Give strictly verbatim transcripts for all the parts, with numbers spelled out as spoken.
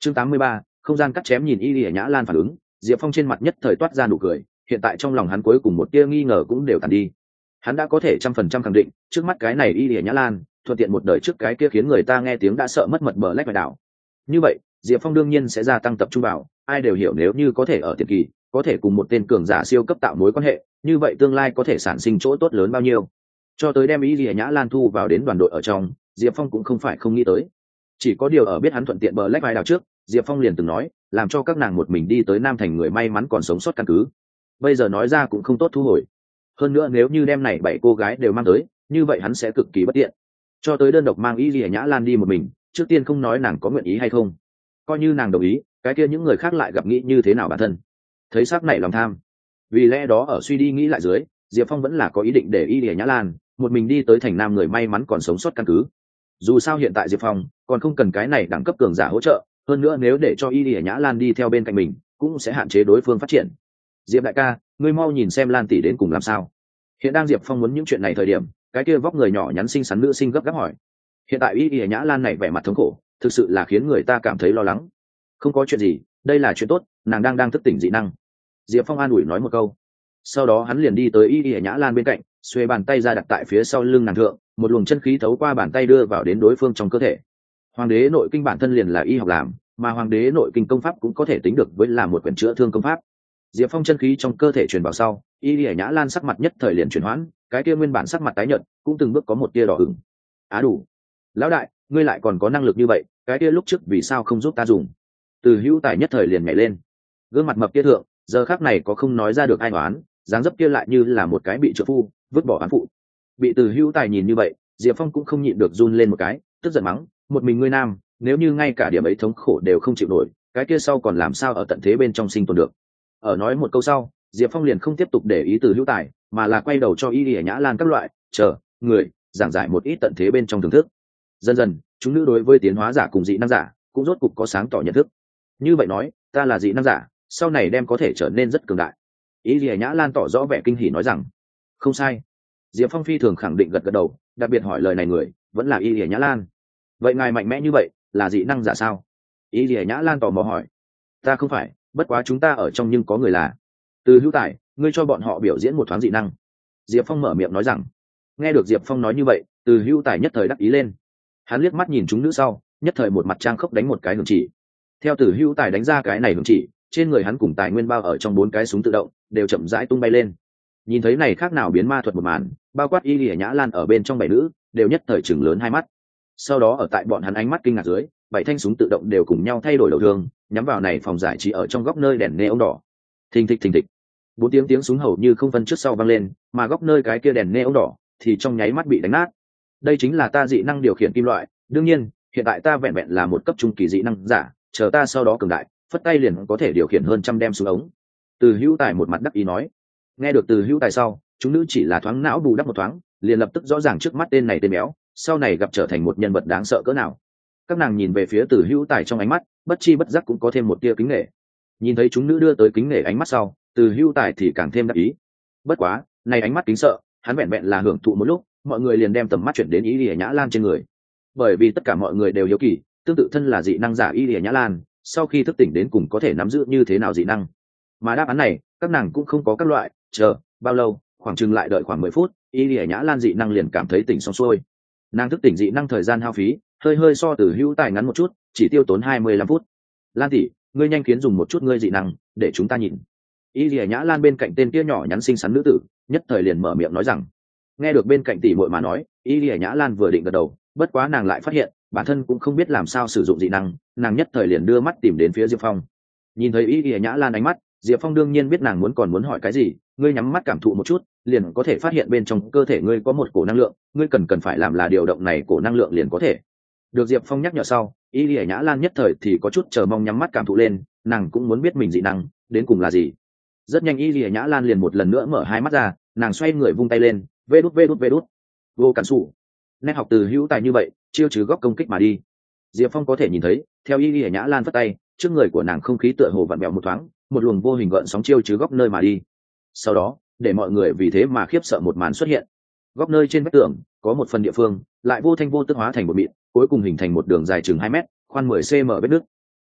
chương tám mươi ba, không gian cắt chém. Nhìn y lìa nhã lan phản ứng, diệp phong trên mặt nhất thời toát ra nụ cười. Hiện tại trong lòng hắn cuối cùng một tia nghi ngờ cũng đều tàn đi. Hắn đã có thể trăm phần trăm khẳng định trước mắt cái này y lìa nhã lan thuận tiện một đời trước cái kia khiến người ta nghe tiếng đã sợ mất mật bờ lách bài đảo. Như vậy diệp phong đương nhiên sẽ gia tăng tập trung vào. Ai đều hiểu nếu như có thể ở tiền kỳ có thể cùng một tên cường giả siêu cấp tạo mối quan hệ, như vậy tương lai có thể sản sinh chỗ tốt lớn bao nhiêu. Cho tới đem y lìa nhã lan thu vào đến đoàn đội ở trong, diệp phong cũng không phải không nghĩ tới. Chỉ có điều ở biết hắn thuận tiện bờ lách vai đào trước, diệp phong liền từng nói làm cho các nàng một mình đi tới Nam Thành người may mắn còn sống sót căn cứ. Bây giờ nói ra cũng không tốt thu hồi. Hơn nữa nếu như đem này bảy cô gái đều mang tới, như vậy hắn sẽ cực kỳ bất tiện. Cho tới đơn độc mang y lìa nhã lan đi một mình, trước tiên không nói nàng có nguyện ý hay không, coi như nàng đồng ý, cái kia những người khác lại gặp nghĩ như thế nào bản thân. Thấy sắc này lòng tham, vì lẽ đó ở suy đi nghĩ lại dưới, diệp phong vẫn là có ý định để y lìa nhã lan một mình đi tới thành Nam người may mắn còn sống sót căn cứ. Dù sao hiện tại diệp phong còn không cần cái này đẳng cấp cường giả hỗ trợ, hơn nữa nếu để cho y lìa nhã lan đi theo bên cạnh mình cũng sẽ hạn chế đối phương phát triển. Diệp đại ca, ngươi mau nhìn xem Lan tỷ đến cùng làm sao. Hiện đang diệp phong muốn những chuyện này thời điểm, cái kia vóc người nhỏ nhắn xinh xắn nữ sinh gấp gáp hỏi. Hiện tại y lìa nhã lan này vẻ mặt thống khổ, thực sự là khiến người ta cảm thấy lo lắng. Không có chuyện gì, đây là chuyện tốt, nàng đang đang thức tỉnh dị năng. Diệp phong an ủi nói một câu. Sau đó hắn liền đi tới y lìa nhã lan bên cạnh, xuê bàn tay ra đặt tại phía sau lưng nàng thượng, một luồng chân khí thấu qua bàn tay đưa vào đến đối phương trong cơ thể. Hoàng đế nội kinh bản thân liền là y học làm, mà hoàng đế nội kinh công pháp cũng có thể tính được với là một quyển chữa thương công pháp. Diệp phong chân khí trong cơ thể truyền vào sau, y lìa nhã lan sắc mặt nhất thời liền chuyển hoãn, cái kia nguyên bản sắc mặt tái nhợt cũng từng bước có một tia đỏ ửng. Á đủ, lão đại, ngươi lại còn có năng lực như vậy, cái kia lúc trước vì sao không giúp ta dùng? Từ hữu tài nhất thời liền nhảy lên, gương mặt mập kia thượng giờ khắc này có không nói ra được ai oán, dáng dấp kia lại như là một cái bị trợ phu vứt bỏ án phụ. Bị từ hữu tài nhìn như vậy, diệp phong cũng không nhịn được run lên một cái, tức giận mắng, một mình ngươi nam, nếu như ngay cả điểm ấy thống khổ đều không chịu nổi, cái kia sau còn làm sao ở tận thế bên trong sinh tồn được. Ở nói một câu sau, diệp phong liền không tiếp tục để ý từ hữu tài, mà là quay đầu cho y lìa nhã lan các loại chờ người giảng giải một ít tận thế bên trong thưởng thức. Dần dần chúng nữ đối với tiến hóa giả cùng dị năng giả cũng rốt cục có sáng tỏ nhận thức. Như vậy nói, ta là dị năng giả, sau này đem có thể trở nên rất cường đại. Y lìa nhã lan tỏ rõ vẻ kinh hỉ nói rằng. Không sai. Diệp phong phi thường khẳng định gật gật đầu, đặc biệt hỏi lời này người vẫn là y lìa nhã lan. Vậy ngài mạnh mẽ như vậy là dị năng giả sao? Y lìa nhã lan tò mò hỏi. Ta không phải, bất quá chúng ta ở trong nhưng có người là. Từ hữu tài, ngươi cho bọn họ biểu diễn một thoáng dị năng. Diệp phong mở miệng nói rằng. Nghe được Diệp phong nói như vậy, từ hữu tài nhất thời đắc ý lên. Hắn liếc mắt nhìn chúng nữ sau, nhất thời một mặt trang khốc đánh một cái hưởng chỉ. Theo từ hữu tài đánh ra cái này hưởng chỉ, trên người hắn cùng tài nguyên bao ở trong bốn cái súng tự động đều chậm rãi tung bay lên. Nhìn thấy này khác nào biến ma thuật một màn, bao quát y lìa nhã lan ở bên trong bảy nữ đều nhất thời chừng lớn hai mắt. Sau đó ở tại bọn hắn ánh mắt kinh ngạc dưới, bảy thanh súng tự động đều cùng nhau thay đổi đầu thương, nhắm vào này phòng giải trí ở trong góc nơi đèn neon đỏ. Thình thịch thình thịch, bốn tiếng tiếng súng hầu như không phân trước sau vang lên, mà góc nơi cái kia đèn neon đỏ thì trong nháy mắt bị đánh nát. Đây chính là ta dị năng điều khiển kim loại, đương nhiên hiện tại ta vẹn vẹn là một cấp trung kỳ dị năng giả, chờ ta sau đó cường đại, phất tay liền có thể điều khiển hơn trăm đem súng ống. Từ hữu tài một mặt đắc ý nói. Nghe được từ hữu tài sau, chúng nữ chỉ là thoáng não bù đắp một thoáng, liền lập tức rõ ràng trước mắt tên này tên béo sau này gặp trở thành một nhân vật đáng sợ cỡ nào. Các nàng nhìn về phía từ hữu tài trong ánh mắt bất chi bất giác cũng có thêm một tia kính nể. Nhìn thấy chúng nữ đưa tới kính nể ánh mắt sau, từ hữu tài thì càng thêm đắc ý. Bất quá này ánh mắt kính sợ hắn vẹn vẹn là hưởng thụ một lúc, mọi người liền đem tầm mắt chuyển đến y lìa nhã lan trên người. Bởi vì tất cả mọi người đều hiếu kỳ, tương tự thân là dị năng giả y lìa nhã lan sau khi thức tỉnh đến cùng có thể nắm giữ như thế nào dị năng. Mà đáp án này các nàng cũng không có các loại chờ bao lâu, khoảng chừng lại đợi khoảng mười phút, y lìa nhã lan dị năng liền cảm thấy tỉnh xong xuôi. Nàng thức tỉnh dị năng thời gian hao phí hơi hơi so từ hữu tài ngắn một chút, chỉ tiêu tốn hai mươi lăm phút. Lan tỷ, ngươi nhanh kiến dùng một chút ngươi dị năng để chúng ta nhìn. Y lìa nhã lan bên cạnh tên kia nhỏ nhắn xinh xắn nữ tử nhất thời liền mở miệng nói rằng. Nghe được bên cạnh tỷ muội mà nói, y lìa nhã lan vừa định gật đầu, bất quá nàng lại phát hiện bản thân cũng không biết làm sao sử dụng dị năng, nàng nhất thời liền đưa mắt tìm đến phía diệp phong. Nhìn thấy y lìa nhã lan ánh mắt, diệp phong đương nhiên biết nàng muốn còn muốn hỏi cái gì. Ngươi nhắm mắt cảm thụ một chút, liền có thể phát hiện bên trong cơ thể ngươi có một cổ năng lượng, ngươi cần cần phải làm là điều động này cổ năng lượng liền có thể. Được diệp phong nhắc nhở sau, y lìa nhã lan nhất thời thì có chút chờ mong nhắm mắt cảm thụ lên, nàng cũng muốn biết mình dị năng đến cùng là gì. Rất nhanh y lìa nhã lan liền một lần nữa mở hai mắt ra, nàng xoay người vung tay lên, vê đút vê đút vê đút, vô cản sủ. Nét học từ hữu tài như vậy, chiêu chứ góc công kích mà đi. Diệp phong có thể nhìn thấy, theo y lìa nhã lan phất tay, trước người của nàng không khí tựa hồ vặn vẹo một thoáng, một luồng vô hình gợn sóng chiêu chứ góc nơi mà đi. Sau đó để mọi người vì thế mà khiếp sợ một màn xuất hiện. Góc nơi trên vách tường có một phần địa phương lại vô thanh vô tức hóa thành một mịn, cuối cùng hình thành một đường dài chừng hai mét, khoan mười xăng-ti-mét vết nứt.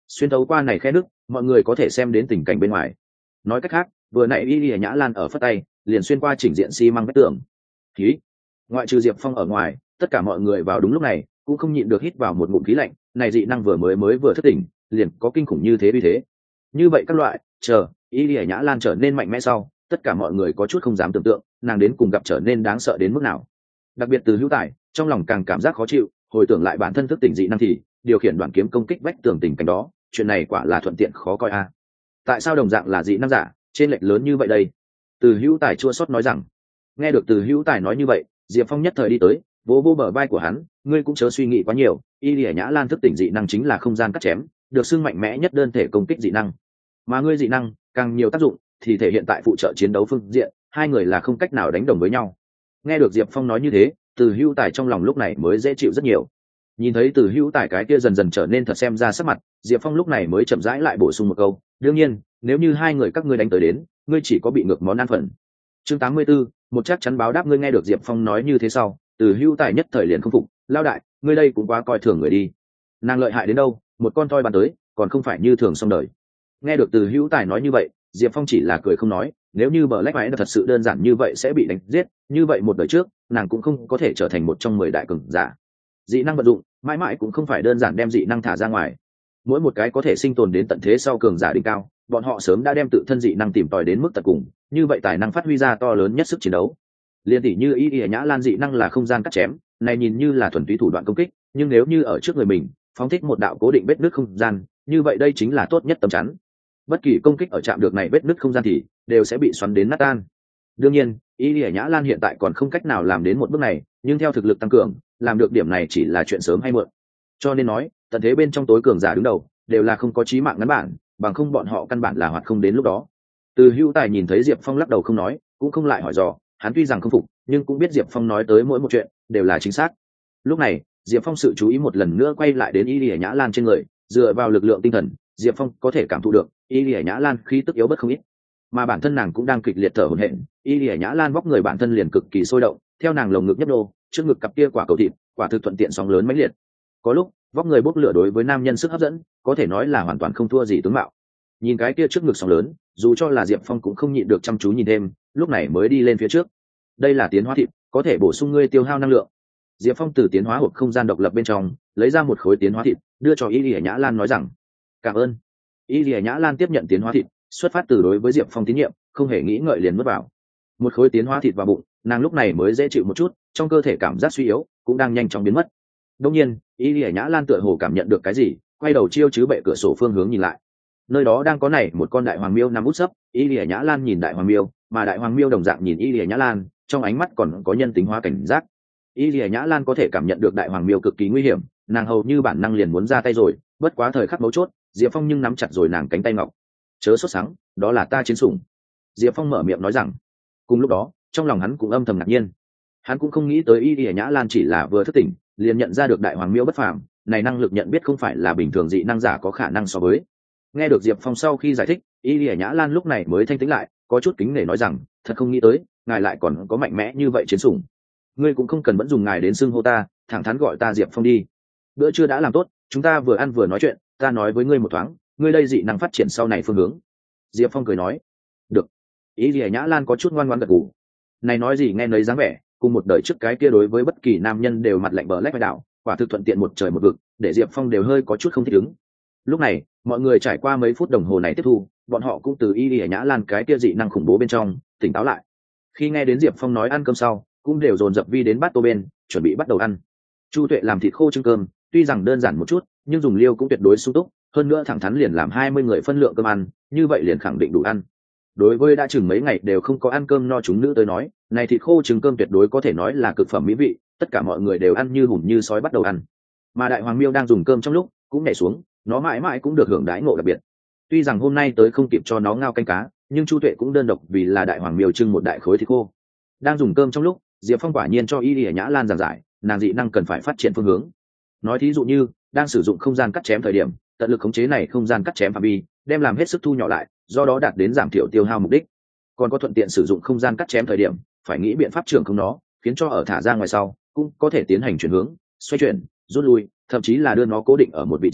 xuyên thấu qua này khe nước, mọi người có thể xem đến tình cảnh bên ngoài. Nói cách khác, vừa nãy y lìa nhã lan ở phất tay liền xuyên qua chỉnh diện xi măng vách tường. Khí, ngoại trừ Diệp Phong ở ngoài, tất cả mọi người vào đúng lúc này cũng không nhịn được hít vào một ngụm khí lạnh. Này dị năng vừa mới mới vừa thức tỉnh, liền có kinh khủng như thế vì thế. Như vậy các loại, chờ y lìa nhã lan trở nên mạnh mẽ sau, tất cả mọi người có chút không dám tưởng tượng nàng đến cùng gặp trở nên đáng sợ đến mức nào. Đặc biệt từ Hữu Tài, trong lòng càng cảm giác khó chịu, hồi tưởng lại bản thân thức tỉnh dị năng thì điều khiển đoàn kiếm công kích vách tường tình cảnh đó, chuyện này quả là thuận tiện khó coi a. Tại sao đồng dạng là dị năng giả, trên lệch lớn như vậy đây? Từ Hữu Tài chua xót nói rằng. Nghe được Từ Hữu Tài nói như vậy, Diệp Phong nhất thời đi tới, vỗ vỗ bờ vai của hắn, ngươi cũng chớ suy nghĩ quá nhiều, y lìa nhã lan thức tỉnh dị năng chính là không gian cắt chém, được xưng mạnh mẽ nhất đơn thể công kích dị năng. Mà ngươi dị năng càng nhiều tác dụng thì thể hiện tại phụ trợ chiến đấu phương diện, hai người là không cách nào đánh đồng với nhau. Nghe được Diệp Phong nói như thế, Từ Hữu Tài trong lòng lúc này mới dễ chịu rất nhiều. Nhìn thấy Từ Hữu Tài cái kia dần dần trở nên thật xem ra sắc mặt, Diệp Phong lúc này mới chậm rãi lại bổ sung một câu, đương nhiên nếu như hai người các ngươi đánh tới đến, ngươi chỉ có bị ngược món ăn phần. Chương tám mươi 84, một chắc chắn báo đáp. Ngươi nghe được Diệp Phong nói như thế sau, Từ Hữu Tài nhất thời liền không phục, lao đại, ngươi đây cũng quá coi thường người đi. Nàng lợi hại đến đâu, một con toi bắn tới, còn không phải như thường xong đời. Nghe được Từ Hữu Tài nói như vậy, Diệp Phong chỉ là cười không nói, nếu như Black Mãnh thật sự đơn giản như vậy sẽ bị đánh giết, như vậy một đời trước, nàng cũng không có thể trở thành một trong mười đại cường giả. Dị năng vận dụng, mãi mãi cũng không phải đơn giản đem dị năng thả ra ngoài. Mỗi một cái có thể sinh tồn đến tận thế sau cường giả đỉnh cao, bọn họ sớm đã đem tự thân dị năng tìm tòi đến mức tận cùng, như vậy tài năng phát huy ra to lớn nhất sức chiến đấu. Liên tỷ như Y Y Nhã Lan dị năng là không gian cắt chém, này nhìn như là thuần túy thủ đoạn công kích, nhưng nếu như ở trước người mình, phóng thích một đạo cố định vết nứt không gian, như vậy đây chính là tốt nhất tấm chắn. Bất kỳ công kích ở chạm được này vết nứt không gian thì đều sẽ bị xoắn đến nát tan. Đương nhiên, Y Y Nhã Lan hiện tại còn không cách nào làm đến một bước này, nhưng theo thực lực tăng cường, làm được điểm này chỉ là chuyện sớm hay muộn. Cho nên nói, tận thế bên trong tối cường giả đứng đầu đều là không có chí mạng ngắn bản, bằng không bọn họ căn bản là hoạt không đến lúc đó. Từ Hữu Tài nhìn thấy Diệp Phong lắc đầu không nói, cũng không lại hỏi dò, hắn tuy rằng không phục, nhưng cũng biết Diệp Phong nói tới mỗi một chuyện đều là chính xác. Lúc này, Diệp Phong sự chú ý một lần nữa quay lại đến Y Y Nhã Lan trên người, dựa vào lực lượng tinh thần, Diệp Phong có thể cảm thụ được Y Y Nhã Lan khí tức yếu bất không ít, mà bản thân nàng cũng đang kịch liệt thở hổn hển. Y Y Nhã Lan vóc người bản thân liền cực kỳ sôi động, theo nàng lồng ngực nhấp nô, trước ngực cặp kia quả cầu thịt, quả thực thuận tiện sóng lớn mãnh liệt. Có lúc, vóc người bốc lửa đối với nam nhân sức hấp dẫn, có thể nói là hoàn toàn không thua gì tướng mạo. Nhìn cái kia trước ngực sóng lớn, dù cho là Diệp Phong cũng không nhịn được chăm chú nhìn thêm, lúc này mới đi lên phía trước. Đây là tiến hóa thịt, có thể bổ sung ngươi tiêu hao năng lượng. Diệp Phong từ tiến hóa hộp không gian độc lập bên trong lấy ra một khối tiến hóa thịt, đưa cho Y Lìa Nhã Lan nói rằng: "Cảm ơn." Y Lìa Nhã Lan tiếp nhận tiến hóa thịt, xuất phát từ đối với Diệp Phong tín nhiệm, không hề nghĩ ngợi liền nuốt vào. Một khối tiến hóa thịt vào bụng, nàng lúc này mới dễ chịu một chút, trong cơ thể cảm giác suy yếu cũng đang nhanh chóng biến mất. Đương nhiên, Y Lìa Nhã Lan tựa hồ cảm nhận được cái gì, quay đầu chiêu chứ bệ cửa sổ phương hướng nhìn lại. Nơi đó đang có này một con đại hoàng miêu nằm út sấp. Y Lìa Nhã Lan nhìn đại hoàng miêu, mà đại hoàng miêu đồng dạng nhìn Y Lìa Nhã Lan, trong ánh mắt còn có nhân tính hóa cảnh giác. Y Lìa Nhã Lan có thể cảm nhận được đại hoàng miêu cực kỳ nguy hiểm, nàng hầu như bản năng liền muốn ra tay rồi, bất quá thời khắc mấu chốt, Diệp Phong nhưng nắm chặt rồi nàng cánh tay ngọc. "Chớ sốt sắng, đó là ta chiến sủng." Diệp Phong mở miệng nói rằng. Cùng lúc đó, trong lòng hắn cũng âm thầm ngạc nhiên. Hắn cũng không nghĩ tới Y Lìa Nhã Lan chỉ là vừa thức tỉnh, liền nhận ra được đại hoàng miêu bất phàm, này năng lực nhận biết không phải là bình thường dị năng giả có khả năng so với. Nghe được Diệp Phong sau khi giải thích, Y Lìa Nhã Lan lúc này mới thanh tĩnh lại, có chút kính nể nói rằng: "Thật không nghĩ tới, ngài lại còn có mạnh mẽ như vậy chiến sủng. Ngươi cũng không cần vẫn dùng ngài đến xưng hô ta, thẳng thắn gọi ta Diệp Phong đi. Bữa trưa đã làm tốt, chúng ta vừa ăn vừa nói chuyện, ta nói với ngươi một thoáng, ngươi đây dị năng phát triển sau này phương hướng." Diệp Phong cười nói. "Được." Ý Lìa Nhã Lan có chút ngoan ngoãn gật gù. Này nói gì nghe nấy dáng vẻ, cùng một đời trước cái kia đối với bất kỳ nam nhân đều mặt lạnh bờ lách vai đạo, quả thực thuận tiện một trời một vực, để Diệp Phong đều hơi có chút không thích ứng. Lúc này, mọi người trải qua mấy phút đồng hồ này tiếp thu, bọn họ cũng từ Y Lìa Nhã Lan cái kia dị năng khủng bố bên trong tỉnh táo lại. Khi nghe đến Diệp Phong nói ăn cơm sau, cũng đều dồn dập vi đến bát tô bên, chuẩn bị bắt đầu ăn. Chu Tuệ làm thịt khô trưng cơm, tuy rằng đơn giản một chút, nhưng dùng liêu cũng tuyệt đối sung túc, hơn nữa thẳng thắn liền làm hai mươi người phân lượng cơm ăn, như vậy liền khẳng định đủ ăn. Đối với đã chừng mấy ngày đều không có ăn cơm no chúng nữ tới nói, này thịt khô trứng cơm tuyệt đối có thể nói là cực phẩm mỹ vị, tất cả mọi người đều ăn như hùm như sói bắt đầu ăn. Mà đại hoàng miêu đang dùng cơm trong lúc cũng nhảy xuống, nó mãi mãi cũng được hưởng đãi ngộ đặc biệt. Tuy rằng hôm nay tới không kịp cho nó ngao canh cá, nhưng Chu Tuệ cũng đơn độc vì là đại hoàng miêu trưng một đại khối thịt khô. Đang dùng cơm trong lúc, Diệp Phong quả nhiên cho Y Lìa Nhã Lan giảng giải, nàng dị năng cần phải phát triển phương hướng. Nói thí dụ như, đang sử dụng không gian cắt chém thời điểm, tận lực khống chế này không gian cắt chém phạm vi, đem làm hết sức thu nhỏ lại, do đó đạt đến giảm thiểu tiêu hao mục đích. Còn có thuận tiện sử dụng không gian cắt chém thời điểm, phải nghĩ biện pháp trưởng không nó, khiến cho ở thả ra ngoài sau, cũng có thể tiến hành chuyển hướng, xoay chuyển, rút lui, thậm chí là đưa nó cố định ở một vị trí,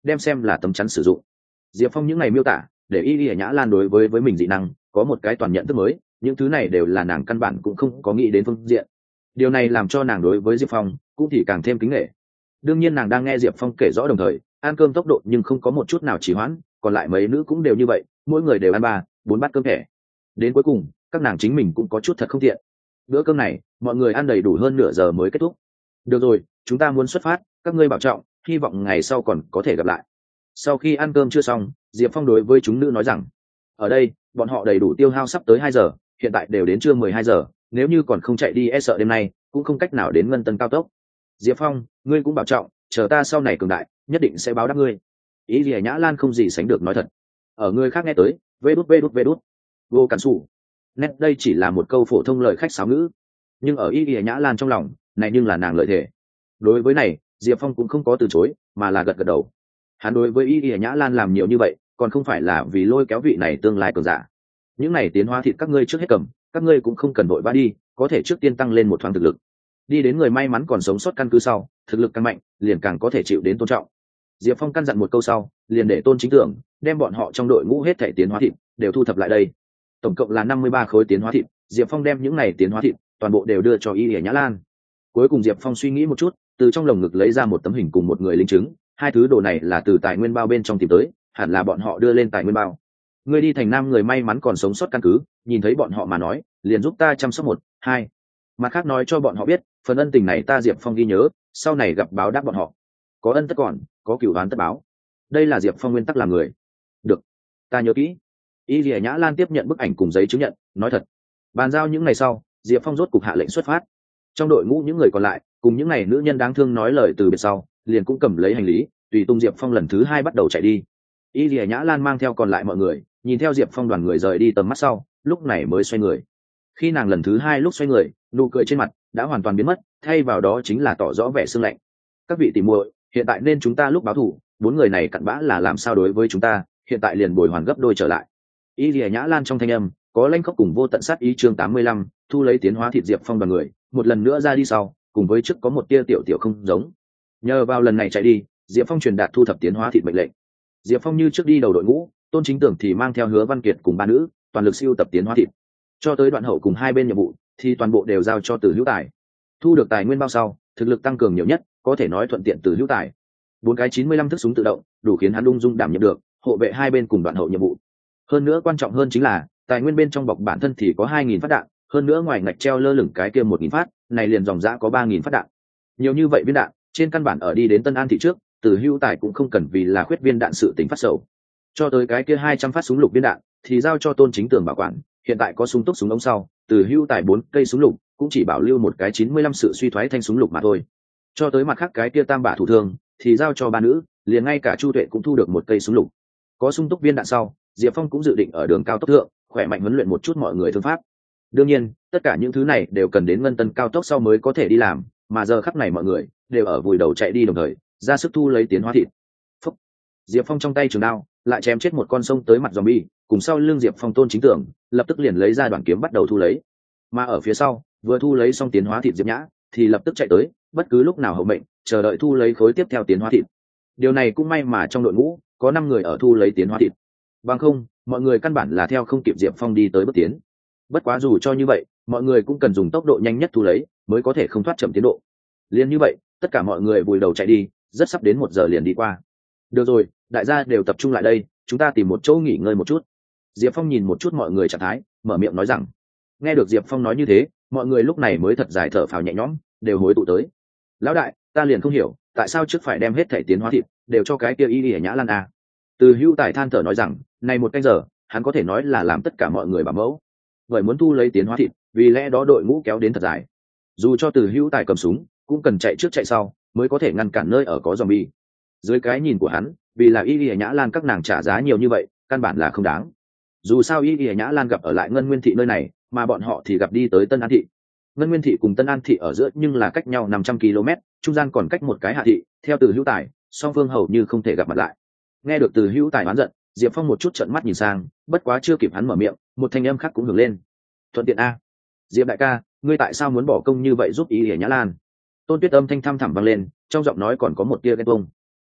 đem xem là tấm chắn sử dụng. Diệp Phong những ngày miêu tả để y y nhã lan đối với với mình dị năng có một cái toàn nhận thức mới, những thứ này đều là nàng căn bản cũng không có nghĩ đến phương diện. Điều này làm cho nàng đối với Diệp Phong cũng thì càng thêm kính nghệ. Đương nhiên nàng đang nghe Diệp Phong kể rõ đồng thời ăn cơm tốc độ nhưng không có một chút nào trì hoãn, còn lại mấy nữ cũng đều như vậy, mỗi người đều ăn ba bốn bát cơm thẻ. Đến cuối cùng các nàng chính mình cũng có chút thật không tiện. Bữa cơm này mọi người ăn đầy đủ hơn nửa giờ mới kết thúc. Được rồi, chúng ta muốn xuất phát, các ngươi bảo trọng, hy vọng ngày sau còn có thể gặp lại. Sau khi ăn cơm chưa xong, Diệp Phong đối với chúng nữ nói rằng ở đây bọn họ đầy đủ tiêu hao sắp tới hai giờ, hiện tại đều đến trưa mười hai giờ, nếu như còn không chạy đi e sợ đêm nay cũng không cách nào đến ngân tân cao tốc. Diệp Phong, ngươi cũng bảo trọng, chờ ta sau này cường đại nhất định sẽ báo đáp ngươi. Ý gì Nhã Lan không gì sánh được nói thật. Ở người khác nghe tới vê đút vê đút vê đút vô cản sủ nét, đây chỉ là một câu phổ thông lời khách sáo ngữ, nhưng ở ý gì Nhã Lan trong lòng này nhưng là nàng lợi thể. Đối với này Diệp Phong cũng không có từ chối mà là gật gật đầu. Hắn đối với ý gì Nhã Lan làm nhiều như vậy còn không phải là vì lôi kéo vị này tương lai cường giả. Những này tiến hóa thịt các ngươi trước hết cầm, các ngươi cũng không cần vội vã đi, có thể trước tiên tăng lên một thoáng thực lực. Đi đến người may mắn còn sống sót căn cứ sau, thực lực càng mạnh liền càng có thể chịu đến tôn trọng. Diệp Phong căn dặn một câu sau liền để Tôn Chính Tưởng đem bọn họ trong đội ngũ hết thể tiến hóa thịt đều thu thập lại đây. Tổng cộng là năm mươi ba khối tiến hóa thịt, Diệp Phong đem những này tiến hóa thịt toàn bộ đều đưa cho Y Lệ Nhã Lan. Cuối cùng Diệp Phong suy nghĩ một chút, từ trong lồng ngực lấy ra một tấm hình cùng một người linh chứng, hai thứ đồ này là từ tài nguyên bao bên trong tìm tới, hẳn là bọn họ đưa lên tài nguyên bao. Người đi thành nam người may mắn còn sống sót căn cứ, nhìn thấy bọn họ mà nói liền giúp ta chăm sóc một hai, mặt khác nói cho bọn họ biết phần ân tình này ta Diệp Phong ghi nhớ, sau này gặp báo đáp bọn họ. Có ân tất còn, có cửu oán tất báo, đây là Diệp Phong nguyên tắc làm người. Được, ta nhớ kỹ. Y Lìa Nhã Lan tiếp nhận bức ảnh cùng giấy chứng nhận, nói thật. Bàn giao những ngày sau, Diệp Phong rốt cục hạ lệnh xuất phát. Trong đội ngũ những người còn lại cùng những ngày nữ nhân đáng thương nói lời từ biệt sau, liền cũng cầm lấy hành lý tùy tung Diệp Phong lần thứ hai bắt đầu chạy đi. Y Lìa Nhã Lan mang theo còn lại mọi người, nhìn theo Diệp Phong đoàn người rời đi tầm mắt sau, lúc này mới xoay người. Khi nàng lần thứ hai lúc xoay người, nụ cười trên mặt đã hoàn toàn biến mất, thay vào đó chính là tỏ rõ vẻ sương lạnh. Các vị tỉ muội, hiện tại nên chúng ta lúc báo thù, bốn người này cặn bã là làm sao đối với chúng ta, hiện tại liền bồi hoàn gấp đôi trở lại. Y Lìa Nhã Lan trong thanh âm có lanh khóc cùng vô tận sát ý. Chương tám mươi lăm, thu lấy tiến hóa thịt Diệp Phong đoàn người một lần nữa ra đi sau, cùng với trước có một tia tiểu tiểu không giống. Nhờ vào lần này chạy đi, Diệp Phong truyền đạt thu thập tiến hóa thịt mệnh lệnh. Diệp Phong như trước đi đầu đội ngũ, Tôn Chính Tưởng thì mang theo Hứa Văn Kiệt cùng ba nữ toàn lực siêu tập tiến hóa thịt. Cho tới đoạn hậu cùng hai bên nhiệm vụ thì toàn bộ đều giao cho Từ Hữu Tài. Thu được tài nguyên bao sau, thực lực tăng cường nhiều nhất, có thể nói thuận tiện Từ Hữu Tài. Bốn cái chín mươi lăm thức súng tự động đủ khiến hắn ung dung đảm nhiệm được hộ vệ hai bên cùng đoạn hậu nhiệm vụ. Hơn nữa quan trọng hơn chính là tài nguyên bên trong bọc bản thân thì có hai nghìn phát đạn, hơn nữa ngoài ngạch treo lơ lửng cái kia một nghìn phát, này liền dòng dã có ba nghìn phát đạn. Nhiều như vậy viên đạn, trên căn bản ở đi đến Tân An thị trước, Từ Hữu Tài cũng không cần vì là khuyết viên đạn sự tính phát sầu. Cho tới cái kia hai trăm phát súng lục viên đạn thì giao cho Tôn Chính Tưởng bảo quản, hiện tại có súng túc súng ống sau, Từ Hữu Tài bốn cây súng lục cũng chỉ bảo lưu một cái chín mươi lăm sự suy thoái thanh súng lục mà thôi. Cho tới mặt khác cái kia tam bả thủ thương thì giao cho ba nữ, liền ngay cả Chu Tuệ cũng thu được một cây súng lục. Có súng túc viên đạn sau, Diệp Phong cũng dự định ở đường cao tốc thượng khỏe mạnh huấn luyện một chút mọi người thương pháp. Đương nhiên tất cả những thứ này đều cần đến ngân tân cao tốc sau mới có thể đi làm, mà giờ khắc này mọi người đều ở vùi đầu chạy đi đồng thời ra sức thu lấy tiến hóa thịt. Phúc. Diệp Phong trong tay trường đao lại chém chết một con sông tới mặt zombie, cùng sau lưng Diệp Phong Tôn Chính Tưởng lập tức liền lấy ra đoạn kiếm bắt đầu thu lấy. Mà ở phía sau vừa thu lấy xong tiến hóa thịt Diệp Nhã thì lập tức chạy tới, bất cứ lúc nào hậu mệnh chờ đợi thu lấy khối tiếp theo tiến hóa thịt. Điều này cũng may mà trong đội ngũ có năm người ở thu lấy tiến hóa thịt, bằng không mọi người căn bản là theo không kịp Diệp Phong đi tới bước tiến. Bất quá dù cho như vậy, mọi người cũng cần dùng tốc độ nhanh nhất thu lấy mới có thể không thoát chậm tiến độ. Liên như vậy tất cả mọi người vùi đầu chạy đi, rất sắp đến một giờ liền đi qua. Được rồi, đại gia đều tập trung lại đây, chúng ta tìm một chỗ nghỉ ngơi một chút. Diệp Phong nhìn một chút mọi người trạng thái, mở miệng nói rằng. Nghe được Diệp Phong nói như thế, mọi người lúc này mới thật dài thở phào nhẹ nhõm, đều hối tụ tới. Lão đại, ta liền không hiểu tại sao trước phải đem hết thể tiến hóa thịt đều cho cái kia Y Lìa Nhã Lan à. Từ Hữu Tài than thở nói rằng, này một canh giờ hắn có thể nói là làm tất cả mọi người bảo mẫu, bởi muốn thu lấy tiến hóa thịt, vì lẽ đó đội ngũ kéo đến thật dài. Dù cho Từ Hữu Tài cầm súng cũng cần chạy trước chạy sau mới có thể ngăn cản nơi ở có zombie. Dưới cái nhìn của hắn, vì là Y Lìa Nhã Lan các nàng trả giá nhiều như vậy căn bản là không đáng. Dù sao Y Lìa Nhã Lan gặp ở lại Ngân Nguyên thị nơi này, mà bọn họ thì gặp đi tới Tân An thị. Ngân Nguyên thị cùng Tân An thị ở giữa nhưng là cách nhau năm trăm ki lô mét, trung gian còn cách một cái Hạ thị. Theo Từ Hữu Tài, song phương hầu như không thể gặp mặt lại. Nghe được Từ Hữu Tài oán giận, Diệp Phong một chút trợn mắt nhìn sang, bất quá chưa kịp hắn mở miệng, một thanh âm khác cũng hưởng lên. Thuận tiện a, Diệp đại ca, ngươi tại sao muốn bỏ công như vậy giúp Y Lìa Nhã Lan? Tôn Tuyết âm thanh thăm thẳm vang lên, trong giọng nói còn có một tia ghen tuông.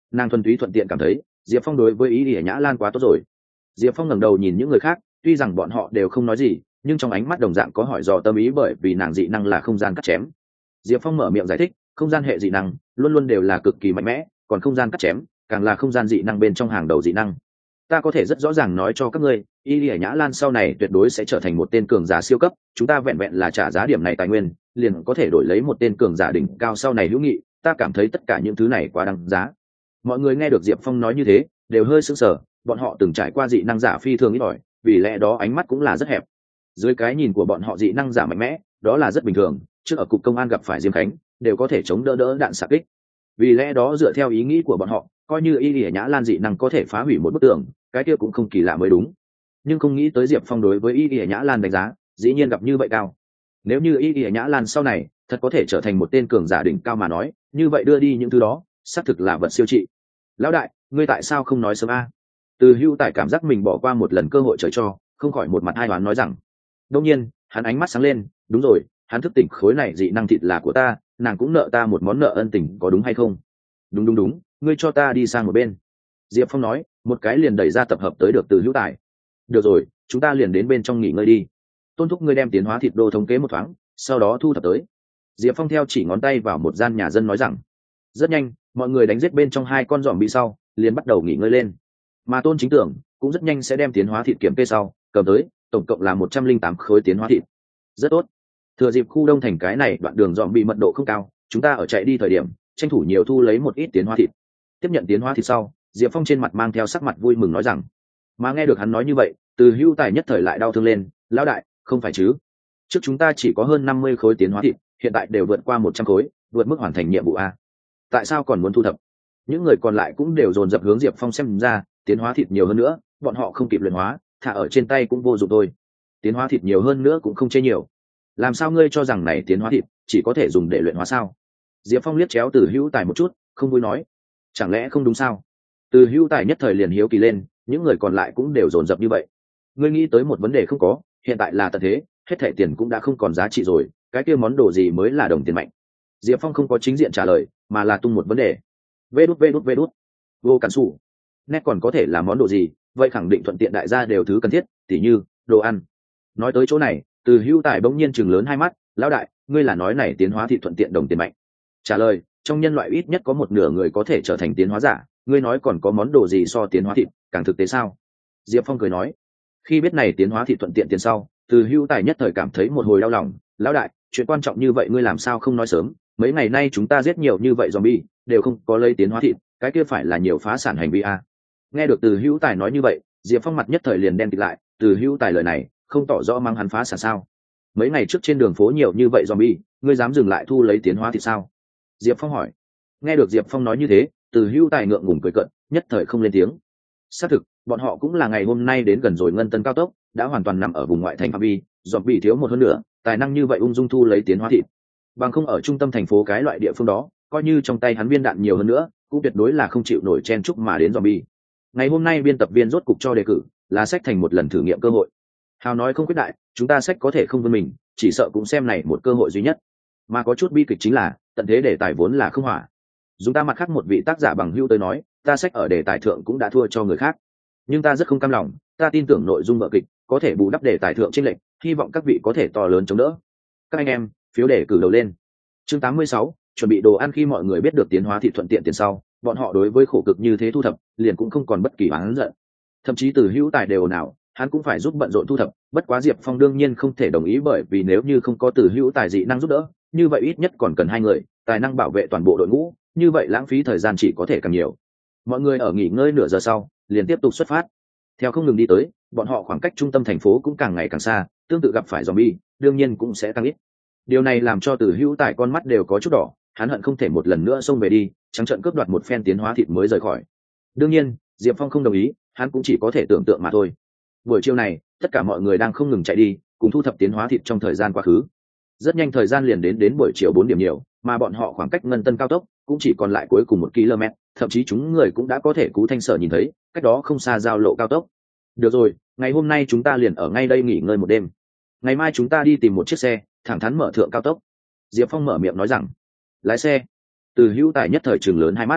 nàng thuần túy thuận tiện cảm thấy diệp phong đối với ý ỉa nhã lan quá tốt rồi. Diệp phong ngẩng đầu nhìn những người khác, tuy rằng bọn họ đều không nói gì, nhưng trong ánh mắt đồng dạng có hỏi dò tâm ý, bởi vì nàng dị năng là không gian cắt chém. Diệp phong mở miệng giải thích, không gian hệ dị năng luôn luôn đều là cực kỳ mạnh mẽ, còn không gian cắt chém càng là không gian dị năng bên trong hàng đầu dị năng. Ta có thể rất rõ ràng nói cho các ngươi, y lìa nhã lan sau này tuyệt đối sẽ trở thành một tên cường giả siêu cấp, chúng ta vẹn vẹn là trả giá điểm này tài nguyên liền có thể đổi lấy một tên cường giả đỉnh cao sau này hữu nghị, ta cảm thấy tất cả những thứ này quá đáng giá. Mọi người nghe được Diệp Phong nói như thế đều hơi sững sờ, bọn họ từng trải qua dị năng giả phi thường ít ỏi, vì lẽ đó ánh mắt cũng là rất hẹp. Dưới cái nhìn của bọn họ dị năng giả mạnh mẽ đó là rất bình thường, trước ở cục công an gặp phải Diêm Khánh đều có thể chống đỡ đỡ đạn xạ kích. Vì lẽ đó dựa theo ý nghĩ của bọn họ, coi như y lìa nhã lan dị năng có thể phá hủy một bức tường, cái kia cũng không kỳ lạ mới đúng. Nhưng không nghĩ tới Diệp Phong đối với y lìa nhã lan đánh giá dĩ nhiên gặp như vậy cao. Nếu như y lìa nhã lan sau này thật có thể trở thành một tên cường giả đỉnh cao mà nói, như vậy đưa đi những thứ đó xác thực là vật siêu trị. Lão đại, ngươi tại sao không nói sớm a? Từ Hưu Tài cảm giác mình bỏ qua một lần cơ hội trời cho, không khỏi một mặt hai đoán nói rằng. Đương nhiên hắn ánh mắt sáng lên, đúng rồi, hắn thức tỉnh khối này dị năng thịt là của ta, nàng cũng nợ ta một món nợ ân tình, có đúng hay không? Đúng đúng đúng, ngươi cho ta đi sang một bên. Diệp Phong nói, một cái liền đẩy ra tập hợp tới được Từ Hữu Tài. Được rồi, chúng ta liền đến bên trong nghỉ ngơi đi. Tôn thúc ngươi đem tiến hóa thịt đô thống kế một thoáng, sau đó thu thập tới. Diệp Phong theo chỉ ngón tay vào một gian nhà dân nói rằng. Rất nhanh, mọi người đánh giết bên trong hai con giòm bị sau, liền bắt đầu nghỉ ngơi lên. Mà Tôn Chính Tưởng cũng rất nhanh sẽ đem tiến hóa thịt kiểm kê sau, cầm tới, tổng cộng là một trăm linh tám khối tiến hóa thịt. Rất tốt. Thừa dịp khu đông thành cái này đoạn đường giòm bị mật độ không cao, chúng ta ở chạy đi thời điểm, tranh thủ nhiều thu lấy một ít tiến hóa thịt. Tiếp nhận tiến hóa thịt sau, Diệp Phong trên mặt mang theo sắc mặt vui mừng nói rằng. Mà nghe được hắn nói như vậy, Từ Hữu Tài nhất thời lại đau thương lên, lão đại, không phải chứ? Trước chúng ta chỉ có hơn năm mươi khối tiến hóa thịt, hiện tại đều vượt qua một trăm khối, vượt mức hoàn thành nhiệm vụ a. Tại sao còn muốn thu thập? Những người còn lại cũng đều dồn dập hướng Diệp Phong xem ra, tiến hóa thịt nhiều hơn nữa, bọn họ không kịp luyện hóa, thả ở trên tay cũng vô dụng thôi. Tiến hóa thịt nhiều hơn nữa cũng không chê nhiều. Làm sao ngươi cho rằng này tiến hóa thịt chỉ có thể dùng để luyện hóa sao? Diệp Phong liếc chéo Từ Hữu Tài một chút, không vui nói, chẳng lẽ không đúng sao? Từ Hữu Tài nhất thời liền hiếu kỳ lên, những người còn lại cũng đều dồn dập như vậy. Ngươi nghĩ tới một vấn đề không có, hiện tại là tận thế, hết thảy tiền cũng đã không còn giá trị rồi, cái kia món đồ gì mới là đồng tiền mạnh? Diệp Phong không có chính diện trả lời, mà là tung một vấn đề. Vê đút vê đút vê đút. Vô cản sủ. Nét còn có thể là món đồ gì? Vậy khẳng định thuận tiện đại gia đều thứ cần thiết, tỉ như đồ ăn. Nói tới chỗ này, Từ Hữu Tài bỗng nhiên chừng lớn hai mắt, lão đại, ngươi là nói này tiến hóa thị thuận tiện đồng tiền mạnh? Trả lời, trong nhân loại ít nhất có một nửa người có thể trở thành tiến hóa giả, ngươi nói còn có món đồ gì so tiến hóa thịt càng thực tế sao? Diệp Phong cười nói. Khi biết này tiến hóa thịt thuận tiện tiền sau, Từ Hữu Tài nhất thời cảm thấy một hồi đau lòng, lão đại, chuyện quan trọng như vậy ngươi làm sao không nói sớm? Mấy ngày nay chúng ta giết nhiều như vậy zombie, đều không có lấy tiến hóa thịt, cái kia phải là nhiều phá sản hành vi a. Nghe được Từ Hữu Tài nói như vậy, Diệp Phong mặt nhất thời liền đen kịt lại, Từ Hữu Tài lời này không tỏ rõ mang hắn phá sản sao? Mấy ngày trước trên đường phố nhiều như vậy zombie, ngươi dám dừng lại thu lấy tiến hóa thịt sao? Diệp Phong hỏi. Nghe được Diệp Phong nói như thế, Từ Hữu Tài ngượng ngùng cười cợt, nhất thời không lên tiếng. Xác thực, bọn họ cũng là ngày hôm nay đến gần rồi ngân tân cao tốc, đã hoàn toàn nằm ở vùng ngoại thành phạm vi, zombie thiếu một hơn nữa, tài năng như vậy ung dung thu lấy tiến hóa thịt. Bằng không ở trung tâm thành phố cái loại địa phương đó, coi như trong tay hắn viên đạn nhiều hơn nữa, cũng tuyệt đối là không chịu nổi chen chúc mà đến zombie. Ngày hôm nay biên tập viên rốt cục cho đề cử, là sách thành một lần thử nghiệm cơ hội. Hào nói không quyết đại, chúng ta sách có thể không vươn mình, chỉ sợ cũng xem này một cơ hội duy nhất. Mà có chút bi kịch chính là, tận thế đề tài vốn là không hỏa. Dùng ta mặt khác một vị tác giả bằng hữu tới nói, ta sách ở đề tài thượng cũng đã thua cho người khác. Nhưng ta rất không cam lòng, ta tin tưởng nội dung vở kịch có thể bù đắp đề tài thượng trên lệnh, hy vọng các vị có thể to lớn chống đỡ. Các anh em, phiếu đề cử đầu lên. Chương tám mươi sáu, chuẩn bị đồ ăn. Khi mọi người biết được tiến hóa thị thuận tiện tiền sau, bọn họ đối với khổ cực như thế thu thập, liền cũng không còn bất kỳ oán giận. Thậm chí Từ Hữu Tài đều nào, hắn cũng phải giúp bận rộn thu thập, bất quá Diệp Phong đương nhiên không thể đồng ý, bởi vì nếu như không có Từ Hữu Tài dị năng giúp đỡ, như vậy ít nhất còn cần hai người, tài năng bảo vệ toàn bộ đội ngũ, như vậy lãng phí thời gian chỉ có thể càng nhiều. Mọi người ở nghỉ ngơi nửa giờ sau, liền tiếp tục xuất phát. Theo không ngừng đi tới, bọn họ khoảng cách trung tâm thành phố cũng càng ngày càng xa, tương tự gặp phải zombie, đương nhiên cũng sẽ tăng ít. Điều này làm cho Từ Hữu Tài con mắt đều có chút đỏ, hắn hận không thể một lần nữa xông về đi, trắng trợn cướp đoạt một phen tiến hóa thịt mới rời khỏi. Đương nhiên, Diệp Phong không đồng ý, hắn cũng chỉ có thể tưởng tượng mà thôi. Buổi chiều này, tất cả mọi người đang không ngừng chạy đi, cùng thu thập tiến hóa thịt trong thời gian quá khứ. Rất nhanh thời gian liền đến đến buổi chiều bốn điểm nhiều, mà bọn họ khoảng cách ngân tân cao tốc cũng chỉ còn lại cuối cùng một km, thậm chí chúng người cũng đã có thể cú thanh sở nhìn thấy, cách đó không xa giao lộ cao tốc. Được rồi, ngày hôm nay chúng ta liền ở ngay đây nghỉ ngơi một đêm. Ngày mai chúng ta đi tìm một chiếc xe, thẳng thắn mở thượng cao tốc. Diệp Phong mở miệng nói rằng. Lái xe. Từ Hữu Tài nhất thời trừng lớn hai mắt.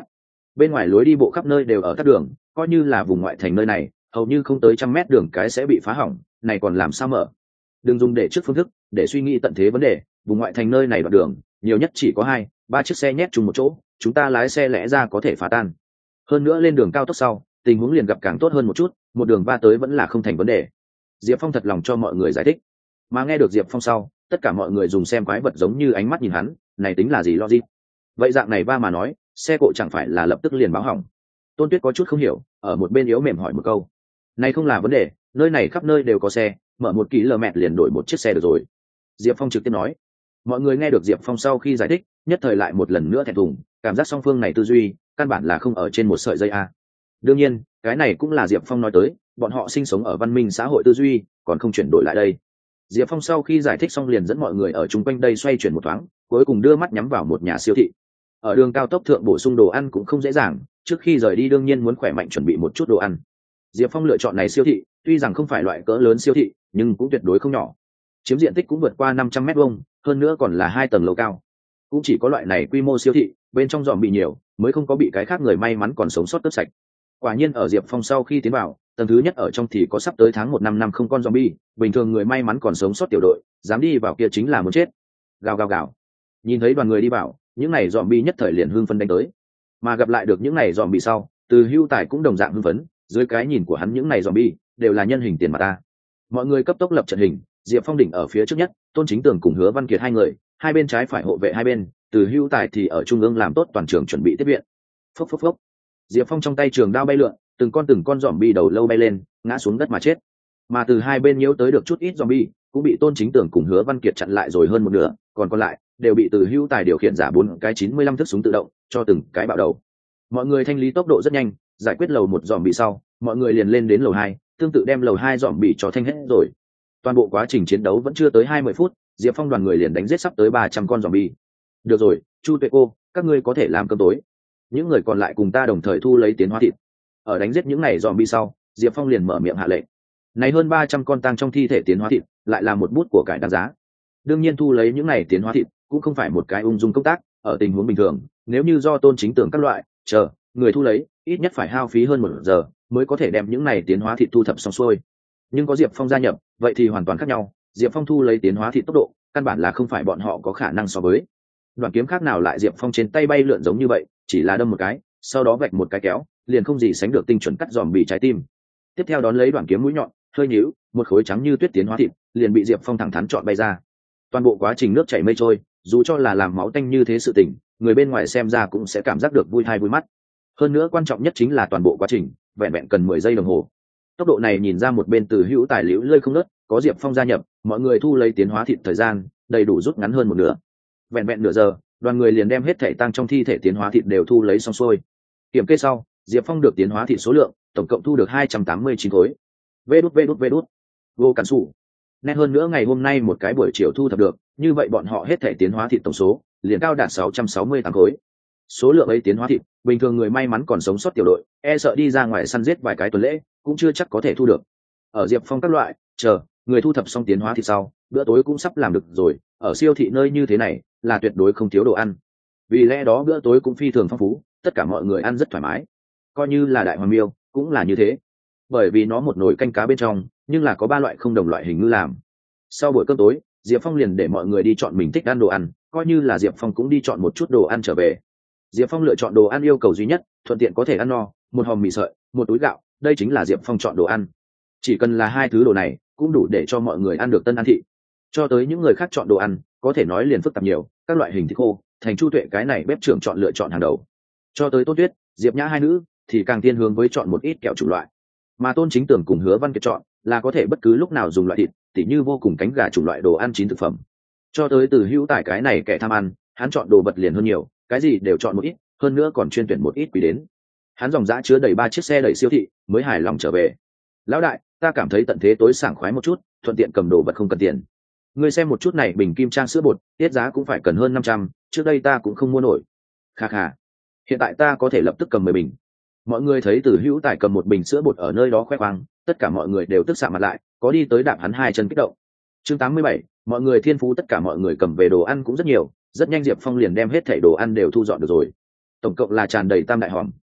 bên ngoài lối đi bộ khắp nơi đều ở các đường, coi như là vùng ngoại thành nơi này hầu như không tới trăm mét đường cái sẽ bị phá hỏng, này còn làm sao mở. Đừng dùng để trước phương thức để suy nghĩ tận thế vấn đề, vùng ngoại thành nơi này đoạn đường nhiều nhất chỉ có hai ba chiếc xe nhét chung một chỗ, chúng ta lái xe lẽ ra có thể phá tan. Hơn nữa lên đường cao tốc sau tình huống liền gặp càng tốt hơn một chút, một đường va tới vẫn là không thành vấn đề. Diệp Phong thật lòng cho mọi người giải thích, mà nghe được Diệp Phong sau tất cả mọi người dùng xem quái vật giống như ánh mắt nhìn hắn, này tính là gì logic? Vậy dạng này va mà nói xe cộ chẳng phải là lập tức liền báo hỏng? Tôn Tuyết có chút không hiểu, ở một bên yếu mềm hỏi một câu. Này không là vấn đề, nơi này khắp nơi đều có xe, mở một ký lờ mẹt liền đổi một chiếc xe được rồi. Diệp Phong trực tiếp nói. Mọi người nghe được Diệp Phong sau khi giải thích nhất thời lại một lần nữa thẹn thùng, cảm giác song phương này tư duy căn bản là không ở trên một sợi dây a. Đương nhiên cái này cũng là Diệp Phong nói tới, bọn họ sinh sống ở văn minh xã hội tư duy còn không chuyển đổi lại đây. Diệp Phong sau khi giải thích xong liền dẫn mọi người ở chung quanh đây xoay chuyển một thoáng, cuối cùng đưa mắt nhắm vào một nhà siêu thị. Ở đường cao tốc thượng bổ sung đồ ăn cũng không dễ dàng, trước khi rời đi đương nhiên muốn khỏe mạnh chuẩn bị một chút đồ ăn. Diệp Phong lựa chọn này siêu thị tuy rằng không phải loại cỡ lớn siêu thị nhưng cũng tuyệt đối không nhỏ, chiếm diện tích cũng vượt qua năm trăm mét vuông, hơn nữa còn là hai tầng lầu cao. Cũng chỉ có loại này quy mô siêu thị bên trong dòm bị nhiều mới không có bị cái khác người may mắn còn sống sót cướp sạch. Quả nhiên ở Diệp Phong sau khi tiến vào tầng thứ nhất ở trong thì có sắp tới tháng một năm năm không con zombie, bình thường người may mắn còn sống sót tiểu đội dám đi vào kia chính là muốn chết. Gào gào gào. Nhìn thấy đoàn người đi vào, những này zombie nhất thời liền hưng phấn đánh tới. Mà gặp lại được những này zombie sau, Từ Hưu Tài cũng đồng dạng hưng phấn, dưới cái nhìn của hắn những này zombie đều là nhân hình tiền mà ta. Mọi người cấp tốc lập trận hình, Diệp Phong đỉnh ở phía trước nhất, Tôn Chính Tường cùng Hứa Văn Kiệt hai người, hai bên trái phải hộ vệ hai bên, Từ Hưu Tài thì ở trung ương làm tốt toàn trường chuẩn bị tiếp viện. Phốc phốc phốc. Diệp Phong trong tay trường đao bay lượn, từng con từng con zombie đầu lâu bay lên, ngã xuống đất mà chết. Mà từ hai bên nhiễu tới được chút ít zombie, cũng bị Tôn Chính Tường cùng Hứa Văn Kiệt chặn lại rồi hơn một nửa, còn còn lại đều bị Từ Hưu Tài điều khiển giả bốn cái chín mươi lăm thước súng tự động cho từng cái bạo đầu. Mọi người thanh lý tốc độ rất nhanh, giải quyết lầu một zombie sau, mọi người liền lên đến lầu hai, tương tự đem lầu hai zombie cho thanh hết rồi. Toàn bộ quá trình chiến đấu vẫn chưa tới hai mươi phút, Diệp Phong đoàn người liền đánh giết sắp tới ba trăm con zombie. Được rồi, Chu Tuệ cô, các ngươi có thể làm cơm tối. Những người còn lại cùng ta đồng thời thu lấy tiến hóa thịt. Ở đánh giết những này zombie sau, Diệp Phong liền mở miệng hạ lệnh. Này hơn ba trăm con tang trong thi thể tiến hóa thịt, lại là một bút của cải đáng giá. Đương nhiên thu lấy những này tiến hóa thịt cũng không phải một cái ung dung công tác, ở tình huống bình thường, nếu như do Tôn Chính Tưởng các loại, chờ, người thu lấy, ít nhất phải hao phí hơn một giờ mới có thể đem những này tiến hóa thịt thu thập xong xuôi. Nhưng có Diệp Phong gia nhập, vậy thì hoàn toàn khác nhau, Diệp Phong thu lấy tiến hóa thịt tốc độ, căn bản là không phải bọn họ có khả năng so với. Đoạn kiếm khác nào lại Diệp Phong trên tay bay lượn giống như vậy, chỉ là đâm một cái, sau đó vạch một cái kéo, liền không gì sánh được tinh chuẩn cắt dòm bị trái tim. Tiếp theo đón lấy đoạn kiếm mũi nhọn, hơi nhíu, một khối trắng như tuyết tiến hóa thịt, liền bị Diệp Phong thẳng thắn chọn bay ra. Toàn bộ quá trình nước chảy mây trôi, dù cho là làm máu tanh như thế sự tình, người bên ngoài xem ra cũng sẽ cảm giác được vui tai vui mắt. Hơn nữa quan trọng nhất chính là toàn bộ quá trình, vẹn vẹn cần mười giây đồng hồ. Tốc độ này nhìn ra một bên Từ Hữu Tài liễu lơi không nớt, có Diệp Phong gia nhập, mọi người thu lấy tiến hóa thịt thời gian đầy đủ rút ngắn hơn một nửa. Vẹn vẹn nửa giờ, đoàn người liền đem hết thể tăng trong thi thể tiến hóa thịt đều thu lấy xong xuôi. Kiểm kê sau, Diệp Phong được tiến hóa thịt số lượng, tổng cộng thu được hai trăm tám mươi chín khối. Vê đút vê đút vê đút. Vô cản sủ. Nét hơn nữa ngày hôm nay một cái buổi chiều thu thập được, như vậy bọn họ hết thể tiến hóa thịt tổng số liền cao đạt sáu trăm sáu mươi tám khối. Số lượng ấy tiến hóa thịt, bình thường người may mắn còn sống sót tiểu đội, e sợ đi ra ngoài săn giết vài cái tuần lễ, cũng chưa chắc có thể thu được. Ở Diệp Phong các loại, chờ, người thu thập xong tiến hóa thịt sau, bữa tối cũng sắp làm được rồi, ở siêu thị nơi như thế này, là tuyệt đối không thiếu đồ ăn. Vì lẽ đó bữa tối cũng phi thường phong phú, tất cả mọi người ăn rất thoải mái. Coi như là đại hoàng miêu, cũng là như thế. Bởi vì nó một nồi canh cá bên trong, nhưng là có ba loại không đồng loại hình ngư làm. Sau buổi cơm tối, Diệp Phong liền để mọi người đi chọn mình thích ăn đồ ăn, coi như là Diệp Phong cũng đi chọn một chút đồ ăn trở về. Diệp Phong lựa chọn đồ ăn yêu cầu duy nhất, thuận tiện có thể ăn no, một hòm mì sợi, một túi gạo, đây chính là Diệp Phong chọn đồ ăn. Chỉ cần là hai thứ đồ này, cũng đủ để cho mọi người ăn được tân ăn thị. Cho tới những người khác chọn đồ ăn, có thể nói liền phức tạp nhiều, các loại hình thịt khô, thành Chu Tuệ cái này bếp trưởng chọn lựa chọn hàng đầu. Cho tới Tôn Tuyết, Diệp Nhã hai nữ thì càng thiên hướng với chọn một ít kẹo chủng loại. Mà Tôn Chính Tưởng cùng Hứa Văn Kiệt chọn là có thể bất cứ lúc nào dùng loại thịt, tỉ như vô cùng cánh gà chủng loại đồ ăn chín thực phẩm. Cho tới Từ Hữu Tài cái này kẻ tham ăn, hắn chọn đồ vật liền hơn nhiều, cái gì đều chọn một ít, hơn nữa còn chuyên tuyển một ít quý đến. Hắn dòng dã chứa đầy ba chiếc xe đẩy siêu thị mới hài lòng trở về. Lão đại, ta cảm thấy tận thế tối sảng khoái một chút, thuận tiện cầm đồ vật không cần tiền. Ngươi xem một chút này, bình kim trang sữa bột, tiết giá cũng phải cần hơn năm trăm, trước đây ta cũng không mua nổi. Kha kha. Hiện tại ta có thể lập tức cầm mười bình. Mọi người thấy Từ Hữu Tài cầm một bình sữa bột ở nơi đó khoe khoang, tất cả mọi người đều tức xạ mặt lại, có đi tới đạp hắn hai chân kích động. Chương tám mươi bảy, mọi người thiên phú, tất cả mọi người cầm về đồ ăn cũng rất nhiều, rất nhanh Diệp Phong liền đem hết thảy đồ ăn đều thu dọn được rồi. Tổng cộng là tràn đầy tam đại hòm,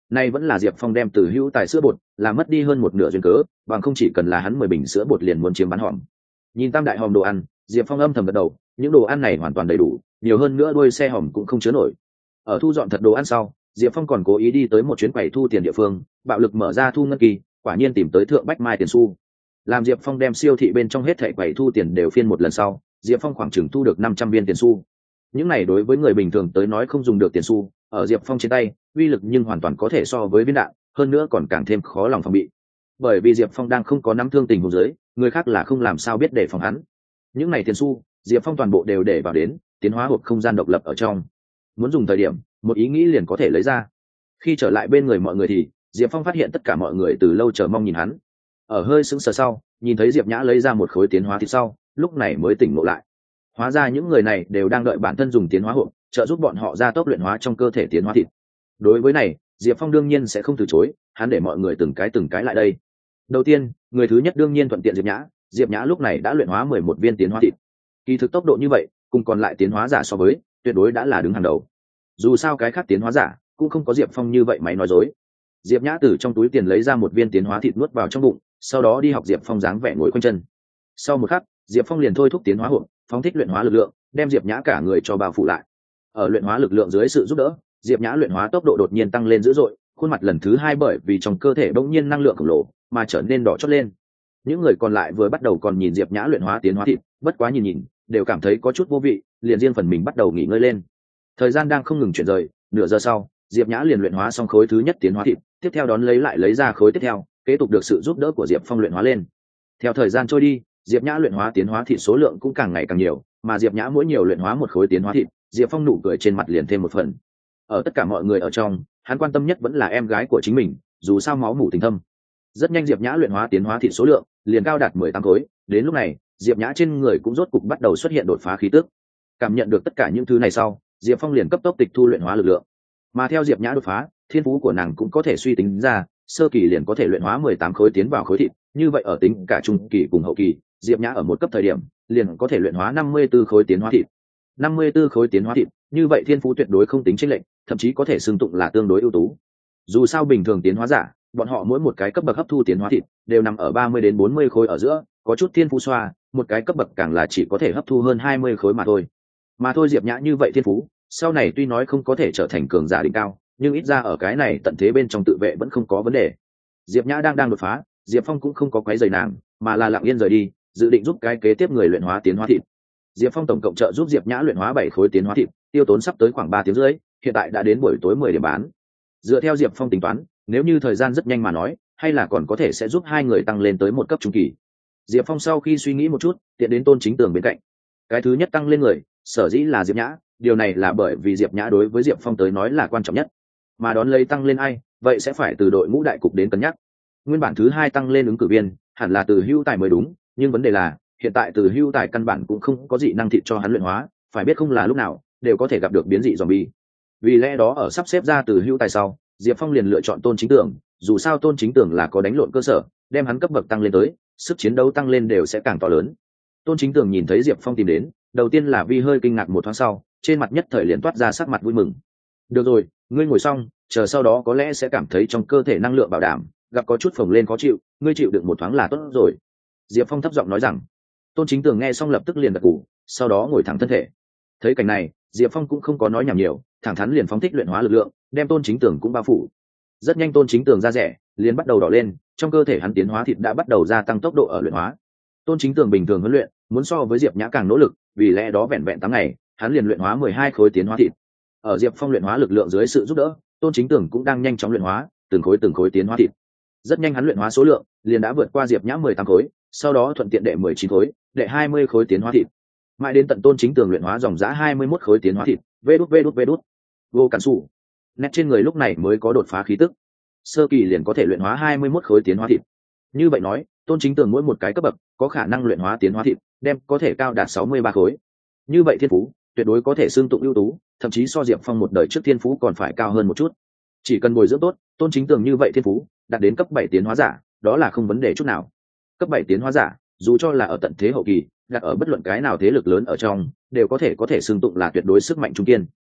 Nay vẫn là Diệp Phong đem Từ Hữu Tài sữa bột làm mất đi hơn một nửa duyên cớ, bằng không chỉ cần là hắn mười bình sữa bột liền muốn chiếm bán hòm. Nhìn tam đại hòm đồ ăn, Diệp Phong âm thầm gật đầu, những đồ ăn này hoàn toàn đầy đủ, nhiều hơn nữa đuôi xe hòm cũng không chứa nổi. Ở thu dọn thật đồ ăn sau, Diệp Phong còn cố ý đi tới một chuyến quầy thu tiền địa phương, bạo lực mở ra thu ngân kỳ, quả nhiên tìm tới thượng bách mai tiền xu. Làm Diệp Phong đem siêu thị bên trong hết thảy quầy thu tiền đều phiên một lần sau, Diệp Phong khoảng chừng thu được năm trăm viên tiền xu. Những này đối với người bình thường tới nói không dùng được tiền xu, ở Diệp Phong trên tay, uy lực nhưng hoàn toàn có thể so với viên đạn, hơn nữa còn càng thêm khó lòng phòng bị. Bởi vì Diệp Phong đang không có nắm thương tình huống dưới, người khác là không làm sao biết để phòng hắn. Những này tiền xu, Diệp Phong toàn bộ đều để vào đến tiến hóa hộp không gian độc lập ở trong. Muốn dùng thời điểm, một ý nghĩ liền có thể lấy ra. Khi trở lại bên người mọi người thì Diệp Phong phát hiện tất cả mọi người từ lâu chờ mong nhìn hắn. Ở hơi sững sờ sau, nhìn thấy Diệp Nhã lấy ra một khối tiến hóa thịt sau, lúc này mới tỉnh ngộ lại. Hóa ra những người này đều đang đợi bản thân dùng tiến hóa hộp trợ giúp bọn họ gia tốc luyện hóa trong cơ thể tiến hóa thịt. Đối với này, Diệp Phong đương nhiên sẽ không từ chối, hắn để mọi người từng cái từng cái lại đây. Đầu tiên, người thứ nhất đương nhiên thuận tiện Diệp Nhã, Diệp Nhã lúc này đã luyện hóa mười một viên tiến hóa thịt. Kỳ thực tốc độ như vậy, cùng còn lại tiến hóa giả so với, tuyệt đối đã là đứng hàng đầu. Dù sao cái khác tiến hóa giả cũng không có Diệp Phong như vậy máy nói dối. Diệp Nhã từ trong túi tiền lấy ra một viên tiến hóa thịt nuốt vào trong bụng, sau đó đi học Diệp Phong dáng vẻ ngồi quanh chân. Sau một khắc, Diệp Phong liền thôi thúc tiến hóa hộp, phóng thích luyện hóa lực lượng, đem Diệp Nhã cả người cho bao phủ lại. Ở luyện hóa lực lượng dưới sự giúp đỡ, Diệp Nhã luyện hóa tốc độ đột nhiên tăng lên dữ dội, khuôn mặt lần thứ hai bởi vì trong cơ thể bỗng nhiên năng lượng khổng lồ mà trở nên đỏ chót lên. Những người còn lại vừa bắt đầu còn nhìn Diệp Nhã luyện hóa tiến hóa thịt, bất quá nhìn nhìn, đều cảm thấy có chút vô vị, liền riêng phần mình bắt đầu nghỉ ngơi lên. Thời gian đang không ngừng chuyển rời, nửa giờ sau, Diệp Nhã liền luyện hóa xong khối thứ nhất tiến hóa thịt, tiếp theo đón lấy lại lấy ra khối tiếp theo, kế tục được sự giúp đỡ của Diệp Phong luyện hóa lên. Theo thời gian trôi đi, Diệp Nhã luyện hóa tiến hóa thịt số lượng cũng càng ngày càng nhiều, mà Diệp Nhã mỗi nhiều luyện hóa một khối tiến hóa thịt, Diệp Phong nụ cười trên mặt liền thêm một phần. Ở tất cả mọi người ở trong, hắn quan tâm nhất vẫn là em gái của chính mình, dù sao máu mủ tình thâm. Rất nhanh Diệp Nhã luyện hóa tiến hóa thịt số lượng liền cao đạt mười tám khối, đến lúc này, Diệp Nhã trên người cũng rốt cục bắt đầu xuất hiện đột phá khí tức. Cảm nhận được tất cả những thứ này sau, Diệp Phong liền cấp tốc tịch thu luyện hóa lực lượng. Mà theo Diệp Nhã đột phá, thiên phú của nàng cũng có thể suy tính ra, sơ kỳ liền có thể luyện hóa mười tám khối tiến vào khối thịt, như vậy ở tính cả trung kỳ cùng hậu kỳ, Diệp Nhã ở một cấp thời điểm, liền có thể luyện hóa năm mươi tư khối tiến hóa thịt. năm mươi tư khối tiến hóa thịt, như vậy thiên phú tuyệt đối không tính chênh lệch, thậm chí có thể xưng tụng là tương đối ưu tú. Dù sao bình thường tiến hóa giả, bọn họ mỗi một cái cấp bậc hấp thu tiến hóa thịt đều nằm ở ba mươi đến bốn mươi khối ở giữa, có chút thiên phú xoa, một cái cấp bậc càng là chỉ có thể hấp thu hơn hai mươi khối mà thôi. Mà thôi Diệp Nhã như vậy thiên phú, sau này tuy nói không có thể trở thành cường giả đỉnh cao, nhưng ít ra ở cái này tận thế bên trong tự vệ vẫn không có vấn đề. Diệp Nhã đang đang đột phá, Diệp Phong cũng không có quấy rầy nàng, mà là lặng yên rời đi, dự định giúp cái kế tiếp người luyện hóa tiến hóa thịt. Diệp Phong tổng cộng trợ giúp Diệp Nhã luyện hóa bảy khối tiến hóa thịt, tiêu tốn sắp tới khoảng ba tiếng rưỡi, hiện tại đã đến buổi tối mười điểm bán. Dựa theo Diệp Phong tính toán, nếu như thời gian rất nhanh mà nói, hay là còn có thể sẽ giúp hai người tăng lên tới một cấp trung kỳ. Diệp Phong sau khi suy nghĩ một chút, tiện đến Tôn Chính Tường bên cạnh. Cái thứ nhất tăng lên người, sở dĩ là Diệp Nhã, điều này là bởi vì Diệp Nhã đối với Diệp Phong tới nói là quan trọng nhất. Mà đón lấy tăng lên ai, vậy sẽ phải từ đội ngũ đại cục đến cân nhắc. Nguyên bản thứ hai tăng lên ứng cử viên, hẳn là Từ Hữu Tài mới đúng, nhưng vấn đề là, hiện tại Từ Hữu Tài căn bản cũng không có dị năng thịt cho hắn luyện hóa, phải biết không là lúc nào đều có thể gặp được biến dị zombie. Vì lẽ đó ở sắp xếp ra Từ Hữu Tài sau, Diệp Phong liền lựa chọn Tôn Chính Tường, dù sao Tôn Chính Tường là có đánh lộn cơ sở, đem hắn cấp bậc tăng lên tới, sức chiến đấu tăng lên đều sẽ càng to lớn. Tôn Chính Tường nhìn thấy Diệp Phong tìm đến, đầu tiên là vi hơi kinh ngạc một thoáng sau, trên mặt nhất thời liền toát ra sắc mặt vui mừng. Được rồi, ngươi ngồi xong, chờ sau đó có lẽ sẽ cảm thấy trong cơ thể năng lượng bảo đảm, gặp có chút phồng lên khó chịu, ngươi chịu đựng một thoáng là tốt rồi. Diệp Phong thấp giọng nói rằng. Tôn Chính Tường nghe xong lập tức liền gật gù, sau đó ngồi thẳng thân thể. Thấy cảnh này, Diệp Phong cũng không có nói nhảm nhiều, thẳng thắn liền phóng thích luyện hóa lực lượng, đem Tôn Chính Tường cũng bao phủ. Rất nhanh Tôn Chính Tường da rẻ liền bắt đầu đỏ lên, trong cơ thể hắn tiến hóa thịt đã bắt đầu gia tăng tốc độ ở luyện hóa. Tôn Chính Tường bình thường huấn luyện, muốn so với Diệp Nhã càng nỗ lực, vì lẽ đó vẹn vẹn tám ngày, hắn liền luyện hóa mười hai khối tiến hóa thịt. Ở Diệp Phong luyện hóa lực lượng dưới sự giúp đỡ, Tôn Chính Tường cũng đang nhanh chóng luyện hóa từng khối từng khối tiến hóa thịt. Rất nhanh hắn luyện hóa số lượng liền đã vượt qua Diệp Nhã mười tám khối, sau đó thuận tiện đệ mười chín khối, đệ hai mươi khối tiến hóa thịt. Mãi đến tận Tôn Chính Tường luyện hóa dòng giá hai mươi mốt khối tiến hóa thịt, vê đút vê đút vê đút. Vô cản sủ. Nét trên người lúc này mới có đột phá khí tức. Sơ kỳ liền có thể luyện hóa hai mươi mốt khối tiến hóa thịt. Như vậy nói, Tôn Chính Tường mỗi một cái cấp bậc có khả năng luyện hóa tiến hóa thịt, đem có thể cao đạt sáu mươi ba khối. Như vậy thiên phú tuyệt đối có thể xương tụng ưu tú, thậm chí so Diệp Phong một đời trước thiên phú còn phải cao hơn một chút. Chỉ cần bồi dưỡng tốt, Tôn Chính Tường như vậy thiên phú đạt đến cấp bảy tiến hóa giả, đó là không vấn đề chút nào. Cấp bảy tiến hóa giả, dù cho là ở tận thế hậu kỳ, đặt ở bất luận cái nào thế lực lớn ở trong, đều có thể có thể xương tụng là tuyệt đối sức mạnh trung kiên.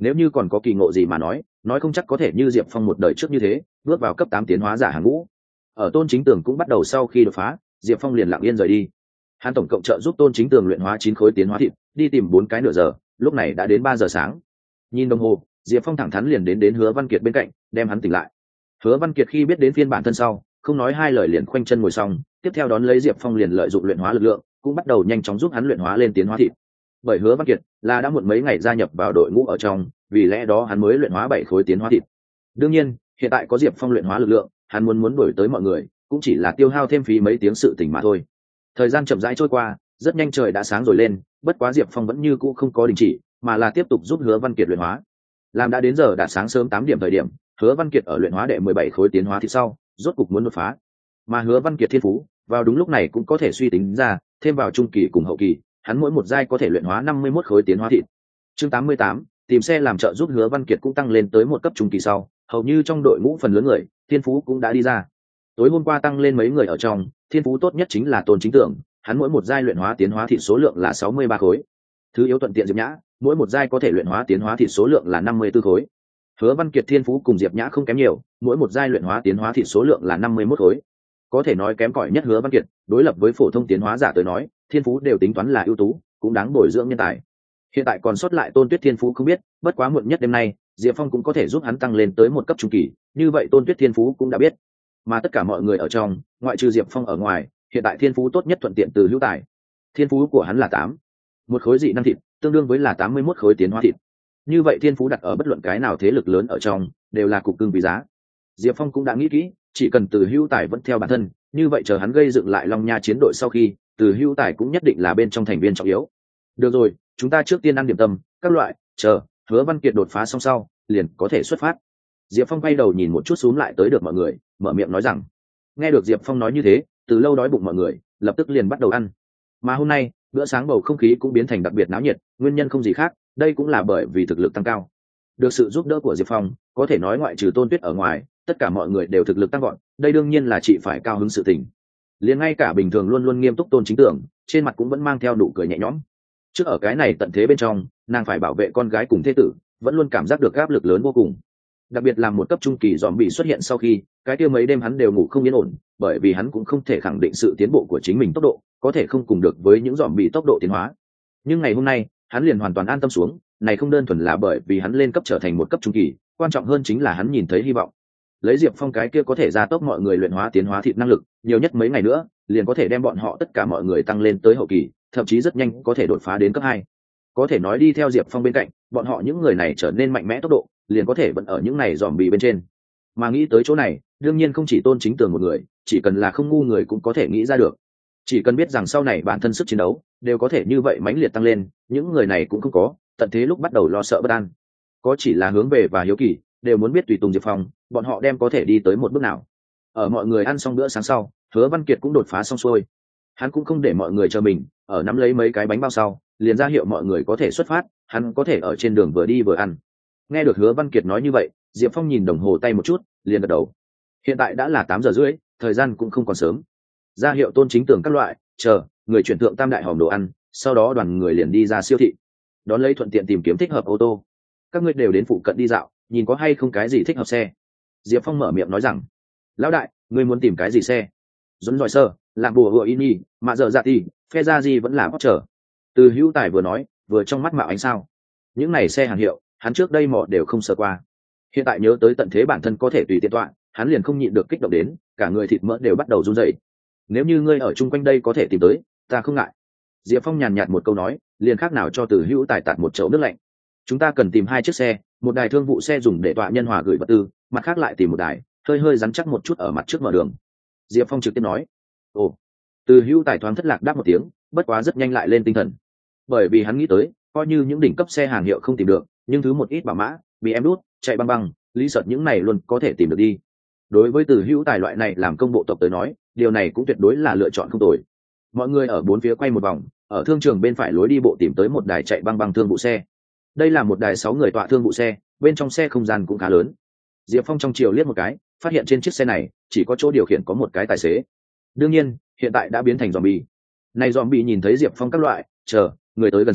nếu như còn có kỳ ngộ gì mà nói nói không chắc có thể như diệp phong một đời trước như thế bước vào cấp tám tiến hóa giả hàng ngũ. Ở Tôn Chính Tường cũng bắt đầu sau khi đột phá, diệp phong liền lặng yên rời đi. Hắn tổng cộng trợ giúp Tôn Chính Tường luyện hóa chín khối tiến hóa thịt, đi tìm bốn cái nửa giờ, lúc này đã đến ba giờ sáng. Nhìn đồng hồ, diệp phong thẳng thắn liền đến đến Hứa Văn Kiệt bên cạnh, đem hắn tỉnh lại. Hứa Văn Kiệt khi biết đến phiên bản thân sau, không nói hai lời liền khoanh chân ngồi xong, tiếp theo đón lấy diệp phong liền lợi dụng luyện hóa lực lượng, cũng bắt đầu nhanh chóng giúp hắn luyện hóa lên tiến hóa thịt. Bởi Hứa Văn Kiệt là đã muộn mấy ngày gia nhập vào đội ngũ ở trong, vì lẽ đó hắn mới luyện hóa bảy khối tiến hóa thịt. Đương nhiên, hiện tại có diệp phong luyện hóa lực lượng, hắn muốn muốn đuổi tới mọi người, cũng chỉ là tiêu hao thêm phí mấy tiếng sự tỉnh mà thôi. Thời gian chậm rãi trôi qua, rất nhanh trời đã sáng rồi lên, bất quá diệp phong vẫn như cũ không có đình chỉ, mà là tiếp tục giúp Hứa Văn Kiệt luyện hóa. Làm đã đến giờ đã sáng sớm tám điểm thời điểm, Hứa Văn Kiệt ở luyện hóa đệ mười bảy khối tiến hóa thịt sau, rốt cục muốn đột phá. Mà Hứa Văn Kiệt thiên phú, vào đúng lúc này cũng có thể suy tính ra, thêm vào trung kỳ cùng hậu kỳ, hắn mỗi một giai có thể luyện hóa năm mươi mốt khối tiến hóa thịt. Chương tám mươi tám, tìm xe làm trợ giúp Hứa Văn Kiệt cũng tăng lên tới một cấp trung kỳ sau, hầu như trong đội ngũ phần lớn người, thiên phú cũng đã đi ra. Tối hôm qua tăng lên mấy người ở trong, thiên phú tốt nhất chính là Tôn Chính Tưởng, hắn mỗi một giai luyện hóa tiến hóa thịt số lượng là sáu mươi ba khối. Thứ yếu thuận tiện Diệp Nhã, mỗi một giai có thể luyện hóa tiến hóa thịt số lượng là năm mươi tư khối. Hứa Văn Kiệt thiên phú cùng Diệp Nhã không kém nhiều, mỗi một giai luyện hóa tiến hóa thịt số lượng là năm mươi mốt khối. Có thể nói kém cỏi nhất Hứa Văn Kiệt, đối lập với phổ thông tiến hóa giả tới nói, thiên phú đều tính toán là ưu tú, cũng đáng bồi dưỡng nhân tài. Hiện tại còn sót lại Tôn Tuyết thiên phú không biết, bất quá muộn nhất đêm nay, Diệp Phong cũng có thể giúp hắn tăng lên tới một cấp trung kỳ, như vậy Tôn Tuyết thiên phú cũng đã biết. Mà tất cả mọi người ở trong, ngoại trừ Diệp Phong ở ngoài, hiện tại thiên phú tốt nhất thuận tiện từ Hữu Tài. Thiên phú của hắn là tám, một khối dị năng thịt, tương đương với là tám mươi mốt khối tiến hóa thịt. Như vậy thiên phú đặt ở bất luận cái nào thế lực lớn ở trong, đều là cục cưng quý giá. Diệp Phong cũng đã nghĩ kỹ, chỉ cần từ Hữu Tài vẫn theo bản thân, như vậy chờ hắn gây dựng lại Long Nha chiến đội sau khi, từ Hữu Tài cũng nhất định là bên trong thành viên trọng yếu. Được rồi, chúng ta trước tiên ăn điểm tâm, các loại, chờ Hứa Văn Kiệt đột phá xong sau, liền có thể xuất phát. Diệp Phong quay đầu nhìn một chút xuống lại tới được mọi người, mở miệng nói rằng. Nghe được Diệp Phong nói như thế, từ lâu đói bụng mọi người, lập tức liền bắt đầu ăn. Mà hôm nay, bữa sáng bầu không khí cũng biến thành đặc biệt náo nhiệt, nguyên nhân không gì khác, đây cũng là bởi vì thực lực tăng cao. Được sự giúp đỡ của Diệp Phong, có thể nói ngoại trừ Tôn Tuyết ở ngoài, tất cả mọi người đều thực lực tăng gọn, đây đương nhiên là chị phải cao hứng sự tình. Liền ngay cả bình thường luôn luôn nghiêm túc Tôn Chính Tưởng, trên mặt cũng vẫn mang theo nụ cười nhẹ nhõm. Trước ở cái này tận thế bên trong, nàng phải bảo vệ con gái cùng thế tử, vẫn luôn cảm giác được áp lực lớn vô cùng. Đặc biệt là một cấp trung kỳ dòm bị xuất hiện sau khi, cái kia mấy đêm hắn đều ngủ không yên ổn, bởi vì hắn cũng không thể khẳng định sự tiến bộ của chính mình tốc độ có thể không cùng được với những dòm bị tốc độ tiến hóa. Nhưng ngày hôm nay, hắn liền hoàn toàn an tâm xuống, này không đơn thuần là bởi vì hắn lên cấp trở thành một cấp trung kỳ, quan trọng hơn chính là hắn nhìn thấy hy vọng. Lấy Diệp Phong cái kia có thể gia tốc mọi người luyện hóa tiến hóa thịt năng lực, nhiều nhất mấy ngày nữa, liền có thể đem bọn họ tất cả mọi người tăng lên tới hậu kỳ, thậm chí rất nhanh có thể đột phá đến cấp hai. Có thể nói đi theo Diệp Phong bên cạnh, bọn họ những người này trở nên mạnh mẽ tốc độ, liền có thể vẫn ở những này dòm bị bên trên. Mà nghĩ tới chỗ này, đương nhiên không chỉ Tôn Chính Tường một người, chỉ cần là không ngu người cũng có thể nghĩ ra được. Chỉ cần biết rằng sau này bản thân sức chiến đấu đều có thể như vậy mãnh liệt tăng lên, những người này cũng không có, tận thế lúc bắt đầu lo sợ bất an. Có chỉ là hướng về và hiếu kỳ, đều muốn biết tùy tùng Diệp Phong, bọn họ đem có thể đi tới một bước nào. Ở mọi người ăn xong bữa sáng sau, Hứa Văn Kiệt cũng đột phá xong xuôi. Hắn cũng không để mọi người chờ mình, ở nắm lấy mấy cái bánh bao sau, liền ra hiệu mọi người có thể xuất phát, hắn có thể ở trên đường vừa đi vừa ăn. Nghe được Hứa Văn Kiệt nói như vậy, Diệp Phong nhìn đồng hồ tay một chút, liền gật đầu. Hiện tại đã là tám giờ rưỡi, thời gian cũng không còn sớm. Ra hiệu Tôn Chính Tưởng các loại, chờ người chuyển thượng tam đại hòm đồ ăn, sau đó đoàn người liền đi ra siêu thị, đón lấy thuận tiện tìm kiếm thích hợp ô tô. Các ngươi đều đến phụ cận đi dạo, nhìn có hay không cái gì thích hợp xe. Diệp Phong mở miệng nói rằng, lão đại, ngươi muốn tìm cái gì xe? Dẫn giỏi sơ, làm bùa hựa ini, mà giờ dạ thì, phe ra gì vẫn là bóc trở. Từ Hữu Tài vừa nói, vừa trong mắt mạo ánh sao. Những này xe hàng hiệu, hắn trước đây mọ đều không sợ qua. Hiện tại nhớ tới tận thế bản thân có thể tùy tiện tọa, hắn liền không nhịn được kích động đến, cả người thịt mỡ đều bắt đầu run rẩy. Nếu như ngươi ở chung quanh đây có thể tìm tới, ta không ngại. Diệp Phong nhàn nhạt một câu nói, liền khác nào cho Từ Hữu Tài tạt một chậu nước lạnh. Chúng ta cần tìm hai chiếc xe, một đài thương vụ xe dùng để tọa nhân hòa gửi vật tư, mặt khác lại tìm một đài hơi hơi rắn chắc một chút ở mặt trước mở đường. Diệp Phong trực tiếp nói. Ồ. Từ Hữu Tài thoáng thất lạc đáp một tiếng, bất quá rất nhanh lại lên tinh thần, bởi vì hắn nghĩ tới, coi như những đỉnh cấp xe hàng hiệu không tìm được, nhưng thứ một ít bảo mã, bị em đút, chạy băng băng, lý sợt những này luôn có thể tìm được đi. Đối với Từ Hữu Tài loại này làm công bộ tộc tới nói, điều này cũng tuyệt đối là lựa chọn không tồi. Mọi người ở bốn phía quay một vòng, ở thương trường bên phải lối đi bộ tìm tới một đài chạy băng băng thương vụ xe. Đây là một đài sáu người tọa thương vụ xe, bên trong xe không gian cũng khá lớn. Diệp Phong trong chiều liếc một cái, phát hiện trên chiếc xe này chỉ có chỗ điều khiển có một cái tài xế. Đương nhiên, hiện tại đã biến thành zombie. Này zombie nhìn thấy Diệp Phong các loại, chờ người tới gần sau,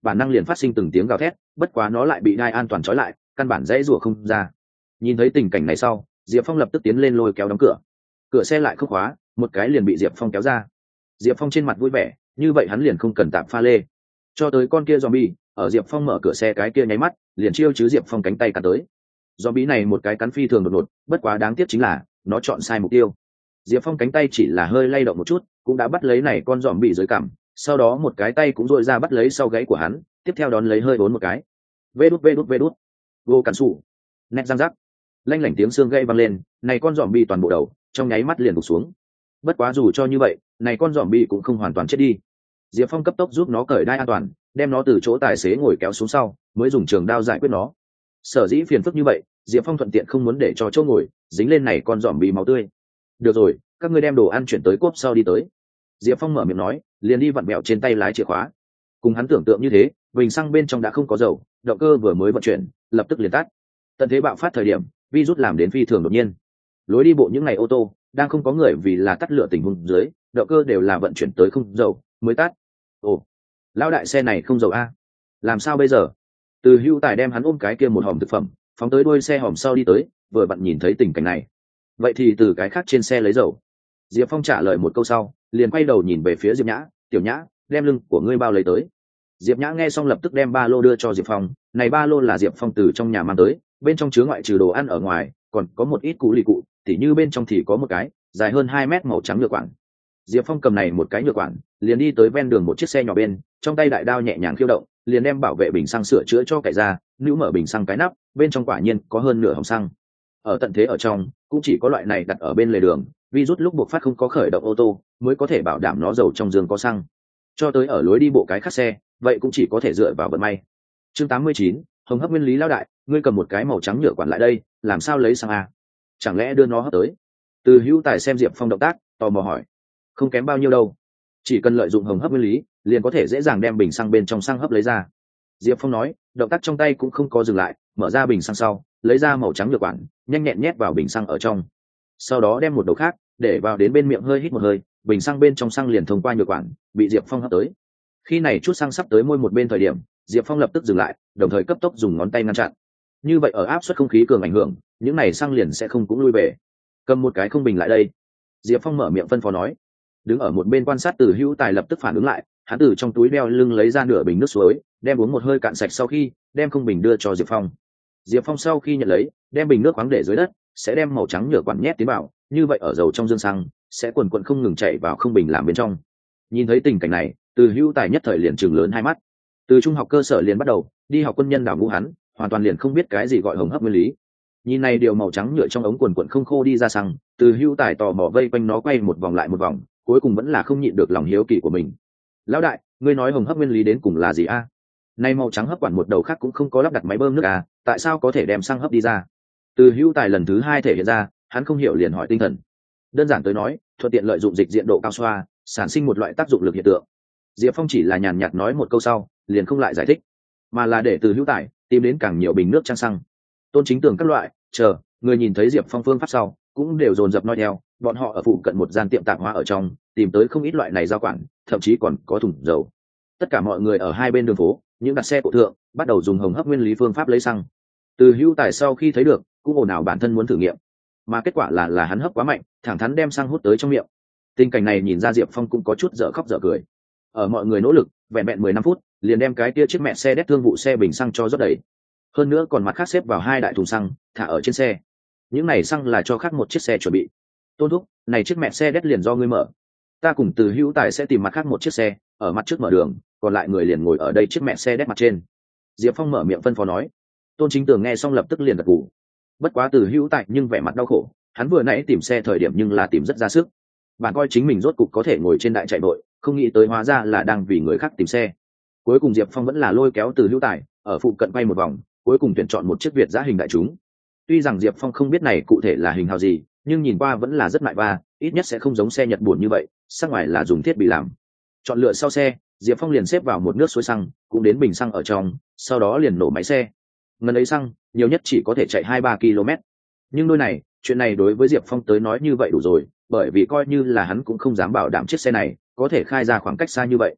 bản năng liền phát sinh từng tiếng gào thét, bất quá nó lại bị đai an toàn trói lại, căn bản dãy rủa không ra. Nhìn thấy tình cảnh này sau, Diệp Phong lập tức tiến lên lôi kéo đóng cửa. Cửa xe lại không khóa, một cái liền bị Diệp Phong kéo ra. Diệp Phong trên mặt vui vẻ, như vậy hắn liền không cần tạm pha lê. Cho tới con kia zombie, ở Diệp Phong mở cửa xe cái kia nháy mắt, liền chiêu chứ Diệp Phong cánh tay cắn tới. Zombie này một cái cắn phi thường đột ngột, bất quá đáng tiếc chính là nó chọn sai mục tiêu. Diệp Phong cánh tay chỉ là hơi lay động một chút, cũng đã bắt lấy này con zombie dưới cằm, sau đó một cái tay cũng dội ra bắt lấy sau gáy của hắn, tiếp theo đón lấy hơi bốn một cái. Vê đút vê đút vê đút. Vô cản sủ. Nét răng rắc. Lanh lảnh tiếng xương gãy vang lên, này con zombie toàn bộ đầu, trong nháy mắt liền gục xuống. Bất quá dù cho như vậy, này con zombie cũng không hoàn toàn chết đi. Diệp Phong cấp tốc giúp nó cởi đai an toàn, đem nó từ chỗ tài xế ngồi kéo xuống sau, mới dùng trường đao giải quyết nó. Sở dĩ phiền phức như vậy, Diệp Phong thuận tiện không muốn để cho chỗ ngồi dính lên này con zombie máu tươi. Được rồi, các ngươi đem đồ ăn chuyển tới cốp sau đi tới. Diệp Phong mở miệng nói, liền đi vặn bẹo trên tay lái chìa khóa. Cùng hắn tưởng tượng như thế, bình xăng bên trong đã không có dầu, động cơ vừa mới vận chuyển, lập tức liền tắt. Tận thế bạo phát thời điểm, virus làm đến phi thường đột nhiên. Lối đi bộ những ngày ô tô đang không có người vì là tắt lửa tình huống dưới, động cơ đều là vận chuyển tới không dầu mới tắt. Ồ, lão đại xe này không dầu a? Làm sao bây giờ? Từ Hưu Tài đem hắn ôm cái kia một hòm thực phẩm, phóng tới đuôi xe hòm sau đi tới, vừa vặn nhìn thấy tình cảnh này. Vậy thì từ cái khác trên xe lấy dầu. Diệp Phong trả lời một câu sau, liền quay đầu nhìn về phía Diệp Nhã, "Tiểu Nhã, đem lưng của ngươi bao lấy tới." Diệp Nhã nghe xong lập tức đem ba lô đưa cho Diệp Phong, này ba lô là Diệp Phong từ trong nhà mang tới, bên trong chứa ngoại trừ đồ ăn ở ngoài, còn có một ít cụ lì cụ, tỉ như bên trong thì có một cái dài hơn hai mét màu trắng nhựa quản. Diệp Phong cầm này một cái nhựa quản, liền đi tới ven đường một chiếc xe nhỏ bên, trong tay đại đao nhẹ nhàng khiêu động, liền đem bảo vệ bình xăng sửa chữa cho cậy ra, níu mở bình xăng cái nắp, bên trong quả nhiên có hơn nửa hòm xăng. Ở tận thế ở trong, cũng chỉ có loại này đặt ở bên lề đường, virus lúc buộc phát không có khởi động ô tô, mới có thể bảo đảm nó dầu trong giường có xăng. Cho tới ở lối đi bộ cái khác xe, vậy cũng chỉ có thể dựa vào vận may. Chương tám mươi chín, Hồng Hấp Nguyên Lý lão đại, ngươi cầm một cái màu trắng nhựa quản lại đây, làm sao lấy xăng a? Chẳng lẽ đưa nó hấp tới? Từ Hữu Tài xem Diệp Phong động tác, tò mò hỏi. Không kém bao nhiêu đâu, chỉ cần lợi dụng hồng hấp nguyên lý, liền có thể dễ dàng đem bình xăng bên trong xăng hấp lấy ra. Diệp Phong nói, động tác trong tay cũng không có dừng lại, mở ra bình xăng sau, lấy ra màu trắng nhựa quản, nhanh nhẹn nhét vào bình xăng ở trong. Sau đó đem một đầu khác để vào đến bên miệng hơi hít một hơi, bình xăng bên trong xăng liền thông qua nhựa quản, bị Diệp Phong hấp tới. Khi này chút xăng sắp tới môi một bên thời điểm, Diệp Phong lập tức dừng lại, đồng thời cấp tốc dùng ngón tay ngăn chặn. Như vậy ở áp suất không khí cường ảnh hưởng, những này xăng liền sẽ không cũng lui về. Cầm một cái không bình lại đây. Diệp Phong mở miệng phân phó nói. Đứng ở một bên quan sát Từ Hữu Tài lập tức phản ứng lại, hắn từ trong túi đeo lưng lấy ra nửa bình nước suối, đem uống một hơi cạn sạch sau khi, đem không bình đưa cho Diệp Phong. Diệp Phong sau khi nhận lấy, đem bình nước khoáng để dưới đất, sẽ đem màu trắng nhựa quản nhét tiến vào, như vậy ở dầu trong dương xăng sẽ quần quần không ngừng chảy vào không bình làm bên trong. Nhìn thấy tình cảnh này, Từ Hữu Tài nhất thời liền trừng lớn hai mắt. Từ trung học cơ sở liền bắt đầu đi học quân nhân đào ngũ hắn, hoàn toàn liền không biết cái gì gọi hồng hấp nguyên lý. Nhìn này điều màu trắng nhựa trong ống quần quần không khô đi ra xăng, Từ Hữu Tài tò mò vây quanh nó quay một vòng lại một vòng, cuối cùng vẫn là không nhịn được lòng hiếu kỳ của mình. Lão đại, ngươi nói hồng hấp nguyên lý đến cùng là gì a? À? Nay màu trắng hấp quản một đầu khác cũng không có lắp đặt máy bơm nước à, tại sao có thể đem xăng hấp đi ra? Từ Hữu Tài lần thứ hai thể hiện ra, hắn không hiểu liền hỏi tinh thần. Đơn giản tới nói, thuận tiện lợi dụng dịch diện độ cao xoa, sản sinh một loại tác dụng lực hiện tượng. Diệp Phong chỉ là nhàn nhạt nói một câu sau, liền không lại giải thích, mà là để Từ Hữu Tài tìm đến càng nhiều bình nước trang xăng. Tôn Chính Tường các loại, chờ người nhìn thấy Diệp Phong phương pháp sau, cũng đều dồn dập nói theo. Bọn họ ở phụ cận một gian tiệm tạp hóa ở trong, tìm tới không ít loại này giao quản, thậm chí còn có thùng dầu. Tất cả mọi người ở hai bên đường phố, những đặt xe cổ thượng, bắt đầu dùng hồng hấp nguyên lý phương pháp lấy xăng. Từ Hữu Tài sau khi thấy được, cũng ồn ào bản thân muốn thử nghiệm, mà kết quả là là hắn hấp quá mạnh, thẳng thắn đem xăng hút tới trong miệng. Tình cảnh này nhìn ra Diệp Phong cũng có chút dở khóc dở cười. Ở mọi người nỗ lực, vẹn vẹn mười lăm phút, liền đem cái kia chiếc mẹ xe đét thương vụ xe bình xăng cho rót đầy. Hơn nữa còn mặt khác xếp vào hai đại thùng xăng, thả ở trên xe. Những này xăng là cho khác một chiếc xe chuẩn bị. Tôn thúc, này chiếc mẹ xe đét liền do ngươi mở. Ta cùng Từ Hữu Tài sẽ tìm mặt khác một chiếc xe, ở mặt trước mở đường, còn lại người liền ngồi ở đây chiếc mẹ xe đét mặt trên. Diệp Phong mở miệng phân phó nói. Tôn Chính Tường nghe xong lập tức liền gật gù. Bất quá Từ Hữu Tài nhưng vẻ mặt đau khổ, hắn vừa nãy tìm xe thời điểm nhưng là tìm rất ra sức. Bạn coi chính mình rốt cục có thể ngồi trên đại chạy đội, không nghĩ tới hóa ra là đang vì người khác tìm xe. Cuối cùng Diệp Phong vẫn là lôi kéo Từ Hữu Tài, ở phụ cận quay một vòng, cuối cùng tuyển chọn một chiếc Việt giã hình đại chúng. Tuy rằng Diệp Phong không biết này cụ thể là hình hào gì, nhưng nhìn qua vẫn là rất mại va, ít nhất sẽ không giống xe Nhật buồn như vậy, sắc ngoài là dùng thiết bị làm. Chọn lựa sau xe, Diệp Phong liền xếp vào một nước suối xăng, cũng đến bình xăng ở trong, sau đó liền nổ máy xe. Ngần ấy xăng, nhiều nhất chỉ có thể chạy hai ba ki lô mét. Nhưng đôi này, chuyện này đối với Diệp Phong tới nói như vậy đủ rồi, bởi vì coi như là hắn cũng không dám bảo đảm chiếc xe này có thể khai ra khoảng cách xa như vậy.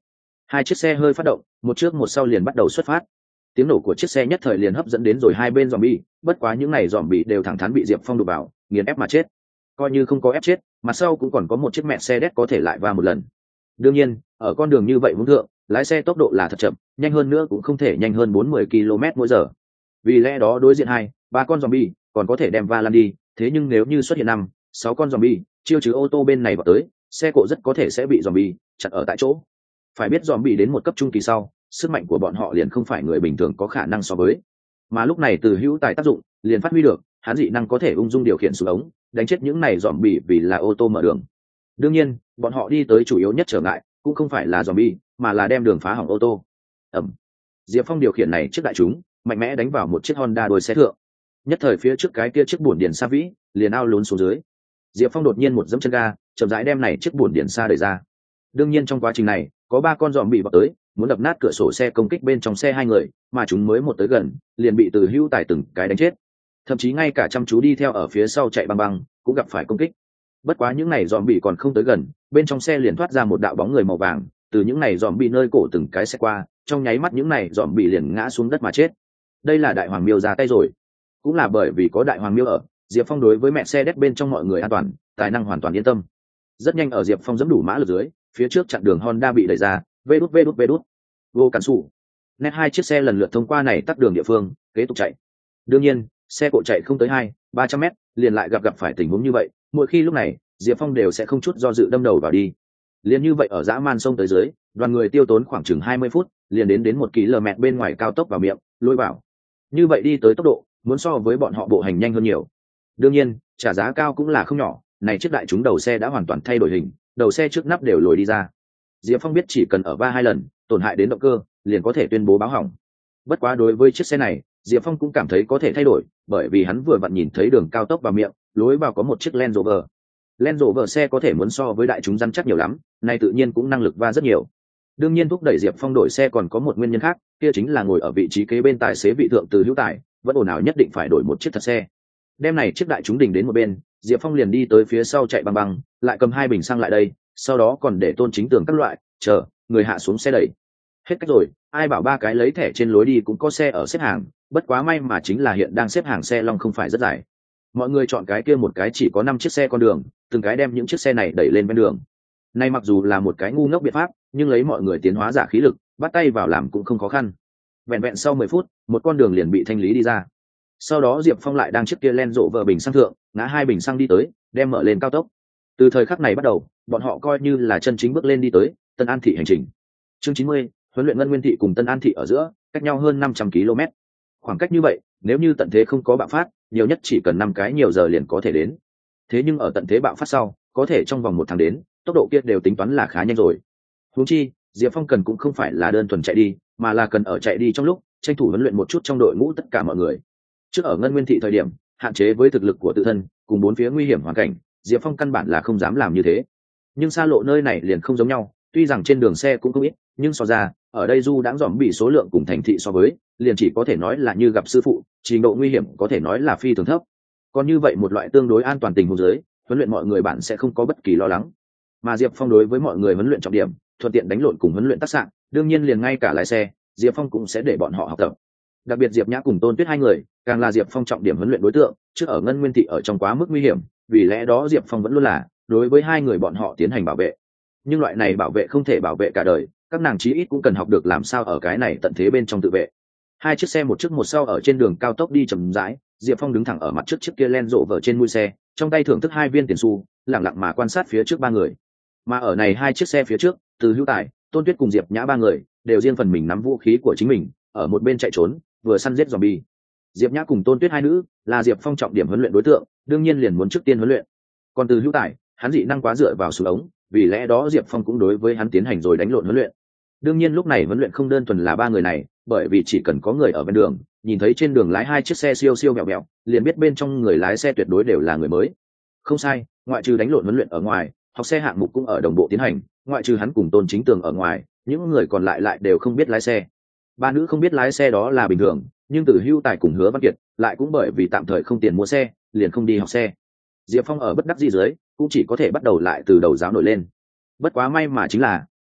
Hai chiếc xe hơi phát động, một trước một sau liền bắt đầu xuất phát. Tiếng nổ của chiếc xe nhất thời liền hấp dẫn đến rồi hai bên zombie, bất quá những này zombie đều thẳng thắn bị Diệp Phong đụng vào, nghiền ép mà chết. Coi như không có ép chết, mặt sau cũng còn có một chiếc Mercedes có thể lại va một lần. Đương nhiên, ở con đường như vậy hướng thượng, lái xe tốc độ là thật chậm, nhanh hơn nữa cũng không thể nhanh hơn bốn mươi ki lô mét mỗi giờ. Vì lẽ đó đối diện hai, ba con zombie còn có thể đem va lăn đi, thế nhưng nếu như xuất hiện năm, sáu con zombie, chiêu chứ ô tô bên này vào tới, xe cộ rất có thể sẽ bị zombie chặn ở tại chỗ. Phải biết zombie đến một cấp trung kỳ sau, sức mạnh của bọn họ liền không phải người bình thường có khả năng so với. Mà lúc này từ hữu tài tác dụng, liền phát huy được, hắn dị năng có thể ung dung điều khiển xuống ống, đánh chết những này zombie vì là ô tô mở đường. Đương nhiên, bọn họ đi tới chủ yếu nhất trở ngại, cũng không phải là zombie, mà là đem đường phá hỏng ô tô. Ẩm. Diệp Phong điều khiển này chiếc đại chúng, mạnh mẽ đánh vào một chiếc Honda đôi xe thượng. Nhất thời phía trước cái kia chiếc buồn điển xa vĩ, liền ao lún xuống dưới. Diệp Phong đột nhiên một dẫm chân ga, chậm rãi đem này chiếc buồn điển xa đẩy ra. Đương nhiên trong quá trình này, có ba con giòm bị vào tới, muốn đập nát cửa sổ xe công kích bên trong xe hai người, mà chúng mới một tới gần, liền bị từ hưu tài từng cái đánh chết. Thậm chí ngay cả chăm chú đi theo ở phía sau chạy băng băng, cũng gặp phải công kích. Bất quá những này giòm bị còn không tới gần, bên trong xe liền thoát ra một đạo bóng người màu vàng, từ những này giòm bị nơi cổ từng cái xe qua, trong nháy mắt những này giòm bị liền ngã xuống đất mà chết. Đây là đại hoàng miêu ra tay rồi. Cũng là bởi vì có đại hoàng miêu ở, Diệp Phong đối với mẹ xe đét bên trong mọi người an toàn, tài năng hoàn toàn yên tâm. Rất nhanh ở Diệp Phong dẫm đủ mã lực dưới, phía trước chặn đường Honda bị đẩy ra, vê đút vê đút vê đút. Vô cản sủ. Nét hai chiếc xe lần lượt thông qua này tắt đường địa phương, kế tục chạy. Đương nhiên, xe cộ chạy không tới hai, ba trăm mét, liền lại gặp gặp phải tình huống như vậy, mỗi khi lúc này, Diệp Phong đều sẽ không chút do dự đâm đầu vào đi. Liền như vậy ở dã man sông tới dưới, đoàn người tiêu tốn khoảng chừng hai mươi phút, liền đến đến một km bên ngoài cao tốc vào miệng, lôi vào. Như vậy đi tới tốc độ, muốn so với bọn họ bộ hành nhanh hơn nhiều. Đương nhiên, trả giá cao cũng là không nhỏ, này chiếc đại chúng đầu xe đã hoàn toàn thay đổi hình, đầu xe trước nắp đều lồi đi ra. Diệp Phong biết chỉ cần ở va hai lần, tổn hại đến động cơ, liền có thể tuyên bố báo hỏng. Bất quá đối với chiếc xe này, Diệp Phong cũng cảm thấy có thể thay đổi, bởi vì hắn vừa vặn nhìn thấy đường cao tốc vào miệng, lối vào có một chiếc Land Rover. Land Rover xe có thể muốn so với đại chúng rắn chắc nhiều lắm, này tự nhiên cũng năng lực va rất nhiều. Đương nhiên thúc đẩy Diệp Phong đổi xe còn có một nguyên nhân khác, kia chính là ngồi ở vị trí kế bên tài xế vị thượng từ hữu tài, vẫn ồn ào nhất định phải đổi một chiếc thật xe. Đem này chiếc đại chúng đình đến một bên, Diệp Phong liền đi tới phía sau chạy băng băng, lại cầm hai bình xăng lại đây, sau đó còn để Tôn Chính Tường các loại, chờ người hạ xuống xe đẩy. Hết cách rồi, ai bảo ba cái lấy thẻ trên lối đi cũng có xe ở xếp hàng, bất quá may mà chính là hiện đang xếp hàng xe long không phải rất dài. Mọi người chọn cái kia một cái chỉ có năm chiếc xe con đường, từng cái đem những chiếc xe này đẩy lên bên đường. Này mặc dù là một cái ngu ngốc biện pháp, nhưng lấy mọi người tiến hóa giả khí lực, bắt tay vào làm cũng không khó khăn. Vẹn vẹn sau mười phút, một con đường liền bị thanh lý đi ra. Sau đó Diệp Phong lại đang chiếc kia len rộ vợ bình xăng thượng, ngã hai bình xăng đi tới, đem mở lên cao tốc. Từ thời khắc này bắt đầu, bọn họ coi như là chân chính bước lên đi tới Tân An thị hành trình. Chương chín mươi, huấn luyện Ngân Nguyên thị cùng Tân An thị ở giữa, cách nhau hơn năm trăm ki lô mét. Khoảng cách như vậy, nếu như tận thế không có bạo phát, nhiều nhất chỉ cần năm cái nhiều giờ liền có thể đến. Thế nhưng ở tận thế bạo phát sau, có thể trong vòng một tháng đến, tốc độ kia đều tính toán là khá nhanh rồi. Huống chi, Diệp Phong cần cũng không phải là đơn thuần chạy đi, mà là cần ở chạy đi trong lúc tranh thủ huấn luyện một chút trong đội ngũ tất cả mọi người. Trước ở Ngân Nguyên thị thời điểm, hạn chế với thực lực của tự thân, cùng bốn phía nguy hiểm hoàn cảnh, Diệp Phong căn bản là không dám làm như thế. Nhưng xa lộ nơi này liền không giống nhau, tuy rằng trên đường xe cũng không ít, nhưng so ra, ở đây du đãng dòm bị số lượng cùng thành thị so với, liền chỉ có thể nói là như gặp sư phụ, trình độ nguy hiểm có thể nói là phi thường thấp. Còn như vậy một loại tương đối an toàn tình huống dưới, huấn luyện mọi người bạn sẽ không có bất kỳ lo lắng. Mà Diệp Phong đối với mọi người huấn luyện trọng điểm, thuận tiện đánh lộn cùng huấn luyện tác xạ, đương nhiên liền ngay cả lái xe, Diệp Phong cũng sẽ để bọn họ học tập. Đặc biệt Diệp Nhã cùng Tôn Tuyết hai người, càng là Diệp Phong trọng điểm huấn luyện đối tượng, trước ở Ngân Nguyên thị ở trong quá mức nguy hiểm, vì lẽ đó Diệp Phong vẫn luôn là đối với hai người bọn họ tiến hành bảo vệ. Nhưng loại này bảo vệ không thể bảo vệ cả đời, các nàng chí ít cũng cần học được làm sao ở cái này tận thế bên trong tự vệ. Hai chiếc xe một trước một sau ở trên đường cao tốc đi chậm rãi, Diệp Phong đứng thẳng ở mặt trước chiếc kia len rộ vở trên mũi xe, trong tay thưởng thức hai viên tiền xu, lặng lặng mà quan sát phía trước ba người. Mà ở này hai chiếc xe phía trước, từ Hữu Tài, Tôn Tuyết cùng Diệp Nhã ba người đều riêng phần mình nắm vũ khí của chính mình, ở một bên chạy trốn, vừa săn giết zombie. Diệp Nhã cùng Tôn Tuyết hai nữ là Diệp Phong trọng điểm huấn luyện đối tượng, đương nhiên liền muốn trước tiên huấn luyện. Còn từ Hữu Tài, hắn dị năng quá dựa vào súng ống, vì lẽ đó Diệp Phong cũng đối với hắn tiến hành rồi đánh lộn huấn luyện. Đương nhiên lúc này huấn luyện không đơn thuần là ba người này, bởi vì chỉ cần có người ở bên đường, nhìn thấy trên đường lái hai chiếc xe siêu siêu mèo mèo, liền biết bên trong người lái xe tuyệt đối đều là người mới. Không sai, ngoại trừ đánh lộn huấn luyện ở ngoài, học xe hạng mục cũng ở đồng bộ tiến hành, ngoại trừ hắn cùng Tôn Chính Tường ở ngoài, những người còn lại lại đều không biết lái xe. Ba nữ không biết lái xe đó là bình thường, nhưng từ Hưu Tài cùng Hứa Văn Kiệt lại cũng bởi vì tạm thời không tiền mua xe, liền không đi học xe. Diệp Phong ở bất đắc dĩ dưới, cũng chỉ có thể bắt đầu lại từ đầu giáo nổi lên. Bất quá may mà chính là,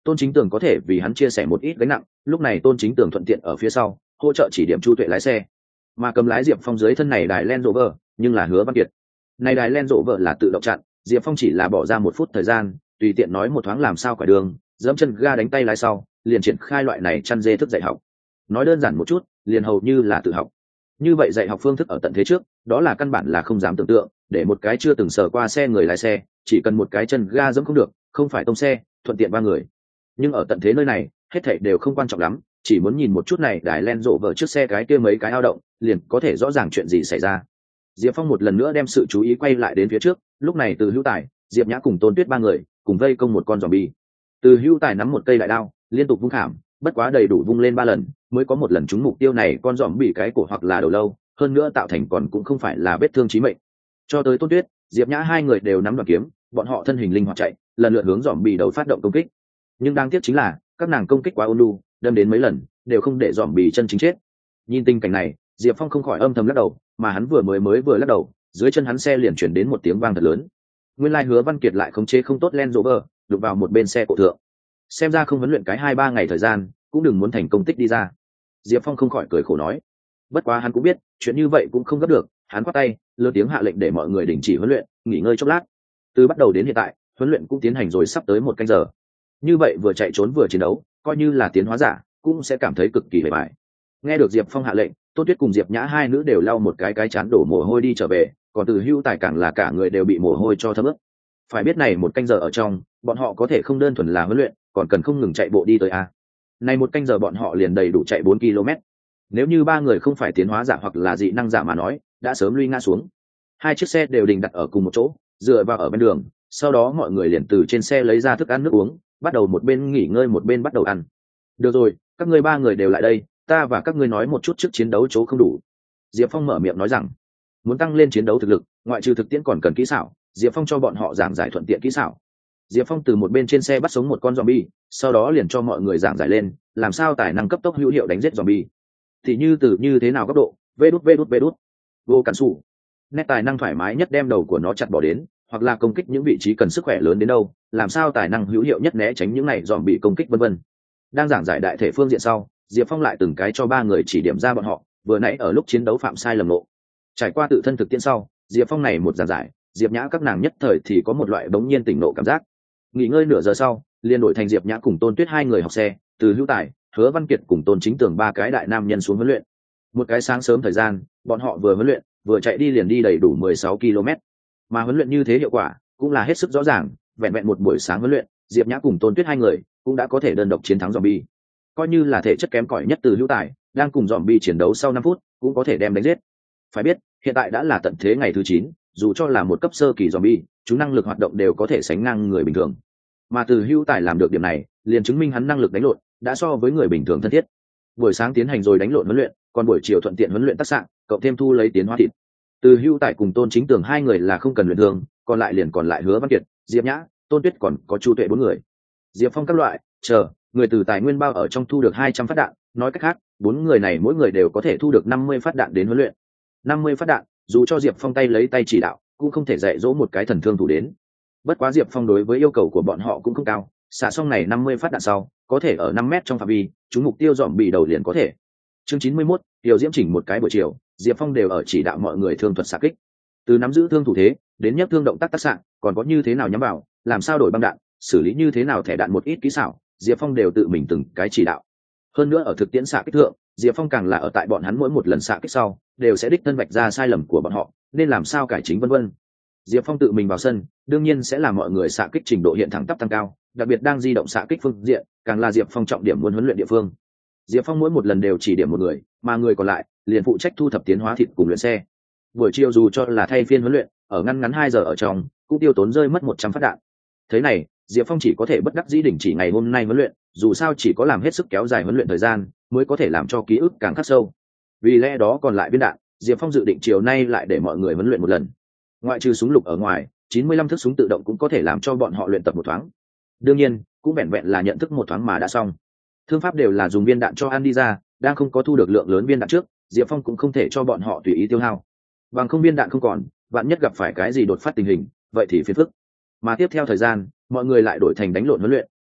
Tôn Chính Tường có thể vì hắn chia sẻ một ít gánh nặng, lúc này Tôn Chính Tường thuận tiện ở phía sau hỗ trợ chỉ điểm Chu Tuệ lái xe, mà cầm lái Diệp Phong dưới thân này đài Land Rover nhưng là Hứa Văn Kiệt. Này đài Land Rover là tự động chặn, Diệp Phong chỉ là bỏ ra một phút thời gian, tùy tiện nói một thoáng làm sao quải đường, dẫm chân ga đánh tay lái sau, liền triển khai loại này chăn dê thức dạy học. Nói đơn giản một chút, liền hầu như là tự học. Như vậy dạy học phương thức ở tận thế trước, đó là căn bản là không dám tưởng tượng, để một cái chưa từng sờ qua xe người lái xe, chỉ cần một cái chân ga dẫm không được, không phải tông xe, thuận tiện ba người. Nhưng ở tận thế nơi này, hết thảy đều không quan trọng lắm, chỉ muốn nhìn một chút này đài Land Rover trước xe cái kia mấy cái ao động, liền có thể rõ ràng chuyện gì xảy ra. Diệp Phong một lần nữa đem sự chú ý quay lại đến phía trước, lúc này Từ Hữu Tài, Diệp Nhã cùng Tôn Tuyết ba người cùng vây công một con zombie. Từ Hữu Tài nắm một cây đại đao, liên tục vung khảm, bất quá đầy đủ vung lên ba lần, mới có một lần trúng mục tiêu này con zombie cái cổ hoặc là đầu lâu, hơn nữa tạo thành còn cũng không phải là vết thương chí mệnh. Cho tới Tôn Tuyết, Diệp Nhã hai người đều nắm đoạn kiếm, bọn họ thân hình linh hoạt chạy, lần lượt hướng zombie đầu phát động công kích. Nhưng đáng tiếc chính là, các nàng công kích quá ôn nhu, đâm đến mấy lần, đều không để zombie chân chính chết. Nhìn tình cảnh này, Diệp Phong không khỏi âm thầm lắc đầu, mà hắn vừa mới mới vừa lắc đầu, dưới chân hắn xe liền chuyển đến một tiếng vang thật lớn. Nguyên lai Hứa Văn Kiệt lại khống chế không tốt Land Rover, đụng vào một bên xe cổ thượng. Xem ra không huấn luyện cái hai ba ngày thời gian, cũng đừng muốn thành công tích đi ra. Diệp Phong không khỏi cười khổ nói. Bất quá hắn cũng biết, chuyện như vậy cũng không gấp được, hắn quát tay, lớn tiếng hạ lệnh để mọi người đình chỉ huấn luyện, nghỉ ngơi chốc lát. Từ bắt đầu đến hiện tại, huấn luyện cũng tiến hành rồi sắp tới một canh giờ. Như vậy vừa chạy trốn vừa chiến đấu, coi như là tiến hóa giả, cũng sẽ cảm thấy cực kỳ mệt mỏi. Nghe được Diệp Phong hạ lệnh, Tôn Tuyết cùng Diệp Nhã hai nữ đều lau một cái cái chán đổ mồ hôi đi trở về, còn Từ Hữu Tài càng là cả người đều bị mồ hôi cho thấm ướt. Phải biết này một canh giờ ở trong, bọn họ có thể không đơn thuần là huấn luyện, còn cần không ngừng chạy bộ đi tới a. Này một canh giờ bọn họ liền đầy đủ chạy bốn ki lô mét. Nếu như ba người không phải tiến hóa giả hoặc là dị năng giả mà nói, đã sớm lui ngã xuống. Hai chiếc xe đều đình đặt ở cùng một chỗ, dựa vào ở bên đường, sau đó mọi người liền từ trên xe lấy ra thức ăn nước uống, bắt đầu một bên nghỉ ngơi một bên bắt đầu ăn. Được rồi, các ngươi ba người đều lại đây, ta và các ngươi nói một chút trước chiến đấu chỗ không đủ. Diệp Phong mở miệng nói rằng, muốn tăng lên chiến đấu thực lực, ngoại trừ thực tiễn còn cần kỹ xảo, Diệp Phong cho bọn họ giảng giải thuận tiện kỹ xảo. Diệp Phong từ một bên trên xe bắt sống một con zombie, sau đó liền cho mọi người giảng giải lên, làm sao tài năng cấp tốc hữu hiệu đánh giết zombie. Thì như từ như thế nào góc độ, vê đút vê đút vê đút, vô cản sủ. Nét tài năng thoải mái nhất đem đầu của nó chặt bỏ đến, hoặc là công kích những vị trí cần sức khỏe lớn đến đâu, làm sao tài năng hữu hiệu nhất né tránh những này zombie công kích vân vân. Đang giảng giải đại thể phương diện sau, Diệp Phong lại từng cái cho ba người chỉ điểm ra bọn họ, vừa nãy ở lúc chiến đấu phạm sai lầm lộ. Trải qua tự thân thực tiễn sau, Diệp Phong này một giảng giải, Diệp Nhã các nàng nhất thời thì có một loại bỗng nhiên tỉnh nộ cảm giác. Nghỉ ngơi nửa giờ sau, liền đổi thành Diệp Nhã cùng Tôn Tuyết hai người học xe, Từ Hữu Tài, Hứa Văn Kiệt cùng Tôn Chính Tường ba cái đại nam nhân xuống huấn luyện. Một cái sáng sớm thời gian, bọn họ vừa huấn luyện, vừa chạy đi liền đi đầy đủ mười sáu ki lô mét. Mà huấn luyện như thế hiệu quả, cũng là hết sức rõ ràng, vẹn vẹn một buổi sáng huấn luyện, Diệp Nhã cùng Tôn Tuyết hai người cũng đã có thể đơn độc chiến thắng zombie. Coi như là thể chất kém cỏi nhất Từ Hữu Tài, đang cùng zombie chiến đấu sau năm phút, cũng có thể đem đánh giết. Phải biết, hiện tại đã là tận thế ngày thứ chín, dù cho là một cấp sơ kỳ zombie, chúng năng lực hoạt động đều có thể sánh ngang người bình thường. Mà Từ Hữu Tài làm được điểm này, liền chứng minh hắn năng lực đánh lộn đã so với người bình thường thân thiết. Buổi sáng tiến hành rồi đánh lộn huấn luyện, còn buổi chiều thuận tiện huấn luyện tác xạ, cộng thêm thu lấy tiến hóa thịt. Từ Hữu Tài cùng Tôn Chính Tường hai người là không cần luyện thương, còn lại liền còn lại Hứa Văn Kiệt, Diệp Nhã, Tôn Tuyết còn có Chu Tuệ bốn người. Diệp Phong các loại, chờ, người từ tài nguyên bao ở trong thu được hai trăm phát đạn, nói cách khác, bốn người này mỗi người đều có thể thu được năm mươi phát đạn đến huấn luyện. năm mươi phát đạn, dù cho Diệp Phong tay lấy tay chỉ đạo, cũng không thể dạy dỗ một cái thần thương thủ đến. Bất quá Diệp Phong đối với yêu cầu của bọn họ cũng không cao, xả xong này năm mươi phát đạn sau, có thể ở năm mét trong phạm vi, chúng mục tiêu dọn bị đầu liền có thể. Chương chín mươi mốt, Điều Diễm chỉnh một cái buổi chiều, Diệp Phong đều ở chỉ đạo mọi người thương thuật xạ kích. Từ nắm giữ thương thủ thế, đến nhấc thương động tác tác xạ, còn có như thế nào nhắm vào, làm sao đổi băng đạn, xử lý như thế nào thẻ đạn một ít kỹ xảo, Diệp Phong đều tự mình từng cái chỉ đạo. Hơn nữa ở thực tiễn xạ kích thượng, Diệp Phong càng là ở tại bọn hắn mỗi một lần xạ kích sau, đều sẽ đích thân vạch ra sai lầm của bọn họ, nên làm sao cải chính vân vân. Diệp Phong tự mình vào sân, đương nhiên sẽ làm mọi người xạ kích trình độ hiện thẳng tắp tăng cao, đặc biệt đang di động xạ kích phương diện, càng là Diệp Phong trọng điểm muốn huấn luyện địa phương. Diệp Phong mỗi một lần đều chỉ điểm một người, mà người còn lại liền phụ trách thu thập tiến hóa thịt cùng luyện xe. Buổi chiều dù cho là thay phiên huấn luyện, ở ngăn ngắn hai giờ ở trong, cũng tiêu tốn rơi mất một trăm phát đạn. Thế này, Diệp Phong chỉ có thể bất đắc dĩ đình chỉ ngày hôm nay huấn luyện, dù sao chỉ có làm hết sức kéo dài huấn luyện thời gian, mới có thể làm cho ký ức càng khắc sâu. Vì lẽ đó còn lại viên đạn, Diệp Phong dự định chiều nay lại để mọi người huấn luyện một lần. Ngoại trừ súng lục ở ngoài, chín mươi lăm thước súng tự động cũng có thể làm cho bọn họ luyện tập một thoáng. Đương nhiên, cũng vẹn vẹn là nhận thức một thoáng mà đã xong. Thương pháp đều là dùng viên đạn cho ăn đi ra, đang không có thu được lượng lớn viên đạn trước, Diệp Phong cũng không thể cho bọn họ tùy ý tiêu hao. Bằng không viên đạn không còn, vạn nhất gặp phải cái gì đột phát tình hình, vậy thì phiền phức. Mà tiếp theo thời gian, mọi người lại đổi thành đánh lộn huấn luyện,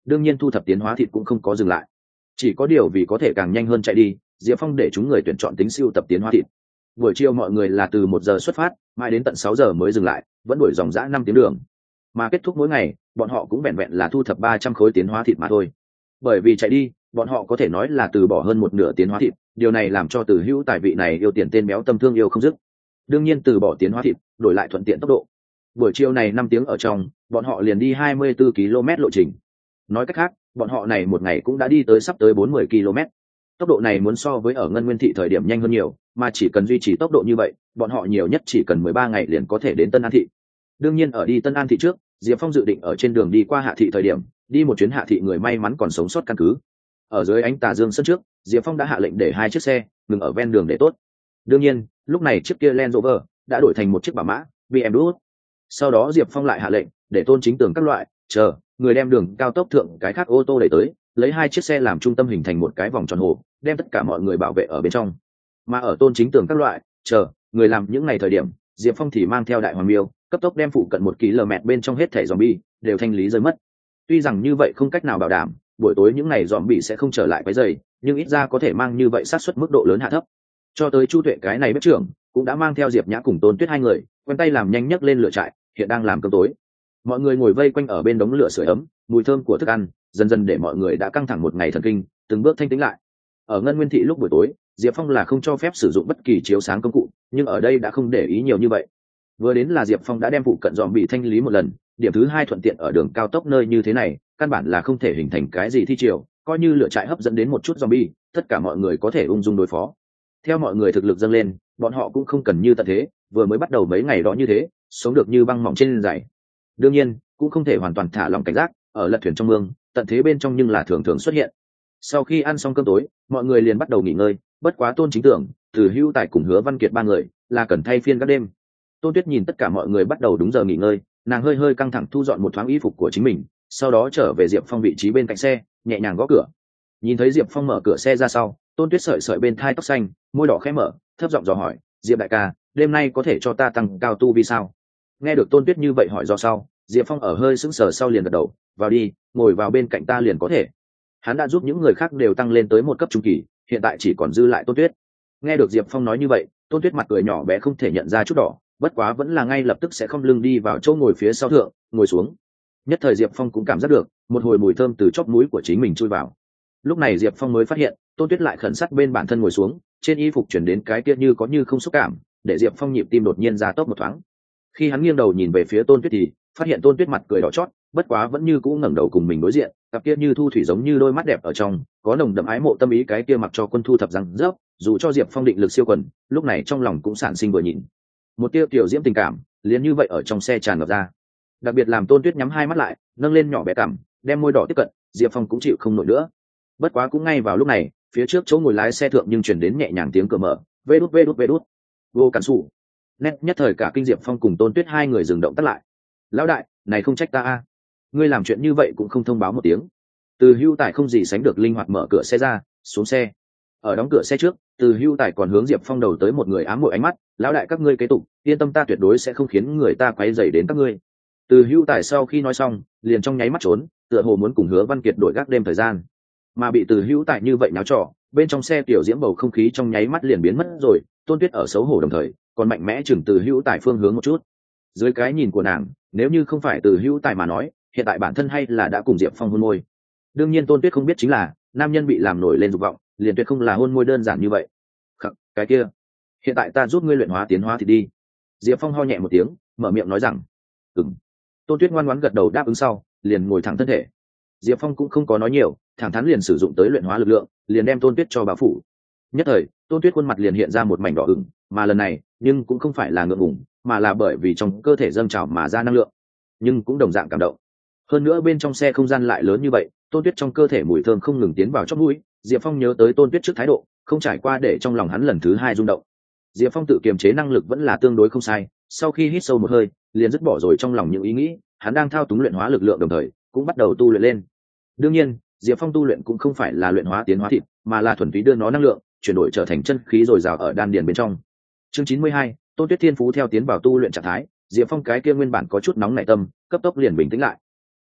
đương nhiên thu thập tiến hóa thịt cũng không có dừng lại, chỉ có điều vì có thể càng nhanh hơn chạy đi, diệp phong để chúng người tuyển chọn tính siêu tập tiến hóa thịt. Buổi chiều mọi người là từ một giờ xuất phát mãi đến tận sáu giờ mới dừng lại, vẫn đuổi dòng dã năm tiếng đường, mà kết thúc mỗi ngày bọn họ cũng vẹn vẹn là thu thập ba trăm khối tiến hóa thịt mà thôi. Bởi vì chạy đi, bọn họ có thể nói là từ bỏ hơn một nửa tiến hóa thịt, điều này làm cho Từ Hữu Tài vị này yêu tiền tên béo tâm thương yêu không dứt. Đương nhiên từ bỏ tiến hóa thịt đổi lại thuận tiện tốc độ. Buổi chiều này năm tiếng ở trong, bọn họ liền đi hai mươi tư ki lô mét lộ trình. Nói cách khác, bọn họ này một ngày cũng đã đi tới sắp tới bốn mươi ki lô mét. Tốc độ này muốn so với ở Ngân Nguyên thị thời điểm nhanh hơn nhiều, mà chỉ cần duy trì tốc độ như vậy, bọn họ nhiều nhất chỉ cần mười ba ngày liền có thể đến Tân An thị. Đương nhiên ở đi Tân An thị trước, Diệp Phong dự định ở trên đường đi qua Hạ thị thời điểm, đi một chuyến Hạ thị người may mắn còn sống sót căn cứ. Ở dưới ánh tà dương sân trước, Diệp Phong đã hạ lệnh để hai chiếc xe ngừng ở ven đường để tốt. Đương nhiên, lúc này chiếc kia Land Rover đã đổi thành một chiếc bảo mã bê em vê. Sau đó Diệp Phong lại hạ lệnh để Tôn Chính Tường các loại chờ người đem đường cao tốc thượng cái khác ô tô đẩy tới, lấy hai chiếc xe làm trung tâm hình thành một cái vòng tròn hồ, đem tất cả mọi người bảo vệ ở bên trong. Mà ở Tôn Chính Tường các loại chờ người làm những ngày thời điểm, Diệp Phong thì mang theo Đại Hoàng Miêu cấp tốc đem phụ cận một km bên trong hết thảy zombie đều thanh lý rơi mất. Tuy rằng như vậy không cách nào bảo đảm buổi tối những ngày zombie sẽ không trở lại quấy rầy, nhưng ít ra có thể mang như vậy sát suất mức độ lớn hạ thấp. Cho tới Chu Tuệ cái này bếp trưởng cũng đã mang theo Diệp Nhã cùng Tôn Tuyết hai người quen tay làm nhanh nhất lên lửa trại, hiện đang làm cơm tối. Mọi người ngồi vây quanh ở bên đống lửa sưởi ấm, mùi thơm của thức ăn dần dần để mọi người đã căng thẳng một ngày thần kinh từng bước thanh tĩnh lại. Ở Ngân Nguyên thị lúc buổi tối, Diệp Phong là không cho phép sử dụng bất kỳ chiếu sáng công cụ, nhưng ở đây đã không để ý nhiều như vậy. Vừa đến là Diệp Phong đã đem phụ cận dòm bị thanh lý một lần, điểm thứ hai thuận tiện ở đường cao tốc nơi như thế này, căn bản là không thể hình thành cái gì thi triều, coi như lửa trại hấp dẫn đến một chút zombie, tất cả mọi người có thể ung dung đối phó. Theo mọi người thực lực dâng lên, bọn họ cũng không cần như tận thế, vừa mới bắt đầu mấy ngày đó như thế, sống được như băng mỏng trên giày. Đương nhiên, cũng không thể hoàn toàn thả lỏng cảnh giác, ở lật thuyền trong mương, tận thế bên trong nhưng là thường thường xuất hiện. Sau khi ăn xong cơm tối, mọi người liền bắt đầu nghỉ ngơi, bất quá Tôn Chính Tưởng, Từ Hữu Tài cùng Hứa Văn Kiệt ba người là cần thay phiên các đêm. Tôn Tuyết nhìn tất cả mọi người bắt đầu đúng giờ nghỉ ngơi, nàng hơi hơi căng thẳng thu dọn một thoáng y phục của chính mình, sau đó trở về Diệp Phong vị trí bên cạnh xe, nhẹ nhàng gõ cửa. Nhìn thấy Diệp Phong mở cửa xe ra sau, Tôn Tuyết sợi sợi bên thai tóc xanh, môi đỏ khẽ mở, thấp giọng dò hỏi, Diệp đại ca, đêm nay có thể cho ta tăng cao tu vi sao? Nghe được Tôn Tuyết như vậy hỏi do sau, Diệp Phong ở hơi sững sờ sau liền gật đầu, vào đi, ngồi vào bên cạnh ta liền có thể. Hắn đã giúp những người khác đều tăng lên tới một cấp trung kỳ, hiện tại chỉ còn dư lại Tôn Tuyết. Nghe được Diệp Phong nói như vậy, Tôn Tuyết mặt cười nhỏ bé không thể nhận ra chút đỏ, bất quá vẫn là ngay lập tức sẽ không lưng đi vào chỗ ngồi phía sau thượng, ngồi xuống. Nhất thời Diệp Phong cũng cảm giác được một hồi mùi thơm từ chóp mũi của chính mình chui vào. Lúc này Diệp Phong mới phát hiện, Tôn Tuyết lại khẩn sát bên bản thân ngồi xuống, trên y phục chuyển đến cái kia như có như không xúc cảm, để Diệp Phong nhịp tim đột nhiên ra tốc một thoáng. Khi hắn nghiêng đầu nhìn về phía Tôn Tuyết thì phát hiện Tôn Tuyết mặt cười đỏ chót, bất quá vẫn như cũ ngẩng đầu cùng mình đối diện, cặp kia như thu thủy giống như đôi mắt đẹp ở trong có nồng đậm ái mộ tâm ý, cái kia mặc cho Quân thu thập răng rớp, dù cho Diệp Phong định lực siêu quần, lúc này trong lòng cũng sản sinh vừa nhìn một tia tiểu diễm tình cảm, liền như vậy ở trong xe tràn ngập ra. Đặc biệt làm Tôn Tuyết nhắm hai mắt lại, nâng lên nhỏ bé cằm, đem môi đỏ tiếp cận, Diệp Phong cũng chịu không nổi nữa. Bất quá cũng ngay vào lúc này, phía trước chỗ ngồi lái xe thượng nhưng truyền đến nhẹ nhàng tiếng cửa mở, vê đút vê đút vê đút, vô cản sủ. Nét nhất thời cả kinh Diệp Phong cùng Tôn Tuyết hai người dừng động tắt lại. Lão đại, này không trách ta a, ngươi làm chuyện như vậy cũng không thông báo một tiếng. Từ Hữu Tài không gì sánh được linh hoạt mở cửa xe ra, xuống xe. Ở đóng cửa xe trước, Từ Hữu Tài còn hướng Diệp Phong đầu tới một người ám muội ánh mắt, lão đại các ngươi kế tục, yên tâm ta tuyệt đối sẽ không khiến người ta quấy rầy đến các ngươi. Từ Hữu Tài sau khi nói xong, liền trong nháy mắt trốn, tựa hồ muốn cùng Hứa Văn Kiệt đổi gác đêm thời gian. Mà bị Từ Hữu Tài như vậy náo trò, bên trong xe tiểu diễm bầu không khí trong nháy mắt liền biến mất rồi, Tôn Tuyết ở xấu hổ đồng thời, còn mạnh mẽ chừng Từ Hữu Tài phương hướng một chút. Dưới cái nhìn của nàng, nếu như không phải Từ Hữu Tài mà nói, hiện tại bản thân hay là đã cùng Diệp Phong hôn môi. Đương nhiên Tôn Tuyết không biết chính là, nam nhân bị làm nổi lên dục vọng, liền tuyệt không là hôn môi đơn giản như vậy. Khắc, cái kia, hiện tại ta giúp ngươi luyện hóa tiến hóa thì đi. Diệp Phong ho nhẹ một tiếng, mở miệng nói rằng, ừm. Tôn Tuyết ngoan ngoãn gật đầu đáp ứng sau, liền ngồi thẳng thân thể. Diệp Phong cũng không có nói nhiều, thẳng thắn liền sử dụng tới luyện hóa lực lượng, liền đem Tôn Tuyết cho bao phủ. Nhất thời, Tôn Tuyết khuôn mặt liền hiện ra một mảnh đỏ ửng, mà lần này, nhưng cũng không phải là ngượng ngùng, mà là bởi vì trong cơ thể dâng trào mà ra năng lượng, nhưng cũng đồng dạng cảm động. Hơn nữa bên trong xe không gian lại lớn như vậy, Tôn Tuyết trong cơ thể mùi thơm không ngừng tiến vào chóp mũi, Diệp Phong nhớ tới Tôn Tuyết trước thái độ, không trải qua để trong lòng hắn lần thứ hai rung động. Diệp Phong tự kiềm chế năng lực vẫn là tương đối không sai, sau khi hít sâu một hơi, liền dứt bỏ rồi trong lòng những ý nghĩ, hắn đang thao túng luyện hóa lực lượng đồng thời, cũng bắt đầu tu luyện lên. Đương nhiên, Diệp Phong tu luyện cũng không phải là luyện hóa tiến hóa thịt, mà là thuần túy đưa nó năng lượng, chuyển đổi trở thành chân khí dồi dào ở đan điền bên trong. Chương chín mươi hai, Tôn Tuyết Thiên Phú theo tiến vào tu luyện trạng thái, Diệp Phong cái kia nguyên bản có chút nóng nảy tâm, cấp tốc liền bình tĩnh lại.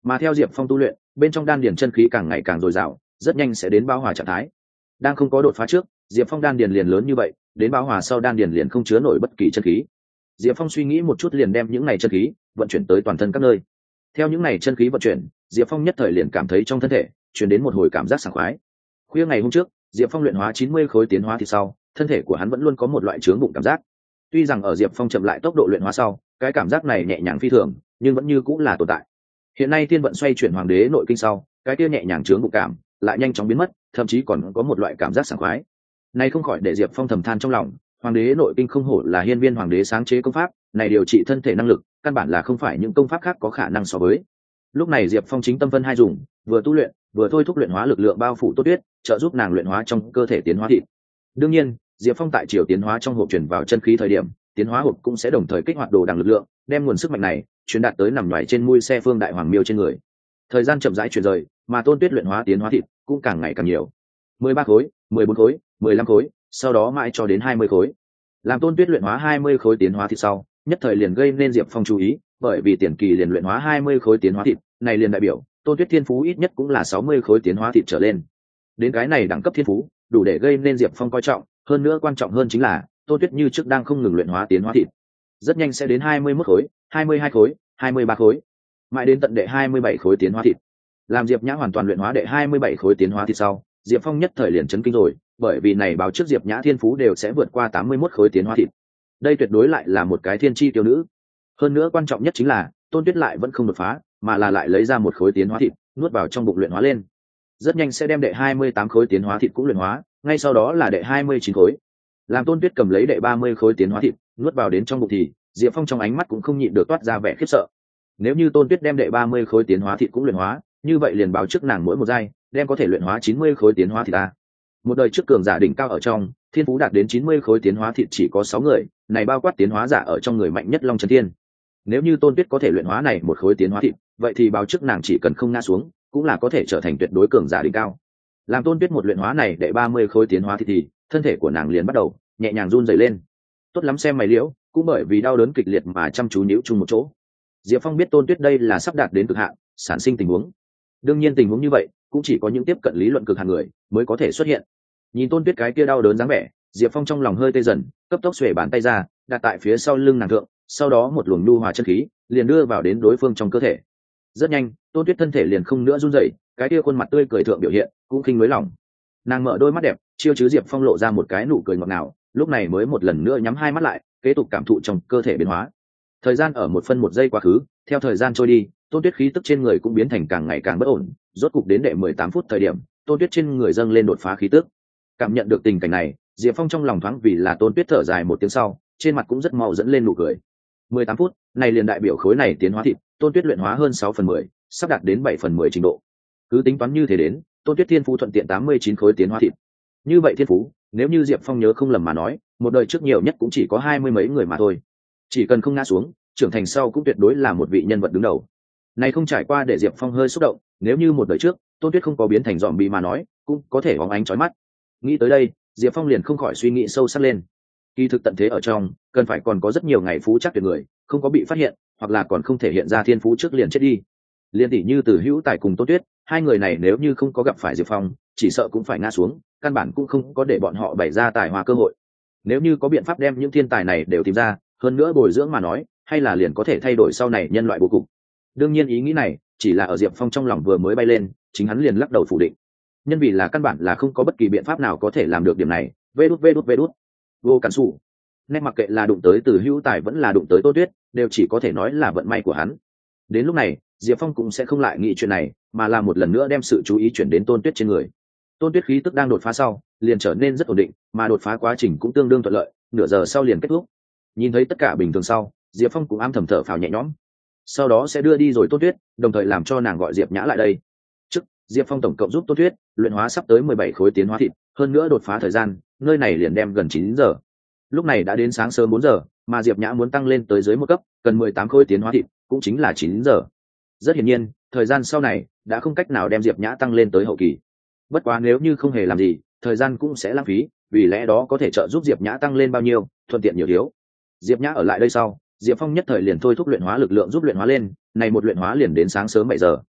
mà theo diệp phong tu luyện, bên trong đan điền chân khí càng ngày càng dồi dào, rất nhanh sẽ đến bão hòa trạng thái. Đang không có đột phá trước, diệp phong đan điền liền lớn như vậy, đến bão hòa sau đan điền liền không chứa nổi bất kỳ chân khí. Diệp Phong suy nghĩ một chút liền đem những này chân khí vận chuyển tới toàn thân các nơi. Theo những này chân khí vận chuyển, Diệp Phong nhất thời liền cảm thấy trong thân thể truyền đến một hồi cảm giác sảng khoái. Khuya ngày hôm trước, Diệp Phong luyện hóa chín mươi khối tiến hóa thì sau, thân thể của hắn vẫn luôn có một loại chướng bụng cảm giác. Tuy rằng ở Diệp Phong chậm lại tốc độ luyện hóa sau, cái cảm giác này nhẹ nhàng phi thường, nhưng vẫn như cũng là tồn tại. Hiện nay tiên vận xoay chuyển hoàng đế nội kinh sau, cái kia nhẹ nhàng chướng bụng cảm lại nhanh chóng biến mất, thậm chí còn có một loại cảm giác sảng khoái. Này không khỏi để Diệp Phong thầm than trong lòng, hoàng đế nội kinh không hổ là hiên viên hoàng đế sáng chế công pháp, này điều trị thân thể năng lực căn bản là không phải những công pháp khác có khả năng so với. Lúc này Diệp Phong chính tâm phân hai dùng, vừa tu luyện vừa thôi thúc luyện hóa lực lượng bao phủ Tốt Tuyết, trợ giúp nàng luyện hóa trong cơ thể tiến hóa thịt. Đương nhiên, Diệp Phong tại chiều tiến hóa trong hộp truyền vào chân khí thời điểm, tiến hóa hộp cũng sẽ đồng thời kích hoạt đồ đằng lực lượng, đem nguồn sức mạnh này truyền đạt tới nằm ngoài trên mui xe phương đại hoàng miêu trên người. Thời gian chậm rãi chuyển rời, mà Tôn Tuyết luyện hóa tiến hóa thịt cũng càng ngày càng nhiều. mười ba khối, mười bốn khối, mười lăm khối, sau đó mãi cho đến hai mươi khối. Làm Tôn Tuyết luyện hóa hai mươi khối tiến hóa thịt sau, nhất thời liền gây nên Diệp Phong chú ý, bởi vì tiền kỳ liền luyện hóa hai mươi khối tiến hóa thịt, này liền đại biểu Tôn Tuyết thiên phú ít nhất cũng là sáu mươi khối tiến hóa thịt trở lên. Đến cái này đẳng cấp thiên phú, đủ để gây nên Diệp Phong coi trọng, hơn nữa quan trọng hơn chính là Tôn Tuyết như trước đang không ngừng luyện hóa tiến hóa thịt. Rất nhanh sẽ đến hai mươi mốt khối, hai mươi hai khối, hai mươi ba khối, mãi đến tận đệ hai mươi bảy khối tiến hóa thịt. Làm Diệp Nhã hoàn toàn luyện hóa đệ hai mươi bảy khối tiến hóa thịt sau, Diệp Phong nhất thời liền chấn kinh rồi, bởi vì này báo trước Diệp Nhã thiên phú đều sẽ vượt qua tám mươi mốt khối tiến hóa thịt. Đây tuyệt đối lại là một cái thiên chi tiêu nữ. Hơn nữa quan trọng nhất chính là Tôn Tuyết lại vẫn không đột phá, mà là lại lấy ra một khối tiến hóa thịt, nuốt vào trong bụng luyện hóa lên. Rất nhanh sẽ đem đệ hai mươi tám khối tiến hóa thịt cũng luyện hóa, ngay sau đó là đệ hai mươi chín khối. Làm Tôn Tuyết cầm lấy đệ ba mươi khối tiến hóa thịt, nuốt vào đến trong bụng thì, Diệp Phong trong ánh mắt cũng không nhịn được toát ra vẻ khiếp sợ. Nếu như Tôn Tuyết đem đệ ba mươi khối tiến hóa thịt cũng luyện hóa, như vậy liền báo trước nàng mỗi một giai, đem có thể luyện hóa chín mươi khối tiến hóa thịt ta. Một đời trước cường giả đỉnh cao ở trong, thiên phú đạt đến chín mươi khối tiến hóa thịt chỉ có sáu người, này bao quát tiến hóa giả ở trong người mạnh nhất Long Chấn Thiên. Nếu như Tôn Tuyết có thể luyện hóa này một khối tiến hóa thịt, vậy thì báo trước nàng chỉ cần không ngã xuống, cũng là có thể trở thành tuyệt đối cường giả đỉnh cao. Làm Tôn Tuyết một luyện hóa này đệ ba mươi khối tiến hóa thịt thì, thân thể của nàng liền bắt đầu nhẹ nhàng run rẩy lên. Tốt lắm xem mày liễu, cũng bởi vì đau đớn kịch liệt mà chăm chú nhíu chung một chỗ. Diệp Phong biết Tôn Tuyết đây là sắp đạt đến cực hạn, sản sinh tình huống. Đương nhiên tình huống như vậy, cũng chỉ có những tiếp cận lý luận cực hạn người mới có thể xuất hiện. Nhìn Tôn Tuyết cái kia đau đớn dáng vẻ, Diệp Phong trong lòng hơi tê dần, cấp tốc xuề bàn tay ra, đặt tại phía sau lưng nàng thượng, sau đó một luồng nhu hòa chân khí liền đưa vào đến đối phương trong cơ thể. Rất nhanh, Tôn Tuyết thân thể liền không nữa run rẩy, cái kia khuôn mặt tươi cười thượng biểu hiện cũng khinh nới lòng. Nàng mở đôi mắt đẹp, chiêu chứ Diệp Phong lộ ra một cái nụ cười ngọt ngào, lúc này mới một lần nữa nhắm hai mắt lại, kế tục cảm thụ trong cơ thể biến hóa. Thời gian ở một phân một giây quá khứ, theo thời gian trôi đi, Tôn Tuyết khí tức trên người cũng biến thành càng ngày càng bất ổn, rốt cục đến đệ mười tám phút thời điểm, Tôn Tuyết trên người dâng lên đột phá khí tức. Cảm nhận được tình cảnh này, Diệp Phong trong lòng thoáng vì là Tôn Tuyết thở dài một tiếng sau, trên mặt cũng rất mau dẫn lên nụ cười. mười tám phút, này liền đại biểu khối này tiến hóa thịt, Tôn Tuyết luyện hóa hơn sáu phần mười, sắp đạt đến bảy phần mười trình độ. Cứ tính toán như thế đến, Tôn Tuyết thiên phú thuận tiện tám mươi chín khối tiến hóa thịt. Như vậy thiên phú, nếu như Diệp Phong nhớ không lầm mà nói, một đời trước nhiều nhất cũng chỉ có hai mươi mấy người mà thôi. Chỉ cần không ngã xuống, trưởng thành sau cũng tuyệt đối là một vị nhân vật đứng đầu. Này không trải qua để Diệp Phong hơi xúc động, nếu như một đời trước, Tôn Tuyết không có biến thành zombie mà nói, cũng có thể bóng ánh chói mắt. Nghĩ tới đây, Diệp Phong liền không khỏi suy nghĩ sâu sắc lên. Kỳ thực tận thế ở trong, cần phải còn có rất nhiều ngày phú chắc tuyệt người, không có bị phát hiện, hoặc là còn không thể hiện ra thiên phú trước liền chết đi. Liên tỷ như Từ Hữu Tài cùng Tôn Tuyết, hai người này nếu như không có gặp phải Diệp Phong, chỉ sợ cũng phải ngã xuống, căn bản cũng không có để bọn họ bày ra tài hoa cơ hội. Nếu như có biện pháp đem những thiên tài này đều tìm ra, hơn nữa bồi dưỡng mà nói, hay là liền có thể thay đổi sau này nhân loại bố cục. Đương nhiên ý nghĩ này chỉ là ở Diệp Phong trong lòng vừa mới bay lên, chính hắn liền lắc đầu phủ định. Nhân vì là căn bản là không có bất kỳ biện pháp nào có thể làm được điểm này. Vê đút vê đút vê đút. Vô cản sủ. Nét mặc kệ là đụng tới Từ Hữu Tài vẫn là đụng tới Tô Tuyết, đều chỉ có thể nói là vận may của hắn. Đến lúc này, Diệp Phong cũng sẽ không lại nghĩ chuyện này, mà là một lần nữa đem sự chú ý chuyển đến Tôn Tuyết trên người. Tôn Tuyết khí tức đang đột phá sau, liền trở nên rất ổn định, mà đột phá quá trình cũng tương đương thuận lợi, nửa giờ sau liền kết thúc. Nhìn thấy tất cả bình thường sau, Diệp Phong cũng am thầm thở phào nhẹ nhõm. Sau đó sẽ đưa đi rồi Tôn Tuyết, đồng thời làm cho nàng gọi Diệp Nhã lại đây. Trước, Diệp Phong tổng cộng giúp Tôn Tuyết luyện hóa sắp tới mười bảy khối tiến hóa thịt, hơn nữa đột phá thời gian, nơi này liền đem gần chín giờ. Lúc này đã đến sáng sớm bốn giờ, mà Diệp Nhã muốn tăng lên tới dưới một cấp, cần mười tám khối tiến hóa thịt, cũng chính là chín giờ. Rất hiển nhiên, thời gian sau này đã không cách nào đem Diệp Nhã tăng lên tới hậu kỳ. Bất quá nếu như không hề làm gì, thời gian cũng sẽ lãng phí, vì lẽ đó có thể trợ giúp Diệp Nhã tăng lên bao nhiêu, thuận tiện nhiều thiếu. Diệp Nhã ở lại đây sau, Diệp Phong nhất thời liền thôi thúc luyện hóa lực lượng giúp luyện hóa lên, này một luyện hóa liền đến sáng sớm bảy giờ,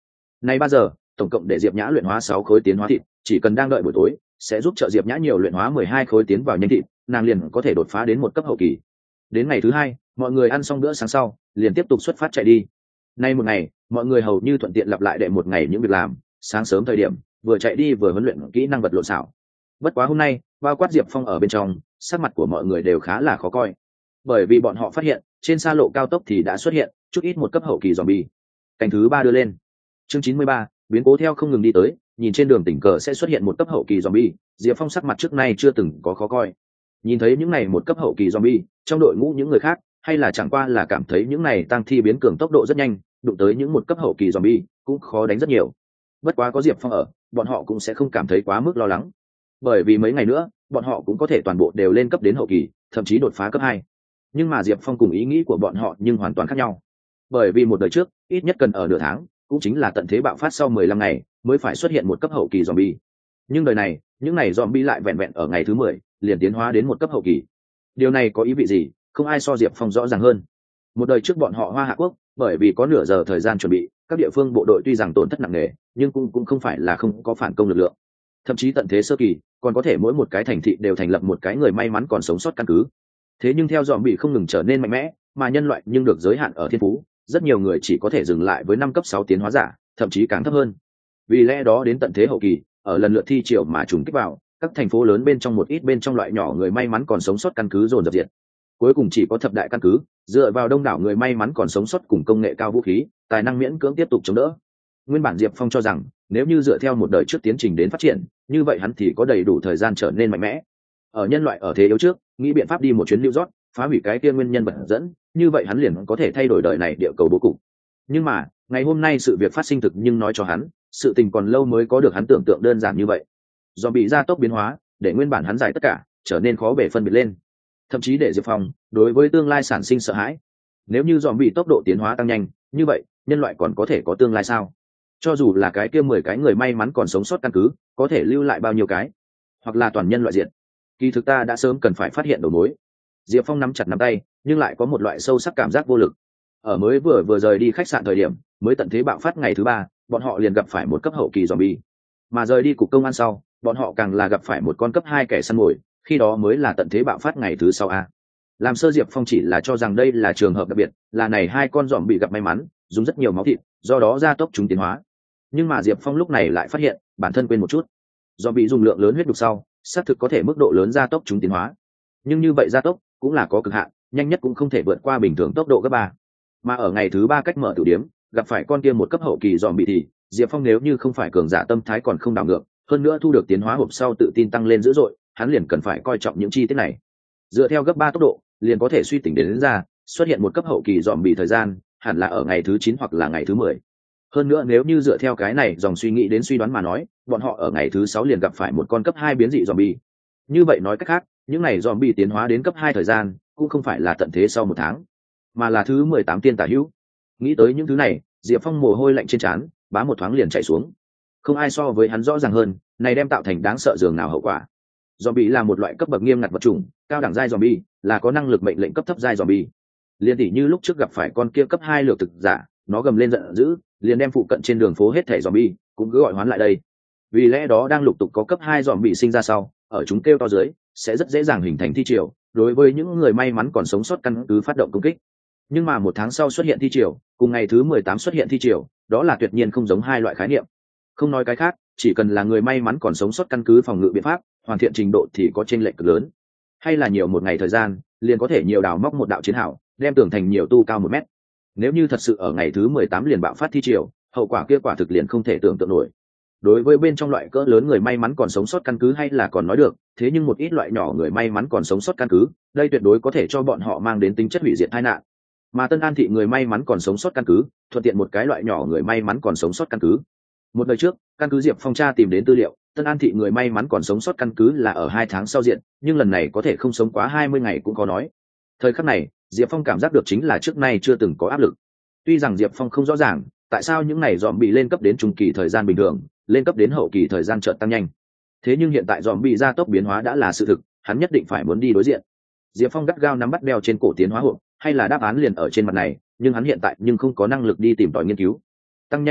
Nay ba giờ tổng cộng để Diệp Nhã luyện hóa sáu khối tiến hóa thịt, chỉ cần đang đợi buổi tối sẽ giúp trợ Diệp Nhã nhiều luyện hóa mười hai khối tiến vào nhanh thịt, nàng liền có thể đột phá đến một cấp hậu kỳ. Đến ngày thứ hai, mọi người ăn xong bữa sáng sau liền tiếp tục xuất phát chạy đi. Nay một ngày mọi người hầu như thuận tiện lặp lại đệ một ngày những việc làm. Sáng sớm thời điểm vừa chạy đi vừa huấn luyện kỹ năng vật lộn xảo. Bất quá hôm nay bao quát Diệp Phong ở bên trong, sắc mặt của mọi người đều khá là khó coi, bởi vì bọn họ phát hiện trên xa lộ cao tốc thì đã xuất hiện chút ít một cấp hậu kỳ zombie. Cảnh thứ ba đưa lên. Chương chín mươi ba, biến cố theo không ngừng đi tới, nhìn trên đường tình cờ sẽ xuất hiện một cấp hậu kỳ zombie, Diệp Phong sắc mặt trước nay chưa từng có khó coi. Nhìn thấy những này một cấp hậu kỳ zombie, trong đội ngũ những người khác hay là chẳng qua là cảm thấy những này tăng thi biến cường tốc độ rất nhanh, đụng tới những một cấp hậu kỳ zombie cũng khó đánh rất nhiều. Bất quá có Diệp Phong ở, bọn họ cũng sẽ không cảm thấy quá mức lo lắng, bởi vì mấy ngày nữa bọn họ cũng có thể toàn bộ đều lên cấp đến hậu kỳ, thậm chí đột phá cấp hai. Nhưng mà Diệp Phong cùng ý nghĩ của bọn họ nhưng hoàn toàn khác nhau, bởi vì một đời trước ít nhất cần ở nửa tháng, cũng chính là tận thế bạo phát sau mười lăm ngày mới phải xuất hiện một cấp hậu kỳ zombie. Nhưng đời này những này zombie lại vẹn vẹn ở ngày thứ mười liền tiến hóa đến một cấp hậu kỳ. Điều này có ý vị gì? Không ai so Diệp Phong rõ ràng hơn. Một đời trước bọn họ Hoa Hạ Quốc, bởi vì có nửa giờ thời gian chuẩn bị, các địa phương bộ đội tuy rằng tổn thất nặng nề, nhưng cũng cũng không phải là không có phản công lực lượng. Thậm chí tận thế sơ kỳ còn có thể mỗi một cái thành thị đều thành lập một cái người may mắn còn sống sót căn cứ. Thế nhưng theo zombie không ngừng trở nên mạnh mẽ, mà nhân loại nhưng được giới hạn ở thiên phú, rất nhiều người chỉ có thể dừng lại với năm cấp sáu tiến hóa giả, thậm chí càng thấp hơn. Vì lẽ đó đến tận thế hậu kỳ, ở lần lượt thi triều mà trùng kích vào, các thành phố lớn bên trong một ít bên trong loại nhỏ người may mắn còn sống sót căn cứ dồn dập diệt. Cuối cùng chỉ có thập đại căn cứ, dựa vào đông đảo người may mắn còn sống sót cùng công nghệ cao vũ khí, tài năng miễn cưỡng tiếp tục chống đỡ. Nguyên bản Diệp Phong cho rằng, nếu như dựa theo một đời trước tiến trình đến phát triển, như vậy hắn thì có đầy đủ thời gian trở nên mạnh mẽ. Ở nhân loại ở thế yếu trước, nghĩ biện pháp đi một chuyến New York, phá hủy cái kia nguyên nhân bật dẫn, như vậy hắn liền có thể thay đổi đời này địa cầu bố cục. Nhưng mà, ngày hôm nay sự việc phát sinh thực nhưng nói cho hắn, sự tình còn lâu mới có được hắn tưởng tượng đơn giản như vậy. Do bị gia tốc biến hóa, để nguyên bản hắn giải tất cả, trở nên khó bể phân biệt lên. Thậm chí để Diệp Phong đối với tương lai sản sinh sợ hãi. Nếu như dòm bị tốc độ tiến hóa tăng nhanh, như vậy nhân loại còn có thể có tương lai sao? Cho dù là cái kia mười cái người may mắn còn sống sót căn cứ, có thể lưu lại bao nhiêu cái? Hoặc là toàn nhân loại diện? Kỳ thực ta đã sớm cần phải phát hiện đầu mối. Diệp Phong nắm chặt nắm tay, nhưng lại có một loại sâu sắc cảm giác vô lực. Ở mới vừa vừa rời đi khách sạn thời điểm, mới tận thế bạo phát ngày thứ ba, bọn họ liền gặp phải một cấp hậu kỳ zombie. Mà rời đi cục công an sau, bọn họ càng là gặp phải một con cấp hai kẻ săn mồi, khi đó mới là tận thế bạo phát ngày thứ sau a. Làm sơ Diệp Phong chỉ là cho rằng đây là trường hợp đặc biệt, là này hai con giòm bị gặp may mắn, dùng rất nhiều máu thịt, do đó gia tốc chúng tiến hóa. Nhưng mà Diệp Phong lúc này lại phát hiện, bản thân quên một chút. Do bị dùng lượng lớn huyết đục sau, xác thực có thể mức độ lớn gia tốc chúng tiến hóa. Nhưng như vậy gia tốc cũng là có cực hạn, nhanh nhất cũng không thể vượt qua bình thường tốc độ gấp ba. Mà ở ngày thứ ba cách mở tử điếm, gặp phải con kia một cấp hậu kỳ giòm bị thì, Diệp Phong nếu như không phải cường giả tâm thái còn không đảo ngược, hơn nữa thu được tiến hóa hộp sau tự tin tăng lên dữ dội, hắn liền cần phải coi trọng những chi tiết này. Dựa theo gấp ba tốc độ, liền có thể suy tính đến, đến ra, xuất hiện một cấp hậu kỳ giòm bị thời gian, hẳn là ở ngày thứ chín hoặc là ngày thứ mười. Hơn nữa nếu như dựa theo cái này dòng suy nghĩ đến suy đoán mà nói, bọn họ ở ngày thứ sáu liền gặp phải một con cấp hai biến dị zombie. Như vậy nói cách khác, những này zombie tiến hóa đến cấp hai thời gian, cũng không phải là tận thế sau một tháng, mà là thứ mười tám tiên tả hữu. Nghĩ tới những thứ này, Diệp Phong mồ hôi lạnh trên trán, bá một thoáng liền chảy xuống. Không ai so với hắn rõ ràng hơn, này đem tạo thành đáng sợ dường nào hậu quả. Zombie là một loại cấp bậc nghiêm ngặt vật chủng, cao đẳng giai zombie, là có năng lực mệnh lệnh cấp thấp giai zombie. Liên tỷ như lúc trước gặp phải con kia cấp hai lược thực giả, nó gầm lên giận dữ, liền đem phụ cận trên đường phố hết thảy zombie cũng cứ gọi hoán lại đây. Vì lẽ đó đang lục tục có cấp hai zombie sinh ra sau, ở chúng kêu to dưới, sẽ rất dễ dàng hình thành thi triều, đối với những người may mắn còn sống sót căn cứ phát động công kích. Nhưng mà một tháng sau xuất hiện thi triều, cùng ngày thứ mười tám xuất hiện thi triều, đó là tuyệt nhiên không giống hai loại khái niệm. Không nói cái khác, chỉ cần là người may mắn còn sống sót căn cứ phòng ngự biện pháp, hoàn thiện trình độ thì có chênh lệch cực lớn. Hay là nhiều một ngày thời gian, liền có thể nhiều đào móc một đạo chiến hào, đem tường thành nhiều tu cao một mét. Nếu như thật sự ở ngày thứ mười tám liền bạo phát thi triều, hậu quả kia quả thực liền không thể tưởng tượng nổi. Đối với bên trong loại cỡ lớn người may mắn còn sống sót căn cứ hay là còn nói được, thế nhưng một ít loại nhỏ người may mắn còn sống sót căn cứ, đây tuyệt đối có thể cho bọn họ mang đến tính chất hủy diệt tai nạn. Mà Tân An thị người may mắn còn sống sót căn cứ, thuận tiện một cái loại nhỏ người may mắn còn sống sót căn cứ. Một đời trước, căn cứ Diệp Phong tra tìm đến tư liệu, Tân An thị người may mắn còn sống sót căn cứ là ở hai tháng sau diện, nhưng lần này có thể không sống quá hai mươi ngày cũng có nói. Thời khắc này, Diệp Phong cảm giác được chính là trước nay chưa từng có áp lực. Tuy rằng Diệp Phong không rõ ràng tại sao những này dòm bị lên cấp đến trung kỳ thời gian bình thường, lên cấp đến hậu kỳ thời gian chợt tăng nhanh. Thế nhưng hiện tại dòm bị gia tốc biến hóa đã là sự thực, hắn nhất định phải muốn đi đối diện. Diệp Phong gắt gao nắm bắt đeo trên cổ tiến hóa hộp, hay là đáp án liền ở trên mặt này, nhưng hắn hiện tại nhưng không có năng lực đi tìm tòi nghiên cứu. Tăng nhanh tốc độ,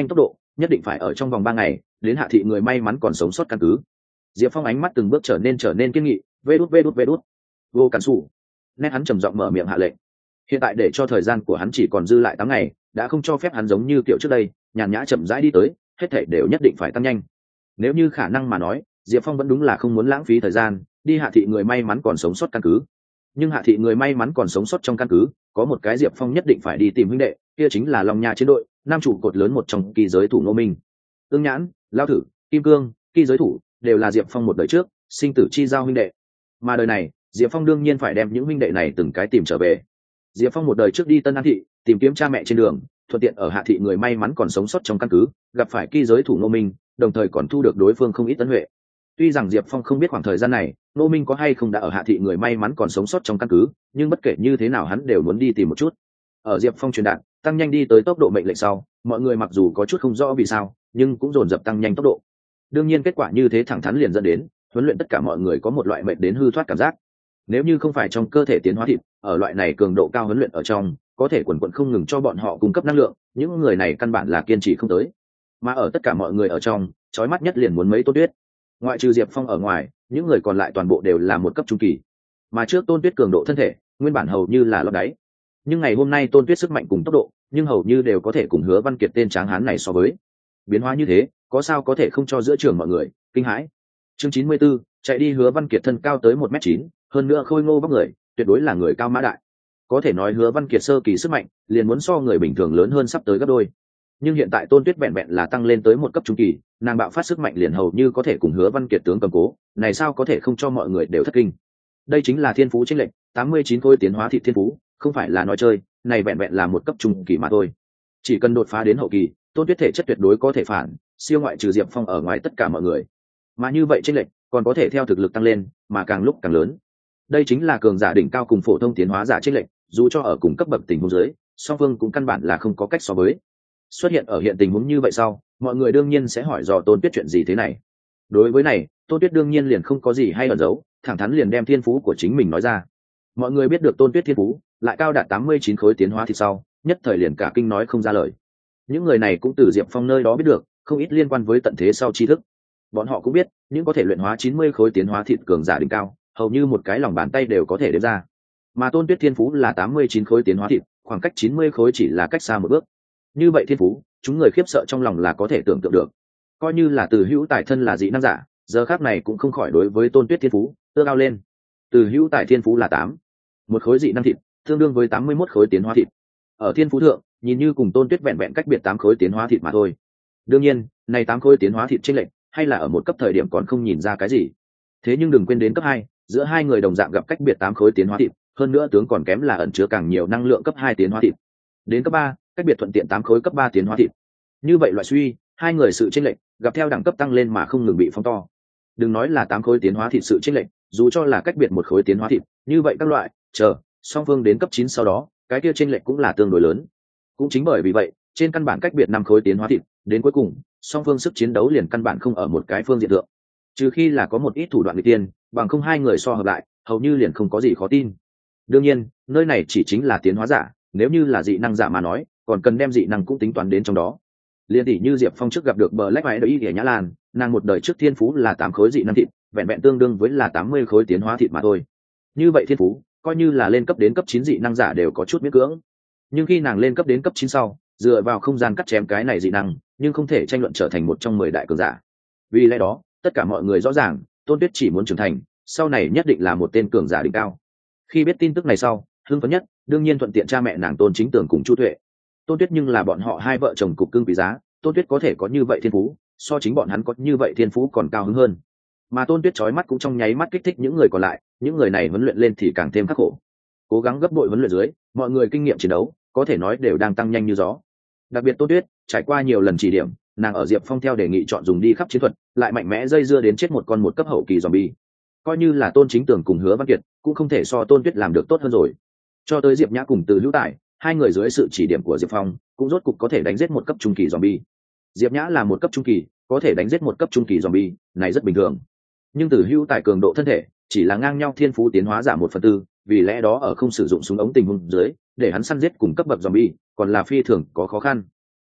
nhất định phải ở trong vòng ba ngày đến hạ thị người may mắn còn sống sót căn cứ. Diệp Phong ánh mắt từng bước trở nên trở nên kiên nghị. Vê đút vê đút vê đút. Vô cản sủ. Nét hắn trầm giọng mở miệng hạ lệnh. Hiện tại để cho thời gian của hắn chỉ còn dư lại tám ngày, đã không cho phép hắn giống như kiểu trước đây nhàn nhã chậm rãi đi tới, hết thảy đều nhất định phải tăng nhanh. Nếu như khả năng mà nói, Diệp Phong vẫn đúng là không muốn lãng phí thời gian đi hạ thị người may mắn còn sống sót căn cứ. Nhưng hạ thị người may mắn còn sống sót trong căn cứ có một cái Diệp Phong nhất định phải đi tìm huynh đệ, kia chính là Long Nha chiến đội nam trụ cột lớn một trong kỳ giới thủ Ngô Minh. Ương Nhãn, Lao Thử, Kim Cương, kỳ giới thủ đều là Diệp Phong một đời trước sinh tử chi giao huynh đệ, mà đời này Diệp Phong đương nhiên phải đem những huynh đệ này từng cái tìm trở về. Diệp Phong một đời trước đi Tân An thị tìm kiếm cha mẹ trên đường, thuận tiện ở hạ thị người may mắn còn sống sót trong căn cứ gặp phải kỳ giới thủ Ngô Minh, đồng thời còn thu được đối phương không ít tấn huệ. Tuy rằng Diệp Phong không biết khoảng thời gian này Ngô Minh có hay không đã ở hạ thị người may mắn còn sống sót trong căn cứ, nhưng bất kể như thế nào hắn đều muốn đi tìm một chút. Ở Diệp Phong truyền đạt tăng nhanh đi tới tốc độ mệnh lệnh sau, mọi người mặc dù có chút không rõ vì sao, nhưng cũng dồn dập tăng nhanh tốc độ. Đương nhiên kết quả như thế thẳng thắn liền dẫn đến huấn luyện tất cả mọi người có một loại mệnh đến hư thoát cảm giác. Nếu như không phải trong cơ thể tiến hóa thịt ở loại này cường độ cao huấn luyện ở trong có thể quần quận không ngừng cho bọn họ cung cấp năng lượng, những người này căn bản là kiên trì không tới. Mà ở tất cả mọi người ở trong, chói mắt nhất liền muốn mấy Tôn Tuyết. Ngoại trừ Diệp Phong ở ngoài, những người còn lại toàn bộ đều là một cấp trung kỳ. Mà trước Tôn Tuyết cường độ thân thể nguyên bản hầu như là lót đáy, nhưng ngày hôm nay Tôn Tuyết sức mạnh cùng tốc độ nhưng hầu như đều có thể cùng Hứa Văn Kiệt tên tráng hán này so với. Biến hóa như thế có sao có thể không cho giữa trường mọi người kinh hãi. Chương chín mươi 94, chạy đi. Hứa Văn Kiệt thân cao tới một mét chín, hơn nữa khôi ngô vóc người, tuyệt đối là người cao mã đại. Có thể nói Hứa Văn Kiệt sơ kỳ sức mạnh liền muốn so người bình thường lớn hơn sắp tới gấp đôi. Nhưng hiện tại Tôn Tuyết vẹn vẹn là tăng lên tới một cấp trung kỳ, nàng bạo phát sức mạnh liền hầu như có thể cùng Hứa Văn Kiệt tướng cầm cố, này sao có thể không cho mọi người đều thất kinh. Đây chính là thiên phú chênh lệch, tám mươi chín khối tiến hóa thịt thiên phú, không phải là nói chơi, này vẹn vẹn là một cấp trung kỳ mà thôi. Chỉ cần đột phá đến hậu kỳ, Tôn Tuyết thể chất tuyệt đối có thể phản siêu ngoại trừ Diệp Phong ở ngoài tất cả mọi người. Mà như vậy chênh lệch còn có thể theo thực lực tăng lên, mà càng lúc càng lớn. Đây chính là cường giả đỉnh cao cùng phổ thông tiến hóa giả chênh lệch, dù cho ở cùng cấp bậc tình huống dưới, song phương cũng căn bản là không có cách so với. Xuất hiện ở hiện tình huống như vậy sau, mọi người đương nhiên sẽ hỏi dò Tôn Tuyết chuyện gì thế này. Đối với này, Tôn Tuyết đương nhiên liền không có gì hay ẩn giấu, thẳng thắn liền đem thiên phú của chính mình nói ra. Mọi người biết được Tôn Tuyết thiên phú lại cao đạt tám mươi chín khối tiến hóa thì sau, nhất thời liền cả kinh nói không ra lời. Những người này cũng từ Diệp Phong nơi đó biết được không ít liên quan với tận thế sau tri thức. Bọn họ cũng biết những có thể luyện hóa chín mươi khối tiến hóa thịt cường giả đỉnh cao, hầu như một cái lòng bàn tay đều có thể đếm ra. Mà Tôn Tuyết thiên phú là tám mươi chín khối tiến hóa thịt, khoảng cách chín mươi khối chỉ là cách xa một bước. Như vậy thiên phú, chúng người khiếp sợ trong lòng là có thể tưởng tượng được. Coi như là Từ Hữu Tài thân là dị năng giả, giờ khác này cũng không khỏi đối với Tôn Tuyết thiên phú ưa cao lên. Từ Hữu Tài thiên phú là tám, một khối dị năng thịt, tương đương với tám mươi mốt khối tiến hóa thịt. Ở thiên phú thượng, nhìn như cùng Tôn Tuyết vẹn vẹn cách biệt tám khối tiến hóa thịt mà thôi. Đương nhiên, này tám khối tiến hóa thịt chênh lệch, hay là ở một cấp thời điểm còn không nhìn ra cái gì. Thế nhưng đừng quên đến cấp hai, giữa hai người đồng dạng gặp cách biệt tám khối tiến hóa thịt, hơn nữa tướng còn kém là ẩn chứa càng nhiều năng lượng cấp hai tiến hóa thịt. Đến cấp ba, cách biệt thuận tiện tám khối cấp ba tiến hóa thịt. Như vậy loại suy, hai người sự chênh lệch gặp theo đẳng cấp tăng lên mà không ngừng bị phóng to. Đừng nói là tám khối tiến hóa thịt sự chênh lệch, dù cho là cách biệt một khối tiến hóa thịt, như vậy các loại, chờ, song phương đến cấp chín sau đó, cái kia chênh lệch cũng là tương đối lớn. Cũng chính bởi vì vậy, trên căn bản cách biệt năm khối tiến hóa thịt, đến cuối cùng, song phương sức chiến đấu liền căn bản không ở một cái phương diện thượng. Trừ khi là có một ít thủ đoạn nghịch tiên, bằng không hai người so hợp lại, hầu như liền không có gì khó tin. Đương nhiên, nơi này chỉ chính là tiến hóa giả, nếu như là dị năng giả mà nói, còn cần đem dị năng cũng tính toán đến trong đó. Liên tỷ như Diệp Phong trước gặp được Black White Y Nhã Lan, nàng một đời trước thiên phú là tám khối dị năng thịt, vẹn vẹn tương đương với là tám mươi khối tiến hóa thịt mà thôi. Như vậy thiên phú, coi như là lên cấp đến cấp chín dị năng giả đều có chút miễn cưỡng. Nhưng khi nàng lên cấp đến cấp chín sau, dựa vào không gian cắt chém cái này dị năng, nhưng không thể tranh luận trở thành một trong mười đại cường giả. Vì lẽ đó, tất cả mọi người rõ ràng, Tôn Tuyết chỉ muốn trưởng thành, sau này nhất định là một tên cường giả đỉnh cao. Khi biết tin tức này sau, hưng phấn nhất, đương nhiên thuận tiện cha mẹ nàng Tôn Chính Tường cùng Chu Tuệ. Tôn Tuyết nhưng là bọn họ hai vợ chồng cục cưng quý giá, Tôn Tuyết có thể có như vậy thiên phú, so chính bọn hắn có như vậy thiên phú còn cao hứng hơn. Mà Tôn Tuyết chói mắt cũng trong nháy mắt kích thích những người còn lại, những người này huấn luyện lên thì càng thêm khắc khổ. Cố gắng gấp bội huấn luyện dưới, mọi người kinh nghiệm chiến đấu, có thể nói đều đang tăng nhanh như gió. Đặc biệt Tôn Tuyết, trải qua nhiều lần chỉ điểm, nàng ở Diệp Phong theo đề nghị chọn dùng đi khắp chiến thuật, lại mạnh mẽ dây dưa đến chết một con một cấp hậu kỳ zombie. Coi như là Tôn Chính Tường cùng Hứa Văn Kiệt, cũng không thể so Tôn Tuyết làm được tốt hơn rồi. Cho tới Diệp Nhã cùng Từ Hữu Tài, hai người dưới sự chỉ điểm của Diệp Phong, cũng rốt cục có thể đánh giết một cấp trung kỳ zombie. Diệp Nhã là một cấp trung kỳ, có thể đánh giết một cấp trung kỳ zombie, này rất bình thường. Nhưng Từ Hữu Tài cường độ thân thể, chỉ là ngang nhau thiên phú tiến hóa giả một phần tư, vì lẽ đó ở không sử dụng súng ống tình huống dưới, để hắn săn giết cùng cấp bậc zombie, còn là phi thường có khó khăn.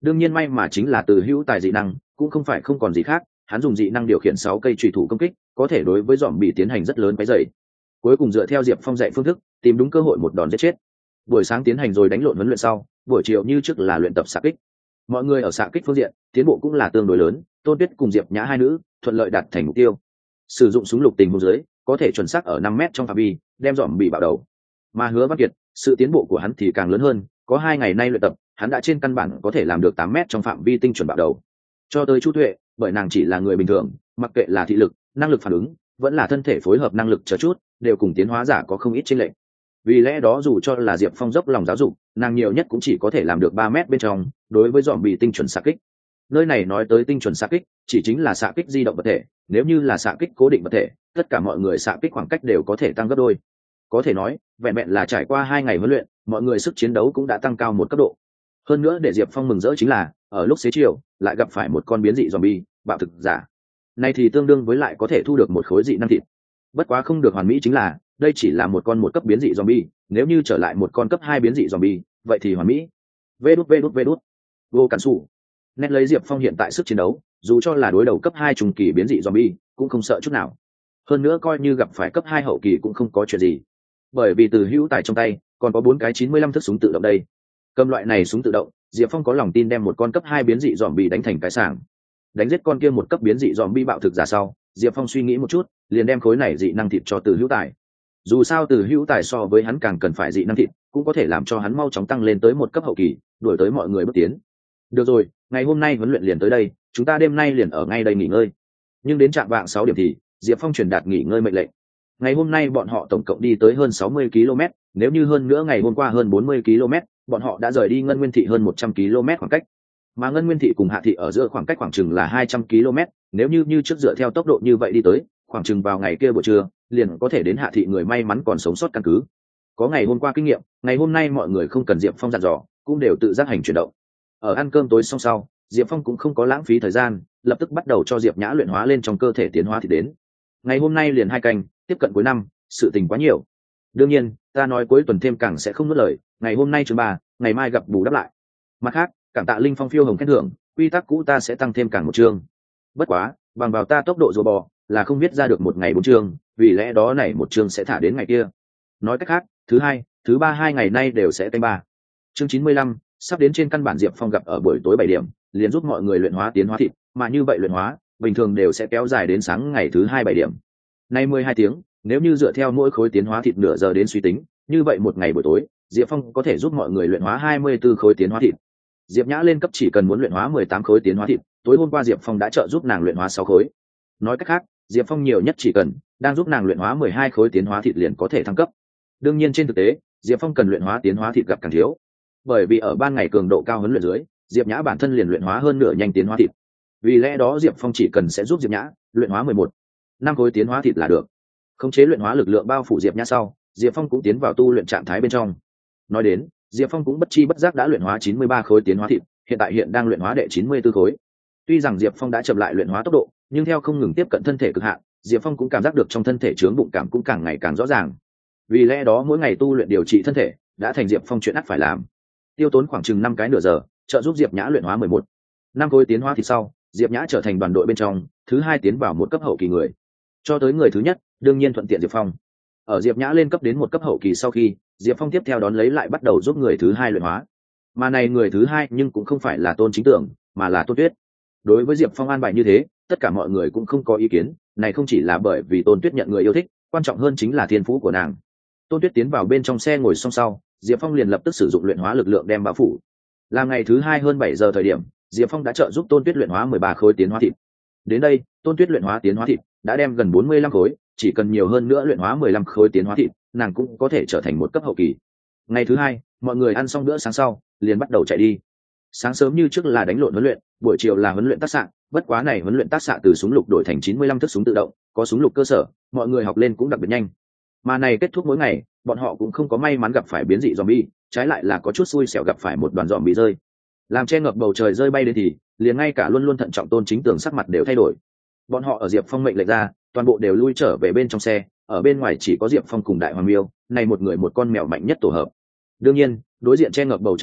đương nhiên may mà chính là Từ Hữu Tài dị năng cũng không phải không còn gì khác, hắn dùng dị năng điều khiển sáu cây chùy thủ công kích, có thể đối với dòm bị tiến hành rất lớn cái dày. Cuối cùng dựa theo Diệp Phong dạy phương thức, tìm đúng cơ hội một đòn giết chết. Buổi sáng tiến hành rồi đánh lộn huấn luyện sau, buổi chiều như trước là luyện tập xạ kích. Mọi người ở xạ kích phương diện tiến bộ cũng là tương đối lớn, Tôn Tuyết cùng Diệp Nhã hai nữ thuận lợi đạt thành mục tiêu. Sử dụng súng lục tình huống dưới, có thể chuẩn xác ở năm mét trong phạm vi đem dòm bị bạo đầu. Mà Hứa Văn Kiệt, sự tiến bộ của hắn thì càng lớn hơn, có hai ngày nay luyện tập, hắn đã trên căn bản có thể làm được tám mét trong phạm vi tinh chuẩn bạo đầu. Cho tới Chu Tuệ, bởi nàng chỉ là người bình thường, mặc kệ là thị lực, năng lực phản ứng, vẫn là thân thể phối hợp năng lực chờ chút, đều cùng tiến hóa giả có không ít chênh lệch. Vì lẽ đó dù cho là Diệp Phong dốc lòng giáo dục, nàng nhiều nhất cũng chỉ có thể làm được ba mét bên trong, đối với dòm bị tinh chuẩn xạ kích. Nơi này nói tới tinh chuẩn xạ kích, chỉ chính là xạ kích di động vật thể, nếu như là xạ kích cố định vật thể, tất cả mọi người xạ kích khoảng cách đều có thể tăng gấp đôi. Có thể nói, vẹn vẹn là trải qua hai ngày huấn luyện, mọi người sức chiến đấu cũng đã tăng cao một cấp độ. Hơn nữa để Diệp Phong mừng rỡ chính là, ở lúc xế chiều, lại gặp phải một con biến dị zombie, bạo thực giả. Này thì tương đương với lại có thể thu được một khối dị năng thịt. Bất quá không được hoàn mỹ chính là, đây chỉ là một con một cấp biến dị zombie, nếu như trở lại một con cấp hai biến dị zombie, vậy thì hoàn mỹ. Vê đút vê đút vê đút. Vô cản sủ. Nét lấy Diệp Phong hiện tại sức chiến đấu, dù cho là đối đầu cấp hai trung kỳ biến dị zombie, cũng không sợ chút nào. Hơn nữa coi như gặp phải cấp hai hậu kỳ cũng không có chuyện gì. Bởi vì Từ Hữu Tài trong tay còn có bốn cái chín mươi lăm thước súng tự động đây. Cầm loại này súng tự động, Diệp Phong có lòng tin đem một con cấp hai biến dị zombie đánh thành cái sảng. Đánh giết con kia một cấp biến dị zombie bạo thực giả sau, Diệp Phong suy nghĩ một chút, liền đem khối này dị năng thịt cho Từ Hữu Tài. Dù sao Từ Hữu Tài so với hắn càng cần phải dị năng thịt, cũng có thể làm cho hắn mau chóng tăng lên tới một cấp hậu kỳ, đuổi tới mọi người bước tiến. Được rồi, ngày hôm nay huấn luyện liền tới đây, chúng ta đêm nay liền ở ngay đây nghỉ ngơi. Nhưng đến trạm vạng sáu điểm thì, Diệp Phong truyền đạt nghỉ ngơi mệnh lệnh. Ngày hôm nay bọn họ tổng cộng đi tới hơn sáu mươi ki lô mét, nếu như hơn nữa ngày hôm qua hơn bốn mươi ki lô mét, bọn họ đã rời đi Ngân Nguyên thị hơn một trăm ki lô mét khoảng cách. Mà Ngân Nguyên thị cùng Hạ thị ở giữa khoảng cách khoảng chừng là hai trăm ki lô mét, nếu như như trước dựa theo tốc độ như vậy đi tới, khoảng chừng vào ngày kia buổi trưa, liền có thể đến Hạ thị người may mắn còn sống sót căn cứ. Có ngày hôm qua kinh nghiệm, ngày hôm nay mọi người không cần Diệp Phong dặn dò, cũng đều tự giác hành chuyển động. Ở ăn cơm tối xong sau, Diệp Phong cũng không có lãng phí thời gian, lập tức bắt đầu cho Diệp Nhã luyện hóa lên trong cơ thể tiến hóa thì đến. Ngày hôm nay liền hai canh, tiếp cận cuối năm, sự tình quá nhiều. Đương nhiên, ta nói cuối tuần thêm càng sẽ không nuốt lời, ngày hôm nay chương ba, ngày mai gặp bù đắp lại. Mặt khác, cảm tạ Linh Phong phiêu hồng khen thưởng, quy tắc cũ ta sẽ tăng thêm càng một chương. Bất quá, bằng vào ta tốc độ rùa bò, là không viết ra được một ngày bốn chương, vì lẽ đó này một chương sẽ thả đến ngày kia. Nói cách khác, thứ hai, thứ ba hai ngày nay đều sẽ canh ba. Chương chín mươi lăm, sắp đến trên căn bản Diệp Phong gặp ở buổi tối bảy điểm, liền giúp mọi người luyện hóa tiến hóa thịt, mà như vậy luyện hóa, bình thường đều sẽ kéo dài đến sáng ngày thứ hai bảy điểm. Nay mười hai tiếng, nếu như dựa theo mỗi khối tiến hóa thịt nửa giờ đến suy tính, như vậy một ngày buổi tối, Diệp Phong có thể giúp mọi người luyện hóa hai mươi tư khối tiến hóa thịt. Diệp Nhã lên cấp chỉ cần muốn luyện hóa mười tám khối tiến hóa thịt, tối hôm qua Diệp Phong đã trợ giúp nàng luyện hóa sáu khối. Nói cách khác, Diệp Phong nhiều nhất chỉ cần đang giúp nàng luyện hóa mười hai khối tiến hóa thịt liền có thể thăng cấp. Đương nhiên trên thực tế, Diệp Phong cần luyện hóa tiến hóa thịt gặp càng thiếu. Bởi vì ở ban ngày cường độ cao huấn luyện dưới, Diệp Nhã bản thân liền luyện hóa hơn nửa nhanh tiến hóa thịt. Vì lẽ đó Diệp Phong chỉ cần sẽ giúp Diệp Nhã luyện hóa mười một, năm khối tiến hóa thịt là được. Khống chế luyện hóa lực lượng bao phủ Diệp Nhã sau, Diệp Phong cũng tiến vào tu luyện trạng thái bên trong. Nói đến, Diệp Phong cũng bất chi bất giác đã luyện hóa chín mươi ba khối tiến hóa thịt, hiện tại hiện đang luyện hóa đệ chín mươi tư khối. Tuy rằng Diệp Phong đã chậm lại luyện hóa tốc độ, nhưng theo không ngừng tiếp cận thân thể cực hạn, Diệp Phong cũng cảm giác được trong thân thể chướng bụng cảm cũng càng ngày càng rõ ràng. Vì lẽ đó mỗi ngày tu luyện điều trị thân thể đã thành Diệp Phong chuyện ắt phải làm. Tiêu tốn khoảng chừng năm cái nửa giờ, trợ giúp Diệp Nhã luyện hóa mười một, năm khối tiến hóa thịt sau, Diệp Nhã trở thành đoàn đội bên trong thứ hai tiến vào một cấp hậu kỳ người. Cho tới người thứ nhất, đương nhiên thuận tiện Diệp Phong. Ở Diệp Nhã lên cấp đến một cấp hậu kỳ sau khi, Diệp Phong tiếp theo đón lấy lại bắt đầu giúp người thứ hai luyện hóa. Mà này người thứ hai nhưng cũng không phải là Tôn Chính Tưởng, mà là Tôn Tuyết. Đối với Diệp Phong an bài như thế, tất cả mọi người cũng không có ý kiến, này không chỉ là bởi vì Tôn Tuyết nhận người yêu thích, quan trọng hơn chính là thiên phú của nàng. Tôn Tuyết tiến vào bên trong xe ngồi song sau, Diệp Phong liền lập tức sử dụng luyện hóa lực lượng đem bao phủ. Là ngày thứ hai hơn bảy giờ thời điểm, Diệp Phong đã trợ giúp Tôn Tuyết luyện hóa mười ba khối tiến hóa thịt. Đến đây, Tôn Tuyết luyện hóa tiến hóa thịt đã đem gần bốn mươi lăm khối, chỉ cần nhiều hơn nữa luyện hóa mười lăm khối tiến hóa thịt, nàng cũng có thể trở thành một cấp hậu kỳ. Ngày thứ hai, mọi người ăn xong bữa sáng sau, liền bắt đầu chạy đi. Sáng sớm như trước là đánh lộn huấn luyện, buổi chiều là huấn luyện tác xạ, bất quá này huấn luyện tác xạ từ súng lục đổi thành chín mươi lăm thước súng tự động, có súng lục cơ sở, mọi người học lên cũng đặc biệt nhanh. Mà này kết thúc mỗi ngày, bọn họ cũng không có may mắn gặp phải biến dị zombie, trái lại là có chút xui xẻo gặp phải một đoàn zombie rơi. Làm che ngập bầu trời rơi bay đến thì, liền ngay cả luôn luôn thận trọng Tôn Chính Tường sắc mặt đều thay đổi. Bọn họ ở Diệp Phong mệnh lệnh ra, toàn bộ đều lui trở về bên trong xe, ở bên ngoài chỉ có Diệp Phong cùng Đại Hoàng Miêu, này một người một con mèo mạnh nhất tổ hợp. Đương nhiên, đối diện che ngập bầu trời rơi,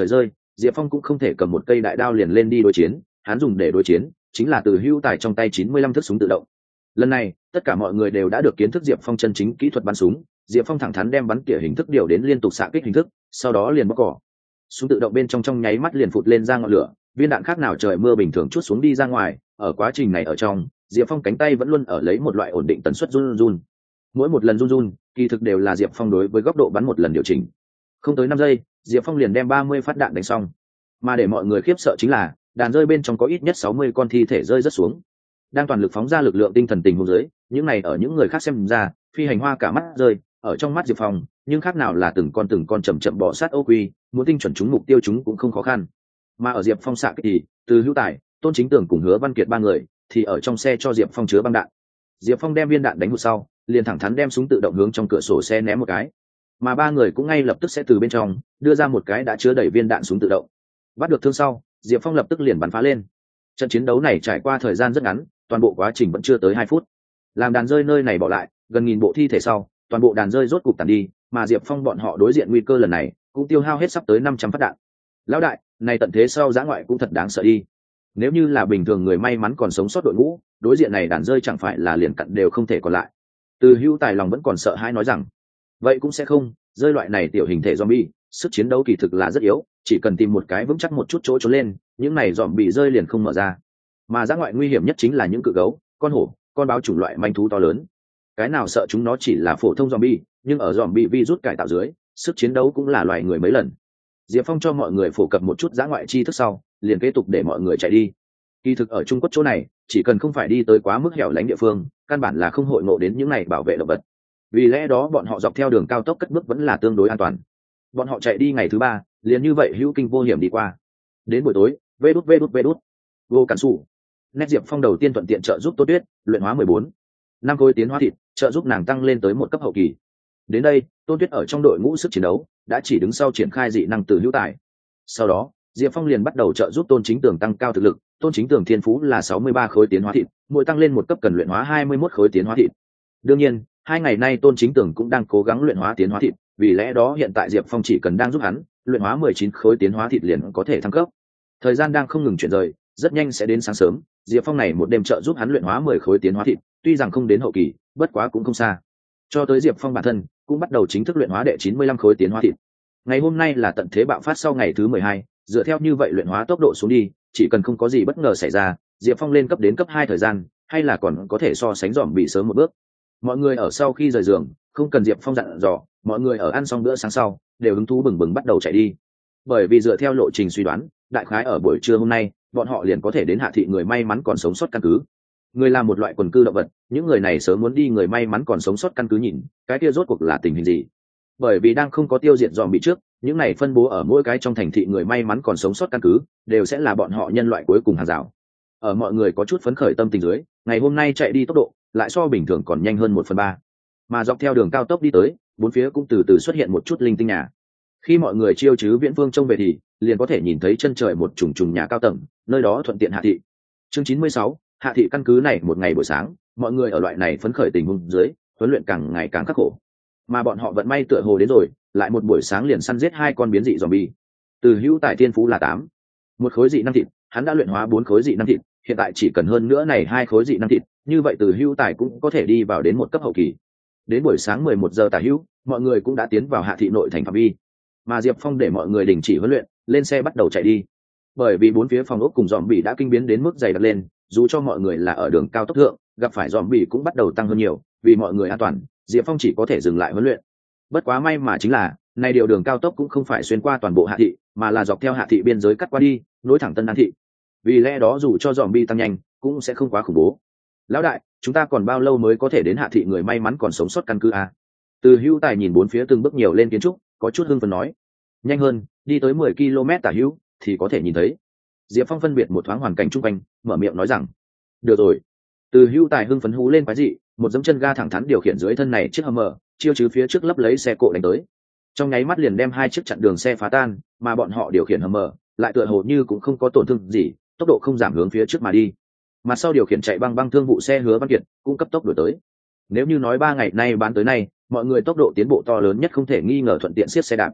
Diệp Phong cũng không thể cầm một cây đại đao liền lên đi đối chiến, hắn dùng để đối chiến chính là từ hưu tài trong tay chín mươi lăm thước súng tự động. Lần này tất cả mọi người đều đã được kiến thức Diệp Phong chân chính kỹ thuật bắn súng. Diệp Phong thẳng thắn đem bắn tỉa hình thức điều đến liên tục xạ kích hình thức, sau đó liền bóc cỏ. Súng tự động bên trong trong nháy mắt liền phụt lên ra ngọn lửa, viên đạn khác nào trời mưa bình thường chút xuống đi ra ngoài. Ở quá trình này ở trong, Diệp Phong cánh tay vẫn luôn ở lấy một loại ổn định tần suất run run. Mỗi một lần run run, kỳ thực đều là Diệp Phong đối với góc độ bắn một lần điều chỉnh. Không tới năm giây, Diệp Phong liền đem ba mươi phát đạn đánh xong. Mà để mọi người khiếp sợ chính là, đạn rơi bên trong có ít nhất sáu mươi con thi thể rơi rất xuống. Đang toàn lực phóng ra lực lượng tinh thần tình huống dưới, những này ở những người khác xem ra, phi hành hoa cả mắt rơi, ở trong mắt Diệp Phong, nhưng khác nào là từng con từng con chậm chậm bò sát ô quy, muốn tinh chuẩn trúng mục tiêu chúng cũng không khó khăn. Mà ở Diệp Phong xạ kích thì, từ Hữu Tài, Tôn Chính Tưởng cùng Hứa Văn Kiệt ba người, thì ở trong xe cho Diệp Phong chứa băng đạn. Diệp Phong đem viên đạn đánh hụt sau, liền thẳng thắn đem súng tự động hướng trong cửa sổ xe ném một cái. Mà ba người cũng ngay lập tức sẽ từ bên trong đưa ra một cái đã chứa đầy viên đạn súng tự động. Bắt được thương sau, Diệp Phong lập tức liền bắn phá lên. Trận chiến đấu này trải qua thời gian rất ngắn, toàn bộ quá trình vẫn chưa tới hai phút. Làm đàn rơi nơi này bỏ lại gần nghìn bộ thi thể sau, toàn bộ đàn rơi rốt cục tàn đi, mà Diệp Phong bọn họ đối diện nguy cơ lần này cũng tiêu hao hết sắp tới năm trăm phát đạn. Lão đại, này tận thế sau giã ngoại cũng thật đáng sợ đi. Nếu như là bình thường người may mắn còn sống sót đội ngũ, đối diện này đàn rơi chẳng phải là liền cặn đều không thể còn lại. Từ Hữu Tài lòng vẫn còn sợ hãi nói rằng, vậy cũng sẽ không, rơi loại này tiểu hình thể zombie, sức chiến đấu kỳ thực là rất yếu, chỉ cần tìm một cái vững chắc một chút chỗ trốn lên, những này zombie rơi liền không mở ra. Mà giã ngoại nguy hiểm nhất chính là những cự gấu, con hổ, con báo chủng loại manh thú to lớn. Cái nào sợ chúng nó chỉ là phổ thông zombie, nhưng ở zombie virus cải tạo dưới, sức chiến đấu cũng là loài người mấy lần. Diệp Phong cho mọi người phổ cập một chút giã ngoại tri thức sau, liền kế tục để mọi người chạy đi. Kỳ thực ở Trung Quốc chỗ này, chỉ cần không phải đi tới quá mức hẻo lánh địa phương, căn bản là không hội ngộ đến những này bảo vệ động vật. Vì lẽ đó bọn họ dọc theo đường cao tốc cất bước vẫn là tương đối an toàn. Bọn họ chạy đi ngày thứ ba, liền như vậy hữu kinh vô hiểm đi qua. Đến buổi tối, vê đút vê đút vê đút, vô cản sủ. Nét Diệp Phong đầu tiên thuận tiện trợ giúp Tô Tuyết luyện hóa mười bốn năm khối tiến hóa thịt, trợ giúp nàng tăng lên tới một cấp hậu kỳ. Đến đây, Tô Tuyết ở trong đội ngũ sức chiến đấu đã chỉ đứng sau triển khai dị năng từ Hữu Tài. Sau đó, Diệp Phong liền bắt đầu trợ giúp Tôn Chính Tường tăng cao thực lực. Tôn Chính Tường thiên phú là sáu mươi ba khối tiến hóa thịt, mỗi tăng lên một cấp cần luyện hóa hai mươi mốt khối tiến hóa thịt. Đương nhiên, hai ngày nay Tôn Chính Tường cũng đang cố gắng luyện hóa tiến hóa thịt, vì lẽ đó hiện tại Diệp Phong chỉ cần đang giúp hắn luyện hóa mười chín khối tiến hóa thịt liền có thể thăng cấp. Thời gian đang không ngừng chuyển rời, rất nhanh sẽ đến sáng sớm, Diệp Phong này một đêm trợ giúp hắn luyện hóa mười khối tiến hóa thịt, tuy rằng không đến hậu kỳ, bất quá cũng không xa. Cho tới Diệp Phong bản thân, cũng bắt đầu chính thức luyện hóa đệ chín mươi lăm khối tiến hóa thịt. Ngày hôm nay là tận thế bạo phát sau ngày thứ mười hai, dựa theo như vậy luyện hóa tốc độ xuống đi, chỉ cần không có gì bất ngờ xảy ra, Diệp Phong lên cấp đến cấp hai thời gian, hay là còn có thể so sánh dòm bị sớm một bước. Mọi người ở sau khi rời giường, không cần Diệp Phong dặn dò, mọi người ở ăn xong bữa sáng sau, đều hứng thú bừng bừng bắt đầu chạy đi. Bởi vì dựa theo lộ trình suy đoán, đại khái ở buổi trưa hôm nay, bọn họ liền có thể đến hạ thị người may mắn còn sống sót căn cứ. Người là một loại quần cư động vật, những người này sớm muốn đi người may mắn còn sống sót căn cứ nhìn, cái kia rốt cuộc là tình hình gì? Bởi vì đang không có tiêu diệt dòm bị trước, những này phân bố ở mỗi cái trong thành thị người may mắn còn sống sót căn cứ, đều sẽ là bọn họ nhân loại cuối cùng hàng rào. Ở mọi người có chút phấn khởi tâm tình dưới, ngày hôm nay chạy đi tốc độ lại so bình thường còn nhanh hơn một phần ba. Mà dọc theo đường cao tốc đi tới, bốn phía cũng từ từ xuất hiện một chút linh tinh nhà. Khi mọi người chiêu chứ viễn phương trông về thì liền có thể nhìn thấy chân trời một trùng trùng nhà cao tầng, nơi đó thuận tiện hạ thị. Chương chín mươi sáu, hạ thị căn cứ này một ngày buổi sáng, mọi người ở loại này phấn khởi tình huống dưới, huấn luyện càng ngày càng khắc khổ. Mà bọn họ vận may tựa hồ đến rồi, lại một buổi sáng liền săn giết hai con biến dị zombie. Từ Hữu Tài thiên phú là tám, một khối dị năng thịt, hắn đã luyện hóa bốn khối dị năng thịt, hiện tại chỉ cần hơn nữa này hai khối dị năng thịt, như vậy Từ Hữu Tài cũng có thể đi vào đến một cấp hậu kỳ. Đến buổi sáng mười một giờ tả hữu, mọi người cũng đã tiến vào hạ thị nội thành phạm vi. Mà Diệp Phong để mọi người đình chỉ huấn luyện, lên xe bắt đầu chạy đi. Bởi vì bốn phía phòng ốc cùng zombie đã kinh biến đến mức dày đặc lên, dù cho mọi người là ở đường cao tốc thượng, gặp phải zombie cũng bắt đầu tăng hơn nhiều, vì mọi người an toàn, Diệp Phong chỉ có thể dừng lại huấn luyện. Bất quá may mà chính là, nay điều đường cao tốc cũng không phải xuyên qua toàn bộ hạ thị, mà là dọc theo hạ thị biên giới cắt qua đi, nối thẳng Tân An thị. Vì lẽ đó dù cho zombie tăng nhanh, cũng sẽ không quá khủng bố. Lão đại, chúng ta còn bao lâu mới có thể đến hạ thị người may mắn còn sống sót căn cứ a? Từ Hữu Tài nhìn bốn phía từng bước nhiều lên kiến trúc, có chút hưng phấn nói. Nhanh hơn, đi tới mười ki lô mét tả hữu thì có thể nhìn thấy. Diệp Phong phân biệt một thoáng hoàn cảnh chung quanh, mở miệng nói rằng, được rồi. Từ Hữu Tài hưng phấn hú lên quái dị, một dẫm chân ga thẳng thắn điều khiển dưới thân này chiếc Hummer, chiêu chứ phía trước lấp lấy xe cộ đánh tới. Trong nháy mắt liền đem hai chiếc chặn đường xe phá tan, mà bọn họ điều khiển Hummer lại tựa hồ như cũng không có tổn thương gì, tốc độ không giảm hướng phía trước mà đi. Mặt sau điều khiển chạy băng băng thương vụ xe Hứa Văn Kiệt cũng cấp tốc đuổi tới. Nếu như nói ba ngày nay bán tới nay, mọi người tốc độ tiến bộ to lớn nhất không thể nghi ngờ thuận tiện siết xe đạp.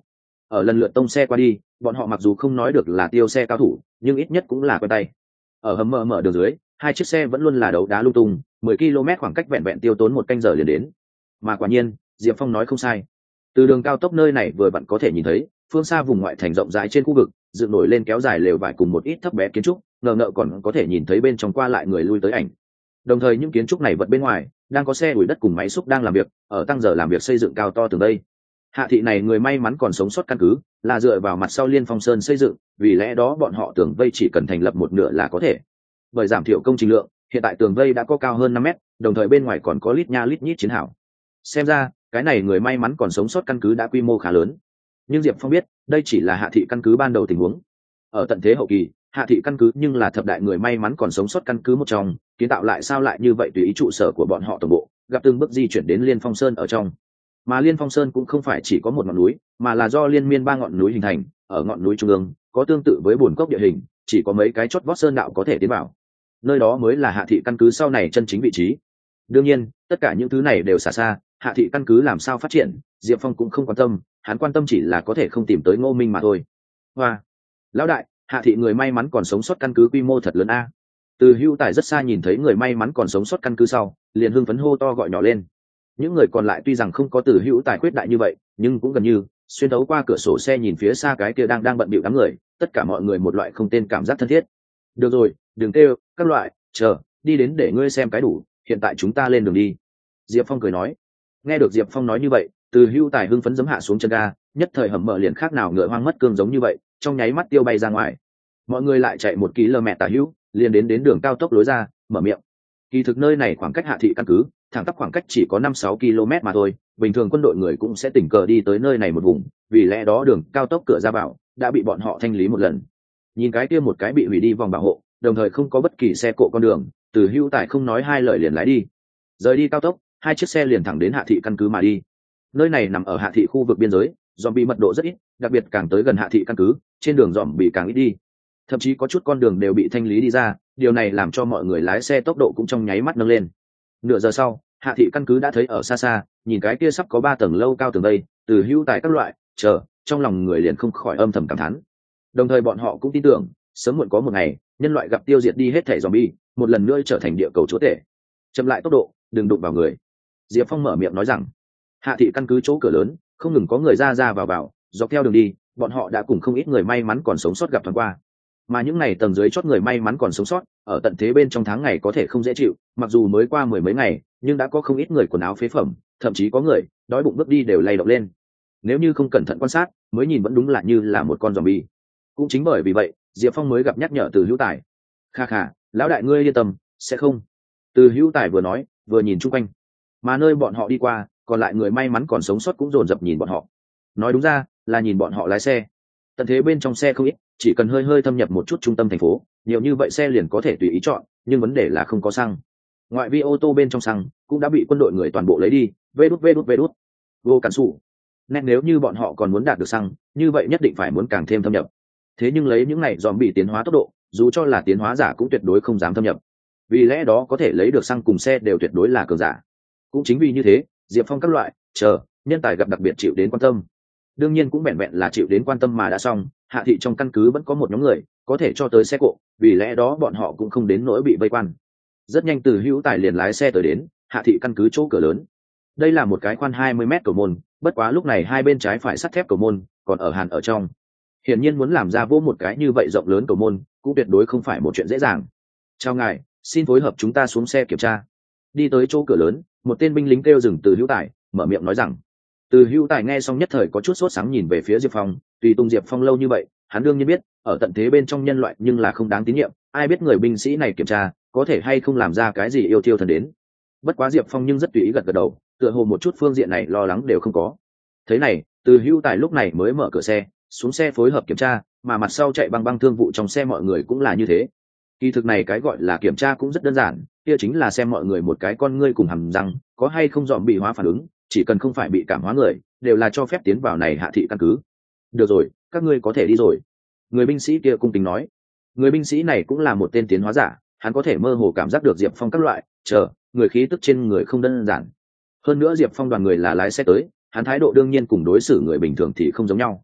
ở lần lượt tông xe qua đi, bọn họ mặc dù không nói được là tiêu xe cao thủ, nhưng ít nhất cũng là quen tay. Ở hầm mở mở đường dưới, hai chiếc xe vẫn luôn là đấu đá lung tung, mười ki lô mét khoảng cách vẹn vẹn tiêu tốn một canh giờ liền đến. Mà quả nhiên, Diệp Phong nói không sai. Từ đường cao tốc nơi này vừa vặn có thể nhìn thấy, phương xa vùng ngoại thành rộng rãi trên khu vực, dựng nổi lên kéo dài lều vải cùng một ít thấp bé kiến trúc, ngờ ngợ còn có thể nhìn thấy bên trong qua lại người lui tới ảnh. Đồng thời những kiến trúc này vật bên ngoài, đang có xe đuổi đất cùng máy xúc đang làm việc, ở tăng giờ làm việc xây dựng cao to từ đây. Hạ thị này người may mắn còn sống sót căn cứ, là dựa vào mặt sau Liên Phong Sơn xây dựng, vì lẽ đó bọn họ tường vây chỉ cần thành lập một nửa là có thể. Bởi giảm thiểu công trình lượng, hiện tại tường vây đã có cao hơn năm mét, đồng thời bên ngoài còn có lít nha lít nhít chiến hào. Xem ra, cái này người may mắn còn sống sót căn cứ đã quy mô khá lớn. Nhưng Diệp Phong biết, đây chỉ là Hạ thị căn cứ ban đầu tình huống. Ở tận thế hậu kỳ, Hạ thị căn cứ nhưng là thập đại người may mắn còn sống sót căn cứ một trong, kiến tạo lại sao lại như vậy tùy ý trụ sở của bọn họ tổng bộ, gặp từng bước di chuyển đến Liên Phong Sơn ở trong. Mà Liên Phong Sơn cũng không phải chỉ có một ngọn núi, mà là do liên miên ba ngọn núi hình thành, ở ngọn núi trung ương có tương tự với bồn cốc địa hình, chỉ có mấy cái chót vót sơn đạo có thể tiến vào. Nơi đó mới là Hạ thị căn cứ sau này chân chính vị trí. Đương nhiên, tất cả những thứ này đều xa xa, Hạ thị căn cứ làm sao phát triển, Diệp Phong cũng không quan tâm, hắn quan tâm chỉ là có thể không tìm tới Ngô Minh mà thôi. Hoa, lão đại, Hạ thị người may mắn còn sống sót căn cứ quy mô thật lớn a. Từ Hưu Tài rất xa nhìn thấy người may mắn còn sống sót căn cứ sau, liền hưng phấn hô to gọi nhỏ lên. Những người còn lại tuy rằng không có Từ Hữu Tài quyết đại như vậy, nhưng cũng gần như xuyên thấu qua cửa sổ xe nhìn phía xa cái kia đang đang bận bịu đám người, tất cả mọi người một loại không tên cảm giác thân thiết. Được rồi, đừng kêu, các loại, chờ, đi đến để ngươi xem cái đủ, hiện tại chúng ta lên đường đi. Diệp Phong cười nói. Nghe được Diệp Phong nói như vậy, Từ Hữu Tài hưng phấn giấm hạ xuống chân ga, nhất thời hầm mở liền khác nào ngựa hoang mất cương giống như vậy, trong nháy mắt tiêu bay ra ngoài. Mọi người lại chạy một km tả hữu, liền đến đến đường cao tốc lối ra, mở miệng. Kỳ thực nơi này khoảng cách Hạ thị căn cứ, thẳng tắp khoảng cách chỉ có năm sáu ki lô mét mà thôi, bình thường quân đội người cũng sẽ tình cờ đi tới nơi này một vùng, vì lẽ đó đường cao tốc cửa ra vào đã bị bọn họ thanh lý một lần. Nhìn cái kia một cái bị hủy đi vòng bảo hộ, đồng thời không có bất kỳ xe cộ con đường, Từ Hữu Tài không nói hai lời liền lái đi. Rời đi cao tốc, hai chiếc xe liền thẳng đến Hạ thị căn cứ mà đi. Nơi này nằm ở Hạ thị khu vực biên giới, zombie mật độ rất ít, đặc biệt càng tới gần Hạ thị căn cứ, trên đường zombie càng ít đi. Thậm chí có chút con đường đều bị thanh lý đi ra, điều này làm cho mọi người lái xe tốc độ cũng trong nháy mắt nâng lên. Nửa giờ sau, Hạ thị căn cứ đã thấy ở xa xa, nhìn cái kia sắp có ba tầng lâu cao tường đây, Từ Hữu Tài các loại, chờ, trong lòng người liền không khỏi âm thầm cảm thán. Đồng thời bọn họ cũng tin tưởng, sớm muộn có một ngày, nhân loại gặp tiêu diệt đi hết thể zombie, một lần nữa trở thành địa cầu chúa tể. Chậm lại tốc độ, đừng đụng vào người. Diệp Phong mở miệng nói rằng, Hạ thị căn cứ chỗ cửa lớn, không ngừng có người ra ra vào vào, dọc theo đường đi, bọn họ đã cùng không ít người may mắn còn sống sót gặp thoáng qua. Mà những ngày tầng dưới chót người may mắn còn sống sót, ở tận thế bên trong tháng ngày có thể không dễ chịu, mặc dù mới qua mười mấy ngày, nhưng đã có không ít người quần áo phế phẩm, thậm chí có người đói bụng bước đi đều lay động lên. Nếu như không cẩn thận quan sát, mới nhìn vẫn đúng là như là một con zombie. Cũng chính bởi vì vậy, Diệp Phong mới gặp nhắc nhở Từ Hữu Tài. Kha kha, lão đại ngươi yên tâm, sẽ không. Từ Hữu Tài vừa nói, vừa nhìn chung quanh. Mà nơi bọn họ đi qua, còn lại người may mắn còn sống sót cũng dồn dập nhìn bọn họ. Nói đúng ra, là nhìn bọn họ lái xe. Tận thế bên trong xe không ít, chỉ cần hơi hơi thâm nhập một chút trung tâm thành phố, nhiều như vậy xe liền có thể tùy ý chọn, nhưng vấn đề là không có xăng. Ngoại vi ô tô bên trong xăng cũng đã bị quân đội người toàn bộ lấy đi, vê đút vê đút vê đút. Vô cản sủ. Nên nếu như bọn họ còn muốn đạt được xăng, như vậy nhất định phải muốn càng thêm thâm nhập. Thế nhưng lấy những này dòm bị tiến hóa tốc độ, dù cho là tiến hóa giả cũng tuyệt đối không dám thâm nhập. Vì lẽ đó có thể lấy được xăng cùng xe đều tuyệt đối là cường giả. Cũng chính vì như thế, Diệp Phong các loại, chờ, nhân tài gặp đặc biệt chịu đến quan tâm. Đương nhiên cũng vẹn vẹn là chịu đến quan tâm mà đã xong, Hạ thị trong căn cứ vẫn có một nhóm người có thể cho tới xe cộ, vì lẽ đó bọn họ cũng không đến nỗi bị vây quan. Rất nhanh Từ Hữu Tài liền lái xe tới đến Hạ thị căn cứ chỗ cửa lớn. Đây là một cái khoan hai mươi mét cầu môn, bất quá lúc này hai bên trái phải sắt thép cầu môn, còn ở hàn ở trong. Hiển nhiên muốn làm ra vô một cái như vậy rộng lớn cầu môn, cũng tuyệt đối không phải một chuyện dễ dàng. Chào ngài, xin phối hợp chúng ta xuống xe kiểm tra. Đi tới chỗ cửa lớn, một tên binh lính kêu dừng Từ Hữu Tài, mở miệng nói rằng. Từ Hữu Tài nghe xong nhất thời có chút sốt sáng nhìn về phía Diệp Phong, tùy tung Diệp Phong lâu như vậy, hắn đương nhiên biết, ở tận thế bên trong nhân loại nhưng là không đáng tín nhiệm, ai biết người binh sĩ này kiểm tra, có thể hay không làm ra cái gì yêu thiêu thần đến. Bất quá Diệp Phong nhưng rất tùy ý gật gật đầu, tựa hồ một chút phương diện này lo lắng đều không có. Thế này, Từ Hữu Tài lúc này mới mở cửa xe, xuống xe phối hợp kiểm tra, mà mặt sau chạy băng băng thương vụ trong xe mọi người cũng là như thế. Kỳ thực này cái gọi là kiểm tra cũng rất đơn giản, kia chính là xem mọi người một cái con ngươi cùng hàm răng có hay không dòm bị hóa phản ứng, chỉ cần không phải bị cảm hóa người, đều là cho phép tiến vào này Hạ thị căn cứ. Được rồi, các ngươi có thể đi rồi. Người binh sĩ kia cung kính nói. Người binh sĩ này cũng là một tên tiến hóa giả, hắn có thể mơ hồ cảm giác được Diệp Phong các loại, chờ, người khí tức trên người không đơn giản. Hơn nữa Diệp Phong đoàn người là lái xe tới, hắn thái độ đương nhiên cùng đối xử người bình thường thì không giống nhau.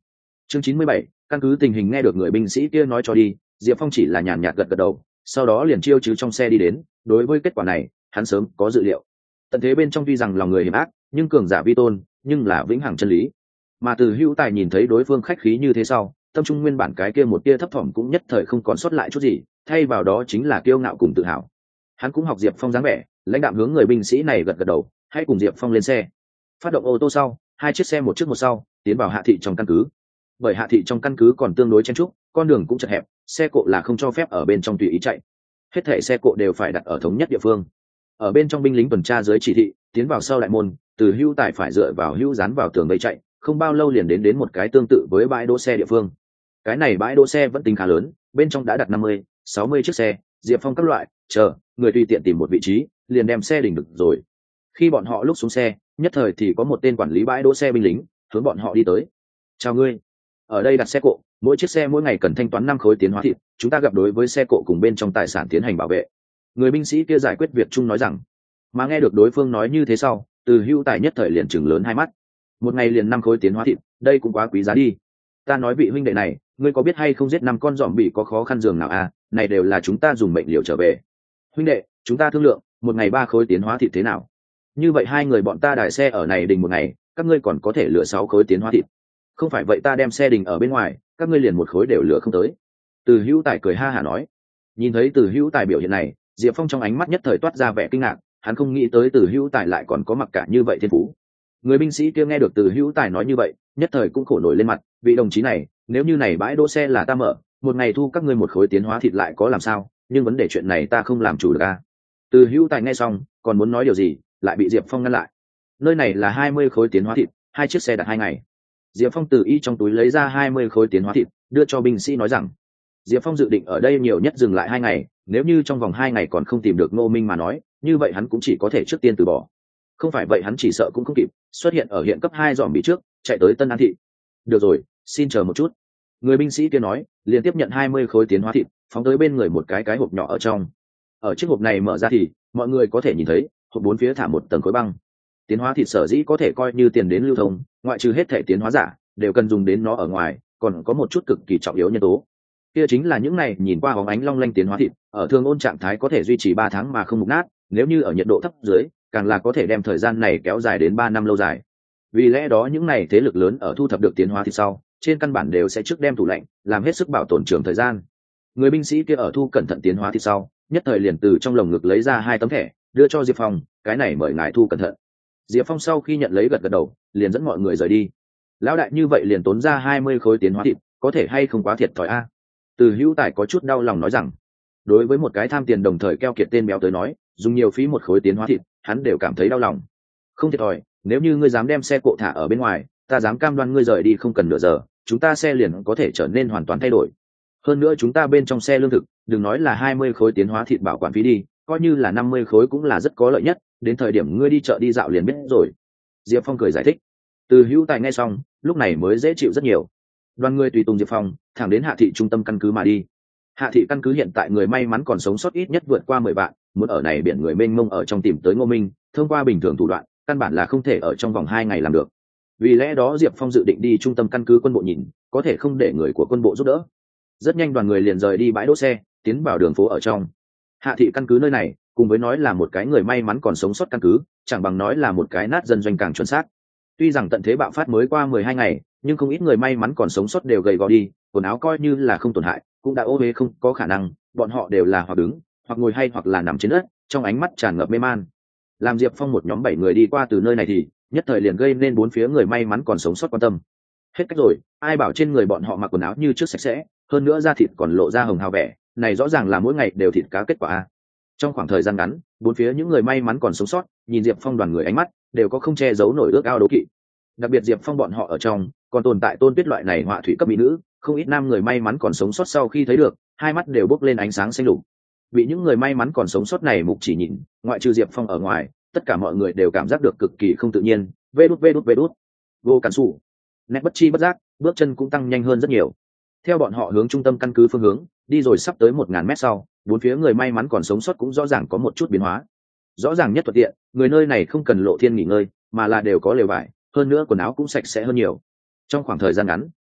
chương chín mươi bảy, căn cứ tình hình nghe được người binh sĩ kia nói cho đi, Diệp Phong chỉ là nhàn nhạt gật gật đầu, sau đó liền chiêu chứ trong xe đi đến. Đối với kết quả này hắn sớm có dự liệu. Tận thế bên trong tuy rằng lòng người hiểm ác, nhưng cường giả vi tôn, nhưng là vĩnh hằng chân lý. Mà Từ Hữu Tài nhìn thấy đối phương khách khí như thế sau, tâm trung nguyên bản cái kia một tia thấp thỏm cũng nhất thời không còn sót lại chút gì, thay vào đó chính là kiêu ngạo cùng tự hào. Hắn cũng học Diệp Phong dáng vẻ, lãnh đạm hướng người binh sĩ này gật gật đầu, hãy cùng Diệp Phong lên xe. Phát động ô tô sau, hai chiếc xe một trước một sau tiến vào hạ thị trong căn cứ. Bởi hạ thị trong căn cứ còn tương đối chen trúc, con đường cũng chật hẹp, xe cộ là không cho phép ở bên trong tùy ý chạy. Hết thảy xe cộ đều phải đặt ở thống nhất địa phương. Ở bên trong binh lính tuần tra dưới chỉ thị, tiến vào sau đại môn, Từ Hữu Tài phải dựa vào hữu dán vào tường vây chạy, không bao lâu liền đến đến một cái tương tự với bãi đỗ xe địa phương. Cái này bãi đỗ xe vẫn tính khá lớn, bên trong đã đặt năm mươi, sáu mươi chiếc xe, Diệp Phong các loại, chờ, người tùy tiện tìm một vị trí, liền đem xe đình được rồi. Khi bọn họ lúc xuống xe, nhất thời thì có một tên quản lý bãi đỗ xe binh lính hướng bọn họ đi tới. Chào ngươi, ở đây đặt xe cộ, mỗi chiếc xe mỗi ngày cần thanh toán năm khối tiến hóa thịt, chúng ta gặp đối với xe cộ cùng bên trong tài sản tiến hành bảo vệ. Người binh sĩ kia giải quyết việc chung nói rằng. Mà nghe được đối phương nói như thế sau, Từ Hữu Tài nhất thời liền chừng lớn hai mắt. Một ngày liền năm khối tiến hóa thịt, đây cũng quá quý giá đi. Ta nói vị huynh đệ này, ngươi có biết hay không giết năm con dòm bị có khó khăn giường nào à, này đều là chúng ta dùng mệnh liều trở về. Huynh đệ, chúng ta thương lượng, một ngày ba khối tiến hóa thịt thế nào? Như vậy hai người bọn ta đài xe ở này đình một ngày, các ngươi còn có thể lựa sáu khối tiến hóa thịt. Không phải vậy ta đem xe đình ở bên ngoài, các ngươi liền một khối đều lựa không tới. Từ Hữu Tài cười ha hả nói. Nhìn thấy Từ Hữu Tài biểu hiện này, Diệp Phong trong ánh mắt nhất thời toát ra vẻ kinh ngạc, hắn không nghĩ tới Từ Hữu Tài lại còn có mặc cả như vậy thiên phú. Người binh sĩ kia nghe được Từ Hữu Tài nói như vậy, nhất thời cũng khổ nổi lên mặt, vị đồng chí này, nếu như này bãi đỗ xe là ta mở, một ngày thu các ngươi một khối tiến hóa thịt lại có làm sao, nhưng vấn đề chuyện này ta không làm chủ được à. Từ Hữu Tài nghe xong, còn muốn nói điều gì, lại bị Diệp Phong ngăn lại. Nơi này là hai mươi khối tiến hóa thịt, hai chiếc xe đặt hai ngày. Diệp Phong từ y trong túi lấy ra hai mươi khối tiến hóa thịt, đưa cho binh sĩ nói rằng, Diệp Phong dự định ở đây nhiều nhất dừng lại hai ngày, nếu như trong vòng hai ngày còn không tìm được Ngô Minh mà nói, như vậy hắn cũng chỉ có thể trước tiên từ bỏ. Không phải vậy hắn chỉ sợ cũng không kịp xuất hiện ở hiện cấp hai dòm bị trước, chạy tới Tân An thị. Được rồi, xin chờ một chút. Người binh sĩ kia nói, liền tiếp nhận hai mươi khối tiến hóa thịt, phóng tới bên người một cái cái hộp nhỏ ở trong. Ở chiếc hộp này mở ra thì, mọi người có thể nhìn thấy, hộp bốn phía thả một tầng khối băng. Tiến hóa thịt sở dĩ có thể coi như tiền đến lưu thông, ngoại trừ hết thể tiến hóa giả, đều cần dùng đến nó ở ngoài, còn có một chút cực kỳ trọng yếu nhân tố. Kia chính là những này nhìn qua bóng ánh long lanh tiến hóa thịt, ở thường ôn trạng thái có thể duy trì ba tháng mà không mục nát, nếu như ở nhiệt độ thấp dưới, càng là có thể đem thời gian này kéo dài đến ba năm lâu dài. Vì lẽ đó những này thế lực lớn ở thu thập được tiến hóa thịt sau, trên căn bản đều sẽ trước đem tủ lạnh, làm hết sức bảo tồn trường thời gian. Người binh sĩ kia ở thu cẩn thận tiến hóa thịt sau, nhất thời liền từ trong lồng ngực lấy ra hai tấm thẻ, đưa cho Diệp Phong, cái này mời ngài thu cẩn thận. Diệp Phong sau khi nhận lấy gật gật đầu, liền dẫn mọi người rời đi. Lão đại như vậy liền tốn ra hai mươi khối tiến hóa thịt, có thể hay không quá thiệt thòi a? Từ Hữu Tài có chút đau lòng nói rằng, đối với một cái tham tiền đồng thời keo kiệt tên béo tới nói, dùng nhiều phí một khối tiến hóa thịt, hắn đều cảm thấy đau lòng. Không thiệt thòi, nếu như ngươi dám đem xe cộ thả ở bên ngoài, ta dám cam đoan ngươi rời đi không cần nửa giờ, chúng ta xe liền có thể trở nên hoàn toàn thay đổi. Hơn nữa chúng ta bên trong xe lương thực, đừng nói là hai mươi khối tiến hóa thịt bảo quản phí đi, coi như là năm mươi khối cũng là rất có lợi nhất, đến thời điểm ngươi đi chợ đi dạo liền biết rồi. Diệp Phong cười giải thích. Từ Hữu Tài nghe xong, lúc này mới dễ chịu rất nhiều. Đoàn người tùy tùng Diệp Phong thẳng đến Hạ thị trung tâm căn cứ mà đi. Hạ thị căn cứ hiện tại người may mắn còn sống sót ít nhất vượt qua mười vạn, muốn ở này biển người mênh mông ở trong tìm tới Ngô Minh, thông qua bình thường thủ đoạn, căn bản là không thể ở trong vòng hai ngày làm được. Vì lẽ đó Diệp Phong dự định đi trung tâm căn cứ quân bộ nhìn, có thể không để người của quân bộ giúp đỡ. Rất nhanh đoàn người liền rời đi bãi đỗ xe, tiến vào đường phố ở trong. Hạ thị căn cứ nơi này, cùng với nói là một cái người may mắn còn sống sót căn cứ, chẳng bằng nói là một cái nát dân doanh càng chuẩn xác. Tuy rằng tận thế bạo phát mới qua mười hai ngày, nhưng không ít người may mắn còn sống sót đều gầy gò đi, quần áo coi như là không tổn hại, cũng đã ô uế không có khả năng, bọn họ đều là hoặc đứng, hoặc ngồi hay hoặc là nằm trên đất, trong ánh mắt tràn ngập mê man. Làm Diệp Phong một nhóm bảy người đi qua từ nơi này thì, nhất thời liền gây nên bốn phía người may mắn còn sống sót quan tâm. Hết cách rồi, ai bảo trên người bọn họ mặc quần áo như trước sạch sẽ, hơn nữa da thịt còn lộ ra hồng hào vẻ, này rõ ràng là mỗi ngày đều thịt cá kết quả a. Trong khoảng thời gian ngắn, bốn phía những người may mắn còn sống sót, nhìn Diệp Phong đoàn người ánh mắt đều có không che giấu nổi ước ao đố kỵ. Đặc biệt Diệp Phong bọn họ ở trong, còn tồn tại Tôn Tuyết loại này họa thủy cấp mỹ nữ, không ít nam người may mắn còn sống sót sau khi thấy được, hai mắt đều bốc lên ánh sáng xanh lục. Bị những người may mắn còn sống sót này mục chỉ nhìn, ngoại trừ Diệp Phong ở ngoài, tất cả mọi người đều cảm giác được cực kỳ không tự nhiên. Vê đút vê đút vê đút. Vô cản sủ. Nét bất chi bất giác, bước chân cũng tăng nhanh hơn rất nhiều. Theo bọn họ hướng trung tâm căn cứ phương hướng, đi rồi sắp tới một ngàn mét sau, bốn phía người may mắn còn sống sót cũng rõ ràng có một chút biến hóa. Rõ ràng nhất thuận tiện, người nơi này không cần lộ thiên nghỉ ngơi, mà là đều có lều vải, hơn nữa quần áo cũng sạch sẽ hơn nhiều. Trong khoảng thời gian ngắn,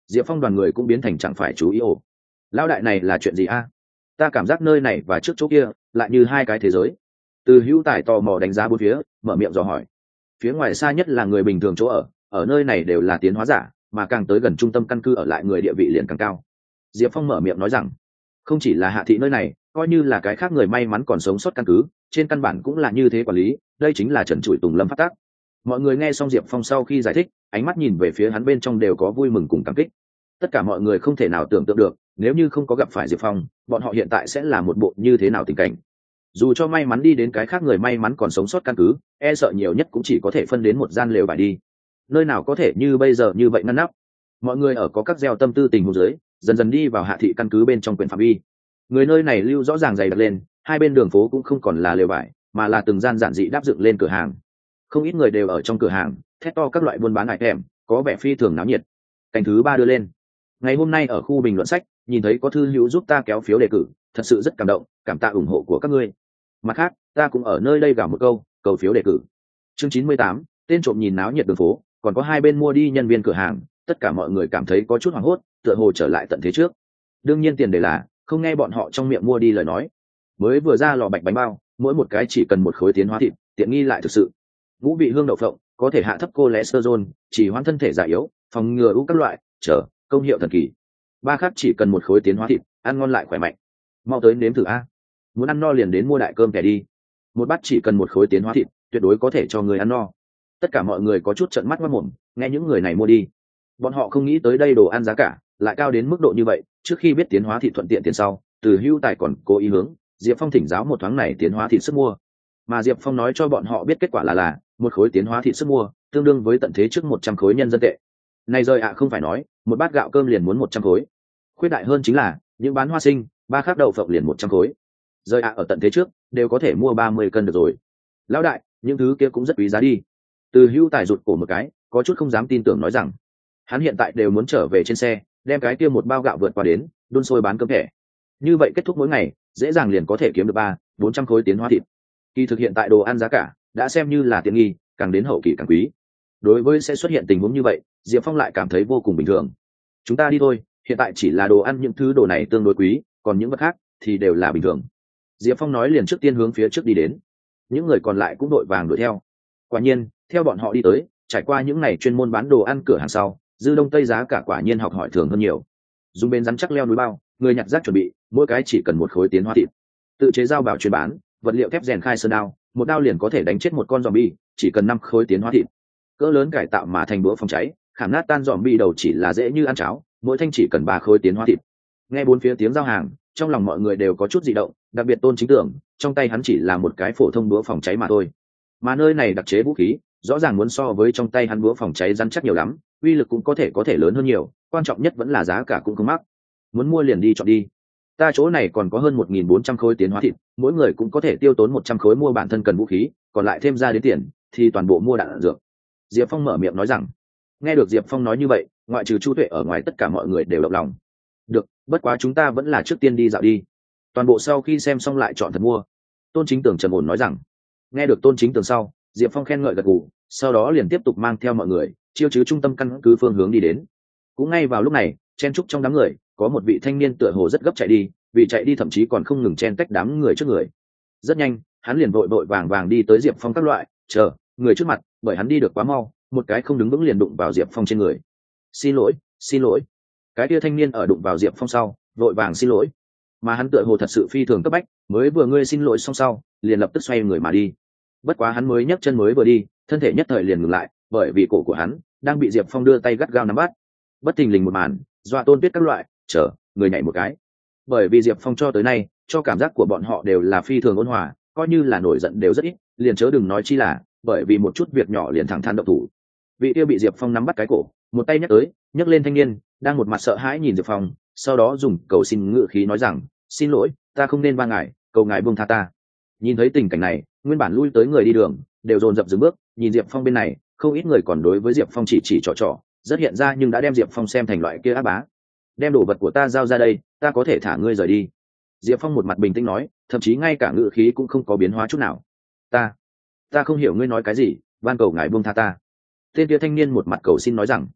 Diệp Phong đoàn người cũng biến thành chẳng phải chú ý ổ. Lão đại này là chuyện gì a? Ta cảm giác nơi này và trước chỗ kia lại như hai cái thế giới. Từ Hữu Tài tò mò đánh giá bốn phía, mở miệng dò hỏi. Phía ngoài xa nhất là người bình thường chỗ ở, ở nơi này đều là tiến hóa giả, mà càng tới gần trung tâm căn cứ ở lại người địa vị liền càng cao. Diệp Phong mở miệng nói rằng, không chỉ là Hạ thị nơi này, coi như là cái khác người may mắn còn sống sót căn cứ, trên căn bản cũng là như thế quản lý, đây chính là trần trụi tùng lâm phát tác. Mọi người nghe xong Diệp Phong sau khi giải thích, ánh mắt nhìn về phía hắn bên trong đều có vui mừng cùng cảm kích. Tất cả mọi người không thể nào tưởng tượng được, nếu như không có gặp phải Diệp Phong, bọn họ hiện tại sẽ là một bộ như thế nào tình cảnh. Dù cho may mắn đi đến cái khác người may mắn còn sống sót căn cứ, e sợ nhiều nhất cũng chỉ có thể phân đến một gian lều vải đi. Nơi nào có thể như bây giờ như vậy ngăn nắp. Mọi người ở có các gieo tâm tư tình huống dưới, dần dần đi vào Hạ thị căn cứ bên trong quyền phạm vi. Người nơi này lưu rõ ràng dày đặc lên, hai bên đường phố cũng không còn là lều vải, mà là từng gian giản dị đáp dựng lên cửa hàng. Không ít người đều ở trong cửa hàng, thét to các loại buôn bán hải thèm, có vẻ phi thường náo nhiệt. Cảnh thứ ba đưa lên. Ngày hôm nay ở khu bình luận sách, nhìn thấy có thư hữu giúp ta kéo phiếu đề cử, thật sự rất cảm động, cảm tạ ủng hộ của các ngươi. Mặt khác, ta cũng ở nơi đây gào một câu, cầu phiếu đề cử. Chương chín mươi tám, tên trộm nhìn náo nhiệt đường phố, còn có hai bên mua đi nhân viên cửa hàng, tất cả mọi người cảm thấy có chút hoảng hốt, tựa hồ trở lại tận thế trước. Đương nhiên tiền đề là không nghe bọn họ trong miệng mua đi lời nói. Mới vừa ra lò bạch bánh bao, mỗi một cái chỉ cần một khối tiến hóa thịt, tiện nghi lại thực sự. Ngũ vị hương đậu phộng có thể hạ thấp cholesterol, chỉ hoãn thân thể già yếu, phòng ngừa u các loại, trở công hiệu thần kỳ. Ba khác chỉ cần một khối tiến hóa thịt, ăn ngon lại khỏe mạnh. Mau tới nếm thử a. Muốn ăn no liền đến mua đại cơm kẻ đi. Một bát chỉ cần một khối tiến hóa thịt, tuyệt đối có thể cho người ăn no. Tất cả mọi người có chút trợn mắt mắt mồm, nghe những người này mua đi. Bọn họ không nghĩ tới đây đồ ăn giá cả lại cao đến mức độ như vậy. Trước khi biết tiến hóa thịt thuận tiện tiền sau, Từ Hữu Tài còn cố ý hướng Diệp Phong thỉnh giáo một thoáng này tiến hóa thịt sức mua. Mà Diệp Phong nói cho bọn họ biết kết quả là là một khối tiến hóa thịt sức mua tương đương với tận thế trước một trăm khối nhân dân tệ. Này rời ạ, không phải nói một bát gạo cơm liền muốn một trăm khối. Khuyết đại hơn chính là những bán hoa sinh, ba khác đậu phộng liền một trăm khối. Rời ạ, ở tận thế trước đều có thể mua ba mươi cân được rồi. Lão đại, những thứ kia cũng rất quý giá đi. Từ Hữu Tài rụt cổ một cái, có chút không dám tin tưởng nói rằng hắn hiện tại đều muốn trở về trên xe, đem cái kia một bao gạo vượt qua đến đun sôi bán cơm thẻ. Như vậy kết thúc mỗi ngày dễ dàng liền có thể kiếm được ba bốn trăm khối tiến hóa thịt. Kỳ thực hiện tại đồ ăn giá cả đã xem như là tiện nghi, càng đến hậu kỳ càng quý. Đối với sẽ xuất hiện tình huống như vậy, Diệp Phong lại cảm thấy vô cùng bình thường. Chúng ta đi thôi, hiện tại chỉ là đồ ăn, những thứ đồ này tương đối quý, còn những vật khác thì đều là bình thường. Diệp Phong nói liền trước tiên hướng phía trước đi đến, những người còn lại cũng đội vàng đuổi theo. Quả nhiên, theo bọn họ đi tới, trải qua những ngày chuyên môn bán đồ ăn cửa hàng sau, dư đông tây giá cả quả nhiên học hỏi thường hơn nhiều. Dùng bên rắn chắc leo núi bao, người nhặt rác chuẩn bị, mỗi cái chỉ cần một khối tiến hóa thịt. Tự chế dao bảo chuyên bán, vật liệu thép rèn khai sơn đao, một đao liền có thể đánh chết một con zombie, chỉ cần năm khối tiến hóa thịt. Cỡ lớn cải tạo mà thành bữa phòng cháy, khảm nát tan zombie đầu chỉ là dễ như ăn cháo, mỗi thanh chỉ cần ba khối tiến hóa thịt. Nghe bốn phía tiếng giao hàng, trong lòng mọi người đều có chút dị động, đặc biệt Tôn Chính Tưởng, trong tay hắn chỉ là một cái phổ thông búa phòng cháy mà thôi. Mà nơi này đặc chế vũ khí, rõ ràng muốn so với trong tay hắn búa phòng cháy rắn chắc nhiều lắm, uy lực cũng có thể có thể lớn hơn nhiều, quan trọng nhất vẫn là giá cả cũng không mắc. Muốn mua liền đi chọn đi. Ta chỗ này còn có hơn một nghìn bốn trăm khối tiến hóa thịt, mỗi người cũng có thể tiêu tốn một trăm khối mua bản thân cần vũ khí, còn lại thêm ra đến tiền thì toàn bộ mua đạn dược. Diệp Phong mở miệng nói rằng. Nghe được Diệp Phong nói như vậy, ngoại trừ Chu Tuệ ở ngoài tất cả mọi người đều động lòng. Được, bất quá chúng ta vẫn là trước tiên đi dạo đi. Toàn bộ sau khi xem xong lại chọn thật mua. Tôn Chính Tường trầm ổn nói rằng. Nghe được Tôn Chính Tường sau, Diệp Phong khen ngợi gật gù, sau đó liền tiếp tục mang theo mọi người chiêu chứ trung tâm căn cứ phương hướng đi đến. Cũng ngay vào lúc này, chen trúc trong đám người có một vị thanh niên tựa hồ rất gấp chạy đi, vì chạy đi thậm chí còn không ngừng chen cách đám người trước người. Rất nhanh, hắn liền vội vội vàng vàng đi tới Diệp Phong các loại chờ người trước mặt, bởi hắn đi được quá mau, một cái không đứng vững liền đụng vào Diệp Phong trên người. Xin lỗi, xin lỗi. Cái kia thanh niên ở đụng vào Diệp Phong sau, vội vàng xin lỗi. Mà hắn tựa hồ thật sự phi thường cấp bách, mới vừa ngươi xin lỗi xong sau, liền lập tức xoay người mà đi. Bất quá hắn mới nhấc chân mới vừa đi, thân thể nhất thời liền ngừng lại, bởi vì cổ của hắn đang bị Diệp Phong đưa tay gắt gao nắm bắt. Bất thình lình một màn, dọa Tôn Tuyết các loại chờ người nhảy một cái. Bởi vì Diệp Phong cho tới nay, cho cảm giác của bọn họ đều là phi thường ôn hòa, coi như là nổi giận đều rất ít, liền chớ đừng nói chi là, bởi vì một chút việc nhỏ liền thẳng thắn động thủ. Vị kia bị Diệp Phong nắm bắt cái cổ, một tay nhấc tới, nhấc lên thanh niên, đang một mặt sợ hãi nhìn Diệp Phong, sau đó dùng cầu xin ngữ khí nói rằng, xin lỗi, ta không nên ba ngài, cầu ngài buông tha ta. Nhìn thấy tình cảnh này, nguyên bản lui tới người đi đường đều dồn dập dừng bước, nhìn Diệp Phong bên này, không ít người còn đối với Diệp Phong chỉ chỉ trò trò, rất hiện ra nhưng đã đem Diệp Phong xem thành loại kia ác bá. Đem đồ vật của ta giao ra đây, ta có thể thả ngươi rời đi. Diệp Phong một mặt bình tĩnh nói, thậm chí ngay cả ngữ khí cũng không có biến hóa chút nào. Ta, ta không hiểu ngươi nói cái gì, van cầu ngài buông tha ta. Tên kia thanh niên một mặt cầu xin nói rằng,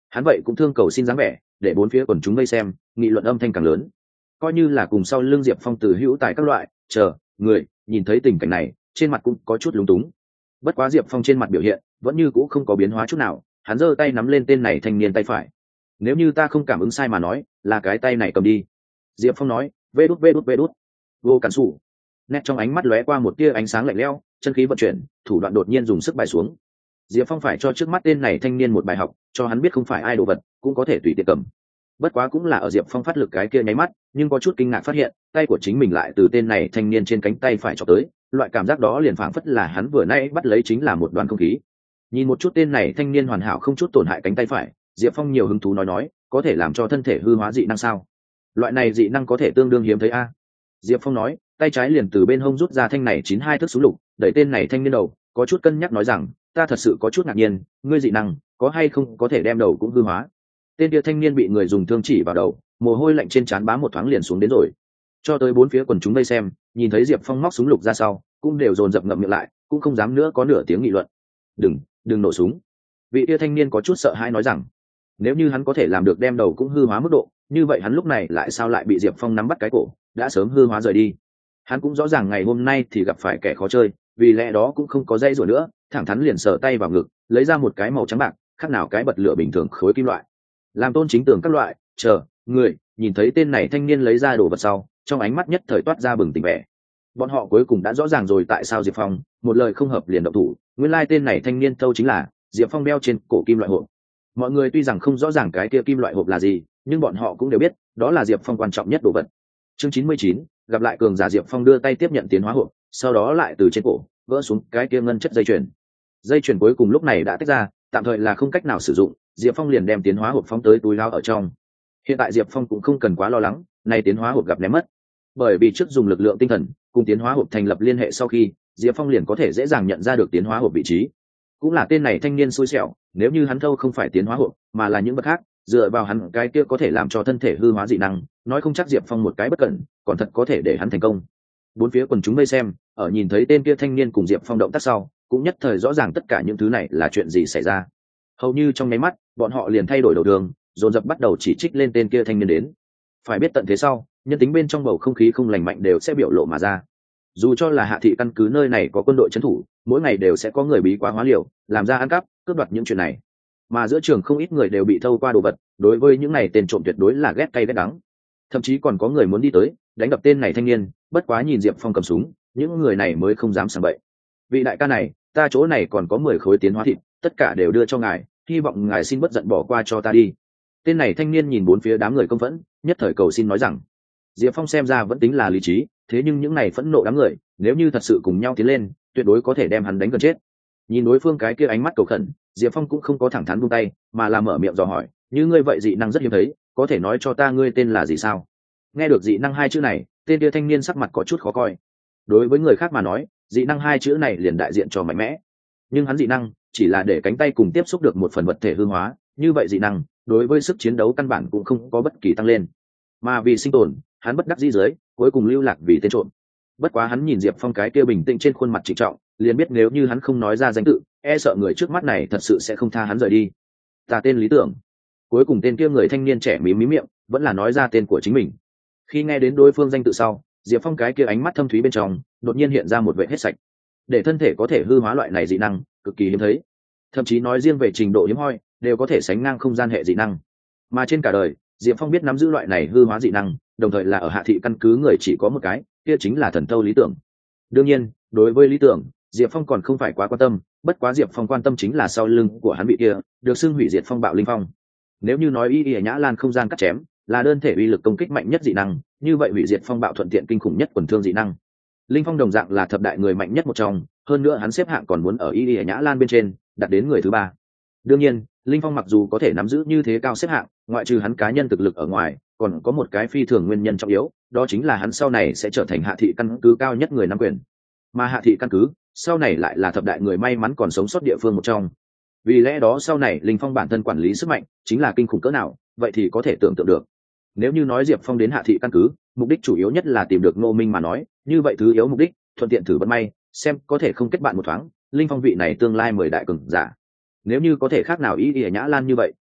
hắn vậy cũng thương cầu xin dáng vẻ, để bốn phía quần chúng vây xem, nghị luận âm thanh càng lớn. Coi như là cùng sau lưng Diệp Phong từ hữu tài các loại chờ người nhìn thấy tình cảnh này, trên mặt cũng có chút lúng túng. Bất quá Diệp Phong trên mặt biểu hiện vẫn như cũ không có biến hóa chút nào, hắn giơ tay nắm lên tên này thanh niên tay phải. Nếu như ta không cảm ứng sai mà nói, là cái tay này cầm đi. Diệp Phong nói, vê đút vê đút vê đút. Vô cản sủ. Nét trong ánh mắt lóe qua một tia ánh sáng lạnh lẽo, chân khí vận chuyển, thủ đoạn đột nhiên dùng sức bài xuống. Diệp Phong phải cho trước mắt tên này thanh niên một bài học, cho hắn biết không phải ai đồ vật cũng có thể tùy tiện cầm. Bất quá cũng là ở Diệp Phong phát lực cái kia nháy mắt, nhưng có chút kinh ngạc phát hiện, tay của chính mình lại từ tên này thanh niên trên cánh tay phải chọc tới, loại cảm giác đó liền phảng phất là hắn vừa nãy bắt lấy chính là một đoàn không khí. Nhìn một chút tên này thanh niên hoàn hảo không chút tổn hại cánh tay phải, Diệp Phong nhiều hứng thú nói nói, có thể làm cho thân thể hư hóa dị năng sao? Loại này dị năng có thể tương đương hiếm thấy a. Diệp Phong nói, tay trái liền từ bên hông rút ra thanh này chín hai thước súng lục, đẩy tên này thanh niên đầu, có chút cân nhắc nói rằng, ta thật sự có chút ngạc nhiên, ngươi dị năng có hay không có thể đem đầu cũng hư hóa. Tên kia thanh niên bị người dùng thương chỉ vào đầu, mồ hôi lạnh trên trán bám một thoáng liền xuống đến rồi. Cho tới bốn phía quần chúng vây xem, nhìn thấy Diệp Phong móc súng lục ra sau, cũng đều dồn dập ngậm miệng lại, cũng không dám nữa có nửa tiếng nghị luận. Đừng, đừng nổ súng. Vị kia thanh niên có chút sợ hãi nói rằng, nếu như hắn có thể làm được đem đầu cũng hư hóa mức độ, như vậy hắn lúc này lại sao lại bị Diệp Phong nắm bắt cái cổ, đã sớm hư hóa rời đi. Hắn cũng rõ ràng ngày hôm nay thì gặp phải kẻ khó chơi, vì lẽ đó cũng không có dây rủa nữa, thẳng thắn liền sờ tay vào ngực, lấy ra một cái màu trắng bạc, khác nào cái bật lửa bình thường khối kim loại. Làm tôn chính tưởng các loại chờ người nhìn thấy tên này thanh niên lấy ra đồ vật sau, trong ánh mắt nhất thời toát ra bừng tỉnh vẻ. Bọn họ cuối cùng đã rõ ràng rồi tại sao Diệp Phong một lời không hợp liền động thủ, nguyên lai tên này thanh niên thâu chính là Diệp Phong đeo trên cổ kim loại hộp. Mọi người tuy rằng không rõ ràng cái kia kim loại hộp là gì, nhưng bọn họ cũng đều biết đó là Diệp Phong quan trọng nhất đồ vật. Chương chín mươi chín, gặp lại cường giả. Diệp Phong đưa tay tiếp nhận tiến hóa hộp, sau đó lại từ trên cổ vỡ xuống cái kia ngân chất dây chuyền. Dây chuyền cuối cùng lúc này đã tách ra, tạm thời là không cách nào sử dụng, Diệp Phong liền đem tiến hóa hộp phóng tới túi lao ở trong. Hiện tại Diệp Phong cũng không cần quá lo lắng, này tiến hóa hộp gặp ném mất, bởi vì trước dùng lực lượng tinh thần cùng tiến hóa hộp thành lập liên hệ sau khi, Diệp Phong liền có thể dễ dàng nhận ra được tiến hóa hộp vị trí. Cũng là tên này thanh niên xui xẻo, nếu như hắn thâu không phải tiến hóa hộp mà là những vật khác, dựa vào hắn cái kia có thể làm cho thân thể hư hóa dị năng, nói không chắc Diệp Phong một cái bất cẩn còn thật có thể để hắn thành công. Bốn phía quần chúng vây xem, ở nhìn thấy tên kia thanh niên cùng Diệp Phong động tác sau, cũng nhất thời rõ ràng tất cả những thứ này là chuyện gì xảy ra. Hầu như trong nháy mắt, bọn họ liền thay đổi đầu đường, dồn dập bắt đầu chỉ trích lên tên kia thanh niên đến. Phải biết tận thế sau, nhân tính bên trong bầu không khí không lành mạnh đều sẽ biểu lộ mà ra. Dù cho là Hạ thị căn cứ nơi này có quân đội trấn thủ, mỗi ngày đều sẽ có người bí quá hóa liều, làm ra ăn cắp, cướp đoạt những chuyện này. Mà giữa trường không ít người đều bị thâu qua đồ vật, đối với những này tên trộm tuyệt đối là ghét cay ghét đắng. Thậm chí còn có người muốn đi tới, đánh đập tên này thanh niên, bất quá nhìn Diệp Phong cầm súng, những người này mới không dám sảng bậy. Vị đại ca này, ta chỗ này còn có mười khối tiến hóa thịt, tất cả đều đưa cho ngài, hy vọng ngài xin bất giận bỏ qua cho ta đi. Tên này thanh niên nhìn bốn phía đám người công phẫn, nhất thời cầu xin nói rằng, Diệp Phong xem ra vẫn tính là lý trí, thế nhưng những này phẫn nộ đám người, nếu như thật sự cùng nhau tiến lên, tuyệt đối có thể đem hắn đánh gần chết. Nhìn đối phương cái kia ánh mắt cầu khẩn, Diệp Phong cũng không có thẳng thắn buông tay, mà là mở miệng dò hỏi, như ngươi vậy dị năng rất hiếm thấy, có thể nói cho ta ngươi tên là gì sao? Nghe được dị năng hai chữ này, tên kia thanh niên sắc mặt có chút khó coi. Đối với người khác mà nói, dị năng hai chữ này liền đại diện cho mạnh mẽ, nhưng hắn dị năng chỉ là để cánh tay cùng tiếp xúc được một phần vật thể hư hóa, như vậy dị năng đối với sức chiến đấu căn bản cũng không có bất kỳ tăng lên, mà vì sinh tồn, hắn bất đắc dĩ dưới cuối cùng lưu lạc vì tên trộm. Bất quá hắn nhìn Diệp Phong cái kia bình tĩnh trên khuôn mặt trịnh trọng, liền biết nếu như hắn không nói ra danh tự, e sợ người trước mắt này thật sự sẽ không tha hắn rời đi. Ta tên Lý Tưởng. Cuối cùng tên kia người thanh niên trẻ mím mím miệng, vẫn là nói ra tên của chính mình. Khi nghe đến đối phương danh tự sau, Diệp Phong cái kia ánh mắt thâm thúy bên trong đột nhiên hiện ra một vẻ hết sạch. Để thân thể có thể hư hóa loại này dị năng, cực kỳ hiếm thấy. Thậm chí nói riêng về trình độ hiếm hoi, đều có thể sánh ngang không gian hệ dị năng. Mà trên cả đời, Diệp Phong biết nắm giữ loại này hư hóa dị năng, đồng thời là ở Hạ thị căn cứ người chỉ có một cái, kia chính là thần thâu Lý Tưởng. Đương nhiên, đối với Lý Tưởng, Diệp Phong còn không phải quá quan tâm, bất quá Diệp Phong quan tâm chính là sau lưng của hắn bị kia, được xưng hủy diệt phong bạo linh phong. Nếu như nói Y Y Nhã Lan không gian cắt chém là đơn thể uy lực công kích mạnh nhất dị năng, như vậy hủy diệt phong bạo thuận tiện kinh khủng nhất quần thương dị năng. Linh phong đồng dạng là thập đại người mạnh nhất một trong, hơn nữa hắn xếp hạng còn muốn ở Y Y Nhã Lan bên trên, đạt đến người thứ ba. Đương nhiên, Linh phong mặc dù có thể nắm giữ như thế cao xếp hạng, ngoại trừ hắn cá nhân thực lực ở ngoài, còn có một cái phi thường nguyên nhân trọng yếu, đó chính là hắn sau này sẽ trở thành Hạ thị căn cứ cao nhất người nắm quyền. Mà Hạ thị căn cứ sau này lại là thập đại người may mắn còn sống sót địa phương một trong. Vì lẽ đó sau này Linh phong bản thân quản lý sức mạnh chính là kinh khủng cỡ nào, vậy thì có thể tưởng tượng được. Nếu như nói Diệp Phong đến Hạ thị căn cứ, mục đích chủ yếu nhất là tìm được Ngô Minh mà nói, như vậy thứ yếu mục đích, thuận tiện thử vận may, xem có thể không kết bạn một thoáng, Linh phong vị này tương lai mười đại cường giả. Nếu như có thể khác nào Y Y Nhã Lan như vậy,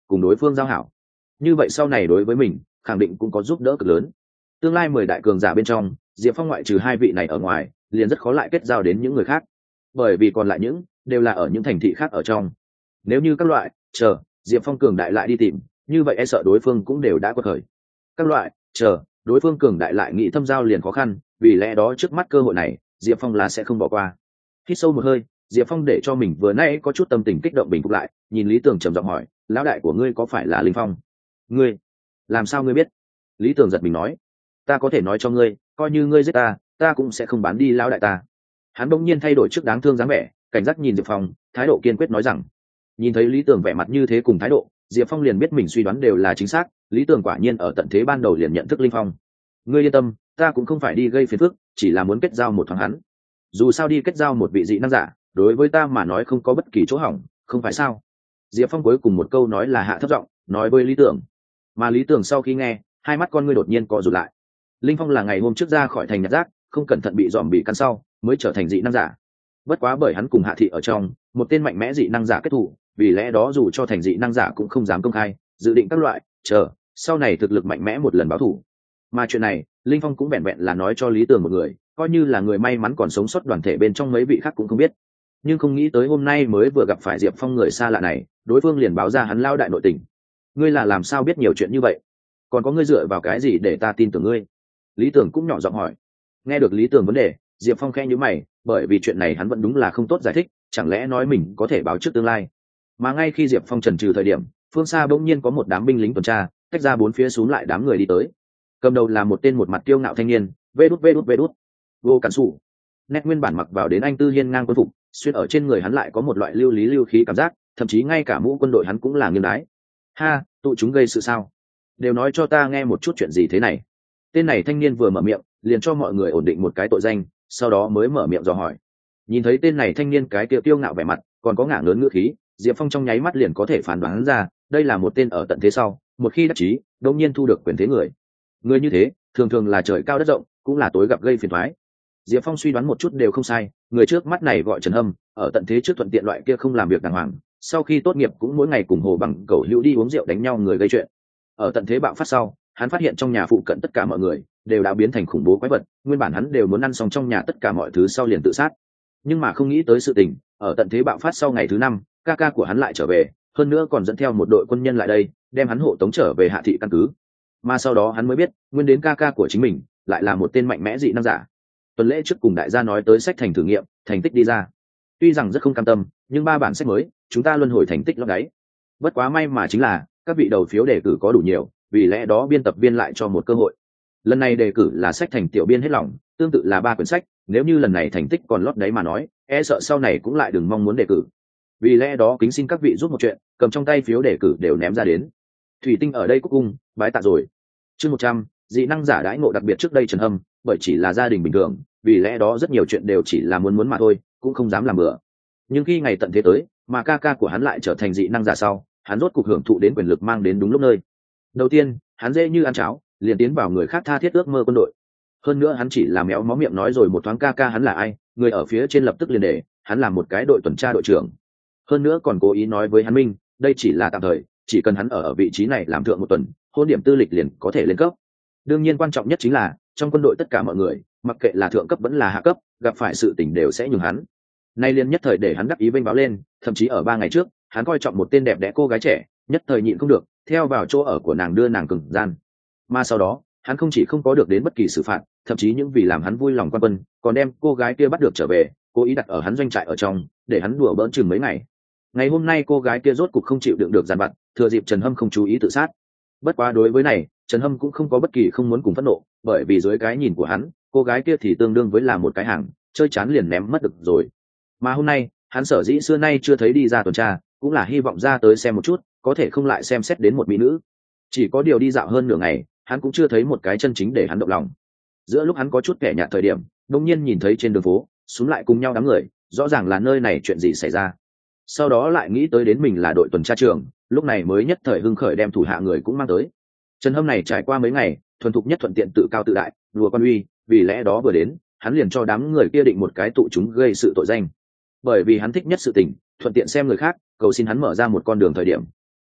cùng đối phương giao hảo. Như vậy sau này đối với mình khẳng định cũng có giúp đỡ cực lớn. Tương lai mười đại cường giả bên trong, Diệp Phong ngoại trừ hai vị này ở ngoài liền rất khó lại kết giao đến những người khác, bởi vì còn lại những đều là ở những thành thị khác ở trong. Nếu như các loại chờ Diệp Phong cường đại lại đi tìm, như vậy e sợ đối phương cũng đều đã quật khởi. Các loại chờ đối phương cường đại lại nghĩ thâm giao liền khó khăn, vì lẽ đó trước mắt cơ hội này Diệp Phong là sẽ không bỏ qua. Hít sâu một hơi, Diệp Phong để cho mình vừa nãy có chút tâm tình kích động bình phục lại, nhìn Lý Tường trầm giọng hỏi, lão đại của ngươi có phải là Linh Phong? Ngươi làm sao ngươi biết? Lý Tường giật mình nói, ta có thể nói cho ngươi, coi như ngươi giết ta ta cũng sẽ không bán đi lão đại ta. Hắn bỗng nhiên thay đổi trước đáng thương dáng vẻ, cảnh giác nhìn Diệp Phong, thái độ kiên quyết nói rằng. Nhìn thấy Lý Tường vẻ mặt như thế cùng thái độ, Diệp Phong liền biết mình suy đoán đều là chính xác, Lý Tường quả nhiên ở tận thế ban đầu liền nhận thức Linh Phong. Ngươi yên tâm, ta cũng không phải đi gây phiền phức, chỉ là muốn kết giao một thoáng hắn. Dù sao đi kết giao một vị dị năng giả, đối với ta mà nói không có bất kỳ chỗ hỏng, không phải sao? Diệp Phong cuối cùng một câu nói là hạ thấp giọng nói với Lý Tường. Mà Lý Tường sau khi nghe, hai mắt con ngươi đột nhiên co rụt lại. Linh Phong là ngày hôm trước ra khỏi thành nhặt rác, không cẩn thận bị dòm bị căn sau mới trở thành dị năng giả. Bất quá bởi hắn cùng Hạ Thị ở trong một tên mạnh mẽ dị năng giả kết thủ, vì lẽ đó dù cho thành dị năng giả cũng không dám công khai, dự định các loại chờ sau này thực lực mạnh mẽ một lần báo thù. Mà chuyện này Linh Phong cũng vẹn vẹn là nói cho Lý Tường một người, coi như là người may mắn còn sống sót đoàn thể bên trong mấy vị khác cũng không biết. Nhưng không nghĩ tới hôm nay mới vừa gặp phải Diệp Phong người xa lạ này, đối phương liền báo ra hắn lao đại nội tình. Ngươi là làm sao biết nhiều chuyện như vậy? Còn có ngươi dựa vào cái gì để ta tin tưởng ngươi? Lý Tường cũng nhỏ giọng hỏi. Nghe được Lý Tường vấn đề, Diệp Phong khẽ nhíu mày, bởi vì chuyện này hắn vẫn đúng là không tốt giải thích, chẳng lẽ nói mình có thể báo trước tương lai. Mà ngay khi Diệp Phong chần chừ thời điểm, phương xa bỗng nhiên có một đám binh lính tuần tra, tách ra bốn phía xuống lại đám người đi tới. Cầm đầu là một tên một mặt kiêu ngạo thanh niên, vê đút vê đút vê đút. Vô Cản Sủ. Nét nguyên bản mặc vào đến anh tư hiên ngang quân phục, xuyên ở trên người hắn lại có một loại lưu lý lưu khí cảm giác, thậm chí ngay cả mũ quân đội hắn cũng là nghiêng đái. Ha, tụi chúng gây sự sao? Đều nói cho ta nghe một chút chuyện gì thế này. Tên này thanh niên vừa mở miệng liền cho mọi người ổn định một cái tội danh, sau đó mới mở miệng dò hỏi. Nhìn thấy tên này thanh niên cái kia tiêu ngạo vẻ mặt còn có ngả ngớn ngữ khí, Diệp Phong trong nháy mắt liền có thể phán đoán ra đây là một tên ở tận thế sau một khi đắc chí đột nhiên thu được quyền thế người. Người như thế thường thường là trời cao đất rộng, cũng là tối gặp gây phiền toái. Diệp Phong suy đoán một chút đều không sai, người trước mắt này gọi Trần Hâm, ở tận thế trước thuận tiện loại kia không làm việc đàng hoàng, sau khi tốt nghiệp cũng mỗi ngày cùng Hồ Bằng Cẩu hữu đi uống rượu đánh nhau người gây chuyện. Ở tận thế bạo phát sau, hắn phát hiện trong nhà phụ cận tất cả mọi người đều đã biến thành khủng bố quái vật, nguyên bản hắn đều muốn ăn xong trong nhà tất cả mọi thứ sau liền tự sát. Nhưng mà không nghĩ tới sự tình, ở tận thế bạo phát sau ngày thứ năm, ca ca của hắn lại trở về, hơn nữa còn dẫn theo một đội quân nhân lại đây, đem hắn hộ tống trở về Hạ Thị căn cứ. Mà sau đó hắn mới biết, nguyên đến ca ca của chính mình lại là một tên mạnh mẽ dị năng giả. Tuần lễ trước cùng đại gia nói tới sách thành thử nghiệm, thành tích đi ra. Tuy rằng rất không cam tâm, nhưng ba bản sách mới, chúng ta luân hồi thành tích lót đáy. Bất quá may mà chính là các vị đầu phiếu đề cử có đủ nhiều, vì lẽ đó biên tập viên lại cho một cơ hội. Lần này đề cử là sách thành tiểu biên hết lòng, tương tự là ba quyển sách, nếu như lần này thành tích còn lót đáy mà nói, e sợ sau này cũng lại đừng mong muốn đề cử. Vì lẽ đó kính xin các vị giúp một chuyện, cầm trong tay phiếu đề cử đều ném ra đến. Thủy Tinh ở đây cúc cung, bái tạ rồi. Chương một trăm, dị năng giả đãi ngộ đặc biệt trước đây Trần Hâm, bởi chỉ là gia đình bình thường, vì lẽ đó rất nhiều chuyện đều chỉ là muốn muốn mà thôi, cũng không dám làm bừa. Nhưng khi ngày tận thế tới, mà ca ca của hắn lại trở thành dị năng giả sau, hắn rốt cuộc hưởng thụ đến quyền lực mang đến đúng lúc nơi. Đầu tiên, hắn dễ như ăn cháo, liền tiến vào người khác tha thiết ước mơ quân đội. Hơn nữa hắn chỉ là méo mó miệng nói rồi một thoáng ca ca hắn là ai, người ở phía trên lập tức liền để hắn làm một cái đội tuần tra đội trưởng. Hơn nữa còn cố ý nói với hắn minh, đây chỉ là tạm thời, chỉ cần hắn ở ở vị trí này làm thượng một tuần, hôn điểm tư lịch liền có thể lên cấp. Đương nhiên quan trọng nhất chính là trong quân đội tất cả mọi người, mặc kệ là thượng cấp vẫn là hạ cấp, gặp phải sự tình đều sẽ nhường hắn. Nay liền nhất thời để hắn đắc ý vênh báo lên, thậm chí ở ba ngày trước, hắn coi trọng một tên đẹp đẽ cô gái trẻ, nhất thời nhịn không được, theo vào chỗ ở của nàng đưa nàng cừng gian. Mà sau đó, hắn không chỉ không có được đến bất kỳ xử phạt, thậm chí những vì làm hắn vui lòng quan quân, còn đem cô gái kia bắt được trở về, cố ý đặt ở hắn doanh trại ở trong, để hắn đùa bỡn chừng mấy ngày. Ngày hôm nay cô gái kia rốt cục không chịu đựng được giàn vặt, thừa dịp Trần Hâm không chú ý tự sát. Bất quá đối với này, Trần Hâm cũng không có bất kỳ không muốn cùng phẫn nộ, bởi vì dưới cái nhìn của hắn, cô gái kia thì tương đương với là một cái hàng, chơi chán liền ném mất được rồi. Mà hôm nay, hắn sở dĩ xưa nay chưa thấy đi ra tuần tra, cũng là hy vọng ra tới xem một chút, có thể không lại xem xét đến một mỹ nữ. Chỉ có điều đi dạo hơn nửa ngày, hắn cũng chưa thấy một cái chân chính để hắn động lòng. Giữa lúc hắn có chút kẻ nhạt thời điểm, đột nhiên nhìn thấy trên đường phố, xuống lại cùng nhau đám người, rõ ràng là nơi này chuyện gì xảy ra. Sau đó lại nghĩ tới đến mình là đội tuần tra trưởng, lúc này mới nhất thời hưng khởi đem thủ hạ người cũng mang tới. Trần Hâm này trải qua mấy ngày, thuần thục nhất thuận tiện tự cao tự đại, đùa quan uy, vì lẽ đó vừa đến, hắn liền cho đám người kia định một cái tụ chúng gây sự tội danh. Bởi vì hắn thích nhất sự tình, thuận tiện xem người khác, cầu xin hắn mở ra một con đường thời điểm.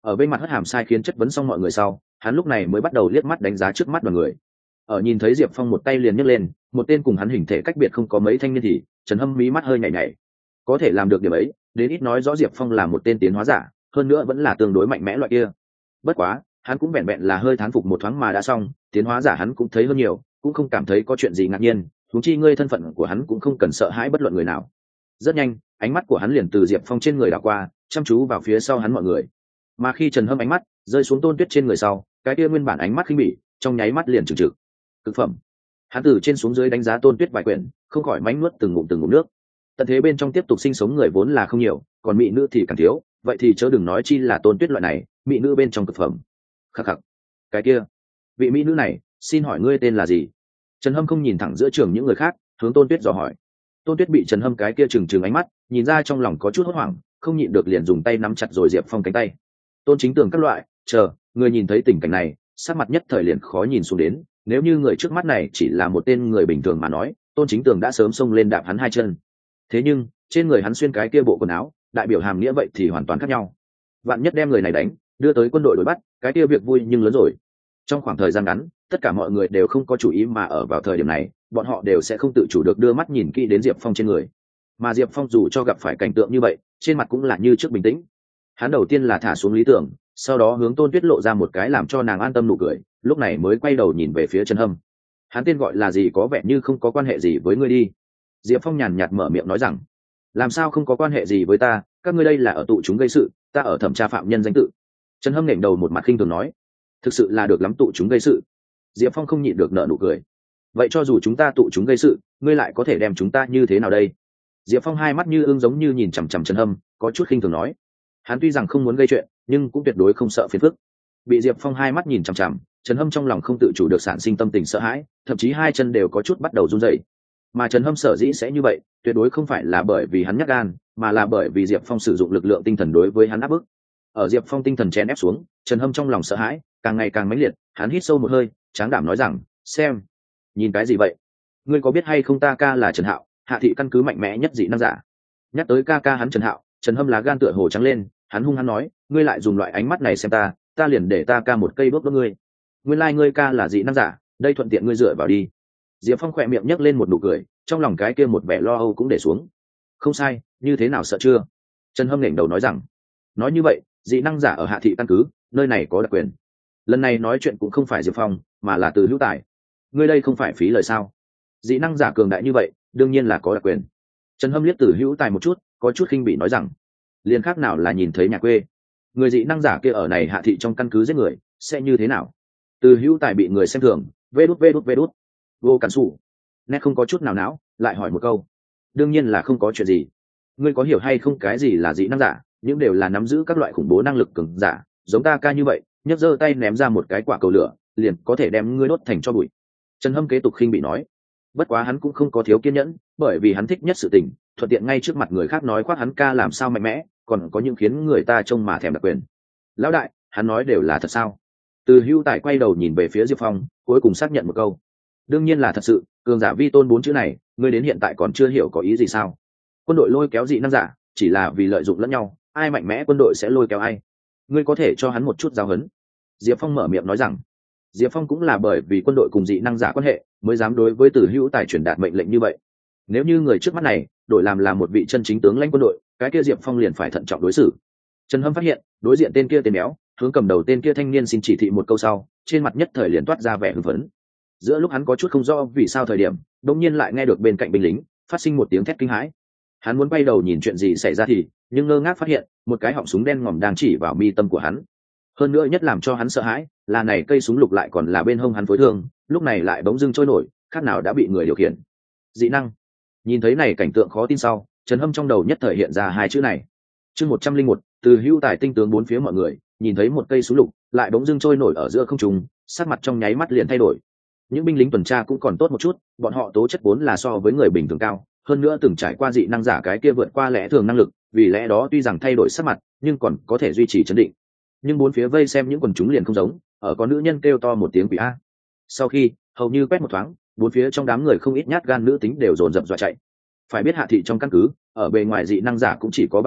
Ở bên mặt hất hàm sai khiến chất vấn xong mọi người sau, hắn lúc này mới bắt đầu liếc mắt đánh giá trước mắt đoàn người. Ở nhìn thấy Diệp Phong một tay liền nhấc lên một tên cùng hắn hình thể cách biệt không có mấy thanh niên thì Trần Hâm mí mắt hơi nhảy nhảy. Có thể làm được điểm ấy, đến ít nói rõ Diệp Phong là một tên tiến hóa giả, hơn nữa vẫn là tương đối mạnh mẽ loại kia. Bất quá, hắn cũng vẹn vẹn là hơi thán phục một thoáng mà đã xong, tiến hóa giả hắn cũng thấy hơn nhiều, cũng không cảm thấy có chuyện gì ngạc nhiên, huống chi ngươi thân phận của hắn cũng không cần sợ hãi bất luận người nào. Rất nhanh, ánh mắt của hắn liền từ Diệp Phong trên người đảo qua, chăm chú vào phía sau hắn mọi người. Mà khi Trần Hâm ánh mắt rơi xuống Tôn Tuyết trên người sau, cái kia nguyên bản ánh mắt khinh bỉ, trong nháy mắt liền trừng trực. Cực phẩm. Hắn từ trên xuống dưới đánh giá Tôn Tuyết vài quyển, không khỏi mánh nuốt từng ngụm từng ngụm nước. Tận thế bên trong tiếp tục sinh sống người vốn là không nhiều, còn mỹ nữ thì càng thiếu, vậy thì chớ đừng nói chi là Tôn Tuyết loại này, mỹ nữ bên trong cực phẩm. Khắc khắc. Cái kia, vị mỹ nữ này, xin hỏi ngươi tên là gì? Trần Hâm không nhìn thẳng giữa trường những người khác, hướng Tôn Tuyết dò hỏi. Tôn Tuyết bị Trần Hâm cái kia trừng trừng ánh mắt, nhìn ra trong lòng có chút hốt hoảng, không nhịn được liền dùng tay nắm chặt rồi Diệp Phong cánh tay. Tôn Chính Tường các loại, chờ, người nhìn thấy tình cảnh này, sắc mặt nhất thời liền khó nhìn xuống đến, nếu như người trước mắt này chỉ là một tên người bình thường mà nói, Tôn Chính Tường đã sớm xông lên đạp hắn hai chân. Thế nhưng, trên người hắn xuyên cái kia bộ quần áo, đại biểu hàm nghĩa vậy thì hoàn toàn khác nhau. Vạn nhất đem người này đánh, đưa tới quân đội đuổi bắt, cái kia việc vui nhưng lớn rồi. Trong khoảng thời gian ngắn, tất cả mọi người đều không có chủ ý mà ở vào thời điểm này, bọn họ đều sẽ không tự chủ được đưa mắt nhìn kỹ đến Diệp Phong trên người. Mà Diệp Phong dù cho gặp phải cảnh tượng như vậy, trên mặt cũng là như trước bình tĩnh. Hắn đầu tiên là thả xuống lý tưởng, sau đó hướng Tôn Tuyết lộ ra một cái làm cho nàng an tâm nụ cười, lúc này mới quay đầu nhìn về phía Trần Hâm. Hắn tên gọi là gì có vẻ như không có quan hệ gì với ngươi đi. Diệp Phong nhàn nhạt mở miệng nói rằng, làm sao không có quan hệ gì với ta, các ngươi đây là ở tụ chúng gây sự, ta ở thẩm tra phạm nhân danh tự. Trần Hâm nghển đầu một mặt khinh thường nói, thực sự là được lắm tụ chúng gây sự. Diệp Phong không nhịn được nở nụ cười. Vậy cho dù chúng ta tụ chúng gây sự, ngươi lại có thể đem chúng ta như thế nào đây? Diệp Phong hai mắt như ương giống như nhìn chằm chằm Trần Hâm, có chút khinh thường nói. Hắn tuy rằng không muốn gây chuyện, nhưng cũng tuyệt đối không sợ phiền phức. Bị Diệp Phong hai mắt nhìn chằm chằm, Trần Hâm trong lòng không tự chủ được sản sinh tâm tình sợ hãi, thậm chí hai chân đều có chút bắt đầu run rẩy. Mà Trần Hâm sở dĩ sẽ như vậy, tuyệt đối không phải là bởi vì hắn nhát gan, mà là bởi vì Diệp Phong sử dụng lực lượng tinh thần đối với hắn áp bức. Ở Diệp Phong tinh thần chèn ép xuống, Trần Hâm trong lòng sợ hãi càng ngày càng mãnh liệt, hắn hít sâu một hơi, tráng đảm nói rằng, xem, nhìn cái gì vậy? Ngươi có biết hay không ta ca là Trần Hạo, hạ thị căn cứ mạnh mẽ nhất dị năng giả. Nhắc tới ca ca hắn Trần Hạo, Trần Hâm lá gan tựa hồ trắng lên, hắn hung hăng nói, ngươi lại dùng loại ánh mắt này xem ta, ta liền để ta ca một cây đốt đốt ngươi. Nguyên lai like ngươi ca là dị năng giả, đây thuận tiện ngươi dựa vào đi. Diệp Phong khỏe miệng nhấc lên một nụ cười, trong lòng cái kia một vẻ lo âu cũng để xuống. Không sai, như thế nào sợ chưa? Trần Hâm nghển đầu nói rằng, nói như vậy, dị năng giả ở hạ thị căn cứ, nơi này có đặc quyền. Lần này nói chuyện cũng không phải Diệp Phong, mà là Từ Hữu Tài. Ngươi đây không phải phí lời sao? Dị năng giả cường đại như vậy, đương nhiên là có đặc quyền. Trần Hâm liếc Từ Hữu Tài một chút, có chút khinh bị nói rằng, liền khác nào là nhìn thấy nhà quê. Người dị năng giả kia ở này hạ thị trong căn cứ giết người, sẽ như thế nào? Từ Hữu Tài bị người xem thường, vê đút vê đút vê đút. Vô cản sủ. Nét không có chút nào não, lại hỏi một câu. Đương nhiên là không có chuyện gì. Ngươi có hiểu hay không cái gì là dị năng giả? Những đều là nắm giữ các loại khủng bố năng lực cường giả, giống ta ca như vậy, nhấc giơ tay ném ra một cái quả cầu lửa, liền có thể đem ngươi đốt thành tro bụi. Trần Hâm kế tục khinh bị nói. Bất quá hắn cũng không có thiếu kiên nhẫn, bởi vì hắn thích nhất sự tình, thuận tiện ngay trước mặt người khác nói khoác hắn ca làm sao mạnh mẽ, còn có những khiến người ta trông mà thèm đặc quyền. Lão đại, hắn nói đều là thật sao? Từ Hữu Tài quay đầu nhìn về phía Diệp Phong, cuối cùng xác nhận một câu. Đương nhiên là thật sự, cường giả vi tôn bốn chữ này, ngươi đến hiện tại còn chưa hiểu có ý gì sao? Quân đội lôi kéo dị năng giả, chỉ là vì lợi dụng lẫn nhau, ai mạnh mẽ quân đội sẽ lôi kéo ai. Ngươi có thể cho hắn một chút giáo huấn. Diệp Phong mở miệng nói rằng, Diệp Phong cũng là bởi vì quân đội cùng dị năng giả quan hệ, mới dám đối với Từ Hữu Tài truyền đạt mệnh lệnh như vậy. Nếu như người trước mắt này đổi làm là một vị chân chính tướng lãnh quân đội, cái kia Diệp Phong liền phải thận trọng đối xử. Trần Hâm phát hiện, đối diện tên kia tên béo, hướng cầm đầu tên kia thanh niên xin chỉ thị một câu sau, trên mặt nhất thời liền toát ra vẻ hưng phấn. Giữa lúc hắn có chút không rõ vì sao thời điểm, đột nhiên lại nghe được bên cạnh binh lính phát sinh một tiếng thét kinh hãi. Hắn muốn bay đầu nhìn chuyện gì xảy ra thì, nhưng ngơ ngác phát hiện một cái họng súng đen ngòm đang chỉ vào mi tâm của hắn. Hơn nữa nhất làm cho hắn sợ hãi là này cây súng lục lại còn là bên hông hắn phối thương, lúc này lại bỗng dưng trôi nổi, khác nào đã bị người điều khiển. Dị năng. Nhìn thấy này cảnh tượng khó tin sau, Trần Hâm trong đầu nhất thời hiện ra hai chữ này. Chương một trăm linh một, Từ Hữu Tài tinh tướng bốn phía mọi người, nhìn thấy một cây súng lục lại bỗng dưng trôi nổi ở giữa không trung, sắc mặt trong nháy mắt liền thay đổi. Những binh lính tuần tra cũng còn tốt một chút, bọn họ tố chất vốn là so với người bình thường cao, hơn nữa từng trải qua dị năng giả cái kia vượt qua lẽ thường năng lực, vì lẽ đó tuy rằng thay đổi sắc mặt, nhưng còn có thể duy trì trấn định. Nhưng bốn phía vây xem những quần chúng liền không giống, ở có nữ nhân kêu to một tiếng quỷ a. Sau khi hầu như quét một thoáng, bốn phía trong đám người không ít nhát gan nữ tính đều dồn dập dọa chạy. Phải biết hạ thị trong căn cứ, ở bề ngoài dị năng giả cũng chỉ có ba cái,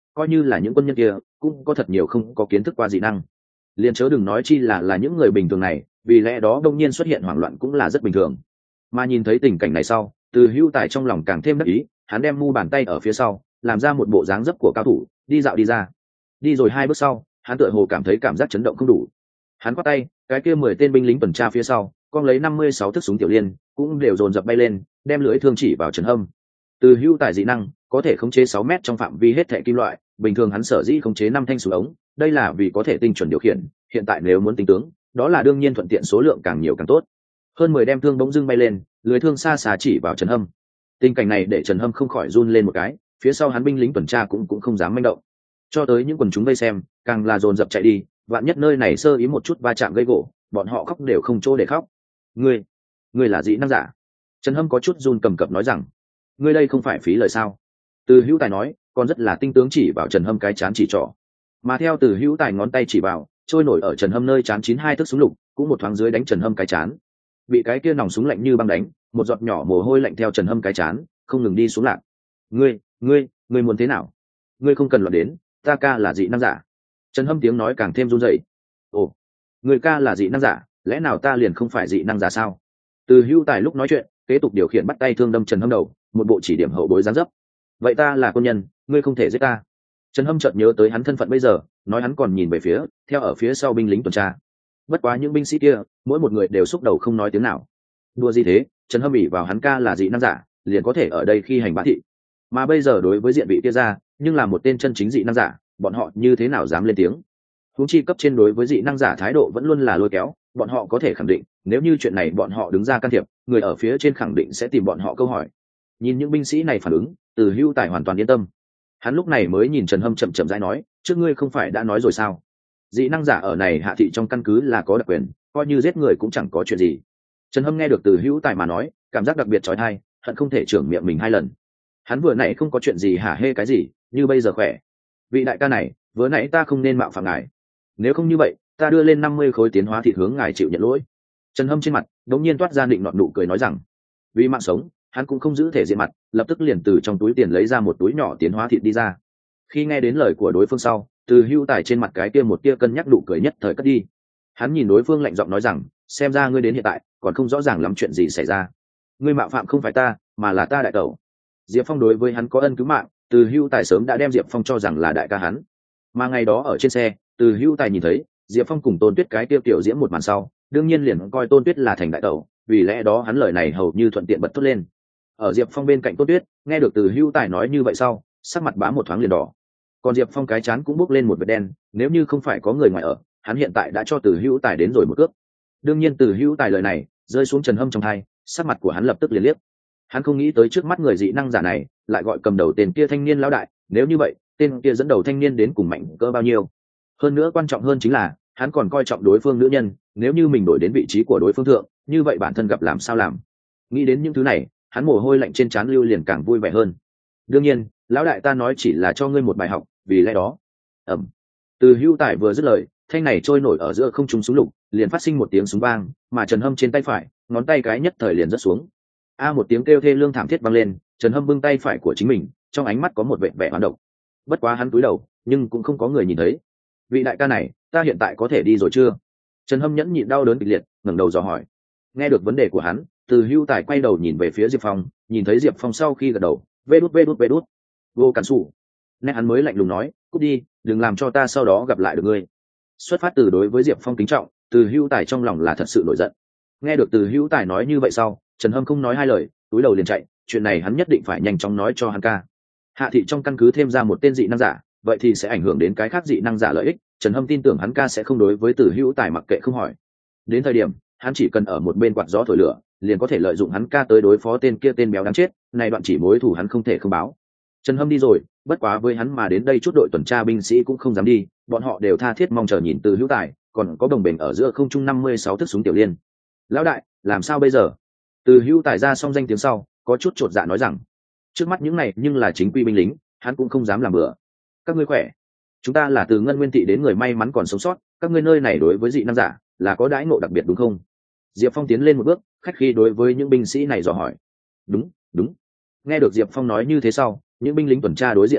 coi như là những quân nhân kia cũng có thật nhiều không có kiến thức qua dị năng, liền chớ đừng nói chi là là những người bình thường này, vì lẽ đó đông nhiên xuất hiện hoảng loạn cũng là rất bình thường. Mà nhìn thấy tình cảnh này sau, Từ Hữu Tài trong lòng càng thêm đắc ý, hắn đem mu bàn tay ở phía sau, làm ra một bộ dáng dấp của cao thủ, đi dạo đi ra. Đi rồi hai bước sau, hắn tựa hồ cảm thấy cảm giác chấn động không đủ. Hắn quát tay, cái kia mười tên binh lính tuần tra phía sau, con lấy năm mươi sáu thước súng tiểu liên, cũng đều dồn dập bay lên, đem lưỡi thương chỉ vào Trần Hâm. Từ Hữu Tài dị năng có thể khống chế sáu mét trong phạm vi hết thảy kim loại, bình thường hắn sở dĩ khống chế năm thanh súng ống, đây là vì có thể tinh chuẩn điều khiển, hiện tại nếu muốn tính tướng, đó là đương nhiên thuận tiện số lượng càng nhiều càng tốt. Hơn mười đem thương bỗng dưng bay lên, lưới thương xa xa chỉ vào Trần Hâm. Tình cảnh này để Trần Hâm không khỏi run lên một cái, phía sau hắn binh lính tuần tra cũng cũng không dám manh động. Cho tới những quần chúng vây xem, càng là dồn dập chạy đi, vạn nhất nơi này sơ ý một chút va chạm gây gỗ, bọn họ khóc đều không chỗ để khóc. Ngươi, ngươi là dị năng giả? Trần Hâm có chút run cầm cập nói rằng, ngươi đây không phải phí lời sao? Từ Hữu Tài nói, còn rất là tinh tướng chỉ vào Trần Hâm cái chán chỉ trỏ. Mà theo Từ Hữu Tài ngón tay chỉ vào, trôi nổi ở Trần Hâm nơi chán chín hai thước súng lục, cũng một thoáng dưới đánh Trần Hâm cái chán. Bị cái kia nòng súng lạnh như băng đánh, một giọt nhỏ mồ hôi lạnh theo Trần Hâm cái chán, không ngừng đi xuống lạc. Ngươi, ngươi, ngươi muốn thế nào? Ngươi không cần loạn đến, ta ca là dị năng giả. Trần Hâm tiếng nói càng thêm run rẩy. Ồ, người ca là dị năng giả, lẽ nào ta liền không phải dị năng giả sao? Từ Hữu Tài lúc nói chuyện, kế tục điều khiển bắt tay thương đâm Trần Hâm đầu, một bộ chỉ điểm hậu bối giáng dấp. Vậy ta là quân nhân, ngươi không thể giết ta. Trần Hâm chợt nhớ tới hắn thân phận bây giờ, nói hắn còn nhìn về phía, theo ở phía sau binh lính tuần tra. Bất quá những binh sĩ kia, mỗi một người đều xúc đầu không nói tiếng nào. Đùa gì thế, Trần Hâm ỉ vào hắn ca là dị năng giả, liền có thể ở đây khi hành bá thị. Mà bây giờ đối với diện vị kia ra, nhưng là một tên chân chính dị năng giả, bọn họ như thế nào dám lên tiếng? Huống chi cấp trên đối với dị năng giả thái độ vẫn luôn là lôi kéo, bọn họ có thể khẳng định, nếu như chuyện này bọn họ đứng ra can thiệp, người ở phía trên khẳng định sẽ tìm bọn họ câu hỏi. Nhìn những binh sĩ này phản ứng, Từ Hữu Tài hoàn toàn yên tâm. Hắn lúc này mới nhìn Trần Hâm chậm chậm rãi nói, trước ngươi không phải đã nói rồi sao? Dị năng giả ở này hạ thị trong căn cứ là có đặc quyền, coi như giết người cũng chẳng có chuyện gì. Trần Hâm nghe được Từ Hữu Tài mà nói, cảm giác đặc biệt trói thai, hận không thể trưởng miệng mình hai lần. Hắn vừa nãy không có chuyện gì hả hê cái gì, như bây giờ khỏe. Vị đại ca này, vừa nãy ta không nên mạo phạm ngài. Nếu không như vậy, ta đưa lên năm mươi khối tiến hóa thịt hướng ngài chịu nhận lỗi. Trần Hâm trên mặt đống nhiên toát ra định nọt nụ cười nói rằng, vì mạng sống, hắn cũng không giữ thể diện mặt, lập tức liền từ trong túi tiền lấy ra một túi nhỏ tiến hóa thịt đi ra. Khi nghe đến lời của đối phương sau, Từ Hữu Tài trên mặt cái kia một tia cân nhắc nụ cười nhất thời cất đi. Hắn nhìn đối phương lạnh giọng nói rằng, xem ra ngươi đến hiện tại còn không rõ ràng lắm chuyện gì xảy ra. Ngươi mạo phạm không phải ta, mà là ta đại tẩu. Diệp Phong đối với hắn có ân cứu mạng, Từ Hữu Tài sớm đã đem Diệp Phong cho rằng là đại ca hắn. Mà ngày đó ở trên xe, Từ Hữu Tài nhìn thấy Diệp Phong cùng Tôn Tuyết cái tiêu tiểu diễm một màn sau, đương nhiên liền coi Tôn Tuyết là thành đại tẩu, vì lẽ đó hắn lời này hầu như thuận tiện bật thốt lên. Ở Diệp Phong bên cạnh Tôn Tuyết, nghe được Từ Hữu Tài nói như vậy sau, sắc mặt bá một thoáng liền đỏ. Còn Diệp Phong cái chán cũng bốc lên một vệt đen, nếu như không phải có người ngoài ở, hắn hiện tại đã cho Từ Hữu Tài đến rồi một cước. Đương nhiên Từ Hữu Tài lời này rơi xuống Trần Hâm trong tai, sắc mặt của hắn lập tức liền liếc. Hắn không nghĩ tới trước mắt người dị năng giả này lại gọi cầm đầu tên kia thanh niên lão đại, nếu như vậy, tên kia dẫn đầu thanh niên đến cùng mạnh cỡ bao nhiêu? Hơn nữa quan trọng hơn chính là, hắn còn coi trọng đối phương nữ nhân, nếu như mình đổi đến vị trí của đối phương thượng, như vậy bản thân gặp làm sao làm? Nghĩ đến những thứ này, hắn mồ hôi lạnh trên trán lưu liền càng vui vẻ hơn. Đương nhiên, lão đại ta nói chỉ là cho ngươi một bài học, vì lẽ đó. Ầm. Từ Hữu Tài vừa dứt lời, thanh này trôi nổi ở giữa không trung súng lục, liền phát sinh một tiếng súng vang, mà Trần Hâm trên tay phải, ngón tay cái nhất thời liền rớt xuống. A một tiếng kêu thê lương thảm thiết vang lên, Trần Hâm bưng tay phải của chính mình, trong ánh mắt có một vẻ vẻ hoán độc. Bất quá hắn cúi đầu, nhưng cũng không có người nhìn thấy. Vị đại ca này, ta hiện tại có thể đi rồi chưa? Trần Hâm nhẫn nhịn đau đớn kịch liệt, ngẩng đầu dò hỏi. Nghe được vấn đề của hắn, Từ Hữu Tài quay đầu nhìn về phía Diệp Phong, nhìn thấy Diệp Phong sau khi gật đầu, vê đút vê đút vê đút, vô cản sủ. Nét hắn mới lạnh lùng nói, cút đi, đừng làm cho ta sau đó gặp lại được ngươi. Xuất phát từ đối với Diệp Phong kính trọng, Từ Hữu Tài trong lòng là thật sự nổi giận. Nghe được Từ Hữu Tài nói như vậy sau, Trần Hâm không nói hai lời, túi đầu liền chạy, chuyện này hắn nhất định phải nhanh chóng nói cho hắn ca. Hạ thị trong căn cứ thêm ra một tên dị năng giả, vậy thì sẽ ảnh hưởng đến cái khác dị năng giả lợi ích, Trần Hâm tin tưởng hắn ca sẽ không đối với Từ Hữu Tài mặc kệ không hỏi. Đến thời điểm, hắn chỉ cần ở một bên quạt gió thổi lửa, liền có thể lợi dụng hắn ca tới đối phó tên kia tên béo đáng chết, này đoạn chỉ mối thù hắn không thể không báo. Trần Hâm đi rồi, bất quá với hắn mà đến đây chút đội tuần tra binh sĩ cũng không dám đi, bọn họ đều tha thiết mong chờ nhìn Từ Hữu Tài, còn có đồng bền ở giữa không trung năm mươi sáu thước súng tiểu liên. Lão đại, làm sao bây giờ? Từ Hữu Tài ra xong danh tiếng sau, có chút chột dạ nói rằng, trước mắt những này nhưng là chính quy binh lính, hắn cũng không dám làm bừa. Các ngươi khỏe? Chúng ta là từ Ngân Nguyên thị đến người may mắn còn sống sót, các ngươi nơi này đối với dị năng giả là có đãi ngộ đặc biệt đúng không? Diệp Phong tiến lên một bước, khách khí đối với những binh sĩ này dò hỏi. Đúng, đúng. Nghe được Diệp Phong nói như thế sau, những binh lính tuần tra đối diện một chút,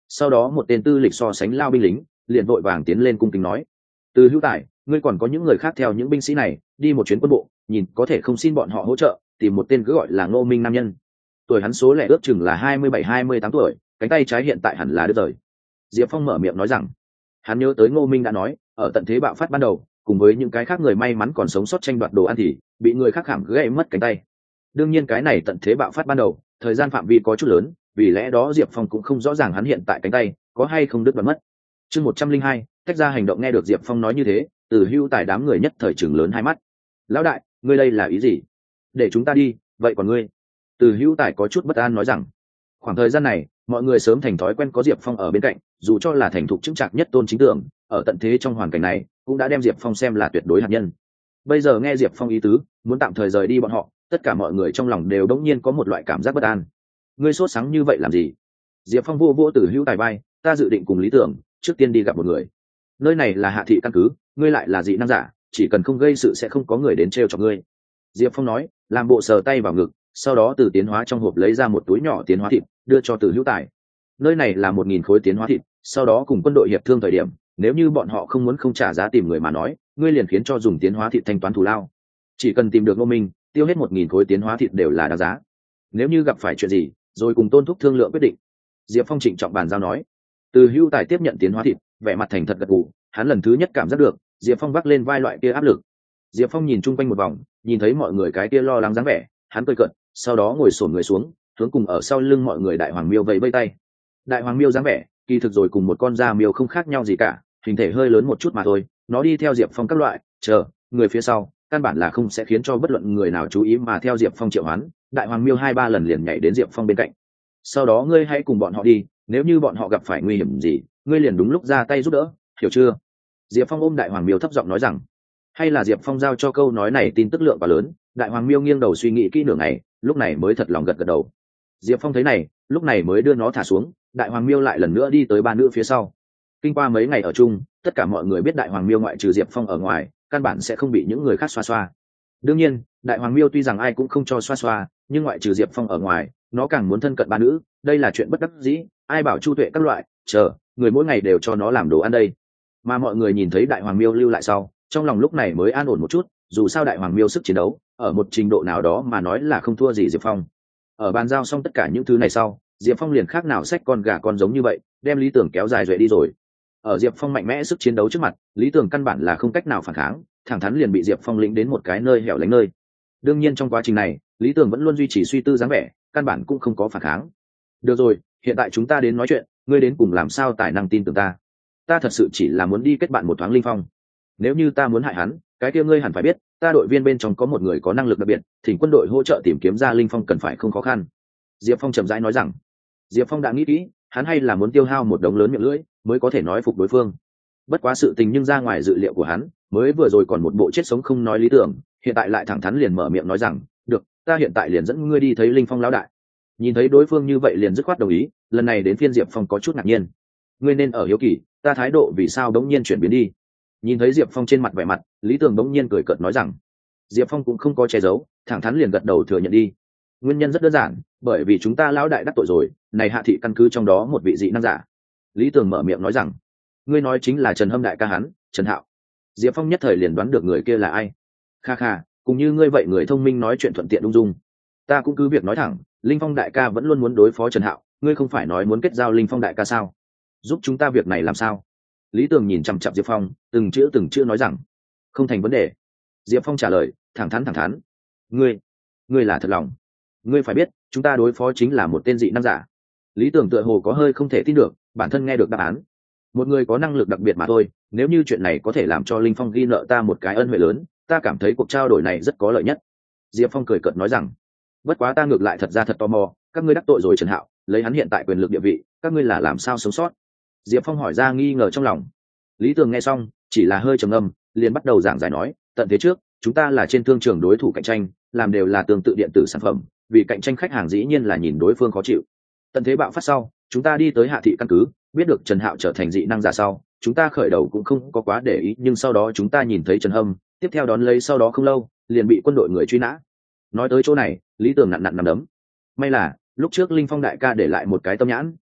sau đó một tên tư lịch so sánh lao binh lính liền vội vàng tiến lên cung kính nói: Từ Hữu Tài, ngươi còn có những người khác theo những binh sĩ này đi một chuyến quân bộ, nhìn có thể không xin bọn họ hỗ trợ tìm một tên cứ gọi là Ngô Minh nam nhân. Tuổi hắn số lẻ ước chừng là hai mươi bảy hai mươi tám tuổi, cánh tay trái hiện tại hẳn là đứt rời. Diệp Phong mở miệng nói rằng, hắn nhớ tới Ngô Minh đã nói ở tận thế bạo phát ban đầu, cùng với những cái khác người may mắn còn sống sót tranh đoạt đồ ăn thì bị người khác hãm gãy mất cánh tay. Đương nhiên cái này tận thế bạo phát ban đầu thời gian phạm vi có chút lớn, vì lẽ đó Diệp Phong cũng không rõ ràng hắn hiện tại cánh tay có hay không đứt đoạn mất. Chương một trăm linh hai, tách ra hành động. Nghe được Diệp Phong nói như thế, Từ Hữu Tài đám người nhất thời chừng lớn hai mắt. Lão đại, ngươi đây là ý gì? Để chúng ta đi, vậy còn ngươi? Từ Hữu Tài có chút bất an nói rằng, khoảng thời gian này mọi người sớm thành thói quen có Diệp Phong ở bên cạnh, dù cho là thành thục chững chạc nhất Tôn Chính Tưởng, ở tận thế trong hoàn cảnh này cũng đã đem Diệp Phong xem là tuyệt đối hạt nhân. Bây giờ nghe Diệp Phong ý tứ muốn tạm thời rời đi bọn họ, tất cả mọi người trong lòng đều đống nhiên có một loại cảm giác bất an. Ngươi sốt sáng như vậy làm gì? Diệp Phong vô vô Từ Hữu Tài bay, ta dự định cùng Lý Tưởng trước tiên đi gặp một người. Nơi này là Hạ thị căn cứ, ngươi lại là dị năng giả, chỉ cần không gây sự sẽ không có người đến trêu chọc ngươi. Diệp Phong nói, làm bộ sờ tay vào ngực, sau đó từ tiến hóa trong hộp lấy ra một túi nhỏ tiến hóa thịt đưa cho Từ Hữu Tài. Nơi này là một nghìn khối tiến hóa thịt, sau đó cùng quân đội hiệp thương thời điểm, nếu như bọn họ không muốn không trả giá tìm người mà nói, ngươi liền khiến cho dùng tiến hóa thịt thanh toán thù lao. Chỉ cần tìm được Ngô Minh, tiêu hết một nghìn khối tiến hóa thịt đều là đáng giá. Nếu như gặp phải chuyện gì, rồi cùng Tôn thúc thương lượng quyết định. Diệp Phong trịnh trọng bàn giao nói. Từ Hữu Tài tiếp nhận tiến hóa thịt, vẻ mặt thành thật gật gù, hắn lần thứ nhất cảm giác được Diệp Phong vác lên vai loại kia áp lực. Diệp Phong nhìn chung quanh một vòng, nhìn thấy mọi người cái kia lo lắng dáng vẻ, hắn cười cợt, sau đó ngồi xổm người xuống, hướng cùng ở sau lưng mọi người đại hoàng miêu vẫy vẫy tay. Đại hoàng miêu dáng vẻ kỳ thực rồi cùng một con da miêu không khác nhau gì cả, hình thể hơi lớn một chút mà thôi, nó đi theo Diệp Phong các loại chờ người phía sau, căn bản là không sẽ khiến cho bất luận người nào chú ý, mà theo Diệp Phong triệu hoán, đại hoàng miêu hai ba lần liền nhảy đến Diệp Phong bên cạnh. Sau đó ngươi hãy cùng bọn họ đi, nếu như bọn họ gặp phải nguy hiểm gì, ngươi liền đúng lúc ra tay giúp đỡ, hiểu chưa? Diệp Phong ôm đại hoàng miêu thấp giọng nói rằng. Hay là Diệp Phong giao cho câu nói này tin tức lượng quá lớn, đại hoàng miêu nghiêng đầu suy nghĩ kỹ nửa ngày, lúc này mới thật lòng gật gật đầu. Diệp Phong thấy này, lúc này mới đưa nó thả xuống, đại hoàng miêu lại lần nữa đi tới ba nữ phía sau. Kinh qua mấy ngày ở chung, tất cả mọi người biết đại hoàng miêu ngoại trừ Diệp Phong ở ngoài, căn bản sẽ không bị những người khác xoa xoa. Đương nhiên, đại hoàng miêu tuy rằng ai cũng không cho xoa xoa, nhưng ngoại trừ Diệp Phong ở ngoài, nó càng muốn thân cận ba nữ, đây là chuyện bất đắc dĩ, ai bảo Chu Tuệ các loại, chờ, người mỗi ngày đều cho nó làm đồ ăn đây. Mà mọi người nhìn thấy đại hoàng miêu lưu lại sau, trong lòng lúc này mới an ổn một chút, dù sao đại hoàng miêu sức chiến đấu ở một trình độ nào đó mà nói là không thua gì Diệp Phong. Ở bàn giao xong tất cả những thứ này sau, Diệp Phong liền khác nào xách con gà con giống như vậy, đem Lý Tưởng kéo dài duệ đi rồi. Ở Diệp Phong mạnh mẽ sức chiến đấu trước mặt, Lý Tưởng căn bản là không cách nào phản kháng, thẳng thắn liền bị Diệp Phong lĩnh đến một cái nơi hẻo lánh nơi. Đương nhiên trong quá trình này, Lý Tưởng vẫn luôn duy trì suy tư dáng vẻ, căn bản cũng không có phản kháng. Được rồi, hiện tại chúng ta đến nói chuyện, ngươi đến cùng làm sao tài năng tin tưởng ta? Ta thật sự chỉ là muốn đi kết bạn một thoáng Linh Phong. Nếu như ta muốn hại hắn, cái kia ngươi hẳn phải biết, ta đội viên bên trong có một người có năng lực đặc biệt, thỉnh quân đội hỗ trợ tìm kiếm ra Linh Phong cần phải không khó khăn. Diệp Phong chậm rãi nói rằng. Diệp Phong đã nghĩ kỹ, hắn hay là muốn tiêu hao một đống lớn miệng lưỡi mới có thể nói phục đối phương. Bất quá sự tình nhưng ra ngoài dự liệu của hắn, mới vừa rồi còn một bộ chết sống không nói lý tưởng, hiện tại lại thẳng thắn liền mở miệng nói rằng, được, ta hiện tại liền dẫn ngươi đi thấy Linh Phong lão đại. Nhìn thấy đối phương như vậy liền dứt khoát đồng ý, lần này đến phiên Diệp Phong có chút ngạc nhiên. Ngươi nên ở hiếu kỳ, ta thái độ vì sao đống nhiên chuyển biến đi. Nhìn thấy Diệp Phong trên mặt vẻ mặt, Lý Tưởng đống nhiên cười cợt nói rằng. Diệp Phong cũng không có che giấu, thẳng thắn liền gật đầu thừa nhận đi. Nguyên nhân rất đơn giản, bởi vì chúng ta lão đại đắc tội rồi, này Hạ thị căn cứ trong đó một vị dị năng giả. Lý Tưởng mở miệng nói rằng. Ngươi nói chính là Trần Hâm đại ca hắn, Trần Hạo. Diệp Phong nhất thời liền đoán được người kia là ai. Kha kha, cùng như ngươi vậy người thông minh nói chuyện thuận tiện ung dung. Ta cũng cứ việc nói thẳng, Linh Phong đại ca vẫn luôn muốn đối phó Trần Hạo, ngươi không phải nói muốn kết giao Linh Phong đại ca sao? Giúp chúng ta việc này làm sao? Lý Tường nhìn chằm chằm Diệp Phong, từng chữ từng chữ nói rằng, không thành vấn đề. Diệp Phong trả lời, thẳng thắn thẳng thắn. Ngươi, ngươi là thật lòng. Ngươi phải biết, chúng ta đối phó chính là một tên dị năng giả. Lý Tường tựa hồ có hơi không thể tin được, bản thân nghe được đáp án. Một người có năng lực đặc biệt mà thôi, nếu như chuyện này có thể làm cho Linh Phong ghi nợ ta một cái ân huệ lớn, ta cảm thấy cuộc trao đổi này rất có lợi nhất. Diệp Phong cười cợt nói rằng, bất quá ta ngược lại thật ra thật tò mò, các ngươi đắc tội rồi Trần Hạo, lấy hắn hiện tại quyền lực địa vị, các ngươi là làm sao sống sót? Diệp Phong hỏi ra nghi ngờ trong lòng. Lý Tường nghe xong, chỉ là hơi trầm ngâm, liền bắt đầu giảng giải nói, tận thế trước, chúng ta là trên thương trường đối thủ cạnh tranh, làm đều là tương tự điện tử sản phẩm, vì cạnh tranh khách hàng dĩ nhiên là nhìn đối phương khó chịu. Tận thế bạo phát sau, chúng ta đi tới Hạ thị căn cứ, biết được Trần Hạo trở thành dị năng giả sau, chúng ta khởi đầu cũng không có quá để ý, nhưng sau đó chúng ta nhìn thấy Trần Hâm, tiếp theo đón lấy sau đó không lâu, liền bị quân đội người truy nã. Nói tới chỗ này, Lý Tường nặn nặn nằm đấm. May là, lúc trước Linh Phong đại ca để lại một cái tâm nhãn,